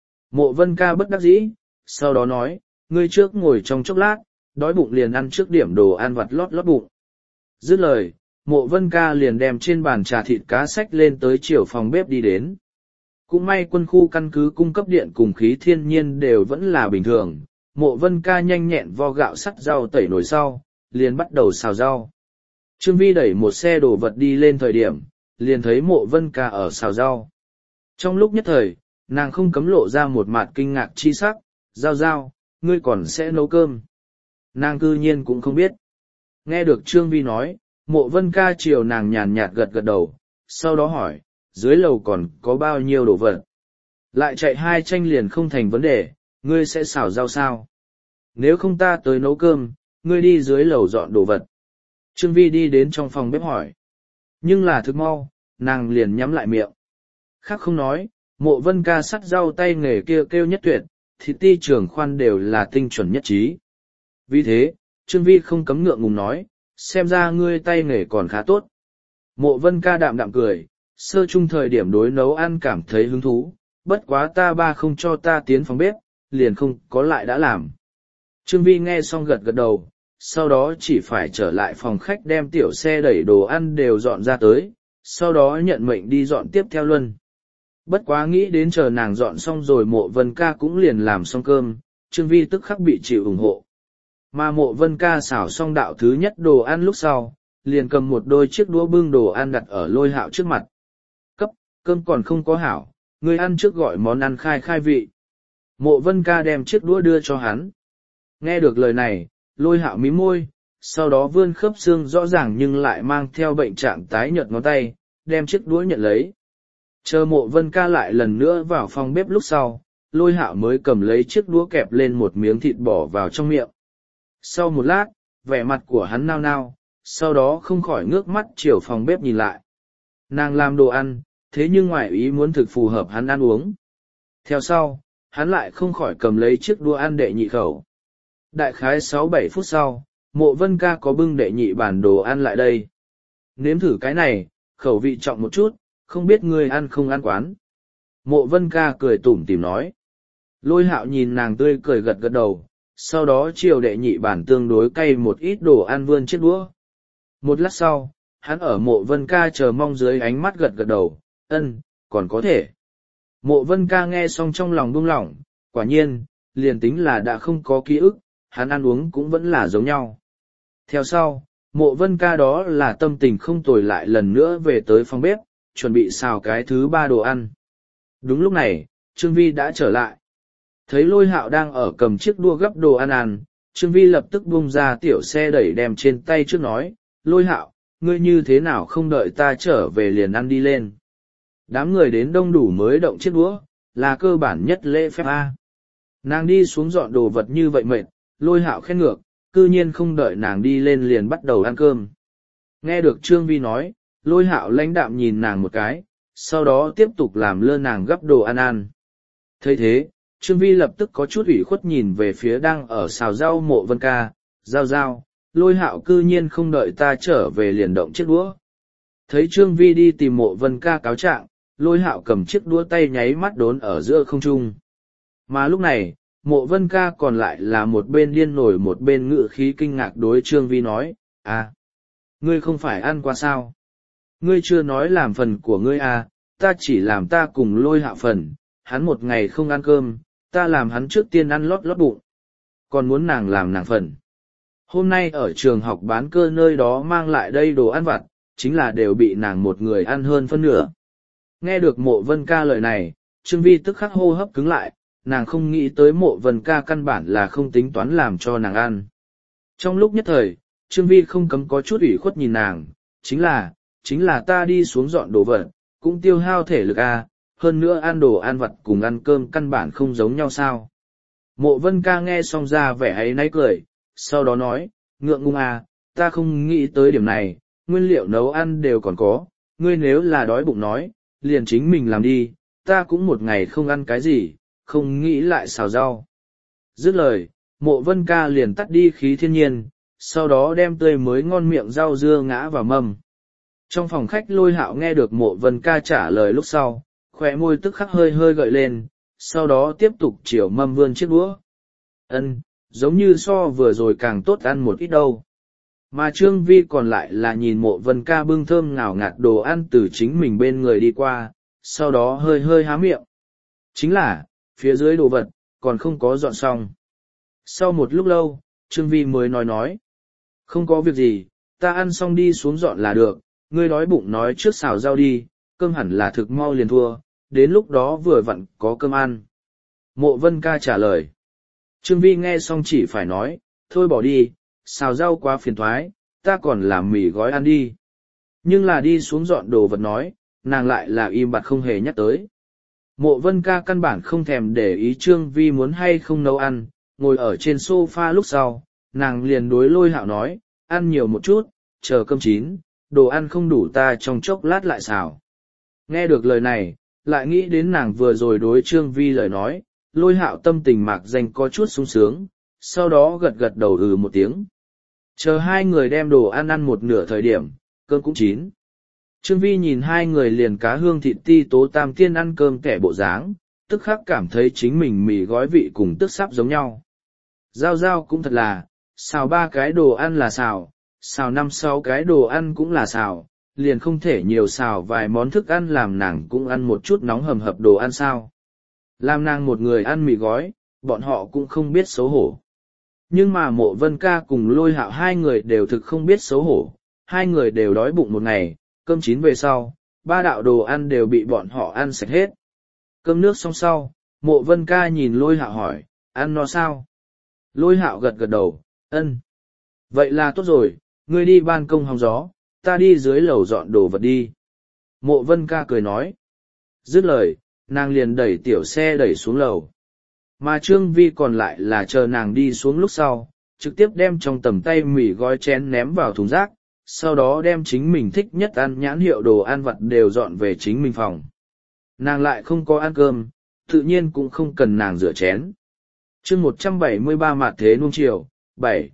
Mộ Vân Ca bất đắc dĩ, sau đó nói, ngươi trước ngồi trong chốc lát, đói bụng liền ăn trước điểm đồ ăn vặt lót lót bụng. Dứt lời, Mộ Vân Ca liền đem trên bàn trà thịt cá xách lên tới chiều phòng bếp đi đến. Cũng may quân khu căn cứ cung cấp điện cùng khí thiên nhiên đều vẫn là bình thường, Mộ Vân Ca nhanh nhẹn vo gạo sắt rau tẩy nồi sau, liền bắt đầu xào rau. Trương Vi đẩy một xe đồ vật đi lên thời điểm, liền thấy Mộ Vân Ca ở xào rau. Trong lúc nhất thời, nàng không cấm lộ ra một mặt kinh ngạc chi sắc, giao giao, ngươi còn sẽ nấu cơm. Nàng cư nhiên cũng không biết. Nghe được Trương Vi nói, Mộ Vân Ca chiều nàng nhàn nhạt gật gật đầu, sau đó hỏi, dưới lầu còn có bao nhiêu đồ vật? Lại chạy hai tranh liền không thành vấn đề, ngươi sẽ xào rau sao? Nếu không ta tới nấu cơm, ngươi đi dưới lầu dọn đồ vật. Trương Vi đi đến trong phòng bếp hỏi. Nhưng là thực mau, nàng liền nhắm lại miệng. Khác không nói, Mộ Vân Ca sắt rau tay nghề kia kêu nhất tuyệt, thịt ti trưởng khoan đều là tinh chuẩn nhất trí. Vì thế, Trương Vi không cấm ngượng ngùng nói, xem ra ngươi tay nghề còn khá tốt. Mộ Vân Ca đạm đạm cười, sơ chung thời điểm đối nấu ăn cảm thấy hứng thú, bất quá ta ba không cho ta tiến phòng bếp, liền không có lại đã làm. Trương Vi nghe xong gật gật đầu, sau đó chỉ phải trở lại phòng khách đem tiểu xe đẩy đồ ăn đều dọn ra tới, sau đó nhận mệnh đi dọn tiếp theo luân. Bất quá nghĩ đến chờ nàng dọn xong rồi Mộ Vân Ca cũng liền làm xong cơm, Trương Vi tức khắc bị chịu ủng hộ. Mà Mộ Vân Ca xảo xong đạo thứ nhất đồ ăn lúc sau, liền cầm một đôi chiếc đũa bưng đồ ăn đặt ở Lôi Hạo trước mặt. Cấp, cơm còn không có hảo, ngươi ăn trước gọi món ăn khai khai vị. Mộ Vân Ca đem chiếc đũa đưa cho hắn. Nghe được lời này, Lôi Hạo mím môi, sau đó vươn khớp xương rõ ràng nhưng lại mang theo bệnh trạng tái nhợt ngón tay, đem chiếc đũa nhận lấy. Chờ Mộ Vân Ca lại lần nữa vào phòng bếp lúc sau, Lôi Hạo mới cầm lấy chiếc đũa kẹp lên một miếng thịt bỏ vào trong miệng. Sau một lát, vẻ mặt của hắn nao nao, sau đó không khỏi ngước mắt chiều phòng bếp nhìn lại. Nàng làm đồ ăn, thế nhưng ngoài ý muốn thực phù hợp hắn ăn uống. Theo sau, hắn lại không khỏi cầm lấy chiếc đũa ăn đệ nhị khẩu. Đại khái 6-7 phút sau, Mộ Vân Ca có bưng đệ nhị bản đồ ăn lại đây. Nếm thử cái này, khẩu vị trọng một chút, không biết ngươi ăn không ăn quán. Mộ Vân Ca cười tủm tỉm nói. Lôi Hạo nhìn nàng tươi cười gật gật đầu, sau đó chiều đệ nhị bản tương đối cay một ít đồ ăn vươn chiếc đũa. Một lát sau, hắn ở Mộ Vân Ca chờ mong dưới ánh mắt gật gật đầu, còn có thể. Mộ Vân Ca nghe xong trong lòng buông lỏng, quả nhiên, liền tính là đã không có ký ức, hắn ăn uống cũng vẫn là giống nhau. Theo sau, Mộ Vân Ca đó là tâm tình không tồi lại lần nữa về tới phòng bếp, chuẩn bị xào cái thứ 3 đồ ăn. Đúng lúc này, Trương Vi đã trở lại. Thấy Lôi Hạo đang ở cầm chiếc đũa gấp đồ ăn ăn, Trương Vi lập tức bung ra tiểu xe đẩy đem trên tay trước nói, Lôi Hạo, ngươi như thế nào không đợi ta trở về liền ăn đi lên. Đám người đến đông đủ mới động chiếc đũa, là cơ bản nhất lễ phép A. Nàng đi xuống dọn đồ vật như vậy mệt, Lôi Hạo khen ngược, cư nhiên không đợi nàng đi lên liền bắt đầu ăn cơm. Nghe được Trương Vi nói, Lôi Hạo lãnh đạm nhìn nàng một cái, sau đó tiếp tục làm lơ nàng gấp đồ ăn ăn. Thấy thế, Trương Vi lập tức có chút ủy khuất nhìn về phía đang ở xào rau Mộ Vân Ca, giao, Lôi Hạo cư nhiên không đợi ta trở về liền động chiếc đũa. Thấy Trương Vi đi tìm Mộ Vân Ca cáo trạng, Lôi Hạo cầm chiếc đũa tay nháy mắt đốn ở giữa không trung. Mà lúc này, Mộ Vân Ca còn lại là một bên điên nổi một bên ngự khí kinh ngạc đối Trương Vi nói, ngươi không phải ăn qua sao? Ngươi chưa nói làm phần của ngươi ta chỉ làm ta cùng Lôi Hạo phần, hắn một ngày không ăn cơm, ta làm hắn trước tiên ăn lót bụng. Còn muốn nàng làm nàng phần. Hôm nay ở trường học bán cơ nơi đó mang lại đây đồ ăn vặt, chính là đều bị nàng một người ăn hơn phân nửa. Nghe được Mộ Vân Ca lời này, Trương Vi tức khắc hô hấp cứng lại, nàng không nghĩ tới Mộ Vân Ca căn bản là không tính toán làm cho nàng ăn. Trong lúc nhất thời, Trương Vi không cấm có chút ủy khuất nhìn nàng, chính là ta đi xuống dọn đồ vật, cũng tiêu hao thể lực hơn nữa ăn đồ ăn vặt cùng ăn cơm căn bản không giống nhau sao. Mộ Vân Ca nghe xong ra vẻ ấy náy cười, sau đó nói, ngượng ngùng ta không nghĩ tới điểm này, nguyên liệu nấu ăn đều còn có, ngươi nếu là đói bụng nói, liền chính mình làm đi, ta cũng một ngày không ăn cái gì, không nghĩ lại xào rau. Dứt lời, Mộ Vân Ca liền tắt đi khí thiên nhiên, sau đó đem tươi mới ngon miệng rau dưa ngã vào mâm. Trong phòng khách Lôi Hạo nghe được Mộ Vân Ca trả lời lúc sau, khóe môi tức khắc hơi hơi gợi lên, sau đó tiếp tục chiều mâm vươn chiếc đũa. Giống như so vừa rồi càng tốt ăn một ít đâu. Mà Trương Vi còn lại là nhìn Mộ Vân Ca bưng thơm ngào ngạt đồ ăn từ chính mình bên người đi qua, sau đó hơi hơi há miệng. Chính là, phía dưới đồ vật, còn không có dọn xong. Sau một lúc lâu, Trương Vi mới nói. Không có việc gì, ta ăn xong đi xuống dọn là được, ngươi đói bụng nói trước xào rau đi, cơm hẳn là thực mau liền thua, đến lúc đó vừa vặn có cơm ăn. Mộ Vân Ca trả lời. Trương Vi nghe xong chỉ phải nói, thôi bỏ đi, xào rau quá phiền thoái, ta còn làm mì gói ăn đi. Nhưng là đi xuống dọn đồ vật nói, nàng lại là im bặt không hề nhắc tới. Mộ Vân Ca căn bản không thèm để ý Trương Vi muốn hay không nấu ăn, ngồi ở trên sofa lúc sau, nàng liền đối Lôi Hạo nói, ăn nhiều một chút, chờ cơm chín, đồ ăn không đủ ta trong chốc lát lại xào. Nghe được lời này, lại nghĩ đến nàng vừa rồi đối Trương Vi lời nói, Lôi Hạo tâm tình mạc danh có chút sung sướng, sau đó gật gật đầu một tiếng. Chờ hai người đem đồ ăn ăn một nửa thời điểm, cơm cũng chín. Trương Vi nhìn hai người liền cá hương thịt ti tố tam tiên ăn cơm kẻ bộ dáng, tức khắc cảm thấy chính mình mì gói vị cùng tức sắp giống nhau. Giao cũng thật là, xào 3 cái đồ ăn là xào 5-6 cái đồ ăn cũng là xào, liền không thể nhiều xào vài món thức ăn làm nàng cũng ăn một chút nóng hầm hập đồ ăn sao. Làm nàng một người ăn mì gói, bọn họ cũng không biết xấu hổ. Nhưng mà Mộ Vân Ca cùng Lôi Hạo hai người đều thực không biết xấu hổ, hai người đều đói bụng một ngày, cơm chín về sau, 3 đạo đồ ăn đều bị bọn họ ăn sạch hết. Cơm nước xong sau, Mộ Vân Ca nhìn Lôi Hạo hỏi, ăn no sao? Lôi Hạo gật gật đầu, ân. Vậy là tốt rồi, ngươi đi ban công hóng gió, ta đi dưới lầu dọn đồ vật đi. Mộ Vân Ca cười nói. Dứt lời, nàng liền đẩy tiểu xe đẩy xuống lầu. Mà Trương Vi còn lại là chờ nàng đi xuống lúc sau, trực tiếp đem trong tầm tay mì gói chén ném vào thùng rác, sau đó đem chính mình thích nhất ăn nhãn hiệu đồ ăn vặt đều dọn về chính mình phòng. Nàng lại không có ăn cơm, tự nhiên cũng không cần nàng rửa chén. chương 173 Mạt Thế Nuông Chiều, 7.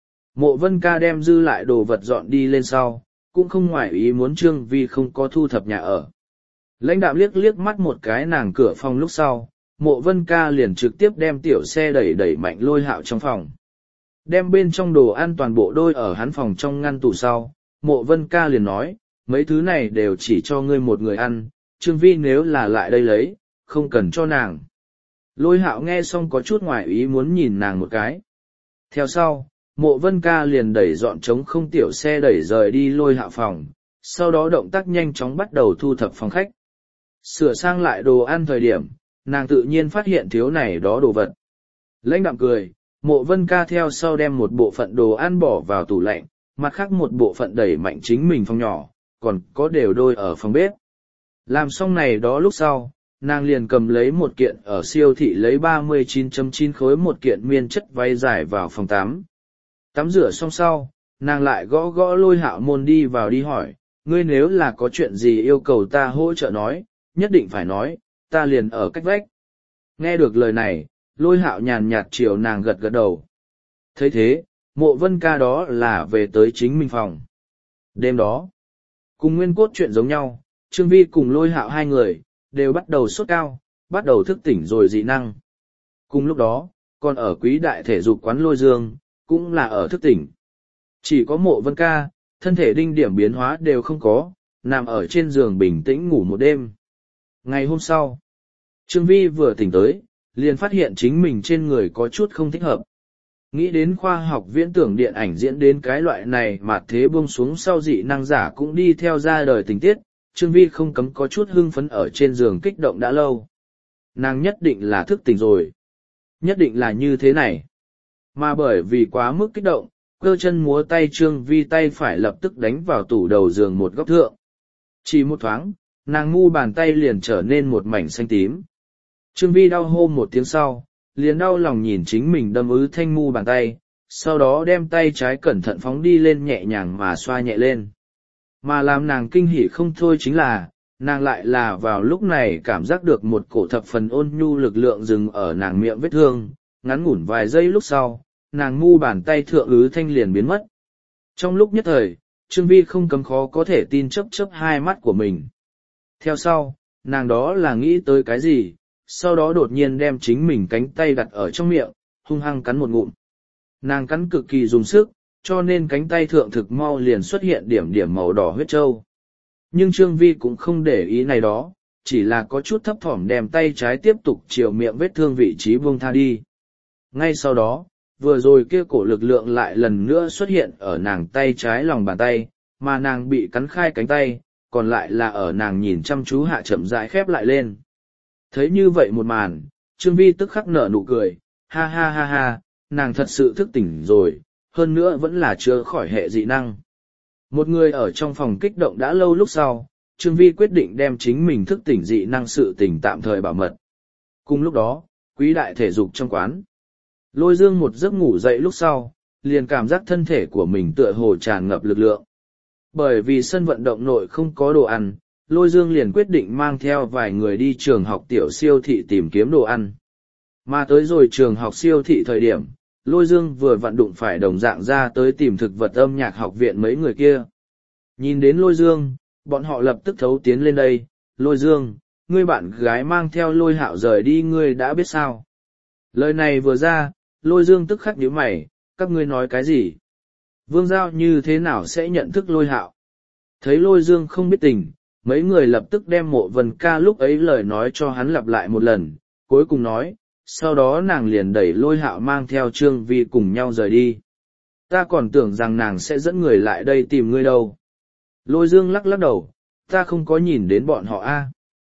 Mộ Vân Ca đem dư lại đồ vật dọn đi lên sau, cũng không ngoại ý muốn Trương Vi không có thu thập nhà ở. Lãnh đạm liếc liếc mắt một cái nàng cửa phòng lúc sau, Mộ Vân Ca liền trực tiếp đem tiểu xe đẩy mạnh Lôi Hạo trong phòng. Đem bên trong đồ ăn toàn bộ đôi ở hắn phòng trong ngăn tủ sau, Mộ Vân Ca liền nói, mấy thứ này đều chỉ cho ngươi một người ăn, Trương Vi nếu là lại đây lấy, không cần cho nàng. Lôi Hạo nghe xong có chút ngoài ý muốn nhìn nàng một cái. Theo sau, Mộ Vân Ca liền đẩy dọn trống không tiểu xe đẩy rời đi Lôi Hạo phòng, sau đó động tác nhanh chóng bắt đầu thu thập phòng khách. Sửa sang lại đồ ăn thời điểm, nàng tự nhiên phát hiện thiếu này đó đồ vật. Lãnh đạm cười, Mộ Vân Ca theo sau đem một bộ phận đồ ăn bỏ vào tủ lạnh, mặt khác một bộ phận đẩy mạnh chính mình phòng nhỏ, còn có đều đôi ở phòng bếp. Làm xong này đó lúc sau, nàng liền cầm lấy một kiện ở siêu thị lấy 39.9 khối một kiện miên chất váy dài vào phòng tắm. Tắm rửa xong sau, nàng lại gõ gõ Lôi Hạo môn đi vào đi hỏi, ngươi nếu là có chuyện gì yêu cầu ta hỗ trợ nói, nhất định phải nói, ta liền ở cách vách. Nghe được lời này, Lôi Hạo nhàn nhạt chiều nàng gật gật đầu. Thấy thế, Mộ Vân Ca đó là về tới chính mình phòng. Đêm đó, cùng nguyên cốt chuyện giống nhau, Trương Vi cùng Lôi Hạo hai người, đều bắt đầu sốt cao, bắt đầu thức tỉnh rồi dị năng. Cùng lúc đó, còn ở Quý Đại thể dục quán Lôi Dương, cũng là ở thức tỉnh. Chỉ có Mộ Vân Ca, thân thể đinh điểm biến hóa đều không có, nằm ở trên giường bình tĩnh ngủ một đêm. Ngày hôm sau, Trương Vi vừa tỉnh tới, liền phát hiện chính mình trên người có chút không thích hợp. Nghĩ đến khoa học viễn tưởng điện ảnh diễn đến cái loại này mà thế buông xuống sau dị năng giả cũng đi theo ra đời tình tiết, Trương Vi không cấm có chút hưng phấn ở trên giường kích động đã lâu. Nàng nhất định là thức tỉnh rồi. Nhất định là như thế này. Mà bởi vì quá mức kích động, cơ chân múa tay Trương Vi tay phải lập tức đánh vào tủ đầu giường một góc thượng. Chỉ một thoáng, nàng ngu bàn tay liền trở nên một mảnh xanh tím. Trương Vi đau hô một tiếng sau, liền đau lòng nhìn chính mình đâm ứ thanh mu bàn tay, sau đó đem tay trái cẩn thận phóng đi lên nhẹ nhàng mà xoa nhẹ lên. Mà làm nàng kinh hỉ không thôi chính là, nàng lại là vào lúc này cảm giác được một cổ thập phần ôn nhu lực lượng dừng ở nàng miệng vết thương, ngắn ngủn vài giây lúc sau, nàng mu bàn tay thượng ứ thanh liền biến mất. Trong lúc nhất thời, Trương Vi không cấm khó có thể tin chớp chớp hai mắt của mình. Theo sau, nàng đó là nghĩ tới cái gì, sau đó đột nhiên đem chính mình cánh tay đặt ở trong miệng, hung hăng cắn một ngụm. Nàng cắn cực kỳ dùng sức, cho nên cánh tay thượng thực mau liền xuất hiện điểm điểm màu đỏ huyết trâu. Nhưng Trương Vi cũng không để ý này đó, chỉ là có chút thấp thỏm đem tay trái tiếp tục chiều miệng vết thương vị trí buông tha đi. Ngay sau đó, vừa rồi kia cổ lực lượng lại lần nữa xuất hiện ở nàng tay trái lòng bàn tay, mà nàng bị cắn khai cánh tay, còn lại là ở nàng nhìn chăm chú hạ chậm rãi khép lại lên. Thấy như vậy một màn, Trương Vi tức khắc nở nụ cười, ha ha ha ha, nàng thật sự thức tỉnh rồi, hơn nữa vẫn là chưa khỏi hệ dị năng. Một người ở trong phòng kích động đã lâu lúc sau, Trương Vi quyết định đem chính mình thức tỉnh dị năng sự tỉnh tạm thời bảo mật. Cùng lúc đó, Quý Đại thể dục trong quán. Lôi Dương một giấc ngủ dậy lúc sau, liền cảm giác thân thể của mình tựa hồ tràn ngập lực lượng. Bởi vì sân vận động nội không có đồ ăn, Lôi Dương liền quyết định mang theo vài người đi trường học tiểu siêu thị tìm kiếm đồ ăn. Mà tới rồi trường học siêu thị thời điểm, Lôi Dương vừa vặn đụng phải đồng dạng ra tới tìm thực vật âm nhạc học viện mấy người kia. Nhìn đến Lôi Dương, bọn họ lập tức thấu tiến lên đây, Lôi Dương, ngươi bạn gái mang theo Lôi Hạo rời đi ngươi đã biết sao. Lời này vừa ra, Lôi Dương tức khắc nhíu mày, các ngươi nói cái gì? Vương Giao như thế nào sẽ nhận thức Lôi Hạo? Thấy Lôi Dương không biết tình, mấy người lập tức đem Mộ Vân Ca lúc ấy lời nói cho hắn lặp lại một lần, cuối cùng nói, sau đó nàng liền đẩy Lôi Hạo mang theo Trương Vi cùng nhau rời đi. Ta còn tưởng rằng nàng sẽ dẫn người lại đây tìm ngươi đâu. Lôi Dương lắc lắc đầu, ta không có nhìn đến bọn họ a.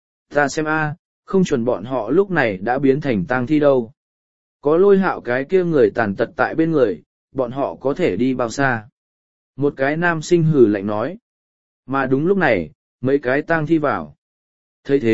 Ta xem a, không chuẩn bọn họ lúc này đã biến thành tang thi đâu. Có Lôi Hạo cái kia người tàn tật tại bên người, bọn họ có thể đi bao xa. Một cái nam sinh hừ lạnh nói. Mà đúng lúc này, mấy cái tang thi vào. Thấy thế,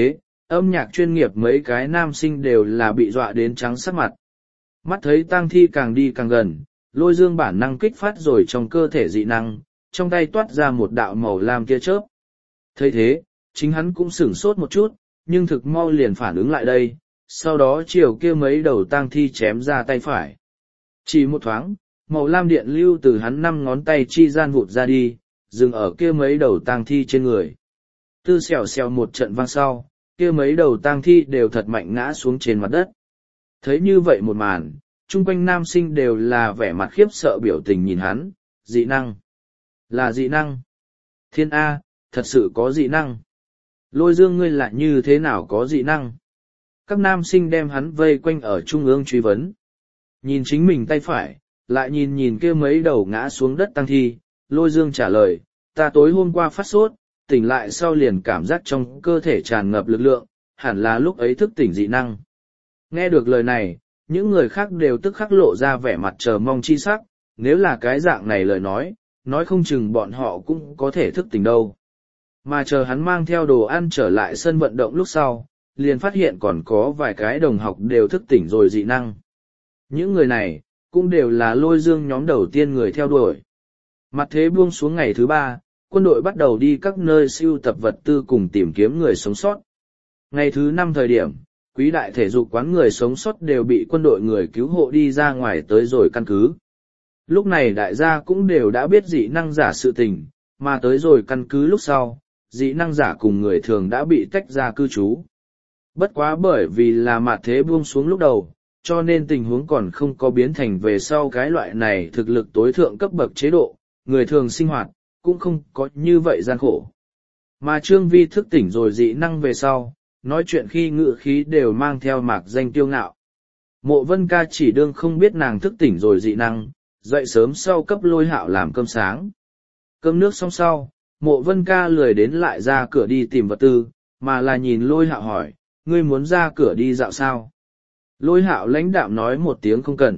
âm nhạc chuyên nghiệp mấy cái nam sinh đều là bị dọa đến trắng sắc mặt. Mắt thấy tang thi càng đi càng gần, Lôi Dương bản năng kích phát rồi trong cơ thể dị năng, trong tay toát ra một đạo màu lam tia chớp. Thấy thế, chính hắn cũng sửng sốt một chút, nhưng thực mau liền phản ứng lại đây, sau đó chiều kia mấy đầu tang thi chém ra tay phải. Chỉ một thoáng, màu lam điện lưu từ hắn 5 ngón tay chi gian vụt ra đi, dừng ở kia mấy đầu tang thi trên người. Tư xèo xèo một trận vang sau, kia mấy đầu tang thi đều thật mạnh ngã xuống trên mặt đất. Thấy như vậy một màn, chung quanh nam sinh đều là vẻ mặt khiếp sợ biểu tình nhìn hắn, dị năng. Là dị năng. Thiên A, thật sự có dị năng. Lôi Dương ngươi lại như thế nào có dị năng? Các nam sinh đem hắn vây quanh ở trung ương truy vấn. Nhìn chính mình tay phải, lại nhìn kia mấy đầu ngã xuống đất tăng thi, Lôi Dương trả lời, ta tối hôm qua phát sốt, tỉnh lại sau liền cảm giác trong cơ thể tràn ngập lực lượng, hẳn là lúc ấy thức tỉnh dị năng. Nghe được lời này, những người khác đều tức khắc lộ ra vẻ mặt chờ mong chi sắc, nếu là cái dạng này lời nói không chừng bọn họ cũng có thể thức tỉnh đâu. Mà chờ hắn mang theo đồ ăn trở lại sân vận động lúc sau, liền phát hiện còn có vài cái đồng học đều thức tỉnh rồi dị năng. Những người này, cũng đều là Lôi Dương nhóm đầu tiên người theo đuổi. Mặt thế buông xuống ngày thứ 3, quân đội bắt đầu đi các nơi sưu tập vật tư cùng tìm kiếm người sống sót. Ngày thứ 5 thời điểm, quý đại thể dục quán người sống sót đều bị quân đội người cứu hộ đi ra ngoài tới rồi căn cứ. Lúc này đại gia cũng đều đã biết dị năng giả sự tình, mà tới rồi căn cứ lúc sau, dị năng giả cùng người thường đã bị tách ra cư trú. Bất quá bởi vì là mặt thế buông xuống lúc đầu, cho nên tình huống còn không có biến thành về sau cái loại này thực lực tối thượng cấp bậc chế độ, người thường sinh hoạt, cũng không có như vậy gian khổ. Mà Trương Vi thức tỉnh rồi dị năng về sau, nói chuyện khi ngự khí đều mang theo mạc danh tiêu ngạo. Mộ Vân Ca chỉ đương không biết nàng thức tỉnh rồi dị năng, dậy sớm sau cấp Lôi Hạo làm cơm sáng. Cơm nước xong sau, Mộ Vân Ca lười đến lại ra cửa đi tìm vật tư, mà là nhìn Lôi Hạo hỏi, ngươi muốn ra cửa đi dạo sao? Lôi Hạo lãnh đạm nói một tiếng không cần.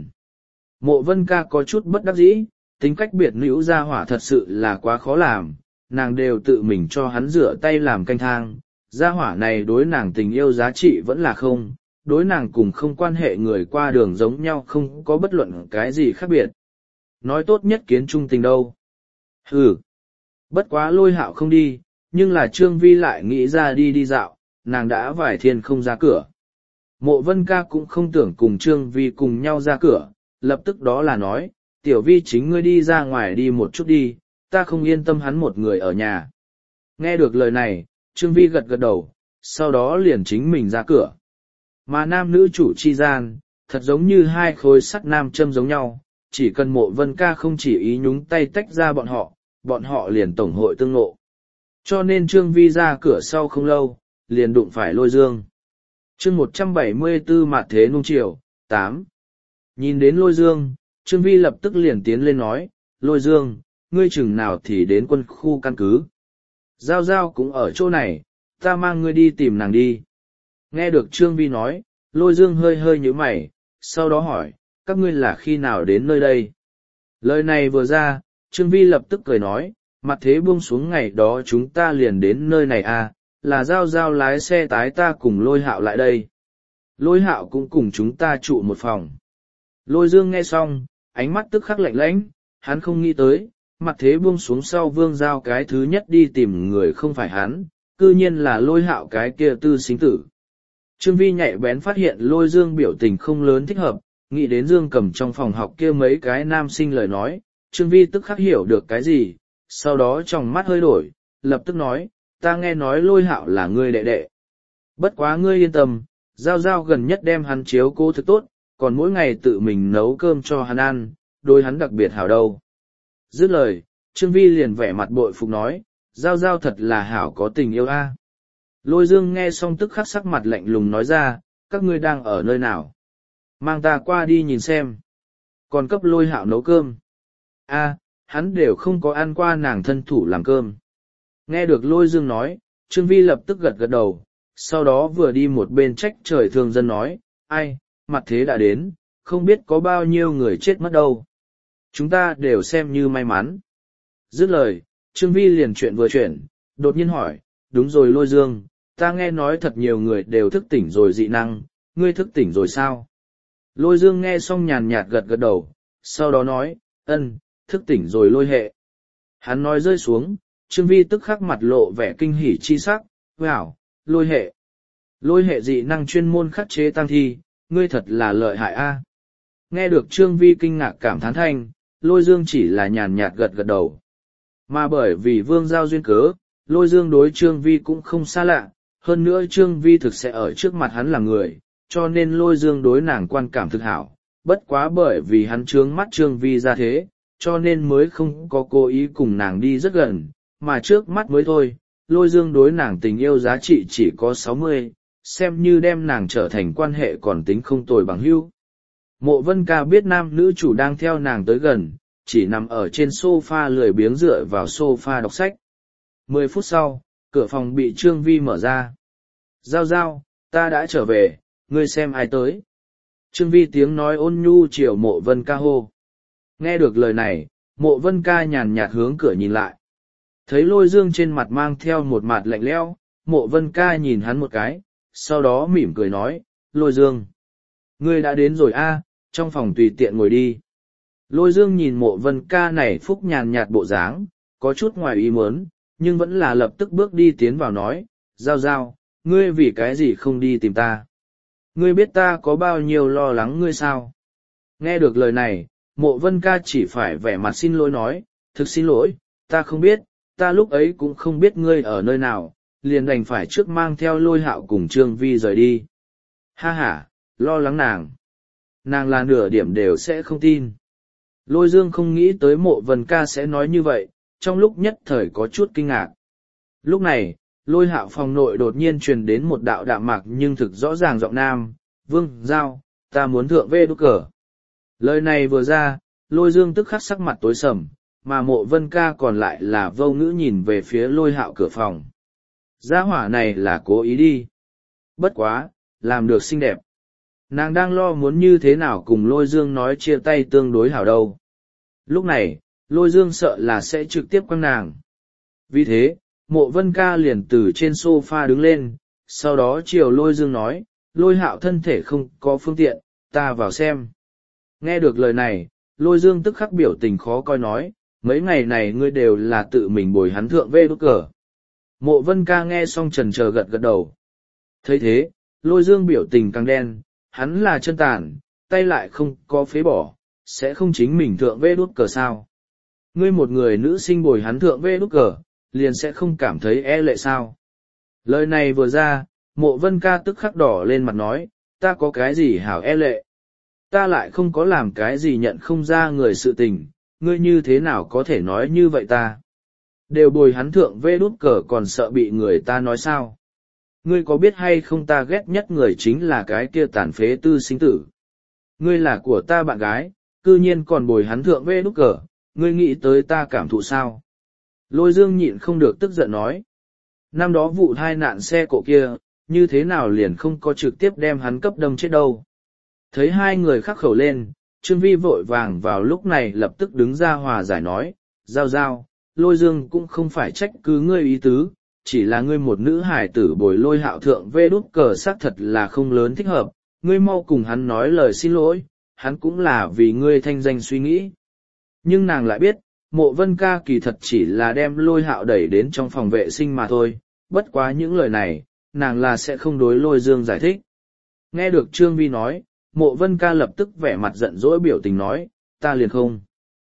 Mộ Vân Ca có chút bất đắc dĩ, tính cách biệt nữ ra hỏa thật sự là quá khó làm, nàng đều tự mình cho hắn rửa tay làm canh thang, gia hỏa này đối nàng tình yêu giá trị vẫn là không, đối nàng cùng không quan hệ người qua đường giống nhau không có bất luận cái gì khác biệt. Nói tốt nhất kiến trung tình đâu. Ừ. Bất quá Lôi Hạo không đi, nhưng là Trương Vi lại nghĩ ra đi dạo, nàng đã vài thiên không ra cửa. Mộ Vân Ca cũng không tưởng cùng Trương Vi cùng nhau ra cửa, lập tức đó là nói, Tiểu Vi chính ngươi đi ra ngoài đi một chút đi, ta không yên tâm hắn một người ở nhà. Nghe được lời này, Trương Vi gật gật đầu, sau đó liền chính mình ra cửa. Mà nam nữ chủ chi gian, thật giống như hai khối sắt nam châm giống nhau, chỉ cần Mộ Vân Ca không chỉ ý nhúng tay tách ra bọn họ liền tổng hội tương ngộ. Cho nên Trương Vi ra cửa sau không lâu, liền đụng phải Lôi Dương. Chương 174 Mạt thế nung chiều, 8. Nhìn đến Lôi Dương, Trương Vi lập tức liền tiến lên nói, Lôi Dương, ngươi chừng nào thì đến quân khu căn cứ. Giao Giao cũng ở chỗ này, ta mang ngươi đi tìm nàng đi. Nghe được Trương Vi nói, Lôi Dương hơi hơi nhíu mày, sau đó hỏi, các ngươi là khi nào đến nơi đây? Lời này vừa ra, Trương Vi lập tức cười nói, mặt thế buông xuống ngày đó chúng ta liền đến nơi này à, là Giao Giao lái xe tái ta cùng Lôi Hạo lại đây. Lôi Hạo cũng cùng chúng ta trụ một phòng. Lôi Dương nghe xong, ánh mắt tức khắc lạnh lãnh, hắn không nghĩ tới, mặt thế buông xuống sau Vương Giao cái thứ nhất đi tìm người không phải hắn, cư nhiên là Lôi Hạo cái kia tư sinh tử. Trương Vi nhạy bén phát hiện Lôi Dương biểu tình không lớn thích hợp, nghĩ đến Dương Cầm trong phòng học kia mấy cái nam sinh lời nói, Trương Vi tức khắc hiểu được cái gì, sau đó trong mắt hơi đổi, lập tức nói, ta nghe nói Lôi Hạo là ngươi đệ đệ. Bất quá ngươi yên tâm, Giao Giao gần nhất đem hắn chiếu cố thực tốt, còn mỗi ngày tự mình nấu cơm cho hắn ăn, đối hắn đặc biệt hảo đâu. Dứt lời, Trương Vi liền vẻ mặt bội phục nói, Giao Giao thật là hảo có tình yêu a. Lôi Dương nghe xong tức khắc sắc mặt lạnh lùng nói ra, các ngươi đang ở nơi nào? Mang ta qua đi nhìn xem. Còn cấp Lôi Hạo nấu cơm. A, hắn đều không có ăn qua nàng thân thủ làm cơm. Nghe được Lôi Dương nói, Trương Vi lập tức gật gật đầu, sau đó vừa đi một bên trách trời thương dân nói, ai, mặt thế đã đến, không biết có bao nhiêu người chết mất đâu. Chúng ta đều xem như may mắn. Dứt lời, Trương Vi liền chuyện vừa chuyển, đột nhiên hỏi, đúng rồi Lôi Dương, ta nghe nói thật nhiều người đều thức tỉnh rồi dị năng, ngươi thức tỉnh rồi sao? Lôi dương nghe xong nhàn nhạt gật gật đầu, sau đó nói, ân, thức tỉnh rồi lôi hệ. Hắn nói rơi xuống, Trương Vi tức khắc mặt lộ vẻ kinh hỉ chi sắc, wow, lôi hệ. Lôi hệ dị năng chuyên môn khắc chế tăng thi, ngươi thật là lợi hại a. Nghe được Trương Vi kinh ngạc cảm thán thanh, lôi dương chỉ là nhàn nhạt gật gật đầu. Mà bởi vì vương giao duyên cớ, lôi dương đối Trương Vi cũng không xa lạ, hơn nữa Trương Vi thực sẽ ở trước mặt hắn là người, cho nên lôi dương đối nàng quan cảm thực hảo, bất quá bởi vì hắn trướng mắt Trương Vi ra thế, cho nên mới không có cố ý cùng nàng đi rất gần, mà trước mắt mới thôi, lôi dương đối nàng tình yêu giá trị chỉ có 60, xem như đem nàng trở thành quan hệ còn tính không tồi bằng hữu. Mộ Vân Ca biết nam nữ chủ đang theo nàng tới gần, chỉ nằm ở trên sofa lười biếng dựa vào sofa đọc sách. 10 phút sau, cửa phòng bị Trương Vi mở ra. Giao giao, ta đã trở về, ngươi xem ai tới. Trương Vi tiếng nói ôn nhu chiều Mộ Vân Ca hô. Nghe được lời này, Mộ Vân Ca nhàn nhạt hướng cửa nhìn lại. Thấy lôi dương trên mặt mang theo một mặt lạnh lẽo, Mộ Vân Ca nhìn hắn một cái, sau đó mỉm cười nói, lôi dương. Ngươi đã đến rồi a, trong phòng tùy tiện ngồi đi. Lôi dương nhìn Mộ Vân Ca này phúc nhàn nhạt bộ dáng, có chút ngoài ý muốn, nhưng vẫn là lập tức bước đi tiến vào nói, giao giao, ngươi vì cái gì không đi tìm ta? Ngươi biết ta có bao nhiêu lo lắng ngươi sao? Nghe được lời này, Mộ Vân Ca chỉ phải vẻ mặt xin lỗi nói, thực xin lỗi, ta không biết, ta lúc ấy cũng không biết ngươi ở nơi nào, liền đành phải trước mang theo lôi hạo cùng Trương Vi rời đi. Ha ha, lo lắng nàng. Nàng là nửa điểm đều sẽ không tin. Lôi dương không nghĩ tới Mộ Vân Ca sẽ nói như vậy, trong lúc nhất thời có chút kinh ngạc. Lúc này, lôi hạo phòng nội đột nhiên truyền đến một đạo đạm mạc nhưng thực rõ ràng giọng nam, Vương Giao, ta muốn thượng về đúc cờ. Lời này vừa ra, lôi dương tức khắc sắc mặt tối sầm, mà Mộ Vân Ca còn lại là vô ngữ nhìn về phía lôi hạo cửa phòng. Gia hỏa này là cố ý đi. Bất quá, làm được xinh đẹp. Nàng đang lo muốn như thế nào cùng lôi dương nói chia tay tương đối hảo đâu. Lúc này, lôi dương sợ là sẽ trực tiếp quăng nàng. Vì thế, Mộ Vân Ca liền từ trên sofa đứng lên, sau đó chiều lôi dương nói, lôi hạo thân thể không có phương tiện, ta vào xem. Nghe được lời này, lôi dương tức khắc biểu tình khó coi nói, mấy ngày này ngươi đều là tự mình bồi hắn thượng về đúc cờ. Mộ Vân Ca nghe xong trần chờ gật gật đầu. Thấy thế, lôi dương biểu tình càng đen, hắn là chân tàn, tay lại không có phế bỏ, sẽ không chính mình thượng về đúc cờ sao. Ngươi một người nữ sinh bồi hắn thượng về đúc cờ, liền sẽ không cảm thấy e lệ sao. Lời này vừa ra, Mộ Vân Ca tức khắc đỏ lên mặt nói, ta có cái gì hảo e lệ. Ta lại không có làm cái gì nhận không ra người sự tình, ngươi như thế nào có thể nói như vậy ta. Đều bồi hắn thượng vê đút cờ còn sợ bị người ta nói sao. Ngươi có biết hay không ta ghét nhất người chính là cái kia tàn phế tư sinh tử. Ngươi là của ta bạn gái, cư nhiên còn bồi hắn thượng vê đút cờ, ngươi nghĩ tới ta cảm thụ sao. Lôi dương nhịn không được tức giận nói. Năm đó vụ tai nạn xe cộ kia, như thế nào liền không có trực tiếp đem hắn cấp đâm chết đâu. Thấy hai người khắc khẩu lên, Trương Vi vội vàng vào lúc này lập tức đứng ra hòa giải nói, giao giao, lôi dương cũng không phải trách cứ ngươi ý tứ, chỉ là ngươi một nữ hải tử bồi lôi hạo thượng vê đút cờ xác thật là không lớn thích hợp, ngươi mau cùng hắn nói lời xin lỗi, hắn cũng là vì ngươi thanh danh suy nghĩ. Nhưng nàng lại biết, Mộ Vân Ca kỳ thật chỉ là đem lôi hạo đẩy đến trong phòng vệ sinh mà thôi, bất quá những lời này, nàng là sẽ không đối lôi dương giải thích. Nghe được Trương Vi nói, Mộ Vân Ca lập tức vẻ mặt giận dỗi biểu tình nói, ta liền không.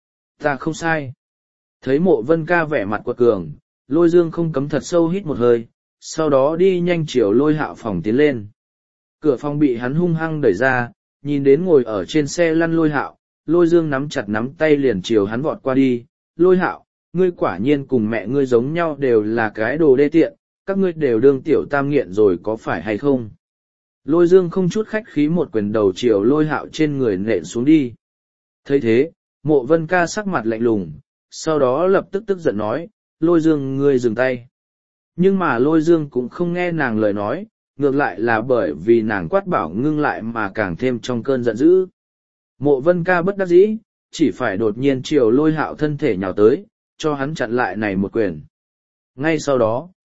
Ta không sai. Thấy Mộ Vân Ca vẻ mặt quật cường, lôi dương không cấm thật sâu hít một hơi, sau đó đi nhanh chiều lôi hạo phòng tiến lên. Cửa phòng bị hắn hung hăng đẩy ra, nhìn đến ngồi ở trên xe lăn lôi hạo, lôi dương nắm chặt nắm tay liền chiều hắn vọt qua đi. Lôi hạo, ngươi quả nhiên cùng mẹ ngươi giống nhau đều là cái đồ đê tiện, các ngươi đều đương tiểu tam nghiện rồi có phải hay không? Lôi dương không chút khách khí một quyền đầu chiều lôi hạo trên người nện xuống đi. Thấy thế, Mộ Vân Ca sắc mặt lạnh lùng, sau đó lập tức tức giận nói, lôi dương ngươi dừng tay. Nhưng mà lôi dương cũng không nghe nàng lời nói, ngược lại là bởi vì nàng quát bảo ngưng lại mà càng thêm trong cơn giận dữ. Mộ Vân Ca bất đắc dĩ, chỉ phải đột nhiên chiều lôi hạo thân thể nhào tới, cho hắn chặn lại này một quyền. Ngay sau đó,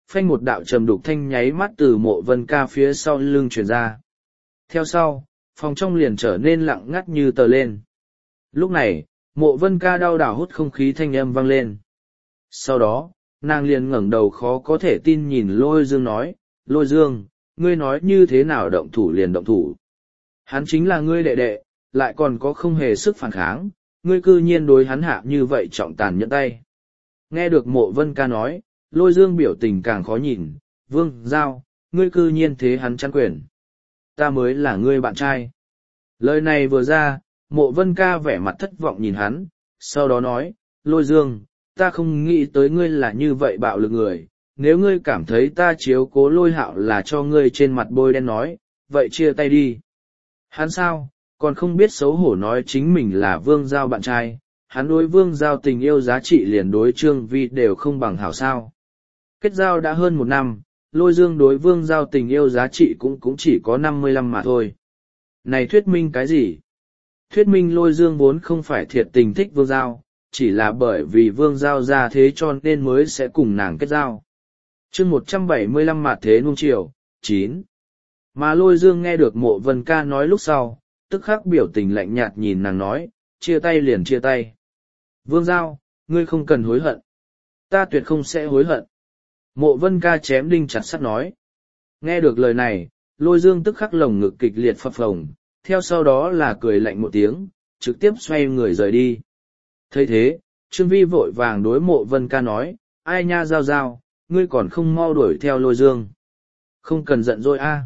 phanh một đạo trầm đục thanh nháy mắt từ Mộ Vân Ca phía sau lưng truyền ra. Theo sau, phòng trong liền trở nên lặng ngắt như tờ lên. Lúc này, Mộ Vân Ca đau đảo hút không khí thanh âm vang lên. Sau đó, nàng liền ngẩng đầu khó có thể tin nhìn Lôi Dương nói, Lôi Dương, ngươi nói như thế nào động thủ liền động thủ. Hắn chính là ngươi đệ đệ, lại còn có không hề sức phản kháng, ngươi cư nhiên đối hắn hạ như vậy trọng tàn nhẫn tay. Nghe được Mộ Vân Ca nói, Lôi Dương biểu tình càng khó nhìn, Vương Giao, ngươi cư nhiên thế hắn chăn quyền. Ta mới là ngươi bạn trai. Lời này vừa ra, Mộ Vân Ca vẻ mặt thất vọng nhìn hắn, sau đó nói, Lôi Dương, ta không nghĩ tới ngươi là như vậy bạo lực người, nếu ngươi cảm thấy ta chiếu cố Lôi Hạo là cho ngươi trên mặt bôi đen nói, vậy chia tay đi. Hắn sao, còn không biết xấu hổ nói chính mình là Vương Giao bạn trai, hắn đối Vương Giao tình yêu giá trị liền đối Trương Vi đều không bằng hảo sao. Kết giao đã hơn 1 năm, Lôi Dương đối Vương Giao tình yêu giá trị cũng chỉ có 55 mà thôi. Này thuyết minh cái gì? Thuyết minh Lôi Dương vốn không phải thiệt tình thích Vương Giao, chỉ là bởi vì Vương Giao ra thế cho nên mới sẽ cùng nàng kết giao. chương 175 mạt thế nuông chiều, 9. Mà Lôi Dương nghe được Mộ Vân Ca nói lúc sau, tức khắc biểu tình lạnh nhạt nhìn nàng nói, chia tay liền chia tay. Vương Giao, ngươi không cần hối hận. Ta tuyệt không sẽ hối hận. Mộ Vân Ca chém đinh chặt sắt nói. Nghe được lời này, Lôi Dương tức khắc lồng ngực kịch liệt phập phồng, theo sau đó là cười lạnh một tiếng, trực tiếp xoay người rời đi. Thấy thế, Trương Vi vội vàng đối Mộ Vân Ca nói, ai nha Giao Giao, ngươi còn không mau đuổi theo Lôi Dương. Không cần giận dỗi a.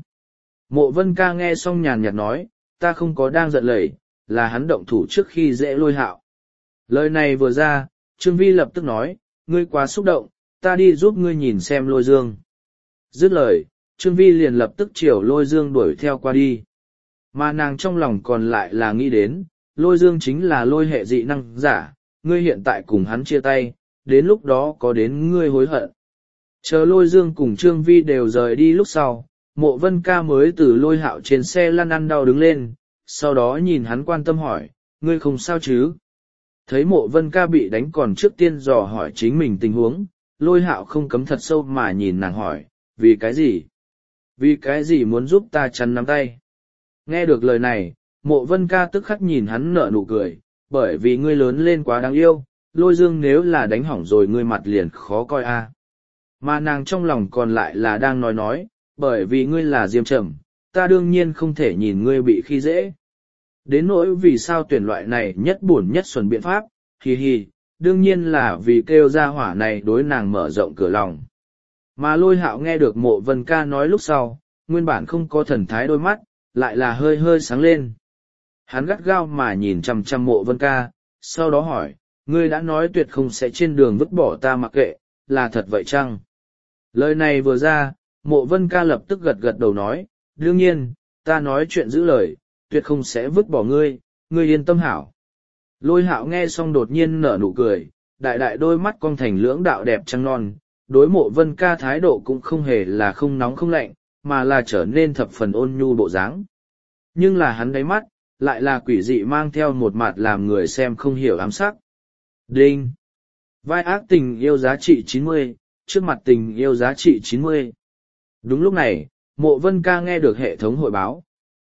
Mộ Vân Ca nghe xong nhàn nhạt nói, ta không có đang giận lẩy, là hắn động thủ trước khi dễ Lôi Hạo. Lời này vừa ra, Trương Vi lập tức nói, ngươi quá xúc động, ta đi giúp ngươi nhìn xem Lôi Dương. Dứt lời, Trương Vi liền lập tức chiều Lôi Dương đuổi theo qua đi. Mà nàng trong lòng còn lại là nghĩ đến, Lôi Dương chính là Lôi hệ dị năng giả, ngươi hiện tại cùng hắn chia tay, đến lúc đó có đến ngươi hối hận. Chờ Lôi Dương cùng Trương Vi đều rời đi lúc sau, Mộ Vân Ca mới từ Lôi Hạo trên xe lăn ăn đau đứng lên, sau đó nhìn hắn quan tâm hỏi, ngươi không sao chứ? Thấy Mộ Vân Ca bị đánh còn trước tiên dò hỏi chính mình tình huống, Lôi Hạo không cấm thật sâu mà nhìn nàng hỏi, vì cái gì? Vì cái gì muốn giúp ta chắn nắm tay? Nghe được lời này, Mộ Vân Ca tức khắc nhìn hắn nở nụ cười, bởi vì ngươi lớn lên quá đáng yêu, Lôi Dương nếu là đánh hỏng rồi ngươi mặt liền khó coi a. Mà nàng trong lòng còn lại là đang nói, bởi vì ngươi là Diêm Trầm, ta đương nhiên không thể nhìn ngươi bị khi dễ. Đến nỗi vì sao tuyển loại này nhất buồn nhất xuẩn biện pháp, hì hì, đương nhiên là vì kêu ra hỏa này đối nàng mở rộng cửa lòng. Mà Lôi Hạo nghe được Mộ Vân Ca nói lúc sau, nguyên bản không có thần thái đôi mắt, lại là hơi hơi sáng lên. Hắn gắt gao mà nhìn chằm chằm Mộ Vân Ca, sau đó hỏi, ngươi đã nói tuyệt không sẽ trên đường vứt bỏ ta mặc kệ, là thật vậy chăng? Lời này vừa ra, Mộ Vân Ca lập tức gật đầu nói, đương nhiên, ta nói chuyện giữ lời, tuyệt không sẽ vứt bỏ ngươi, ngươi yên tâm hảo. Lôi Hạo nghe xong đột nhiên nở nụ cười, đại đại đôi mắt cong thành lưỡng đạo đẹp trăng non, đối Mộ Vân Ca thái độ cũng không hề là không nóng không lạnh, mà là trở nên thập phần ôn nhu bộ dáng. Nhưng là hắn đáy mắt, lại là quỷ dị mang theo một mặt làm người xem không hiểu ám sắc. Đinh! Vai ác tình yêu giá trị 90, trước mặt tình yêu giá trị 90. Đúng lúc này, Mộ Vân Ca nghe được hệ thống hội báo.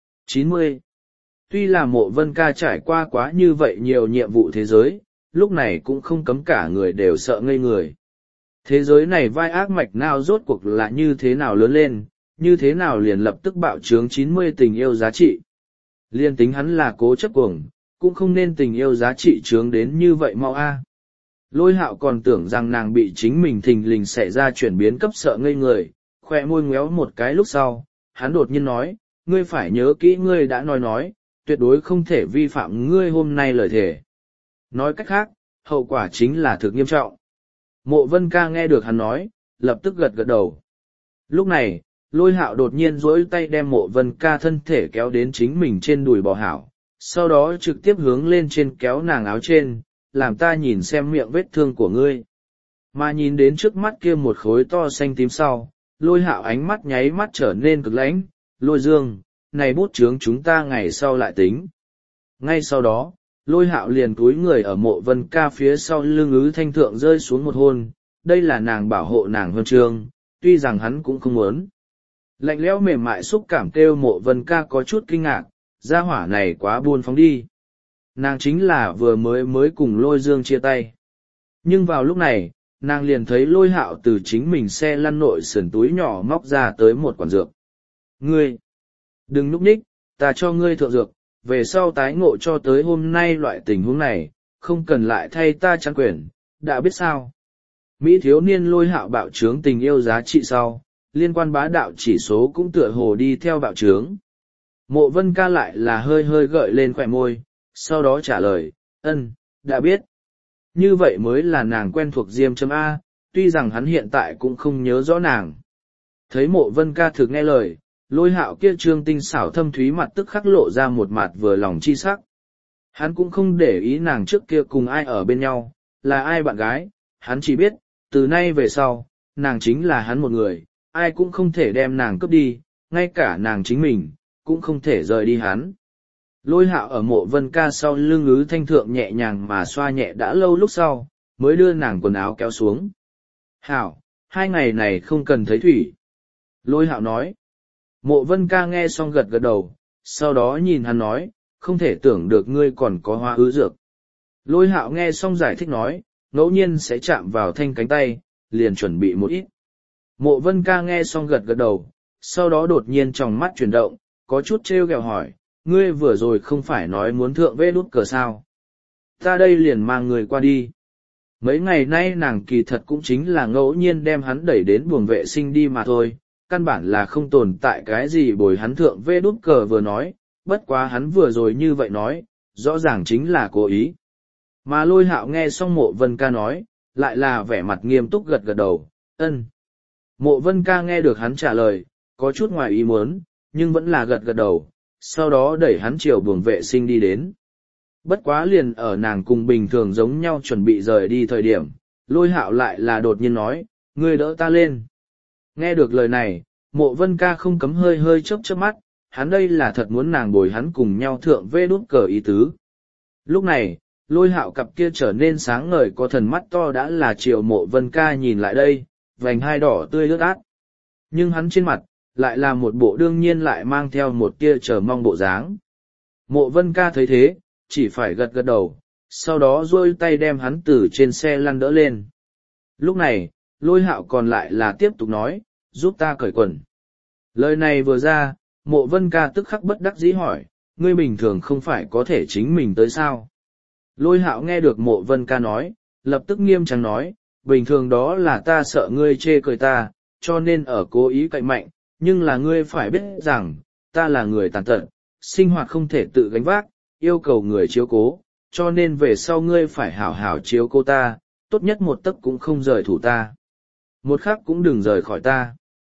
90. Tuy là Mộ Vân Ca trải qua quá như vậy nhiều nhiệm vụ thế giới, lúc này cũng không cấm cả người đều sợ ngây người. Thế giới này vai ác mạch nào rốt cuộc là như thế nào lớn lên, như thế nào liền lập tức bạo trướng 90 tình yêu giá trị. Liên tính hắn là cố chấp cuồng, cũng không nên tình yêu giá trị trướng đến như vậy mau a. Lôi Hạo còn tưởng rằng nàng bị chính mình thình lình xảy ra chuyển biến cấp sợ ngây người, khoe môi ngoéo một cái lúc sau, hắn đột nhiên nói, ngươi phải nhớ kỹ ngươi đã nói, tuyệt đối không thể vi phạm ngươi hôm nay lời thề. Nói cách khác, hậu quả chính là thực nghiêm trọng. Mộ Vân Ca nghe được hắn nói, lập tức gật đầu. Lúc này, Lôi Hạo đột nhiên duỗi tay đem Mộ Vân Ca thân thể kéo đến chính mình trên đùi bò hảo, sau đó trực tiếp hướng lên trên kéo nàng áo trên, làm ta nhìn xem miệng vết thương của ngươi. Mà nhìn đến trước mắt kia một khối to xanh tím sau, Lôi Hạo ánh mắt nháy mắt trở nên cực lãnh, Lôi Dương, này bút chướng chúng ta ngày sau lại tính. Ngay sau đó, Lôi Hạo liền cúi người ở Mộ Vân Ca phía sau lưng ứ thanh thượng rơi xuống một hôn, đây là nàng bảo hộ nàng huân chương, tuy rằng hắn cũng không muốn. Lạnh lẽo mềm mại xúc cảm kêu Mộ Vân Ca có chút kinh ngạc, gia hỏa này quá buôn phóng đi. Nàng chính là vừa mới cùng Lôi Dương chia tay. Nhưng vào lúc này, nàng liền thấy Lôi Hạo từ chính mình xe lăn nội sườn túi nhỏ móc ra tới một quản dược. Ngươi! Đừng núp ních, ta cho ngươi thượng dược, về sau tái ngộ cho tới hôm nay loại tình huống này, không cần lại thay ta chăn quyển, đã biết sao. Mỹ thiếu niên Lôi Hạo bạo trướng tình yêu giá trị sau, liên quan bá đạo chỉ số cũng tựa hồ đi theo bạo trướng. Mộ Vân Ca lại là hơi hơi gợi lên khỏe môi, sau đó trả lời, đã biết. Như vậy mới là nàng quen thuộc Diêm.A, tuy rằng hắn hiện tại cũng không nhớ rõ nàng. Thấy Mộ Vân Ca thực nghe lời, Lôi Hạo kia trương tinh xảo thâm thúy mặt tức khắc lộ ra một mặt vừa lòng chi sắc. Hắn cũng không để ý nàng trước kia cùng ai ở bên nhau, là ai bạn gái, hắn chỉ biết, từ nay về sau, nàng chính là hắn một người, ai cũng không thể đem nàng cướp đi, ngay cả nàng chính mình, cũng không thể rời đi hắn. Lôi Hạo ở Mộ Vân Ca sau lưng ứ thanh thượng nhẹ nhàng mà xoa nhẹ đã lâu lúc sau, mới đưa nàng quần áo kéo xuống. Hảo, 2 ngày này không cần thấy thủy. Lôi Hạo nói. Mộ Vân Ca nghe xong gật gật đầu, sau đó nhìn hắn nói, không thể tưởng được ngươi còn có hoa ứ dược. Lôi Hạo nghe xong giải thích nói, ngẫu nhiên sẽ chạm vào thanh cánh tay, liền chuẩn bị một ít. Mộ Vân Ca nghe xong gật gật đầu, sau đó đột nhiên trong mắt chuyển động, có chút trêu ghẹo hỏi, ngươi vừa rồi không phải nói muốn thượng vê đút cờ sao. Ta đây liền mang người qua đi. Mấy ngày nay nàng kỳ thật cũng chính là ngẫu nhiên đem hắn đẩy đến buồng vệ sinh đi mà thôi, căn bản là không tồn tại cái gì bồi hắn thượng vê đút cờ vừa nói, bất quá hắn vừa rồi như vậy nói, rõ ràng chính là cố ý. Mà Lôi Hạo nghe xong Mộ Vân Ca nói, lại là vẻ mặt nghiêm túc gật gật đầu, Mộ Vân Ca nghe được hắn trả lời, có chút ngoài ý muốn, nhưng vẫn là gật gật đầu, sau đó đẩy hắn chiều buồng vệ sinh đi đến. Bất quá liền ở nàng cùng bình thường giống nhau chuẩn bị rời đi thời điểm, Lôi Hạo lại là đột nhiên nói, ngươi đỡ ta lên. Nghe được lời này, Mộ Vân Ca không cấm hơi hơi chớp chớp mắt, hắn đây là thật muốn nàng bồi hắn cùng nhau thượng vê đút cờ ý tứ. Lúc này, Lôi Hạo cặp kia trở nên sáng ngời có thần mắt to đã là chiều Mộ Vân Ca nhìn lại đây, vành hai đỏ tươi ướt át. Nhưng hắn trên mặt, lại là một bộ đương nhiên lại mang theo một tia chờ mong bộ dáng. Mộ Vân Ca thấy thế, chỉ phải gật gật đầu, sau đó duỗi tay đem hắn từ trên xe lăn đỡ lên. Lúc này, Lôi Hạo còn lại là tiếp tục nói, giúp ta cởi quần. Lời này vừa ra, Mộ Vân Ca tức khắc bất đắc dĩ hỏi, ngươi bình thường không phải có thể chính mình tới sao? Lôi Hạo nghe được Mộ Vân Ca nói, lập tức nghiêm trang nói, bình thường đó là ta sợ ngươi chê cười ta, cho nên ở cố ý cậy mạnh, nhưng là ngươi phải biết rằng, ta là người tàn tật, sinh hoạt không thể tự gánh vác, yêu cầu người chiếu cố, cho nên về sau ngươi phải hảo hảo chiếu cố ta, tốt nhất một tấc cũng không rời thủ ta. Một khắc cũng đừng rời khỏi ta.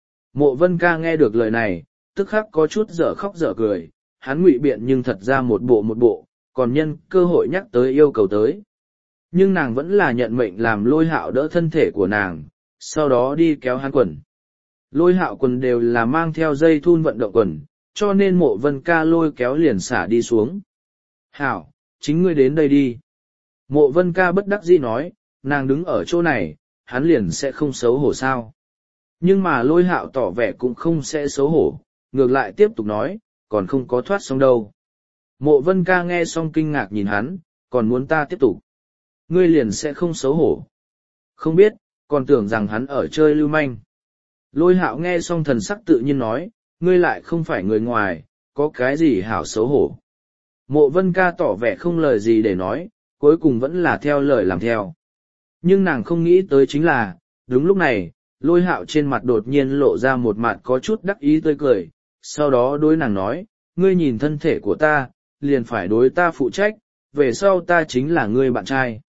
Mộ Vân Ca nghe được lời này, tức khắc có chút dở khóc dở cười, hắn ngụy biện nhưng thật ra một bộ, còn nhân cơ hội nhắc tới yêu cầu tới. Nhưng nàng vẫn là nhận mệnh làm Lôi Hạo đỡ thân thể của nàng, sau đó đi kéo hắn quần. Lôi Hạo quần đều là mang theo dây thun vận động quần, cho nên Mộ Vân Ca lôi kéo liền xả đi xuống. Hảo, chính ngươi đến đây đi. Mộ Vân Ca bất đắc dĩ nói, nàng đứng ở chỗ này, hắn liền sẽ không xấu hổ sao. Nhưng mà Lôi Hạo tỏ vẻ cũng không sẽ xấu hổ, ngược lại tiếp tục nói, còn không có thoát xong đâu. Mộ Vân Ca nghe xong kinh ngạc nhìn hắn, còn muốn ta tiếp tục. Ngươi liền sẽ không xấu hổ. Không biết, còn tưởng rằng hắn ở chơi lưu manh. Lôi Hạo nghe xong thần sắc tự nhiên nói, ngươi lại không phải người ngoài, có cái gì hảo xấu hổ. Mộ Vân Ca tỏ vẻ không lời gì để nói, cuối cùng vẫn là theo lời làm theo. Nhưng nàng không nghĩ tới chính là, đúng lúc này, Lôi Hạo trên mặt đột nhiên lộ ra một mặt có chút đắc ý tươi cười, sau đó đối nàng nói, ngươi nhìn thân thể của ta, liền phải đối ta phụ trách, về sau ta chính là ngươi bạn trai.